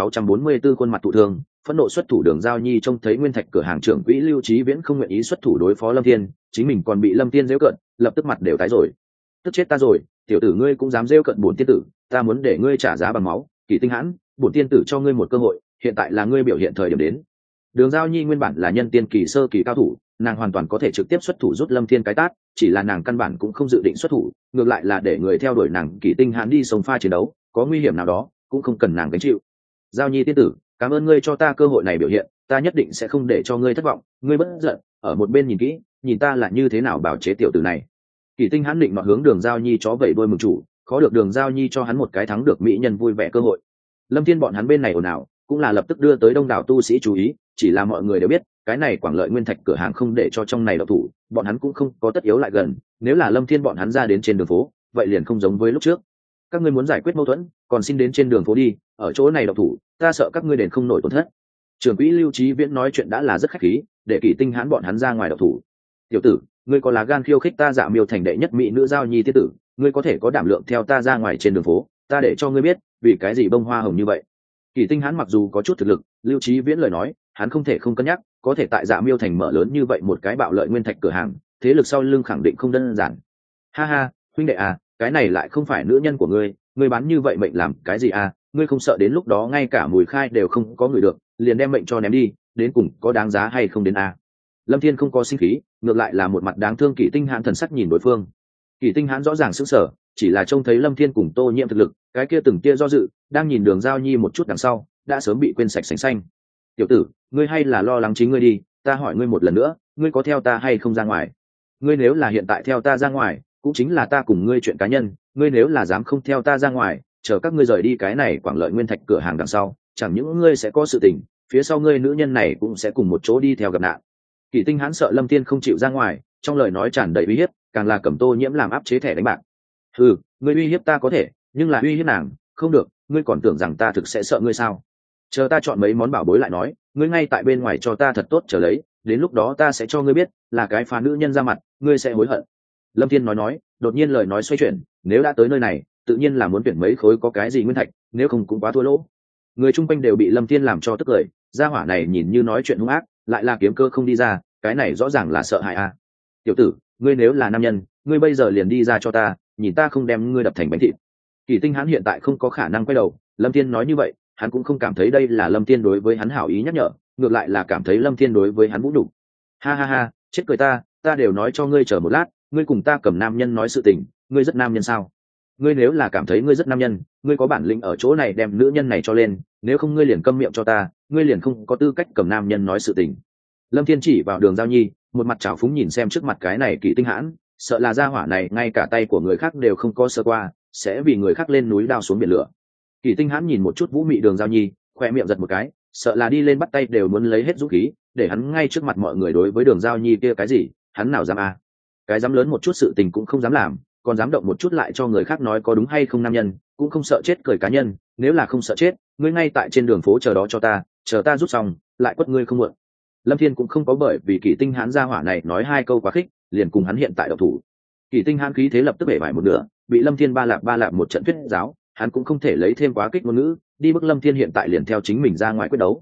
1644 khuôn mặt thụ thương, phẫn nộ xuất thủ. Đường Giao Nhi trông thấy Nguyên Thạch cửa hàng trưởng quỹ Lưu Chí Viễn không nguyện ý xuất thủ đối phó Lâm Thiên, chính mình còn bị Lâm Thiên rêu cợt, lập tức mặt đều tái rồi. Tức chết ta rồi, tiểu tử ngươi cũng dám rêu cợt bổn tiên tử, ta muốn để ngươi trả giá bằng máu. Kỳ Tinh Hãn, bổn tiên tử cho ngươi một cơ hội, hiện tại là ngươi biểu hiện thời điểm đến. Đường Giao Nhi nguyên bản là nhân tiên kỳ sơ kỳ cao thủ, nàng hoàn toàn có thể trực tiếp xuất thủ rút Lâm Thiên cái tát, chỉ là nàng căn bản cũng không dự định xuất thủ, ngược lại là để người theo đuổi nàng Kỳ Tinh Hãn đi sông pha chiến đấu, có nguy hiểm nào đó cũng không cần nàng gánh chịu. Giao Nhi tiên tử, cảm ơn ngươi cho ta cơ hội này biểu hiện, ta nhất định sẽ không để cho ngươi thất vọng, ngươi bất giận, ở một bên nhìn kỹ, nhìn ta là như thế nào bảo chế tiểu tử này. Kỳ Tinh Hãn định nọ hướng Đường Giao Nhi chó vẩy đuôi mừng chủ, khó được Đường Giao Nhi cho hắn một cái thắng được mỹ nhân vui vẻ cơ hội. Lâm Thiên bọn hắn bên này ồn ào, cũng là lập tức đưa tới đông đảo tu sĩ chú ý, chỉ là mọi người đều biết cái này Quảng Lợi Nguyên Thạch cửa hàng không để cho trong này độc thủ, bọn hắn cũng không có tất yếu lại gần, nếu là Lâm Thiên bọn hắn ra đến trên đường phố vậy liền không giống với lúc trước. Các ngươi muốn giải quyết mâu thuẫn còn xin đến trên đường phố đi, ở chỗ này độc thủ ta sợ các ngươi đền không nổi tổn thất. Trưởng quỹ Lưu Chí Viễn nói chuyện đã là rất khách khí, để Kỳ Tinh Hãn bọn hắn ra ngoài độc thủ. Tiểu tử, ngươi có lá gan khiêu khích ta Dạ Miêu thành đệ nhất mỹ nữ Giao Nhi tiên tử, ngươi có thể có đảm lượng theo ta ra ngoài trên đường phố, ta để cho ngươi biết vì cái gì bông hoa hồng như vậy. Kỳ Tinh Hãn mặc dù có chút thực lực, Lưu Chí Viễn lời nói hắn không thể không cân nhắc, có thể tại Dạ Miêu thành mở lớn như vậy một cái bạo lợi nguyên thạch cửa hàng, thế lực sau lưng khẳng định không đơn giản. Ha ha, huynh đệ à, cái này lại không phải nữ nhân của ngươi bán như vậy mệnh làm cái gì à, ngươi không sợ đến lúc đó ngay cả mùi khai đều không có người được, liền đem mệnh cho ném đi, đến cùng có đáng giá hay không đến à. Lâm Thiên không có sinh khí, ngược lại là một mặt đáng thương. Kỳ Tinh Hãn thần sắc nhìn đối phương. Kỳ Tinh Hãn rõ ràng sững sờ, chỉ là trông thấy Lâm Thiên cùng Tô Nhiễm thực lực, cái kia từng tia do dự, đang nhìn Đường Giao Nhi một chút đằng sau, đã sớm bị quên sạch sành xanh. Tiểu tử, ngươi hay là lo lắng chính ngươi đi, ta hỏi ngươi một lần nữa, ngươi có theo ta hay không ra ngoài? Ngươi nếu là hiện tại theo ta ra ngoài, cũng chính là ta cùng ngươi chuyện cá nhân, ngươi nếu là dám không theo ta ra ngoài, chờ các ngươi rời đi cái này Quảng Lợi Nguyên Thạch cửa hàng đằng sau, chẳng những ngươi sẽ có sự tình, phía sau ngươi nữ nhân này cũng sẽ cùng một chỗ đi theo gặp nạn. Kỳ Tinh Hãn sợ Lâm Thiên không chịu ra ngoài, trong lời nói tràn đầy uy hiếp, càng là cầm Tô Nhiễm làm áp chế thẻ đánh bạc. Ừ, ngươi uy hiếp ta có thể, nhưng là uy hiếp nàng không được, ngươi còn tưởng rằng ta thực sẽ sợ ngươi sao? Chờ ta chọn mấy món bảo bối lại nói, ngươi ngay tại bên ngoài cho ta thật tốt chờ lấy, đến lúc đó ta sẽ cho ngươi biết là cái phá nữ nhân ra mặt, ngươi sẽ hối hận. Lâm Thiên nói, đột nhiên lời nói xoay chuyển, nếu đã tới nơi này tự nhiên là muốn tuyển mấy khối có cái gì nguyên thạch, nếu không cũng quá thua lỗ. Người chung quanh đều bị Lâm Thiên làm cho tức cười, gia hỏa này nhìn như nói chuyện hung ác, lại là kiếm cơ không đi ra, cái này rõ ràng là sợ hại à. Tiểu tử, ngươi nếu là nam nhân, ngươi bây giờ liền đi ra cho ta, nhìn ta không đem ngươi đập thành bánh thịt. Kỳ Tinh Hãn hiện tại không có khả năng quay đầu, Lâm Thiên nói như vậy, hắn cũng không cảm thấy đây là Lâm Thiên đối với hắn hảo ý nhắc nhở, ngược lại là cảm thấy Lâm Thiên đối với hắn vũ nhục. Ha ha ha, chết cười ta đều nói cho ngươi chờ một lát, ngươi cùng ta cầm nam nhân nói sự tình, ngươi rất nam nhân sao? Ngươi nếu là cảm thấy ngươi rất nam nhân, ngươi có bản lĩnh ở chỗ này đem nữ nhân này cho lên, nếu không ngươi liền câm miệng cho ta, ngươi liền không có tư cách cầm nam nhân nói sự tình. Lâm Thiên chỉ vào Đường Giao Nhi, một mặt trào phúng nhìn xem trước mặt cái này Kỳ Tinh Hãn, sợ là gia hỏa này ngay cả tay của người khác đều không có sơ qua, sẽ vì người khác lên núi đao xuống biển lửa. Kỳ Tinh Hãn nhìn một chút vũ mị Đường Giao Nhi, khoe miệng giật một cái, sợ là đi lên bắt tay đều muốn lấy hết dũng khí, để hắn ngay trước mặt mọi người đối với Đường Giao Nhi kia cái gì, hắn nào dám à? Cái dám lớn một chút sự tình cũng không dám làm, còn dám động một chút lại cho người khác nói có đúng hay không nam nhân, cũng không sợ chết cười cá nhân, nếu là không sợ chết, ngươi ngay tại trên đường phố chờ đó cho ta, chờ ta rút xong, lại quất ngươi không muộn. Lâm Thiên cũng không có bởi vì Kỳ Tinh Hãn gia hỏa này nói hai câu quá khích, liền cùng hắn hiện tại độc thủ. Kỳ Tinh Hãn khí thế lập tức bể bại một nửa, bị Lâm Thiên ba lạp một trận thuyết giáo, hắn cũng không thể lấy thêm quá kích ngôn ngữ, đi bức Lâm Thiên hiện tại liền theo chính mình ra ngoài quyết đấu.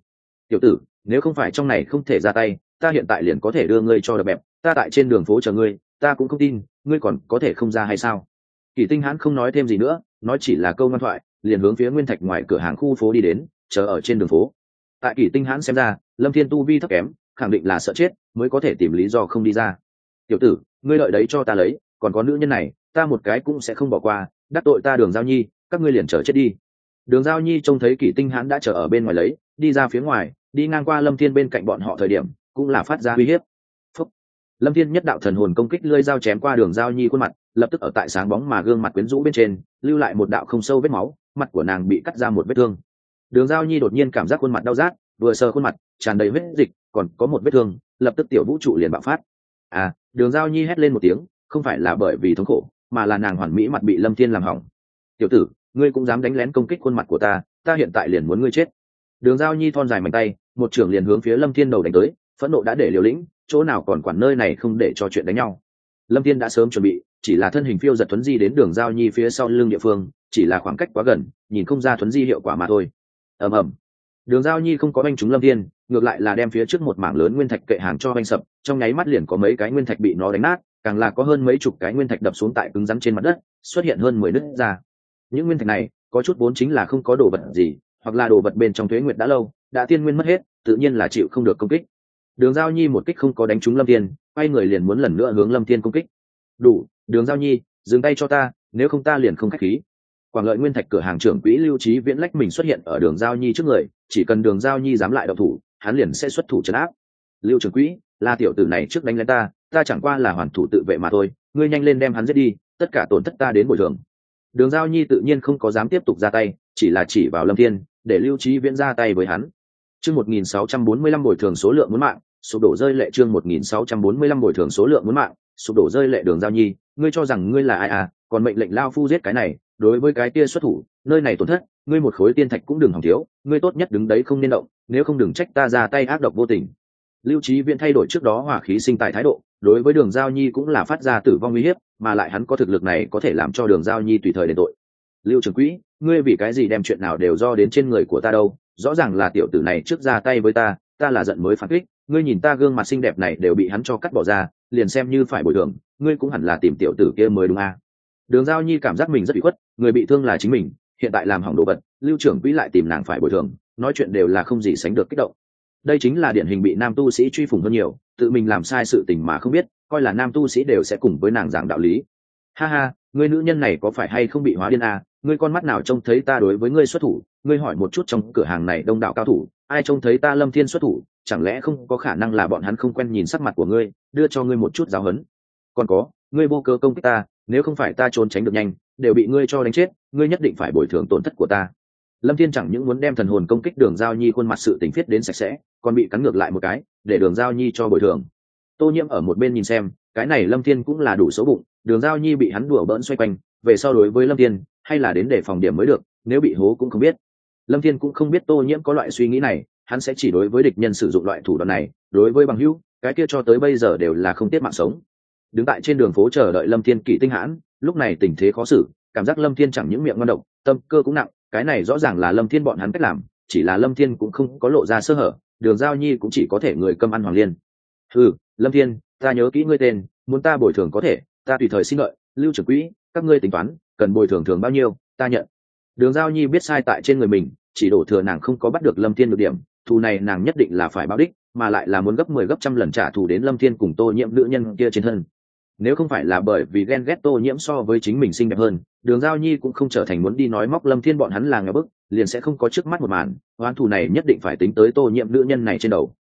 tiểu tử, nếu không phải trong này không thể ra tay, ta hiện tại liền có thể đưa ngươi cho đập bẹp. Ta tại trên đường phố chờ ngươi, ta cũng không tin ngươi còn có thể không ra hay sao? Kỷ Tinh Hãn không nói thêm gì nữa, nói chỉ là câu ngoan thoại, liền hướng phía nguyên thạch ngoài cửa hàng khu phố đi đến, chờ ở trên đường phố. Tại Kỷ Tinh Hãn xem ra, Lâm Thiên tu vi thấp kém, khẳng định là sợ chết mới có thể tìm lý do không đi ra. Tiểu tử, ngươi đợi đấy cho ta lấy, còn có nữ nhân này, ta một cái cũng sẽ không bỏ qua, đắc tội ta Đường Giao Nhi, các ngươi liền chờ chết đi. Đường Giao Nhi trông thấy Kỷ Tinh Hãn đã chờ ở bên ngoài lấy, đi ra phía ngoài, đi ngang qua Lâm Thiên bên cạnh bọn họ thời điểm, cũng là phát ra uy hiếp. Phúc. Lâm Thiên nhất đạo thần hồn công kích lưỡi dao chém qua Đường Giao Nhi khuôn mặt, lập tức ở tại sáng bóng mà gương mặt quyến rũ bên trên, lưu lại một đạo không sâu vết máu, mặt của nàng bị cắt ra một vết thương. Đường Giao Nhi đột nhiên cảm giác khuôn mặt đau rát, vừa sờ khuôn mặt, tràn đầy vết dịch, còn có một vết thương, lập tức tiểu vũ trụ liền bạo phát. À, Đường Giao Nhi hét lên một tiếng, không phải là bởi vì thống khổ, mà là nàng hoàn mỹ mặt bị Lâm Thiên làm hỏng. Tiểu tử, ngươi cũng dám đánh lén công kích khuôn mặt của ta, ta hiện tại liền muốn ngươi chết. Đường Giao Nhi thon dài mạnh tay, một trưởng liền hướng phía Lâm Thiên đầu đánh tới, phẫn nộ đã để liều lĩnh, chỗ nào còn quản nơi này không để cho chuyện đánh nhau. Lâm Thiên đã sớm chuẩn bị, chỉ là thân hình phiêu giật thuấn di đến Đường Giao Nhi phía sau lưng địa phương, chỉ là khoảng cách quá gần, nhìn không ra thuấn di hiệu quả mà thôi. Ầm ầm. Đường Giao Nhi không có đánh trúng Lâm Thiên, ngược lại là đem phía trước một mảng lớn nguyên thạch kệ hàng cho đánh sập, trong nháy mắt liền có mấy cái nguyên thạch bị nó đánh nát, càng là có hơn mấy chục cái nguyên thạch đập xuống tại cứng rắn trên mặt đất, xuất hiện hơn 10 nứt ra. Những nguyên thạch này, có chút vốn chính là không có đồ vật gì, hoặc là đồ vật bên trong tuế nguyệt đã lâu, đã tiên nguyên mất hết, tự nhiên là chịu không được công kích. Đường Giao Nhi một kích không có đánh trúng Lâm Thiên, quay người liền muốn lần nữa hướng Lâm Thiên công kích. Đủ, Đường Giao Nhi, dừng tay cho ta, nếu không ta liền không khách khí. Quảng Lợi Nguyên Thạch cửa hàng trưởng quỹ Lưu Chí Viễn lách mình xuất hiện ở Đường Giao Nhi trước người, chỉ cần Đường Giao Nhi dám lại động thủ, hắn liền sẽ xuất thủ trấn áp. Lưu trưởng quỹ, là tiểu tử này trước đánh lên ta chẳng qua là hoàn thủ tự vệ mà thôi, ngươi nhanh lên đem hắn giết đi, tất cả tổn thất ta đến bồi thường. Đường Giao Nhi tự nhiên không có dám tiếp tục ra tay, chỉ là chỉ vào Lâm Thiên, để Lưu Chí Viễn ra tay với hắn. Chương 1645 bồi thường số lượng muốn mạng, sụp đổ rơi lệ. Chương 1645 bồi thường số lượng muốn mạng, sụp đổ rơi lệ. Đường Giao Nhi, ngươi cho rằng ngươi là ai à, còn mệnh lệnh lao phu giết cái này, đối với cái kia xuất thủ, nơi này tổn thất, ngươi một khối tiên thạch cũng đừng hòng thiếu, ngươi tốt nhất đứng đấy không nên động, nếu không đừng trách ta ra tay ác độc vô tình. Lưu Chí Viễn thay đổi trước đó hỏa khí sinh tài thái độ, đối với Đường Giao Nhi cũng là phát ra tử vong uy hiếp, mà lại hắn có thực lực này có thể làm cho Đường Giao Nhi tùy thời đền tội. Lưu trưởng quỹ, ngươi vì cái gì đem chuyện nào đều do đến trên người của ta đâu, rõ ràng là tiểu tử này trước ra tay với ta là giận mới phản kích, ngươi nhìn ta gương mặt xinh đẹp này đều bị hắn cho cắt bỏ ra, liền xem như phải bồi thường, ngươi cũng hẳn là tìm tiểu tử kia mới đúng à. Đường Giao Nhi cảm giác mình rất bị khuất, người bị thương là chính mình, hiện tại làm hỏng đồ vật, Lưu trưởng quỹ lại tìm nàng phải bồi thường, nói chuyện đều là không gì sánh được kích động. Đây chính là điển hình bị nam tu sĩ truy phủng hơn nhiều, tự mình làm sai sự tình mà không biết, coi là nam tu sĩ đều sẽ cùng với nàng giảng đạo lý. Ha ha, ngươi nữ nhân này có phải hay không bị hóa điên à, ngươi con mắt nào trông thấy ta đối với ngươi xuất thủ, ngươi hỏi một chút trong cửa hàng này đông đảo cao thủ, ai trông thấy ta Lâm Thiên xuất thủ, chẳng lẽ không có khả năng là bọn hắn không quen nhìn sắc mặt của ngươi, đưa cho ngươi một chút giáo huấn. Còn có, ngươi vô cớ công kích ta, nếu không phải ta trốn tránh được nhanh, đều bị ngươi cho đánh chết, ngươi nhất định phải bồi thường tổn thất của ta. Lâm Thiên chẳng những muốn đem thần hồn công kích Đường Giao Nhi khuôn mặt sự tình phiết đến sạch sẽ, còn bị cắn ngược lại một cái, để Đường Giao Nhi cho bồi thường. Tô Nhiễm ở một bên nhìn xem, cái này Lâm Thiên cũng là đủ xấu bụng, Đường Giao Nhi bị hắn đùa bỡn xoay quanh, về sau đối với Lâm Thiên, hay là đến để phòng điểm mới được, nếu bị hố cũng không biết. Lâm Thiên cũng không biết Tô Nhiễm có loại suy nghĩ này, hắn sẽ chỉ đối với địch nhân sử dụng loại thủ đoạn này, đối với bằng hữu, cái kia cho tới bây giờ đều là không tiếc mạng sống. Đứng tại trên đường phố chờ đợi Lâm Thiên Kỷ Tinh Hãn, lúc này tình thế khó xử, cảm giác Lâm Thiên chẳng những miệng ngon độc, tâm cơ cũng nặng, cái này rõ ràng là Lâm Thiên bọn hắn cách làm, chỉ là Lâm Thiên cũng không có lộ ra sơ hở, Đường Giao Nhi cũng chỉ có thể người câm ăn hoàng liên. Lâm Thiên, ta nhớ kỹ ngươi tên, muốn ta bồi thường có thể, ta tùy thời xin lợi, Lưu trưởng quỹ, các ngươi tính toán, cần bồi thường thường bao nhiêu, ta nhận. Đường Giao Nhi biết sai tại trên người mình, chỉ đổ thừa nàng không có bắt được Lâm Thiên được điểm, thù này nàng nhất định là phải báo đích, mà lại là muốn gấp 10 gấp trăm lần trả thù đến Lâm Thiên cùng Tô Nhiễm nữ nhân kia trên thân. Nếu không phải là bởi vì ghen ghét Tô Nhiễm so với chính mình xinh đẹp hơn, Đường Giao Nhi cũng không trở thành muốn đi nói móc Lâm Thiên bọn hắn là ngờ bức, liền sẽ không có trước mắt một màn, oán thù này nhất định phải tính tới Tô Nhiễm nữ nhân này trên đầu.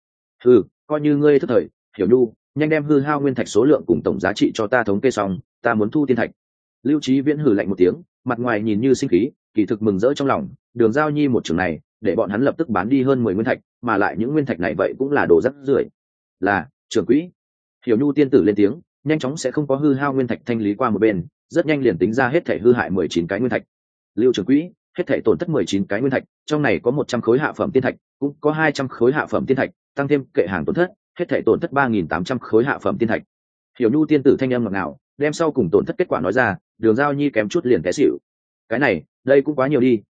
Coi như ngươi thất thời, Hiểu Nhu, nhanh đem hư hao nguyên thạch số lượng cùng tổng giá trị cho ta thống kê xong, ta muốn thu tiên thạch. Lưu Chí Viễn hừ lạnh một tiếng, mặt ngoài nhìn như sinh khí, kỳ thực mừng rỡ trong lòng, Đường Giao Nhi một trường này, để bọn hắn lập tức bán đi hơn 10 nguyên thạch, mà lại những nguyên thạch này vậy cũng là đồ rác rưởi. Là, trưởng quỹ. Hiểu Nhu tiên tử lên tiếng, nhanh chóng sẽ không có hư hao nguyên thạch thanh lý qua một bên, rất nhanh liền tính ra hết thảy hư hại 19 cái nguyên thạch. Lưu trưởng quỹ, hết thảy tổn thất 19 cái nguyên thạch, trong này có 100 khối hạ phẩm tiên thạch, cũng có 200 khối hạ phẩm tiên thạch, tăng thêm kệ hàng tổn thất, hết thảy tổn thất 3800 khối hạ phẩm tiên thạch. Hiểu Nhu tiên tử thanh âm ngọt ngào, đem sau cùng tổn thất kết quả nói ra, Đường Giao Nhi kém chút liền té xỉu. Cái này, đây cũng quá nhiều đi,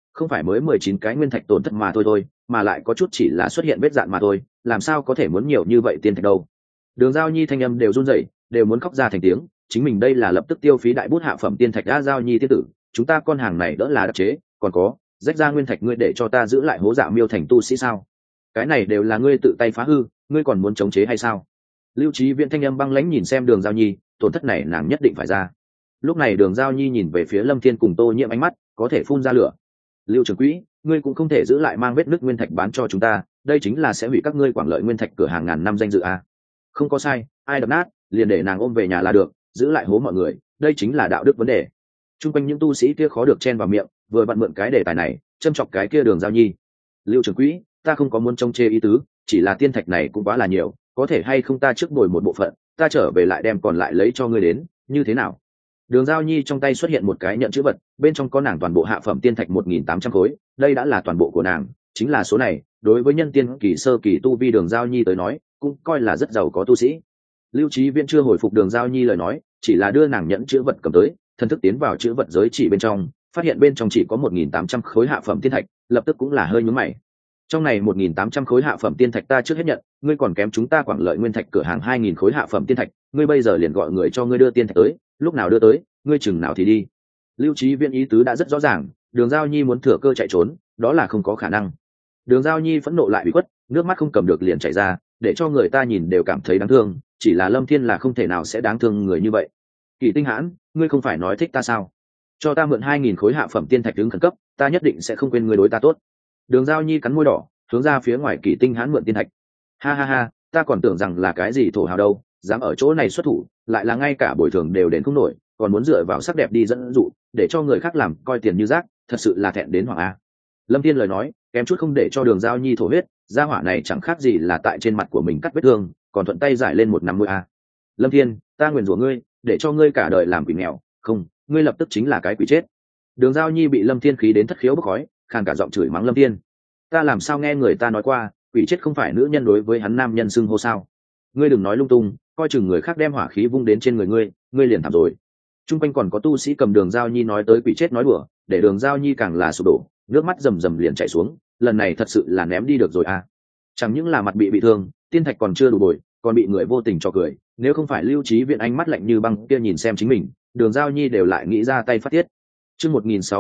không phải mới 19 cái nguyên thạch tổn thất mà thôi, mà lại có chút chỉ là xuất hiện vết dạn mà thôi, làm sao có thể muốn nhiều như vậy tiên thạch đâu. Đường Giao Nhi thanh âm đều run rẩy, đều muốn khóc ra thành tiếng, chính mình đây là lập tức tiêu phí đại bút hạ phẩm tiên thạch đã. Giao Nhi tiên tử, chúng ta con hàng này đỡ là đặc chế, còn có rách ra nguyên thạch ngươi để cho ta giữ lại hố dạ miêu thành tu sĩ sao? Cái này đều là ngươi tự tay phá hư, ngươi còn muốn chống chế hay sao? Lưu Trí Viễn thanh âm băng lãnh nhìn xem Đường Giao Nhi, tổn thất này nàng nhất định phải ra. Lúc này Đường Giao Nhi nhìn về phía Lâm Thiên cùng Tô Nhiễm, ánh mắt có thể phun ra lửa. Lưu trưởng quỹ, ngươi cũng không thể giữ lại mang vết nứt nguyên thạch bán cho chúng ta, đây chính là sẽ hủy các ngươi Quảng Lợi nguyên thạch cửa hàng ngàn năm danh dự a. Không có sai, ai đập nát liền để nàng ôm về nhà là được, giữ lại hố mọi người, đây chính là đạo đức vấn đề. Trung quanh những tu sĩ kia khó được chen vào miệng, vừa vặn mượn cái đề tài này châm chọc cái kia Đường Giao Nhi. Lưu trưởng quỹ, ta không có muốn trông chê ý tứ, chỉ là tiên thạch này cũng quá là nhiều, có thể hay không ta trước bồi một bộ phận, ta trở về lại đem còn lại lấy cho ngươi đến, như thế nào? Đường Giao Nhi trong tay xuất hiện một cái nhận chữ vật, bên trong có nàng toàn bộ hạ phẩm tiên thạch 1.800 khối, đây đã là toàn bộ của nàng, chính là số này, đối với nhân tiên kỳ sơ kỳ tu vi Đường Giao Nhi tới nói, cũng coi là rất giàu có tu sĩ. Lưu Trí Viễn chưa hồi phục Đường Giao Nhi lời nói, chỉ là đưa nàng nhẫn chữ vật cầm tới, thần thức tiến vào chữ vật giới chỉ bên trong, phát hiện bên trong chỉ có 1.800 khối hạ phẩm tiên thạch, lập tức cũng là hơi nhướng mày. Trong này 1.800 khối hạ phẩm tiên thạch ta trước hết nhận, ngươi còn kém chúng ta Quảng Lợi nguyên thạch cửa hàng 2.000 khối hạ phẩm tiên thạch, ngươi bây giờ liền gọi người cho ngươi đưa tiên thạch tới, lúc nào đưa tới, ngươi chừng nào thì đi. Lưu Trí Viễn ý tứ đã rất rõ ràng, Đường Giao Nhi muốn thừa cơ chạy trốn, đó là không có khả năng. Đường Giao Nhi phẫn nộ lại bị quất, nước mắt không cầm được liền chảy ra, để cho người ta nhìn đều cảm thấy đáng thương, chỉ là Lâm Thiên là không thể nào sẽ đáng thương người như vậy. Kỳ Tinh Hãn, ngươi không phải nói thích ta sao? Cho ta mượn 2.000 khối hạ phẩm tiên thạch đứng khẩn cấp, ta nhất định sẽ không quên ngươi đối ta tốt. Đường Giao Nhi cắn môi đỏ, hướng ra phía ngoài Kỳ Tinh Hãn mượn tiên thạch. Ha ha ha, ta còn tưởng rằng là cái gì thổ hào đâu, dám ở chỗ này xuất thủ, lại là ngay cả bồi thường đều đến không nổi, còn muốn dựa vào sắc đẹp đi dẫn dụ, để cho người khác làm coi tiền như rác, thật sự là thẹn đến hoàng a. Lâm Thiên lời nói kém chút không để cho Đường Giao Nhi thổ huyết, gia hỏa này chẳng khác gì là tại trên mặt của mình cắt vết thương, còn thuận tay giải lên một nắm mũi a. Lâm Thiên, ta nguyền rủa ngươi, để cho ngươi cả đời làm quỷ nghèo, không, ngươi lập tức chính là cái quỷ chết. Đường Giao Nhi bị Lâm Thiên khí đến thất khiếu bốc khói, khàn cả giọng chửi mắng Lâm Thiên. Ta làm sao nghe người ta nói qua, quỷ chết không phải nữ nhân đối với hắn nam nhân xưng hô sao? Ngươi đừng nói lung tung, coi chừng người khác đem hỏa khí vung đến trên người ngươi liền thảm rồi. Trung quanh còn có tu sĩ cầm Đường Giao Nhi nói tới quỷ chết nói đùa, để Đường Giao Nhi càng là sụp đổ, nước mắt rầm rầm liền chảy xuống, lần này thật sự là ném đi được rồi à. Chẳng những là mặt bị thương, tiên thạch còn chưa đủ bồi, còn bị người vô tình cho cười, nếu không phải Lưu Trí Viễn ánh mắt lạnh như băng kia nhìn xem chính mình, Đường Giao Nhi đều lại nghĩ ra tay phát tiết. Chương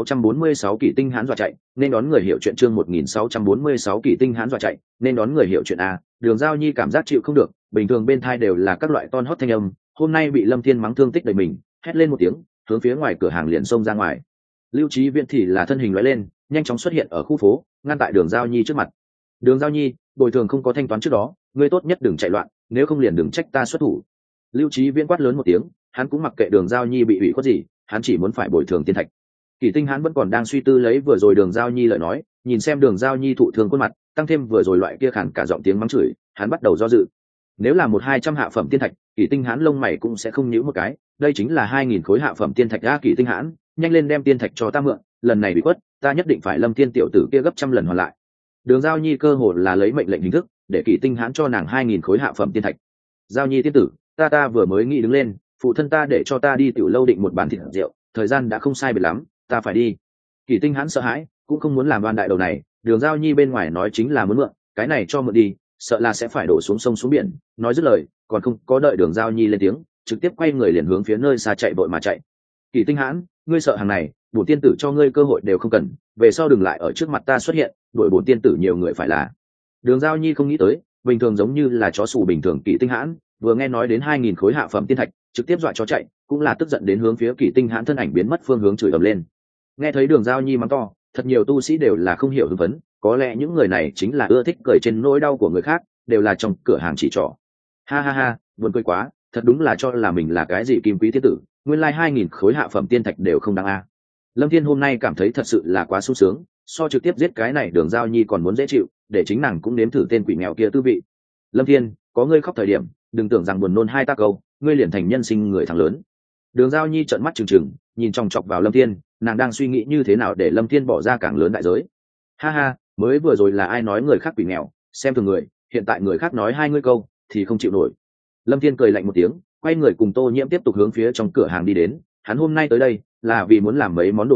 1646 Kỷ Tinh Hãn dọa chạy, nên đón người hiểu chuyện. Chương 1646 Kỷ Tinh Hãn dọa chạy, nên đón người hiểu chuyện a. Đường Giao Nhi cảm giác chịu không được, bình thường bên thai đều là các loại ton hót thanh âm, hôm nay bị Lâm Thiên mắng thương tích đầy mình, hét lên một tiếng, hướng phía ngoài cửa hàng liền xông ra ngoài. Lưu Trí Viễn thì là thân hình lóe lên, nhanh chóng xuất hiện ở khu phố, ngăn tại Đường Giao Nhi trước mặt. Đường Giao Nhi, bồi thường không có thanh toán trước đó, ngươi tốt nhất đừng chạy loạn, nếu không liền đừng trách ta xuất thủ. Lưu Trí Viễn quát lớn một tiếng, hắn cũng mặc kệ Đường Giao Nhi bị ủy khuất gì, hắn chỉ muốn phải bồi thường tiên thạch. Kỷ Tinh Hãn vẫn còn đang suy tư lấy vừa rồi Đường Giao Nhi lời nói, nhìn xem Đường Giao Nhi thụ thương khuôn mặt, tăng thêm vừa rồi loại kia khản cả giọng tiếng mắng chửi, hắn bắt đầu do dự. Nếu là 100-200 hạ phẩm tiên thạch, Kỷ Tinh Hãn lông mày cũng sẽ không nhíu một cái, đây chính là 2.000 khối hạ phẩm tiên thạch a. Kỷ Tinh Hãn, nhanh lên đem tiên thạch cho ta mượn, lần này bị quất, ta nhất định phải Lâm Thiên tiểu tử kia gấp trăm lần hoàn lại. Đường Giao Nhi cơ hồ là lấy mệnh lệnh hình thức, để Kỷ Tinh Hãn cho nàng 2.000 khối hạ phẩm tiên thạch. Giao Nhi tiên tử, ta vừa mới nghĩ đứng lên, phụ thân ta để cho ta đi tiểu lâu định một bàn thịt rượu, thời gian đã không sai biệt lắm, ta phải đi. Kỷ Tinh Hãn sợ hãi, cũng không muốn làm oan đại đầu này, Đường Giao Nhi bên ngoài nói chính là muốn mượn, cái này cho mượn đi, sợ là sẽ phải đổ xuống sông xuống biển. Nói dứt lời, còn không có đợi Đường Giao Nhi lên tiếng, trực tiếp quay người liền hướng phía nơi xa chạy vội mà chạy. Kỷ Tinh Hãn, ngươi sợ hàng này, bổn tiên tử cho ngươi cơ hội đều không cần, về sau đừng lại ở trước mặt ta xuất hiện, đuổi bổn tiên tử nhiều người phải là. Đường Giao Nhi không nghĩ tới, bình thường giống như là chó sủ bình thường Kỷ Tinh Hãn, vừa nghe nói đến 2.000 khối hạ phẩm tiên thạch, trực tiếp dọa chó chạy, cũng là tức giận đến hướng phía Kỷ Tinh Hãn thân ảnh biến mất phương hướng chửi ầm lên. Nghe thấy Đường Giao Nhi mắng to, thật nhiều tu sĩ đều là không hiểu hưng phấn, có lẽ những người này chính là ưa thích cười trên nỗi đau của người khác, đều là trong cửa hàng chỉ trỏ. Ha ha ha, buồn cười quá, thật đúng là cho là mình là cái gì kim quý thiên tử, nguyên lai 2.000 khối hạ phẩm tiên thạch đều không đáng a. Lâm Thiên hôm nay cảm thấy thật sự là quá sung sướng, so trực tiếp giết cái này Đường Giao Nhi còn muốn dễ chịu, để chính nàng cũng nếm thử tên quỷ mèo kia tư vị. Lâm Thiên, có ngươi khóc thời điểm, đừng tưởng rằng buồn nôn hai ta câu, ngươi liền thành nhân sinh người thằng lớn. Đường Giao Nhi trợn mắt trừng trừng, nhìn chòng chọc vào Lâm Thiên, nàng đang suy nghĩ như thế nào để Lâm Thiên bỏ ra càng lớn đại giới. Ha ha, mới vừa rồi là ai nói người khác quỷ nghèo, xem thường người, hiện tại người khác nói hai ngươi câu thì không chịu nổi. Lâm Thiên cười lạnh một tiếng, quay người cùng Tô Nhiễm tiếp tục hướng phía trong cửa hàng đi đến, hắn hôm nay tới đây là vì muốn làm mấy món đồ tốt,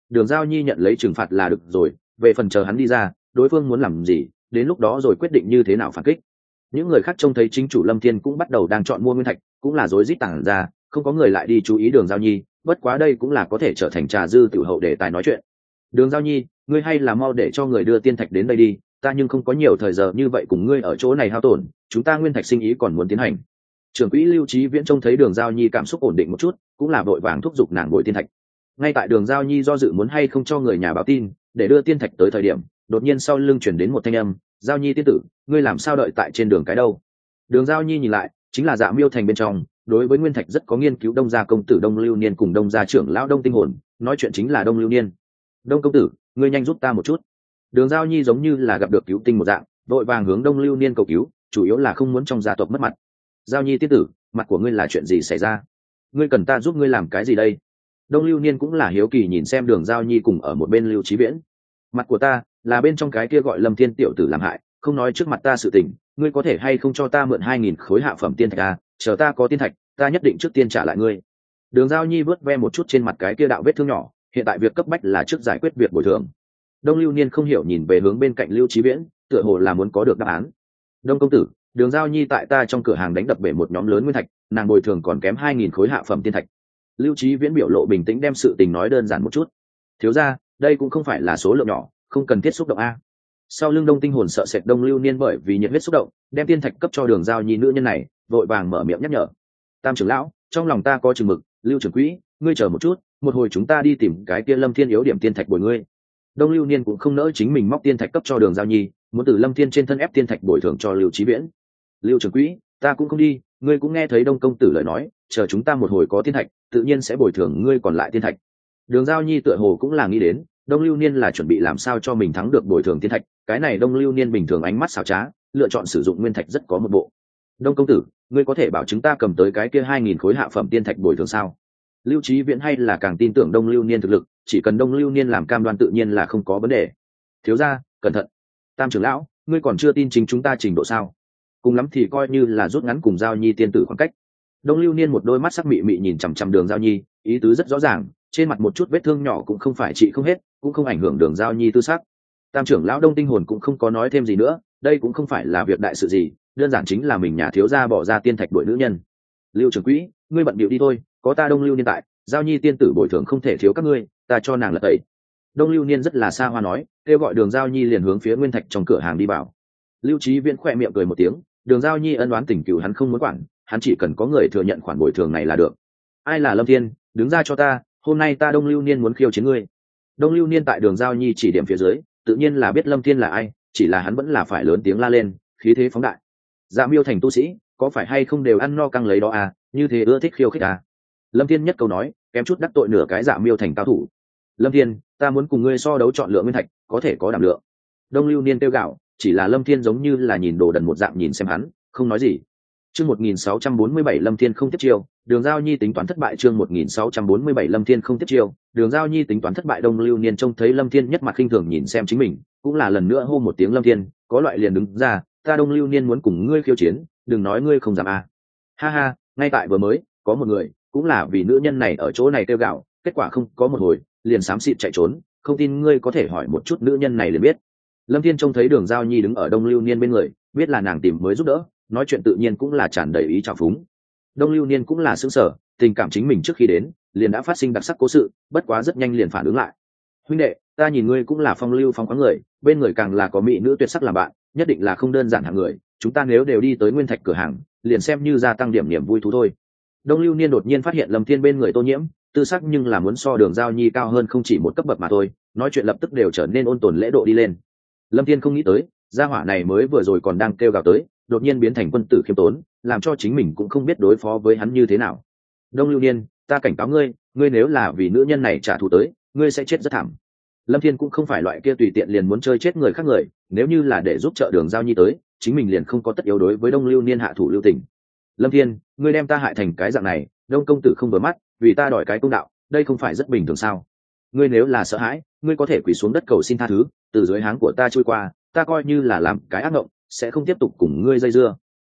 Đường Giao Nhi nhận lấy trừng phạt là được rồi, về phần chờ hắn đi ra đối phương muốn làm gì đến lúc đó rồi quyết định như thế nào phản kích. Những người khác trông thấy chính chủ Lâm Thiên cũng bắt đầu đang chọn mua nguyên thạch, cũng là rối rít tản ra, không có người lại đi chú ý Đường Giao Nhi, bất quá đây cũng là có thể trở thành trà dư tiểu hậu để tài nói chuyện. Đường Giao Nhi, ngươi hay là mau để cho người đưa tiên thạch đến đây đi, ta nhưng không có nhiều thời giờ như vậy cùng ngươi ở chỗ này hao tổn, chúng ta nguyên thạch sinh ý còn muốn tiến hành. Trưởng quỹ Lưu Chí Viễn trông thấy Đường Giao Nhi cảm xúc ổn định một chút, cũng là vội vàng thúc giục nàng bồi tiên thạch. Ngay tại Đường Giao Nhi do dự muốn hay không cho người nhà báo tin để đưa tiên thạch tới thời điểm, đột nhiên sau lưng chuyển đến một thanh âm, Giao Nhi tiên tử, ngươi làm sao đợi tại trên đường cái đâu? Đường Giao Nhi nhìn lại, chính là Dạ Miêu Thành bên trong, đối với nguyên thạch rất có nghiên cứu Đông gia công tử Đông Lưu Niên cùng Đông gia trưởng lão Đông Tinh Hồn, nói chuyện chính là Đông Lưu Niên. Đông công tử, ngươi nhanh giúp ta một chút. Đường Giao Nhi giống như là gặp được cứu tinh một dạng, vội vàng hướng Đông Lưu Niên cầu cứu, chủ yếu là không muốn trong gia tộc mất mặt. Giao Nhi tiên tử, mặt của ngươi là chuyện gì xảy ra? Ngươi cần ta giúp ngươi làm cái gì đây? Đông Lưu Niên cũng là hiếu kỳ nhìn xem Đường Giao Nhi cùng ở một bên Lưu Chí Viễn. Mặt của ta là bên trong cái kia gọi Lâm Thiên tiểu tử làm hại, không nói trước mặt ta sự tình, ngươi có thể hay không cho ta mượn 2000 khối hạ phẩm tiên thạch à, chờ ta có tiên thạch, ta nhất định trước tiên trả lại ngươi. Đường Giao Nhi vớt ve một chút trên mặt cái kia đạo vết thương nhỏ, hiện tại việc cấp bách là trước giải quyết việc bồi thường. Đông Lưu Niên không hiểu nhìn về hướng bên cạnh Lưu Chí Viễn, tựa hồ là muốn có được đáp án. Đông công tử, Đường Giao Nhi tại ta trong cửa hàng đánh đập bể một nhóm lớn nguyên thạch, nàng bồi thường còn kém 2000 khối hạ phẩm tiên thạch. Lưu Chí Viễn biểu lộ bình tĩnh đem sự tình nói đơn giản một chút. Thiếu gia, đây cũng không phải là số lượng nhỏ, không cần thiết xúc động a. Sau lưng Đông Tinh Hồn sợ sệt Đông Lưu Niên bởi vì nhiệt huyết xúc động, đem tiên thạch cấp cho Đường Giao Nhi nữ nhân này, vội vàng mở miệng nhắc nhở. Tam trưởng lão, trong lòng ta có chừng mực, Lưu trưởng quỹ, ngươi chờ một chút, một hồi chúng ta đi tìm cái kia Lâm Thiên yếu điểm tiên thạch bồi ngươi. Đông Lưu Niên cũng không nỡ chính mình móc tiên thạch cấp cho Đường Giao Nhi, muốn từ Lâm Thiên trên thân ép tiên thạch bồi thường cho Lưu Chí Viễn. Lưu trưởng quỹ, ta cũng không đi, ngươi cũng nghe thấy Đông công tử lời nói, chờ chúng ta một hồi có tiên thạch, tự nhiên sẽ bồi thường ngươi còn lại tiên thạch. Đường Giao Nhi tựa hồ cũng là nghĩ đến, Đông Lưu Niên là chuẩn bị làm sao cho mình thắng được bồi thường tiên thạch, cái này Đông Lưu Niên bình thường ánh mắt xảo trá, lựa chọn sử dụng nguyên thạch rất có một bộ. Đông công tử, ngươi có thể bảo chúng ta cầm tới cái kia 2000 khối hạ phẩm tiên thạch bồi thường sao? Lưu Chí Viễn hay là càng tin tưởng Đông Lưu Niên thực lực, chỉ cần Đông Lưu Niên làm cam đoan tự nhiên là không có vấn đề. Thiếu gia, cẩn thận. Tam trưởng lão, ngươi còn chưa tin chính chúng ta trình độ sao? Cùng lắm thì coi như là rút ngắn cùng Giao Nhi tiên tử khoảng cách. Đông Lưu Niên một đôi mắt sắc mị mị nhìn chằm chằm Đường Giao Nhi, ý tứ rất rõ ràng, trên mặt một chút vết thương nhỏ cũng không phải trị không hết, cũng không ảnh hưởng Đường Giao Nhi tư sắc. Tam trưởng lão Đông Tinh Hồn cũng không có nói thêm gì nữa, đây cũng không phải là việc đại sự gì, đơn giản chính là mình nhà thiếu gia bỏ ra tiên thạch đuổi nữ nhân. Lưu trưởng quỹ, ngươi bận bịu đi thôi, có ta Đông Lưu Niên tại, Giao Nhi tiên tử bồi thường không thể thiếu các ngươi, ta cho nàng là tẩy. Đông Lưu Niên rất là xa hoa nói, kêu gọi Đường Giao Nhi liền hướng phía nguyên thạch trong cửa hàng đi vào. Lưu Chí Viễn khỏe miệng cười một tiếng, Đường Giao Nhi ân oán tình cừu hắn không muốn quản, hắn chỉ cần có người thừa nhận khoản bồi thường này là được. Ai là Lâm Thiên, đứng ra cho ta, hôm nay ta Đông Lưu Niên muốn khiêu chiến ngươi. Đông Lưu Niên tại Đường Giao Nhi chỉ điểm phía dưới, tự nhiên là biết Lâm Thiên là ai, chỉ là hắn vẫn là phải lớn tiếng la lên, khí thế phóng đại. Dạ Miêu Thành tu sĩ, có phải hay không đều ăn no căng lấy đó à, như thế ưa thích khiêu khích à? Lâm Thiên nhất câu nói, kém chút đắc tội nửa cái Dạ Miêu Thành cao thủ. Lâm Thiên, ta muốn cùng ngươi so đấu chọn lựa nguyên thạch, có thể có đảm lượng. Đông Lưu Niên kêu gạo, chỉ là Lâm Thiên giống như là nhìn đồ đần một dạng nhìn xem hắn, không nói gì. Chương 1647 Lâm Thiên không tiếp chiêu, Đường Giao Nhi tính toán thất bại. Chương 1647 Lâm Thiên không tiếp chiêu, Đường Giao Nhi tính toán thất bại. Đông Lưu Niên trông thấy Lâm Thiên nhất mặt khinh thường nhìn xem chính mình, cũng là lần nữa hô một tiếng Lâm Thiên, có loại liền đứng ra, ta Đông Lưu Niên muốn cùng ngươi khiêu chiến, đừng nói ngươi không dám à. Ha ha, ngay tại vừa mới, có một người, cũng là vì nữ nhân này ở chỗ này kêu gạo, kết quả không có một hồi, liền xám xịt chạy trốn, không tin ngươi có thể hỏi một chút nữ nhân này liền biết. Lâm Thiên trông thấy Đường Giao Nhi đứng ở Đông Lưu Niên bên người, biết là nàng tìm mới giúp đỡ, nói chuyện tự nhiên cũng là tràn đầy ý trào phúng. Đông Lưu Niên cũng là sững sờ, tình cảm chính mình trước khi đến liền đã phát sinh đặc sắc cố sự, bất quá rất nhanh liền phản ứng lại. Huynh đệ, ta nhìn ngươi cũng là phong lưu phong khoáng người, bên người càng là có mỹ nữ tuyệt sắc làm bạn, nhất định là không đơn giản hạng người, chúng ta nếu đều đi tới nguyên thạch cửa hàng, liền xem như gia tăng điểm niềm vui thú thôi. Đông Lưu Niên đột nhiên phát hiện Lâm Thiên bên người Tô Nhiễm, tư sắc nhưng là muốn so Đường Giao Nhi cao hơn không chỉ một cấp bậc mà thôi, nói chuyện lập tức đều trở nên ôn tồn lễ độ đi lên. Lâm Thiên không nghĩ tới, gia hỏa này mới vừa rồi còn đang kêu gào tới, đột nhiên biến thành quân tử khiêm tốn, làm cho chính mình cũng không biết đối phó với hắn như thế nào. Đông Lưu Niên, ta cảnh cáo ngươi, ngươi nếu là vì nữ nhân này trả thù tới, ngươi sẽ chết rất thảm. Lâm Thiên cũng không phải loại kia tùy tiện liền muốn chơi chết người khác người, nếu như là để giúp trợ Đường Giao Nhi tới, chính mình liền không có tất yếu đối với Đông Lưu Niên hạ thủ lưu tình. Lâm Thiên, ngươi đem ta hại thành cái dạng này, Đông công tử không vừa mắt, vì ta đòi cái công đạo, đây không phải rất bình thường sao? Ngươi nếu là sợ hãi, ngươi có thể quỳ xuống đất cầu xin tha thứ, từ dưới háng của ta trôi qua, ta coi như là làm cái ác mộng, sẽ không tiếp tục cùng ngươi dây dưa.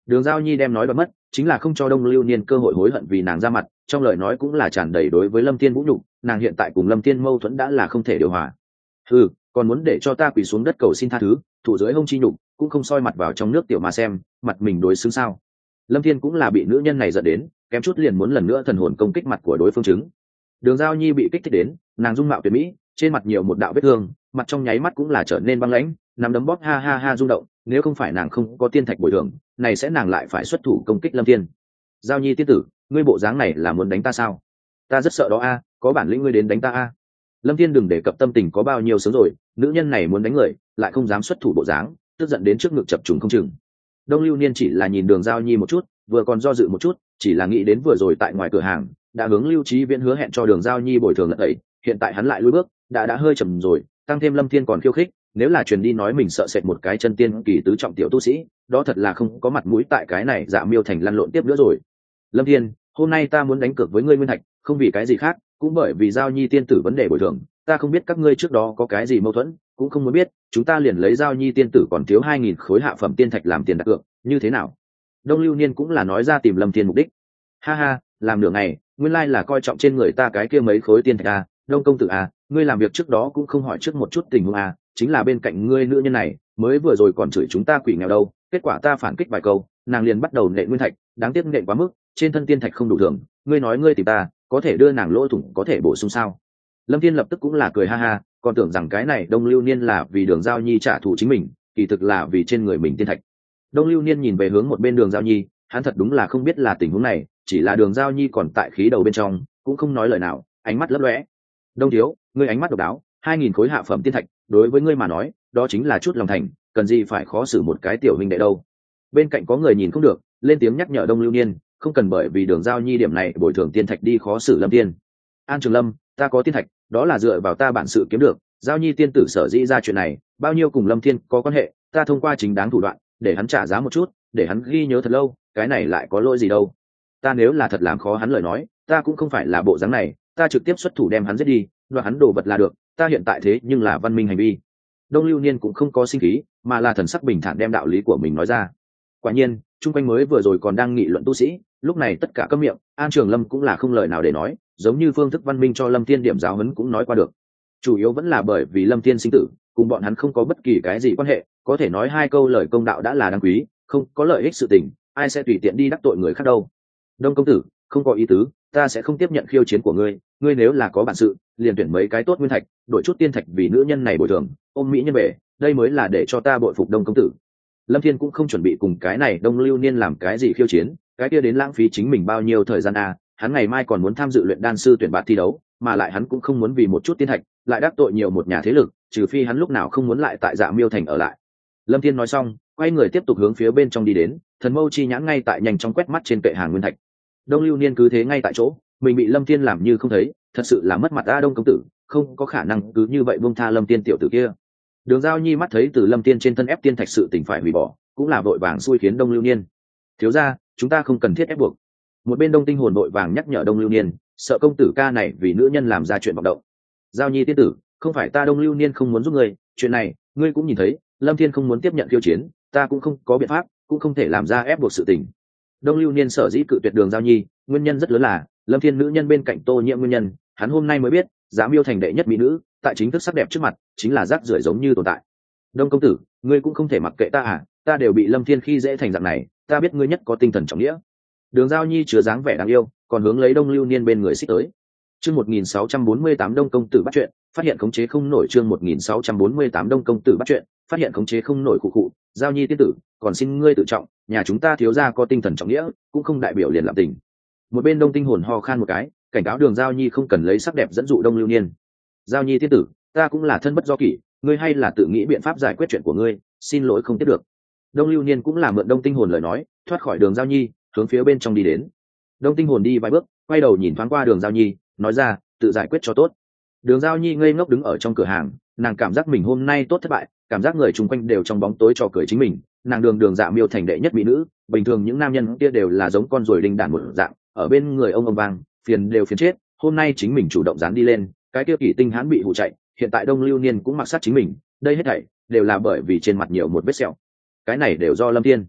Đường Giao Nhi đem nói đoạt mất, chính là không cho Đông Lưu Niên cơ hội hối hận vì nàng ra mặt, trong lời nói cũng là tràn đầy đối với Lâm Thiên vũ nhục, nàng hiện tại cùng Lâm Thiên mâu thuẫn đã là không thể điều hòa. Còn muốn để cho ta quỳ xuống đất cầu xin tha thứ, thủ dưới hông chi nhục, cũng không soi mặt vào trong nước tiểu mà xem, mặt mình đối xứng sao? Lâm Thiên cũng là bị nữ nhân này giận đến, kém chút liền muốn lần nữa thần hồn công kích mặt của đối phương chứng. Đường Giao Nhi bị kích thích đến, nàng dung mạo tuyệt mỹ, trên mặt nhiều một đạo vết thương, mặt trong nháy mắt cũng là trở nên băng lãnh, nắm đấm bóp ha ha ha rung động, nếu không phải nàng không có tiên thạch bồi thường, này sẽ nàng lại phải xuất thủ công kích Lâm Thiên. Giao Nhi tiên tử, ngươi bộ dáng này là muốn đánh ta sao? Ta rất sợ đó a, có bản lĩnh ngươi đến đánh ta a. Lâm Thiên đừng đề cập tâm tình có bao nhiêu sớm rồi, nữ nhân này muốn đánh người, lại không dám xuất thủ bộ dáng, tức giận đến trước ngực chập trùng không chừng. Đông Lưu Niên chỉ là nhìn Đường Giao Nhi một chút, vừa còn do dự một chút, chỉ là nghĩ đến vừa rồi tại ngoài cửa hàng, đã hướng Lưu Chí Viễn hứa hẹn cho Đường Giao Nhi bồi thường lận ấy, hiện tại hắn lại lùi bước, đã hơi chậm rồi, tăng thêm Lâm Thiên còn khiêu khích, nếu là truyền đi nói mình sợ sệt một cái chân tiên kỳ tứ trọng tiểu tu sĩ, đó thật là không có mặt mũi tại cái này Dạ Miêu Thành lăn lộn tiếp nữa rồi. Lâm Thiên, hôm nay ta muốn đánh cược với ngươi nguyên thạch, không vì cái gì khác, cũng bởi vì Giao Nhi tiên tử vấn đề bồi thường, ta không biết các ngươi trước đó có cái gì mâu thuẫn, cũng không muốn biết, chúng ta liền lấy Giao Nhi tiên tử còn thiếu 2000 khối hạ phẩm tiên thạch làm tiền đặt cược, như thế nào? Đông Lưu Niên cũng là nói ra tìm Lâm Thiên mục đích. Ha ha, làm nửa ngày, nguyên lai là coi trọng trên người ta cái kia mấy khối tiên thạch à, Đông công tử à, ngươi làm việc trước đó cũng không hỏi trước một chút tình huống à, chính là bên cạnh ngươi nữ nhân này, mới vừa rồi còn chửi chúng ta quỷ nghèo đâu, kết quả ta phản kích vài câu, nàng liền bắt đầu nện nguyên thạch, đáng tiếc nện quá mức, trên thân tiên thạch không đủ thường, ngươi nói ngươi tìm ta, có thể đưa nàng lỗ thủng có thể bổ sung sao? Lâm Thiên lập tức cũng là cười ha ha, còn tưởng rằng cái này Đông Lưu Niên là vì Đường Giao Nhi trả thù chính mình, kỳ thực là vì trên người mình tiên thạch. Đông Lưu Niên nhìn về hướng một bên Đường Giao Nhi, hắn thật đúng là không biết là tình huống này, chỉ là Đường Giao Nhi còn tại khí đầu bên trong, cũng không nói lời nào, ánh mắt lấp lóe. Đông thiếu, ngươi ánh mắt độc đáo, 2000 khối hạ phẩm tiên thạch, đối với ngươi mà nói, đó chính là chút lòng thành, cần gì phải khó xử một cái tiểu huynh đệ đâu. Bên cạnh có người nhìn không được, lên tiếng nhắc nhở Đông Lưu Niên, không cần bởi vì Đường Giao Nhi điểm này bồi thường tiên thạch đi khó xử Lâm Tiên. An Trường Lâm, ta có tiên thạch, đó là dựa vào ta bản sự kiếm được, Giao Nhi tiên tử sở dĩ ra chuyện này, bao nhiêu cùng Lâm Thiên có quan hệ, ta thông qua chính đáng thủ đoạn, để hắn trả giá một chút, để hắn ghi nhớ thật lâu, cái này lại có lỗi gì đâu. Ta nếu là thật làm khó hắn lời nói, ta cũng không phải là bộ dáng này, ta trực tiếp xuất thủ đem hắn giết đi, đoạt hắn đồ vật là được, ta hiện tại thế nhưng là văn minh hành vi. Đông Lưu Niên cũng không có sinh khí, mà là thần sắc bình thản đem đạo lý của mình nói ra. Quả nhiên, chung quanh mới vừa rồi còn đang nghị luận tu sĩ, lúc này tất cả câm miệng, An Trường Lâm cũng là không lời nào để nói, giống như phương thức văn minh cho Lâm Thiên điểm giáo huấn cũng nói qua được. Chủ yếu vẫn là bởi vì Lâm Thiên sinh tử, cùng bọn hắn không có bất kỳ cái gì quan hệ, có thể nói hai câu lời công đạo đã là đáng quý, không có lợi ích sự tình, ai sẽ tùy tiện đi đắc tội người khác đâu. Đông công tử, không có ý tứ, ta sẽ không tiếp nhận khiêu chiến của ngươi, ngươi nếu là có bản sự, liền tuyển mấy cái tốt nguyên thạch, đổi chút tiên thạch vì nữ nhân này bồi thường, ôm mỹ nhân bể, đây mới là để cho ta bội phục Đông công tử. Lâm Thiên cũng không chuẩn bị cùng cái này Đông Lưu Niên làm cái gì khiêu chiến, cái kia đến lãng phí chính mình bao nhiêu thời gian à, hắn ngày mai còn muốn tham dự luyện đan sư tuyển bạt thi đấu, mà lại hắn cũng không muốn vì một chút tiên thạch, lại đắc tội nhiều một nhà thế lực, trừ phi hắn lúc nào không muốn lại tại Dạ Miêu Thành ở lại. Lâm Thiên nói xong, quay người tiếp tục hướng phía bên trong đi đến, thần mâu chi nhãn ngay tại nhanh chóng quét mắt trên kệ hàng nguyên thạch. Đông Lưu Niên cứ thế ngay tại chỗ, mình bị Lâm Thiên làm như không thấy, thật sự là mất mặt a Đông công tử, không có khả năng cứ như vậy buông tha Lâm Thiên tiểu tử kia. Đường Giao Nhi mắt thấy từ Lâm Thiên trên thân ép tiên thạch sự tình phải hủy bỏ, cũng là vội vàng xui khiến Đông Lưu Niên. Thiếu gia, chúng ta không cần thiết ép buộc. Một bên Đông Tinh hồn vội vàng nhắc nhở Đông Lưu Niên, sợ công tử ca này vì nữ nhân làm ra chuyện vọng động. Giao Nhi tiên tử, không phải ta Đông Lưu Niên không muốn giúp ngươi, chuyện này ngươi cũng nhìn thấy, Lâm Thiên không muốn tiếp nhận khiêu chiến, ta cũng không có biện pháp, cũng không thể làm ra ép buộc sự tình. Đông Lưu Niên sở dĩ cự tuyệt Đường Giao Nhi, nguyên nhân rất lớn là Lâm Thiên nữ nhân bên cạnh Tô Nhiễm nguyên nhân, hắn hôm nay mới biết, Dạ Miêu Thành đệ nhất mỹ nữ, tại chính thức sắc đẹp trước mặt, chính là rác rưởi giống như tồn tại. Đông công tử, ngươi cũng không thể mặc kệ ta à, ta đều bị Lâm Thiên khi dễ thành dạng này, ta biết ngươi nhất có tinh thần trọng nghĩa. Đường Giao Nhi chứa dáng vẻ đáng yêu, còn hướng lấy Đông Lưu Niên bên người xích tới. Chương 1648 Đông công tử bắt chuyện, phát hiện khống chế không nổi. Chương 1648 Đông công tử bắt chuyện, phát hiện khống chế không nổi cụ cụ. Giao Nhi tiên tử, còn xin ngươi tự trọng, nhà chúng ta thiếu gia có tinh thần trọng nghĩa, cũng không đại biểu liền làm tình. Một bên Đông Tinh hồn ho khan một cái, cảnh cáo Đường Giao Nhi không cần lấy sắc đẹp dẫn dụ Đông Lưu Niên. Giao Nhi tiên tử, ta cũng là thân bất do kỷ, ngươi hay là tự nghĩ biện pháp giải quyết chuyện của ngươi, xin lỗi không tiếp được. Đông Lưu Niên cũng là mượn Đông Tinh hồn lời nói, thoát khỏi Đường Giao Nhi, hướng phía bên trong đi đến. Đông Tinh hồn đi vài bước, quay đầu nhìn thoáng qua Đường Giao Nhi, nói ra, tự giải quyết cho tốt. Đường Giao Nhi ngây ngốc đứng ở trong cửa hàng, nàng cảm giác mình hôm nay tốt thất bại, cảm giác người chung quanh đều trong bóng tối trò cười chính mình. Nàng đường Dạ Miêu Thành đệ nhất mỹ nữ, bình thường những nam nhân kia đều là giống con ruồi đinh đản một dạng, ở bên người ông vang, phiền đều phiền chết. Hôm nay chính mình chủ động dán đi lên, cái kia Kỷ Tinh hãn bị hù chạy, hiện tại Đông Lưu Niên cũng mặc sát chính mình, đây hết thảy đều là bởi vì trên mặt nhiều một vết sẹo. Cái này đều do Lâm Thiên.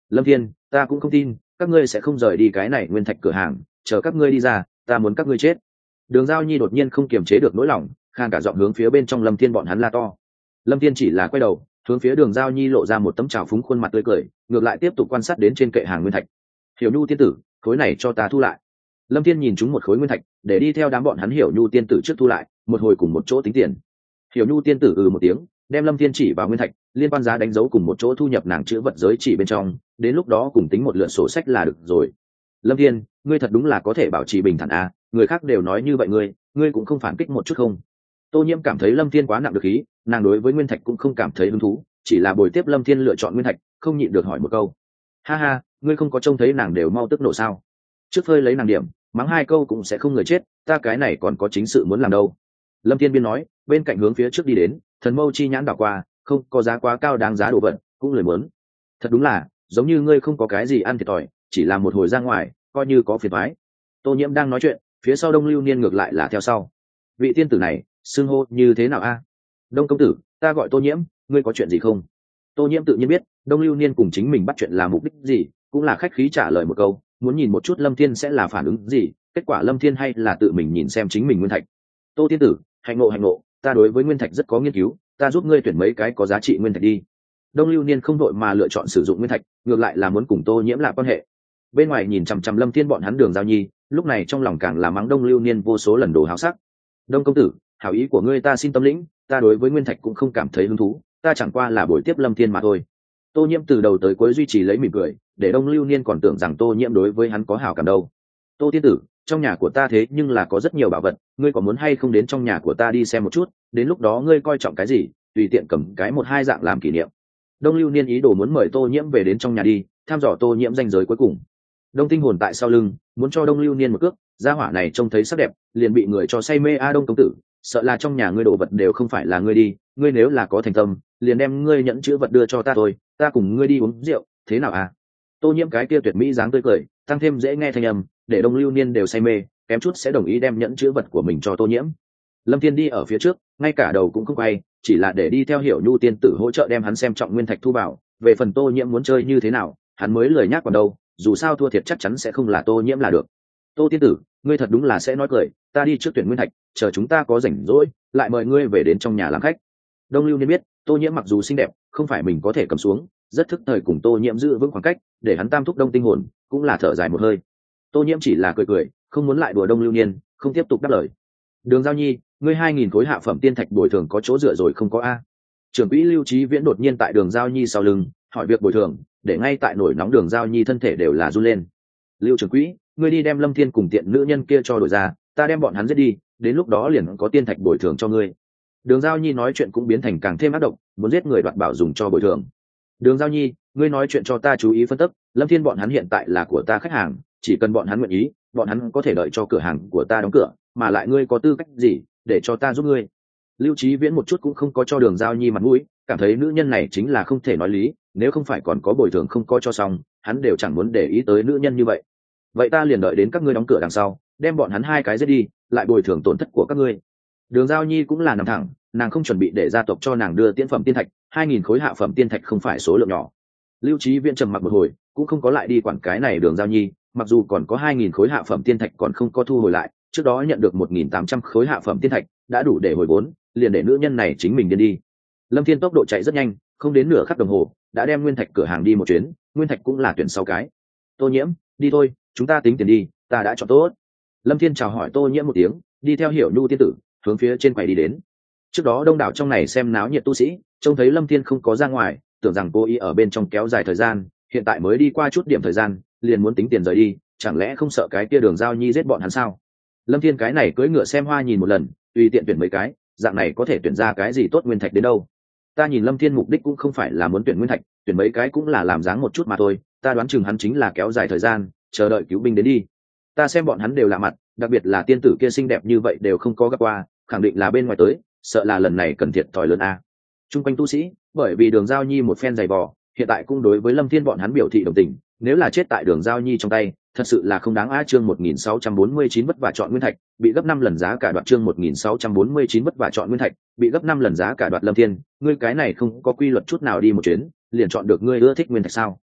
Lâm Thiên, ta cũng không tin các ngươi sẽ không rời đi cái này nguyên thạch cửa hàng, chờ các ngươi đi ra ta muốn các ngươi chết. Đường Giao Nhi đột nhiên không kiềm chế được nỗi lòng, khan cả giọng hướng phía bên trong Lâm Thiên bọn hắn la to. Lâm Thiên chỉ là quay đầu hướng phía Đường Giao Nhi lộ ra một tấm trào phúng khuôn mặt tươi cười, ngược lại tiếp tục quan sát đến trên kệ hàng nguyên thạch. Hiểu Nhu tiên tử, khối này cho ta thu lại. Lâm Thiên nhìn chúng một khối nguyên thạch, để đi theo đám bọn hắn Hiểu Nhu tiên tử trước thu lại, một hồi cùng một chỗ tính tiền. Hiểu Nhu tiên tử một tiếng, đem Lâm Thiên chỉ vào nguyên thạch, liên quan giá đánh dấu cùng một chỗ thu nhập nàng chữ vật giới chỉ bên trong, đến lúc đó cùng tính một lượt sổ sách là được rồi. Lâm Thiên, ngươi thật đúng là có thể bảo trì bình thản à, người khác đều nói như vậy ngươi cũng không phản kích một chút không? Tô Nhiễm cảm thấy Lâm Thiên quá nặng được khí, nàng đối với nguyên thạch cũng không cảm thấy hứng thú, chỉ là bồi tiếp Lâm Thiên lựa chọn nguyên thạch, không nhịn được hỏi một câu. Ha ha, ngươi không có trông thấy nàng đều mau tức nổ sao? Trước phơi lấy nàng điểm, mắng hai câu cũng sẽ không người chết, ta cái này còn có chính sự muốn làm đâu. Lâm Thiên biên nói, bên cạnh hướng phía trước đi đến, thần mâu chi nhãn đảo qua, không có giá quá cao đáng giá đồ vật, cũng lười muốn. Thật đúng là, giống như ngươi không có cái gì ăn thiệt thòi, chỉ là một hồi ra ngoài, coi như có phiền toái. Tô Nhiễm đang nói chuyện, phía sau Đông Lưu Niên ngược lại là theo sau. Vị tiên tử này, xưng hô như thế nào a? Đông công tử, ta gọi Tô Nhiễm, ngươi có chuyện gì không? Tô Nhiễm tự nhiên biết, Đông Lưu Niên cùng chính mình bắt chuyện là mục đích gì, cũng là khách khí trả lời một câu, muốn nhìn một chút Lâm Thiên sẽ là phản ứng gì, kết quả Lâm Thiên hay là tự mình nhìn xem chính mình nguyên thạch. Tô tiên tử, hạnh ngộ, ta đối với nguyên thạch rất có nghiên cứu, ta giúp ngươi tuyển mấy cái có giá trị nguyên thạch đi. Đông Lưu Niên không đội mà lựa chọn sử dụng nguyên thạch, ngược lại là muốn cùng Tô Nhiễm là quan hệ. Bên ngoài nhìn chằm chằm Lâm Thiên bọn hắn Đường Giao Nhi, lúc này trong lòng càng là mắng Đông Lưu Niên vô số lần đồ háo sắc. Đông công tử, hảo ý của ngươi ta xin tâm lĩnh, ta đối với nguyên thạch cũng không cảm thấy hứng thú, ta chẳng qua là buổi tiếp Lâm Thiên mà thôi. Tô Nhiễm từ đầu tới cuối duy trì lấy mỉm cười, để Đông Lưu Niên còn tưởng rằng Tô Nhiễm đối với hắn có hảo cảm đâu. Tô tiên tử, trong nhà của ta thế nhưng là có rất nhiều bảo vật, ngươi có muốn hay không đến trong nhà của ta đi xem một chút, đến lúc đó ngươi coi trọng cái gì, tùy tiện cầm cái một hai dạng làm kỷ niệm. Đông Lưu Niên ý đồ muốn mời Tô Nhiễm về đến trong nhà đi, thăm dò Tô Nhiễm danh giới cuối cùng. Đông Tinh hồn tại sau lưng, muốn cho Đông Lưu Niên một cước, gia hỏa này trông thấy sắc đẹp, liền bị người cho say mê a Đông công tử, sợ là trong nhà ngươi đồ vật đều không phải là ngươi đi, ngươi nếu là có thành tâm, liền đem ngươi nhẫn chữ vật đưa cho ta thôi, ta cùng ngươi đi uống rượu, thế nào à? Tô Nhiễm cái kia tuyệt mỹ dáng tươi cười, tăng thêm dễ nghe thanh âm, để Đông Lưu Niên đều say mê, kém chút sẽ đồng ý đem nhẫn chữ vật của mình cho Tô Nhiễm. Lâm Thiên đi ở phía trước, ngay cả đầu cũng không quay, chỉ là để đi theo Hiểu Nhu tiên tử hỗ trợ đem hắn xem trọng nguyên thạch thu vào, về phần Tô Nhiễm muốn chơi như thế nào, hắn mới lười nhác còn đâu, dù sao thua thiệt chắc chắn sẽ không là Tô Nhiễm là được. Tô tiên tử, ngươi thật đúng là sẽ nói cười, ta đi trước tuyển nguyên thạch, chờ chúng ta có rảnh rỗi, lại mời ngươi về đến trong nhà làm khách. Đông Lưu Niên biết, Tô Nhiễm mặc dù xinh đẹp, không phải mình có thể cầm xuống, rất thức thời cùng Tô Nhiễm giữ vững khoảng cách, để hắn tam thúc Đông Tinh hồn, cũng là thở dài một hơi. Tô Nhiễm chỉ là cười cười, không muốn lại đùa Đông Lưu Niên, không tiếp tục đáp lời. Đường Giao Nhi, ngươi 2000 khối hạ phẩm tiên thạch bồi thường có chỗ dựa rồi không có a? Trưởng quỹ Lưu Chí Viễn đột nhiên tại Đường Giao Nhi sau lưng, hỏi việc bồi thường, để ngay tại nổi nóng Đường Giao Nhi thân thể đều là run lên. Lưu trưởng quỹ, ngươi đi đem Lâm Thiên cùng tiện nữ nhân kia cho đổi ra, ta đem bọn hắn giết đi, đến lúc đó liền có tiên thạch bồi thường cho ngươi. Đường Giao Nhi nói chuyện cũng biến thành càng thêm ác độc, muốn giết người đoạt bảo dùng cho bồi thường. Đường Giao Nhi, ngươi nói chuyện cho ta chú ý phân tích, Lâm Thiên bọn hắn hiện tại là của ta khách hàng, chỉ cần bọn hắn nguyện ý, bọn hắn có thể đợi cho cửa hàng của ta đóng cửa, mà lại ngươi có tư cách gì để cho ta giúp ngươi? Lưu Chí Viễn một chút cũng không có cho Đường Giao Nhi mặt mũi, cảm thấy nữ nhân này chính là không thể nói lý, nếu không phải còn có bồi thường không có cho xong, hắn đều chẳng muốn để ý tới nữ nhân như vậy. Vậy ta liền đợi đến các ngươi đóng cửa đằng sau, đem bọn hắn hai cái giết đi, lại bồi thường tổn thất của các ngươi. Đường Giao Nhi cũng là nằm thẳng, nàng không chuẩn bị để gia tộc cho nàng đưa tiễn phẩm tiên thạch, 2000 khối hạ phẩm tiên thạch không phải số lượng nhỏ. Lưu Chí Viễn trầm mặc một hồi, cũng không có lại đi quản cái này Đường Giao Nhi, mặc dù còn có 2000 khối hạ phẩm tiên thạch còn không có thu hồi lại, trước đó nhận được 1800 khối hạ phẩm tiên thạch, đã đủ để hồi vốn, liền để nữ nhân này chính mình điên đi. Lâm Thiên tốc độ chạy rất nhanh, không đến nửa khắc đồng hồ, đã đem nguyên thạch cửa hàng đi một chuyến, nguyên thạch cũng là tuyển 6 cái. Tô Nhiễm, đi thôi, chúng ta tính tiền đi, ta đã chọn tốt. Lâm Thiên chào hỏi Tô Nhiễm một tiếng, đi theo Hiểu Nhu tiên tử, hướng phía trên quầy đi đến. Trước đó đông đảo trong này xem náo nhiệt tu sĩ, trông thấy Lâm Thiên không có ra ngoài, tưởng rằng cô ý ở bên trong kéo dài thời gian, hiện tại mới đi qua chút điểm thời gian, liền muốn tính tiền rời đi, chẳng lẽ không sợ cái kia Đường Giao Nhi giết bọn hắn sao? Lâm Thiên cái này cưỡi ngựa xem hoa nhìn một lần, tùy tiện tuyển mấy cái, dạng này có thể tuyển ra cái gì tốt nguyên thạch đến đâu. Ta nhìn Lâm Thiên mục đích cũng không phải là muốn tuyển nguyên thạch, tuyển mấy cái cũng là làm dáng một chút mà thôi, ta đoán chừng hắn chính là kéo dài thời gian, chờ đợi cứu binh đến đi. Ta xem bọn hắn đều lạ mặt, đặc biệt là tiên tử kia xinh đẹp như vậy đều không có gặp qua, khẳng định là bên ngoài tới, sợ là lần này cần thiệt thòi lớn a. Trung quanh tu sĩ, bởi vì Đường Giao Nhi một phen giày vò, hiện tại cũng đối với Lâm Thiên bọn hắn biểu thị đồng tình, nếu là chết tại Đường Giao Nhi trong tay, thật sự là không đáng á. Chương 1649 vất vả chọn nguyên thạch, bị gấp 5 lần giá cả đoạt. Chương 1649 vất vả chọn nguyên thạch, bị gấp 5 lần giá cả đoạt. Lâm Thiên, ngươi cái này không có quy luật chút nào đi một chuyến, liền chọn được ngươi ưa thích nguyên thạch sao?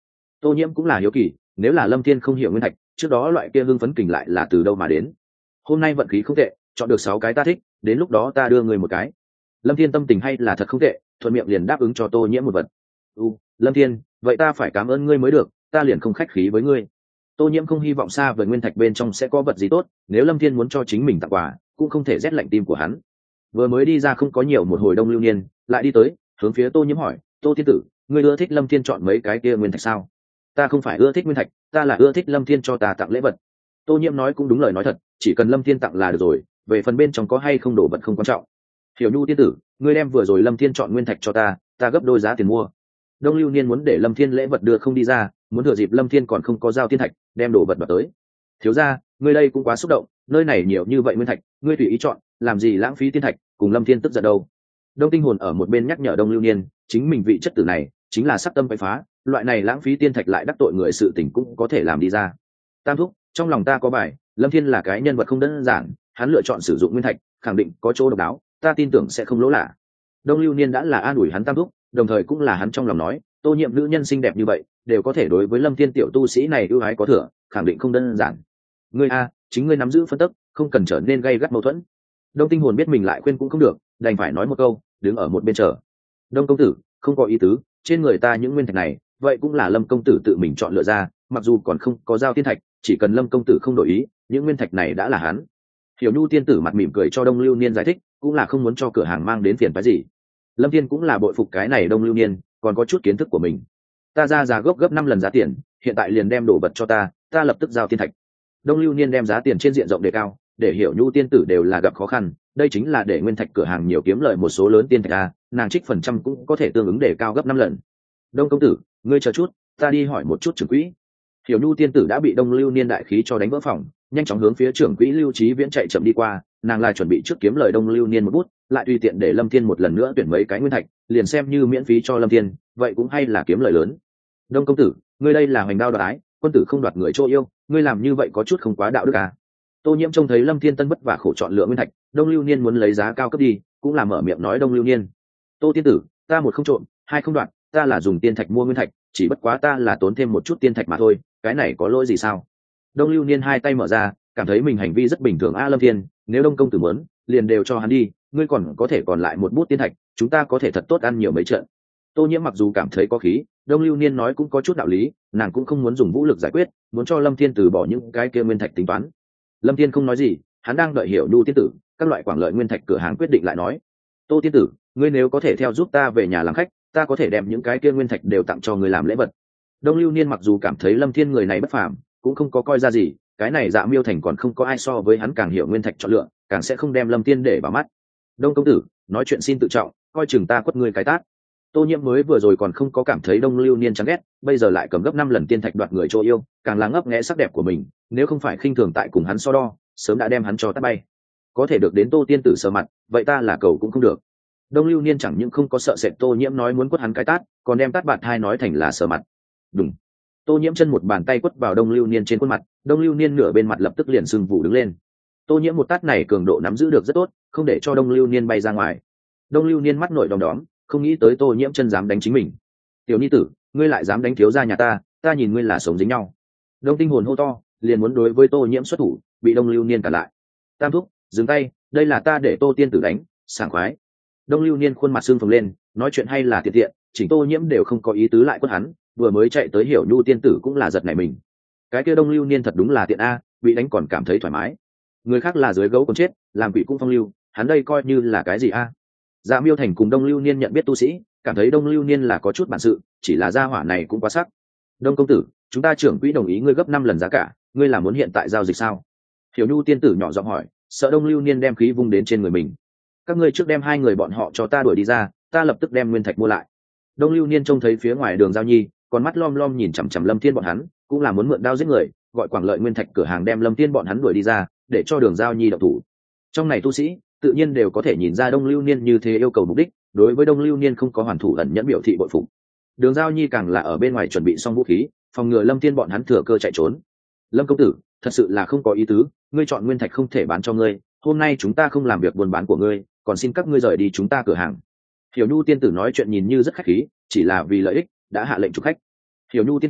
Tô Nhiễm cũng là hiếu kỳ, nếu là Lâm Thiên không hiểu nguyên thạch, trước đó loại kia hưng phấn kình lại là từ đâu mà đến. Hôm nay vận khí không tệ, chọn được 6 cái ta thích, đến lúc đó ta đưa người một cái. Lâm Thiên tâm tình hay là thật không tệ, thuận miệng liền đáp ứng cho Tô Nhiễm một vật. Lâm Thiên, vậy ta phải cảm ơn ngươi mới được, ta liền không khách khí với ngươi. Tô Nhiễm không hy vọng xa với nguyên thạch bên trong sẽ có vật gì tốt, nếu Lâm Thiên muốn cho chính mình tặng quà, cũng không thể rét lạnh tim của hắn. Vừa mới đi ra không có nhiều một hồi Đông Lưu Niên, lại đi tới, hướng phía Tô Nhiễm hỏi, "Tô tiên tử, ngươi ưa thích Lâm Thiên chọn mấy cái kia nguyên thạch sao?" "Ta không phải ưa thích nguyên thạch, ta là ưa thích Lâm Thiên cho ta tặng lễ vật." Tô Nhiễm nói cũng đúng lời nói thật, chỉ cần Lâm Thiên tặng là được rồi, về phần bên trong có hay không đồ vật không quan trọng. "Hiểu Nhu tiên tử, ngươi đem vừa rồi Lâm Thiên chọn nguyên thạch cho ta gấp đôi giá tiền mua." Đông Lưu Niên muốn để Lâm Thiên lễ vật đưa không đi ra, muốn thừa dịp Lâm Thiên còn không có giao thiên thạch, đem đồ vật đoạt tới. "Thiếu gia, ngươi đây cũng quá xúc động, nơi này nhiều như vậy nguyên thạch, ngươi tùy ý chọn, làm gì lãng phí thiên thạch, cùng Lâm Thiên tức giận đâu." Đông Tinh Hồn ở một bên nhắc nhở Đông Lưu Niên, chính mình vị chất tử này chính là sắc tâm phải phá, loại này lãng phí tiên thạch lại đắc tội người sự tình cũng có thể làm đi ra. "Tam thúc, trong lòng ta có bài, Lâm Thiên là cái nhân vật không đơn giản, hắn lựa chọn sử dụng nguyên thạch, khẳng định có chỗ độc đáo, ta tin tưởng sẽ không lỗ lạ." Đông Lưu Niên đã là an ủi hắn Tam thúc, đồng thời cũng là hắn trong lòng nói, Tô Nhiệm nữ nhân xinh đẹp như vậy, đều có thể đối với Lâm Thiên tiểu tu sĩ này ưu ái có thừa, khẳng định không đơn giản. "Ngươi a, chính ngươi nắm giữ phân tích, không cần trở nên gay gắt mâu thuẫn." Đông Tinh Hồn biết mình lại khuyên cũng không được, đành phải nói một câu, đứng ở một bên chờ. "Đông công tử, không có ý tứ, trên người ta những nguyên thạch này, vậy cũng là Lâm công tử tự mình chọn lựa ra, mặc dù còn không có giao tiên thạch, chỉ cần Lâm công tử không đổi ý, những nguyên thạch này đã là hắn." Hiểu Nhu tiên tử mặt mỉm cười cho Đông Lưu Niên giải thích, cũng là không muốn cho cửa hàng mang đến phiền phức gì. Lâm Thiên cũng là bội phục cái này Đông Lưu Niên, còn có chút kiến thức của mình. "Ta ra giá gốc gấp 5 lần giá tiền, hiện tại liền đem đồ vật cho ta lập tức giao tiên thạch." Đông Lưu Niên đem giá tiền trên diện rộng đề cao, để Hiểu Nhu tiên tử đều là gặp khó khăn, đây chính là để nguyên thạch cửa hàng nhiều kiếm lợi một số lớn tiên thạch a, nàng trích phần trăm cũng có thể tương ứng đề cao gấp 5 lần. "Đông công tử, ngươi chờ chút, ta đi hỏi một chút trưởng quỹ." Hiểu Nhu tiên tử đã bị Đông Lưu Niên đại khí cho đánh vỡ phòng, nhanh chóng hướng phía trưởng quỹ Lưu Chí Viễn chạy chậm đi qua, nàng lại chuẩn bị trước kiếm lời Đông Lưu Niên một bút, lại tùy tiện để Lâm Thiên một lần nữa tuyển mấy cái nguyên thạch, liền xem như miễn phí cho Lâm Thiên, vậy cũng hay là kiếm lời lớn. "Đông công tử, ngươi đây là hoành đao đoạt ái, quân tử không đoạt người chỗ yêu, ngươi làm như vậy có chút không quá đạo đức à?" Tô Nhiễm trông thấy Lâm Thiên tân vất vả khổ chọn lựa nguyên thạch, Đông Lưu Niên muốn lấy giá cao cấp đi, cũng là mở miệng nói Đông Lưu Niên, "Tô tiên tử, ta một không trộm, hai không đoạt, ta là dùng tiên thạch mua nguyên thạch, chỉ bất quá ta là tốn thêm một chút tiên thạch mà thôi, cái này có lỗi gì sao?" Đông Lưu Niên hai tay mở ra, cảm thấy mình hành vi rất bình thường a. "Lâm Thiên, nếu Đông công tử muốn, liền đều cho hắn đi, ngươi còn có thể còn lại một bút tiên thạch, chúng ta có thể thật tốt ăn nhiều mấy trận." Tô Nhiễm mặc dù cảm thấy có khí, Đông Lưu Niên nói cũng có chút đạo lý, nàng cũng không muốn dùng vũ lực giải quyết, muốn cho Lâm Thiên từ bỏ những cái kia nguyên thạch tính toán. Lâm Thiên không nói gì, hắn đang đợi Hiểu Nhu tiên tử, các loại quảng lợi nguyên thạch cửa hàng quyết định lại nói, "Tô tiên tử, ngươi nếu có thể theo giúp ta về nhà làm khách, ta có thể đem những cái kia nguyên thạch đều tặng cho ngươi làm lễ vật." Đông Lưu Niên mặc dù cảm thấy Lâm Thiên người này bất phàm, cũng không có coi ra gì, cái này Dạ Miêu Thành còn không có ai so với hắn càng hiểu nguyên thạch chọn lựa, càng sẽ không đem Lâm Thiên để vào mắt. "Đông công tử, nói chuyện xin tự trọng, coi chừng ta quất ngươi cái tát." Tô Nhiễm mới vừa rồi còn không có cảm thấy Đông Lưu Niên chán ghét, bây giờ lại cầm gấp 5 lần tiên thạch đoạt người chỗ yêu, càng là ngấp nghé sắc đẹp của mình, nếu không phải khinh thường tại cùng hắn so đo, sớm đã đem hắn cho tát bay. Có thể được đến Tô tiên tử sờ mặt, vậy ta là cầu cũng không được. Đông Lưu Niên chẳng những không có sợ sệt Tô Nhiễm nói muốn quất hắn cái tát, còn đem tát bạt hai nói thành là sờ mặt. Đúng. Tô Nhiễm chân một bàn tay quất vào Đông Lưu Niên trên khuôn mặt, Đông Lưu Niên nửa bên mặt lập tức liền sưng vụ đứng lên. Tô Nhiễm một tát này cường độ nắm giữ được rất tốt, không để cho Đông Lưu Niên bay ra ngoài. Đông Lưu Niên mắt nổi đom đóm, không nghĩ tới Tô Nhiễm chân dám đánh chính mình. "Tiểu nhi tử, ngươi lại dám đánh thiếu gia nhà ta nhìn ngươi là sống dính nhau." Đông Tinh Hồn hô to, liền muốn đối với Tô Nhiễm xuất thủ, bị Đông Lưu Niên cản lại. "Tam thúc, dừng tay, đây là ta để Tô tiên tử đánh, sảng khoái." Đông Lưu Niên khuôn mặt sưng phồng lên, nói chuyện hay là tiện tiện, chỉnh Tô Nhiễm đều không có ý tứ lại quất hắn, vừa mới chạy tới Hiểu Nhu tiên tử cũng là giật nảy mình. Cái kia Đông Lưu Niên thật đúng là tiện a, bị đánh còn cảm thấy thoải mái. Người khác là dưới gấu còn chết, làm quỷ cũng phong lưu, hắn đây coi như là cái gì a? Dạ Miêu Thành cùng Đông Lưu Niên nhận biết tu sĩ, cảm thấy Đông Lưu Niên là có chút bản sự, chỉ là gia hỏa này cũng quá sắc. "Đông công tử, chúng ta trưởng quỹ đồng ý ngươi gấp 5 lần giá cả, ngươi là muốn hiện tại giao dịch sao?" Hiểu Nhu tiên tử nhỏ giọng hỏi, sợ Đông Lưu Niên đem khí vung đến trên người mình. "Các ngươi trước đem hai người bọn họ cho ta đuổi đi ra, ta lập tức đem nguyên thạch mua lại." Đông Lưu Niên trông thấy phía ngoài Đường Giao Nhi, con mắt lom lom nhìn chằm chằm Lâm Thiên bọn hắn, cũng là muốn mượn đao giết người, gọi quảng lợi nguyên thạch cửa hàng đem Lâm Thiên bọn hắn đuổi đi ra, để cho Đường Giao Nhi động thủ. Trong này tu sĩ tự nhiên đều có thể nhìn ra Đông Lưu Niên như thế yêu cầu mục đích, đối với Đông Lưu Niên không có hoàn thủ ẩn nhẫn biểu thị bội phục. Đường Giao Nhi càng là ở bên ngoài chuẩn bị xong vũ khí, phòng ngừa Lâm Thiên bọn hắn thừa cơ chạy trốn. "Lâm công tử, thật sự là không có ý tứ, ngươi chọn nguyên thạch không thể bán cho ngươi, hôm nay chúng ta không làm việc buôn bán của ngươi, còn xin các ngươi rời đi chúng ta cửa hàng." Hiểu Nhu tiên tử nói chuyện nhìn như rất khách khí, chỉ là vì lợi ích đã hạ lệnh chụp khách. "Hiểu Nhu tiên tử,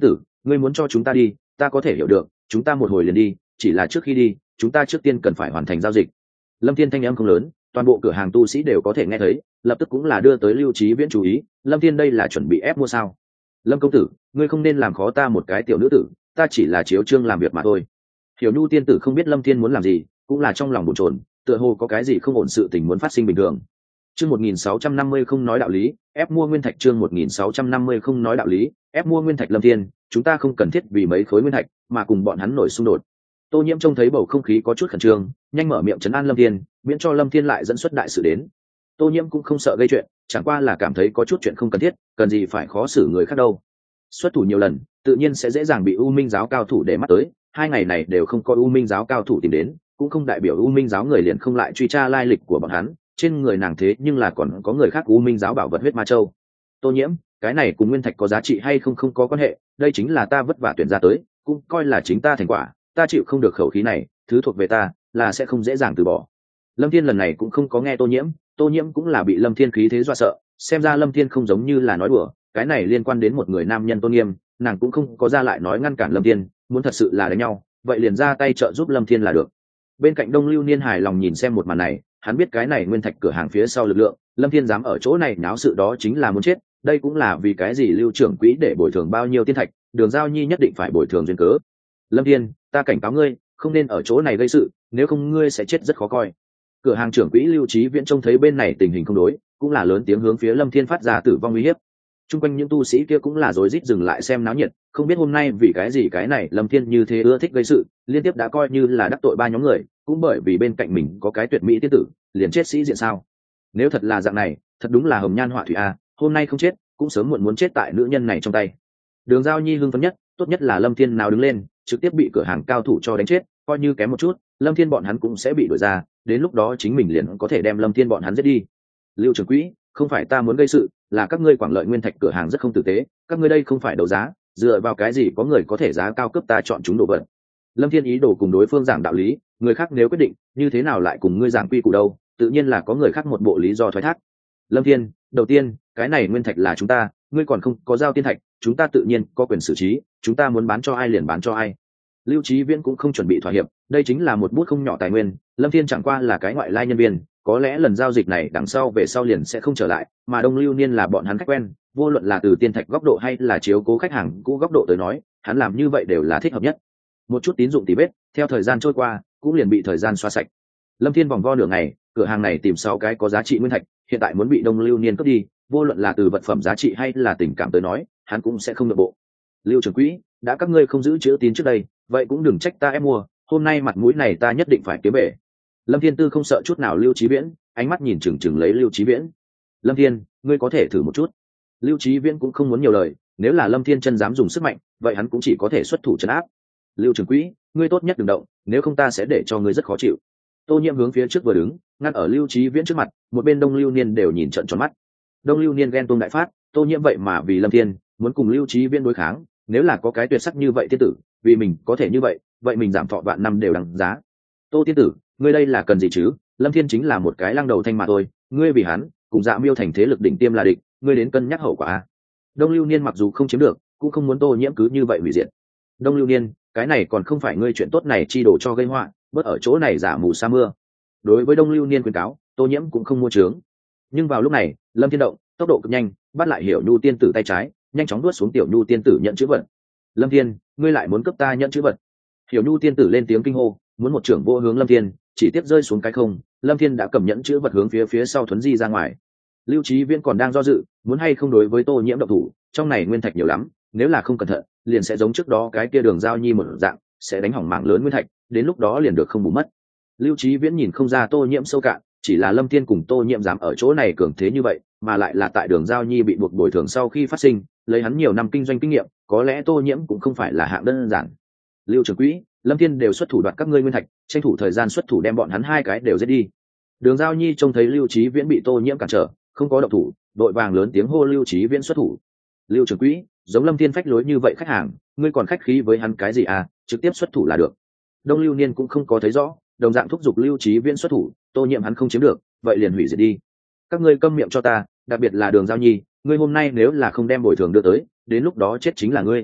ngươi muốn cho chúng ta đi ta có thể hiểu được, chúng ta một hồi liền đi, chỉ là trước khi đi chúng ta trước tiên cần phải hoàn thành giao dịch. Lâm Thiên thanh âm không lớn, toàn bộ cửa hàng tu sĩ đều có thể nghe thấy, lập tức cũng là đưa tới Lưu Chí Viễn chú ý. Lâm Thiên đây là chuẩn bị ép mua sao? Lâm công tử, ngươi không nên làm khó ta một cái tiểu nữ tử, ta chỉ là chiếu trương làm việc mà thôi. Hiểu Nhu tiên tử không biết Lâm Thiên muốn làm gì, cũng là trong lòng bồn chồn, tựa hồ có cái gì không ổn sự tình muốn phát sinh bình thường. Chương 1650 không nói đạo lý, ép mua nguyên thạch. Chương 1650 không nói đạo lý, ép mua nguyên thạch. Lâm Thiên, chúng ta không cần thiết vì mấy khối nguyên thạch mà cùng bọn hắn nổi xung đột. Tô Nhiễm trông thấy bầu không khí có chút khẩn trương, nhanh mở miệng trấn an Lâm Thiên, miễn cho Lâm Thiên lại dẫn xuất đại sự đến. Tô Nhiễm cũng không sợ gây chuyện, chẳng qua là cảm thấy có chút chuyện không cần thiết, cần gì phải khó xử người khác đâu. Xuất thủ nhiều lần, tự nhiên sẽ dễ dàng bị U Minh giáo cao thủ để mắt tới, hai ngày này đều không có U Minh giáo cao thủ tìm đến, cũng không đại biểu U Minh giáo người liền không lại truy tra lai lịch của bọn hắn, trên người nàng thế nhưng là còn có người khác U Minh giáo bảo vật huyết ma châu. Tô Nhiễm, cái này cùng nguyên thạch có giá trị hay không không có quan hệ, đây chính là ta vất vả tuyển ra tới, cũng coi là chính ta thành quả, ta chịu không được khẩu khí này, thứ thuộc về ta, là sẽ không dễ dàng từ bỏ. Lâm Thiên lần này cũng không có nghe Tô Nhiễm cũng là bị Lâm Thiên khí thế dọa sợ, xem ra Lâm Thiên không giống như là nói đùa, cái này liên quan đến một người nam nhân tôn nghiêm, nàng cũng không có ra lại nói ngăn cản Lâm Thiên, muốn thật sự là đánh nhau, vậy liền ra tay trợ giúp Lâm Thiên là được. Bên cạnh Đông Lưu Niên hài lòng nhìn xem một màn này, hắn biết cái này nguyên thạch cửa hàng phía sau lực lượng, Lâm Thiên dám ở chỗ này náo sự đó chính là muốn chết, đây cũng là vì cái gì Lưu trưởng quỹ để bồi thường bao nhiêu tiên thạch, Đường Giao Nhi nhất định phải bồi thường duyên cớ. Lâm Thiên, ta cảnh cáo ngươi, không nên ở chỗ này gây sự, nếu không ngươi sẽ chết rất khó coi. Cửa hàng trưởng quỹ Lưu Chí Viễn trông thấy bên này tình hình không đối, cũng là lớn tiếng hướng phía Lâm Thiên phát ra tử vong uy hiếp. Trung quanh những tu sĩ kia cũng là rối rít dừng lại xem náo nhiệt, không biết hôm nay vì cái gì cái này Lâm Thiên như thế ưa thích gây sự, liên tiếp đã coi như là đắc tội ba nhóm người, cũng bởi vì bên cạnh mình có cái tuyệt mỹ tiên tử, liền chết sĩ diện sao? Nếu thật là dạng này, thật đúng là hồng nhan họa thủy a, hôm nay không chết, cũng sớm muộn muốn chết tại nữ nhân này trong tay. Đường Giao Nhi hưng phấn nhất, tốt nhất là Lâm Thiên nào đứng lên, trực tiếp bị cửa hàng cao thủ cho đánh chết, coi như kém một chút, Lâm Thiên bọn hắn cũng sẽ bị đuổi ra, đến lúc đó chính mình liền có thể đem Lâm Thiên bọn hắn giết đi. Lưu trưởng quỹ, không phải ta muốn gây sự, là các ngươi quảng lợi nguyên thạch cửa hàng rất không tử tế, các ngươi đây không phải đấu giá, dựa vào cái gì có người có thể giá cao cấp ta chọn chúng đồ vật. Lâm Thiên ý đồ cùng đối phương giảng đạo lý, người khác nếu quyết định, như thế nào lại cùng ngươi giảng quy củ đâu, tự nhiên là có người khác một bộ lý do thoái thác. Lâm Thiên, đầu tiên, cái này nguyên thạch là chúng ta, ngươi còn không có giao tiên thạch, chúng ta tự nhiên có quyền xử trí, chúng ta muốn bán cho ai liền bán cho ai. Lưu Chí Viễn cũng không chuẩn bị thỏa hiệp, đây chính là một bút không nhỏ tài nguyên, Lâm Thiên chẳng qua là cái ngoại lai nhân viên, có lẽ lần giao dịch này đằng sau về sau liền sẽ không trở lại, mà Đông Lưu Niên là bọn hắn khách quen, vô luận là từ tiên thạch góc độ hay là chiếu cố khách hàng cũ góc độ tới nói, hắn làm như vậy đều là thích hợp nhất. Một chút tín dụng tí vết, theo thời gian trôi qua, cũng liền bị thời gian xóa sạch. Lâm Thiên vòng vo nửa ngày, cửa hàng này tìm 6 cái có giá trị nguyên thạch, hiện tại muốn bị Đông Lưu Niên cướp đi, vô luận là từ vật phẩm giá trị hay là tình cảm tới nói, hắn cũng sẽ không nhượng bộ. Lưu trưởng quỹ, đã các ngươi không giữ chữ tín trước đây, vậy cũng đừng trách ta ép mua, hôm nay mặt mũi này ta nhất định phải kiếm về. Lâm Thiên Tư không sợ chút nào Lưu Chí Viễn, ánh mắt nhìn chừng chừng lấy Lưu Chí Viễn. Lâm Thiên, ngươi có thể thử một chút. Lưu Chí Viễn cũng không muốn nhiều lời, nếu là Lâm Thiên chân dám dùng sức mạnh, vậy hắn cũng chỉ có thể xuất thủ trấn áp. Lưu trưởng quỹ, ngươi tốt nhất đừng động, nếu không ta sẽ để cho ngươi rất khó chịu. Tô Nhiễm hướng phía trước vừa đứng, ngăn ở Lưu Chí Viễn trước mặt, một bên Đông Lưu Niên đều nhìn trợn tròn mắt. Đông Lưu Niên ghen tuông đại phát, Tô Nhiễm vậy mà vì Lâm Thiên muốn cùng Lưu Chí Viễn đối kháng, nếu là có cái tuyệt sắc như vậy tiên tử, vì mình có thể như vậy, vậy mình giảm thọ vạn năm đều đáng giá. Tô tiên tử, ngươi đây là cần gì chứ? Lâm Thiên chính là một cái lăng đầu thanh mà thôi, ngươi vì hắn cùng Dạ Miêu thành thế lực đỉnh tiêm là địch, ngươi đến cân nhắc hậu quả a. Đông Lưu Niên mặc dù không chiếm được, cũng không muốn Tô Nhiễm cứ như vậy hủy diệt. Đông Lưu Niên, cái này còn không phải ngươi chuyện tốt này chi đổ cho gây họa, bớt ở chỗ này giả mù sa mưa. Đối với Đông Lưu Niên khuyên cáo, Tô Nhiễm cũng không mua trướng. Nhưng vào lúc này, Lâm Thiên động, tốc độ cực nhanh, bắt lại Hiểu Nhu tiên tử tay trái, nhanh chóng nuốt xuống Tiểu Nhu tiên tử nhận chữ vật. Lâm Thiên, ngươi lại muốn cướp ta nhận chữ vật? Hiểu Nhu tiên tử lên tiếng kinh hô, muốn một trưởng vô hướng Lâm Thiên, chỉ tiếp rơi xuống cái không, Lâm Thiên đã cầm nhẫn chữ vật hướng phía sau thuấn di ra ngoài. Lưu Chí Viễn còn đang do dự, muốn hay không đối với Tô Nhiễm động thủ, trong này nguyên thạch nhiều lắm, nếu là không cẩn thận, liền sẽ giống trước đó cái kia Đường Giao Nhi một dạng, sẽ đánh hỏng mảng lớn nguyên thạch, đến lúc đó liền được không bù mất. Lưu Chí Viễn nhìn không ra Tô Nhiễm sâu cạn, chỉ là Lâm Thiên cùng Tô Nhiễm dám ở chỗ này cường thế như vậy, mà lại là tại Đường Giao Nhi bị buộc bồi thường sau khi phát sinh, lấy hắn nhiều năm kinh doanh kinh nghiệm, có lẽ Tô Nhiễm cũng không phải là hạng đơn giản. Lưu trưởng quỹ, Lâm Thiên đều xuất thủ đoạt các ngươi nguyên thạch, tranh thủ thời gian xuất thủ đem bọn hắn hai cái đều giết đi. Đường Giao Nhi trông thấy Lưu Chí Viễn bị Tô Nhiễm cản trở, không có động thủ, đội vàng lớn tiếng hô Lưu Chí Viễn xuất thủ. Lưu trưởng quỹ, giống Lâm Thiên phách lối như vậy khách hàng, ngươi còn khách khí với hắn cái gì à, trực tiếp xuất thủ là được. Đông Lưu Niên cũng không có thấy rõ, đồng dạng thúc giục Lưu Chí Viễn xuất thủ, Tô Nhiễm hắn không chiếm được, vậy liền hủy diệt đi. Các ngươi câm miệng cho ta, đặc biệt là Đường Giao Nhi, ngươi hôm nay nếu là không đem bồi thường đưa tới, đến lúc đó chết chính là ngươi.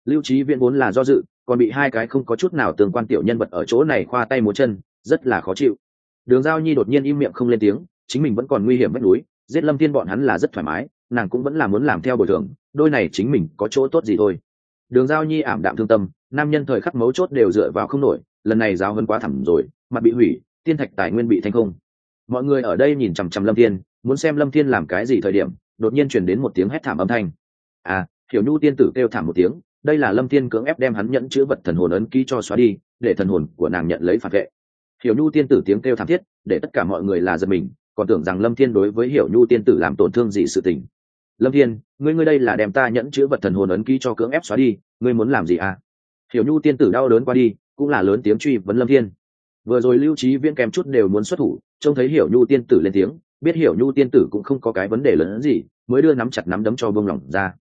Lưu Trí Viễn vốn là do dự, còn bị hai cái không có chút nào tương quan tiểu nhân vật ở chỗ này khoa tay múa chân, rất là khó chịu. Đường Giao Nhi đột nhiên im miệng không lên tiếng, chính mình vẫn còn nguy hiểm vách núi, giết Lâm Thiên bọn hắn là rất thoải mái, nàng cũng vẫn là muốn làm theo bồi thường, đôi này chính mình có chỗ tốt gì thôi. Đường Giao Nhi ảm đạm thương tâm, nam nhân thời khắc mấu chốt đều dựa vào không nổi, lần này giáo hơn quá thẳm rồi, mặt bị hủy, tiên thạch tài nguyên bị thanh không. Mọi người ở đây nhìn chằm chằm Lâm Thiên, muốn xem Lâm Thiên làm cái gì thời điểm, đột nhiên truyền đến một tiếng hét thảm âm thanh. À, Hiểu Nhu tiên tử kêu thảm một tiếng, đây là Lâm Thiên cưỡng ép đem hắn nhẫn chữ vật thần hồn ấn ký cho xóa đi, để thần hồn của nàng nhận lấy phản vệ. Hiểu Nhu tiên tử tiếng kêu thảm thiết, để tất cả mọi người là giật mình, còn tưởng rằng Lâm Thiên đối với Hiểu Nhu tiên tử làm tổn thương gì sự tình. Lâm Thiên, ngươi đây là đem ta nhẫn chữ vật thần hồn ấn ký cho cưỡng ép xóa đi, ngươi muốn làm gì à? Hiểu Nhu tiên tử đau đớn qua đi, cũng là lớn tiếng truy vấn Lâm Thiên. Vừa rồi Lưu Trí Viễn kèm chút đều muốn xuất thủ, trông thấy Hiểu Nhu tiên tử lên tiếng, biết Hiểu Nhu tiên tử cũng không có cái vấn đề lớn gì, mới đưa nắm chặt nắm đấm cho buông lỏng ra.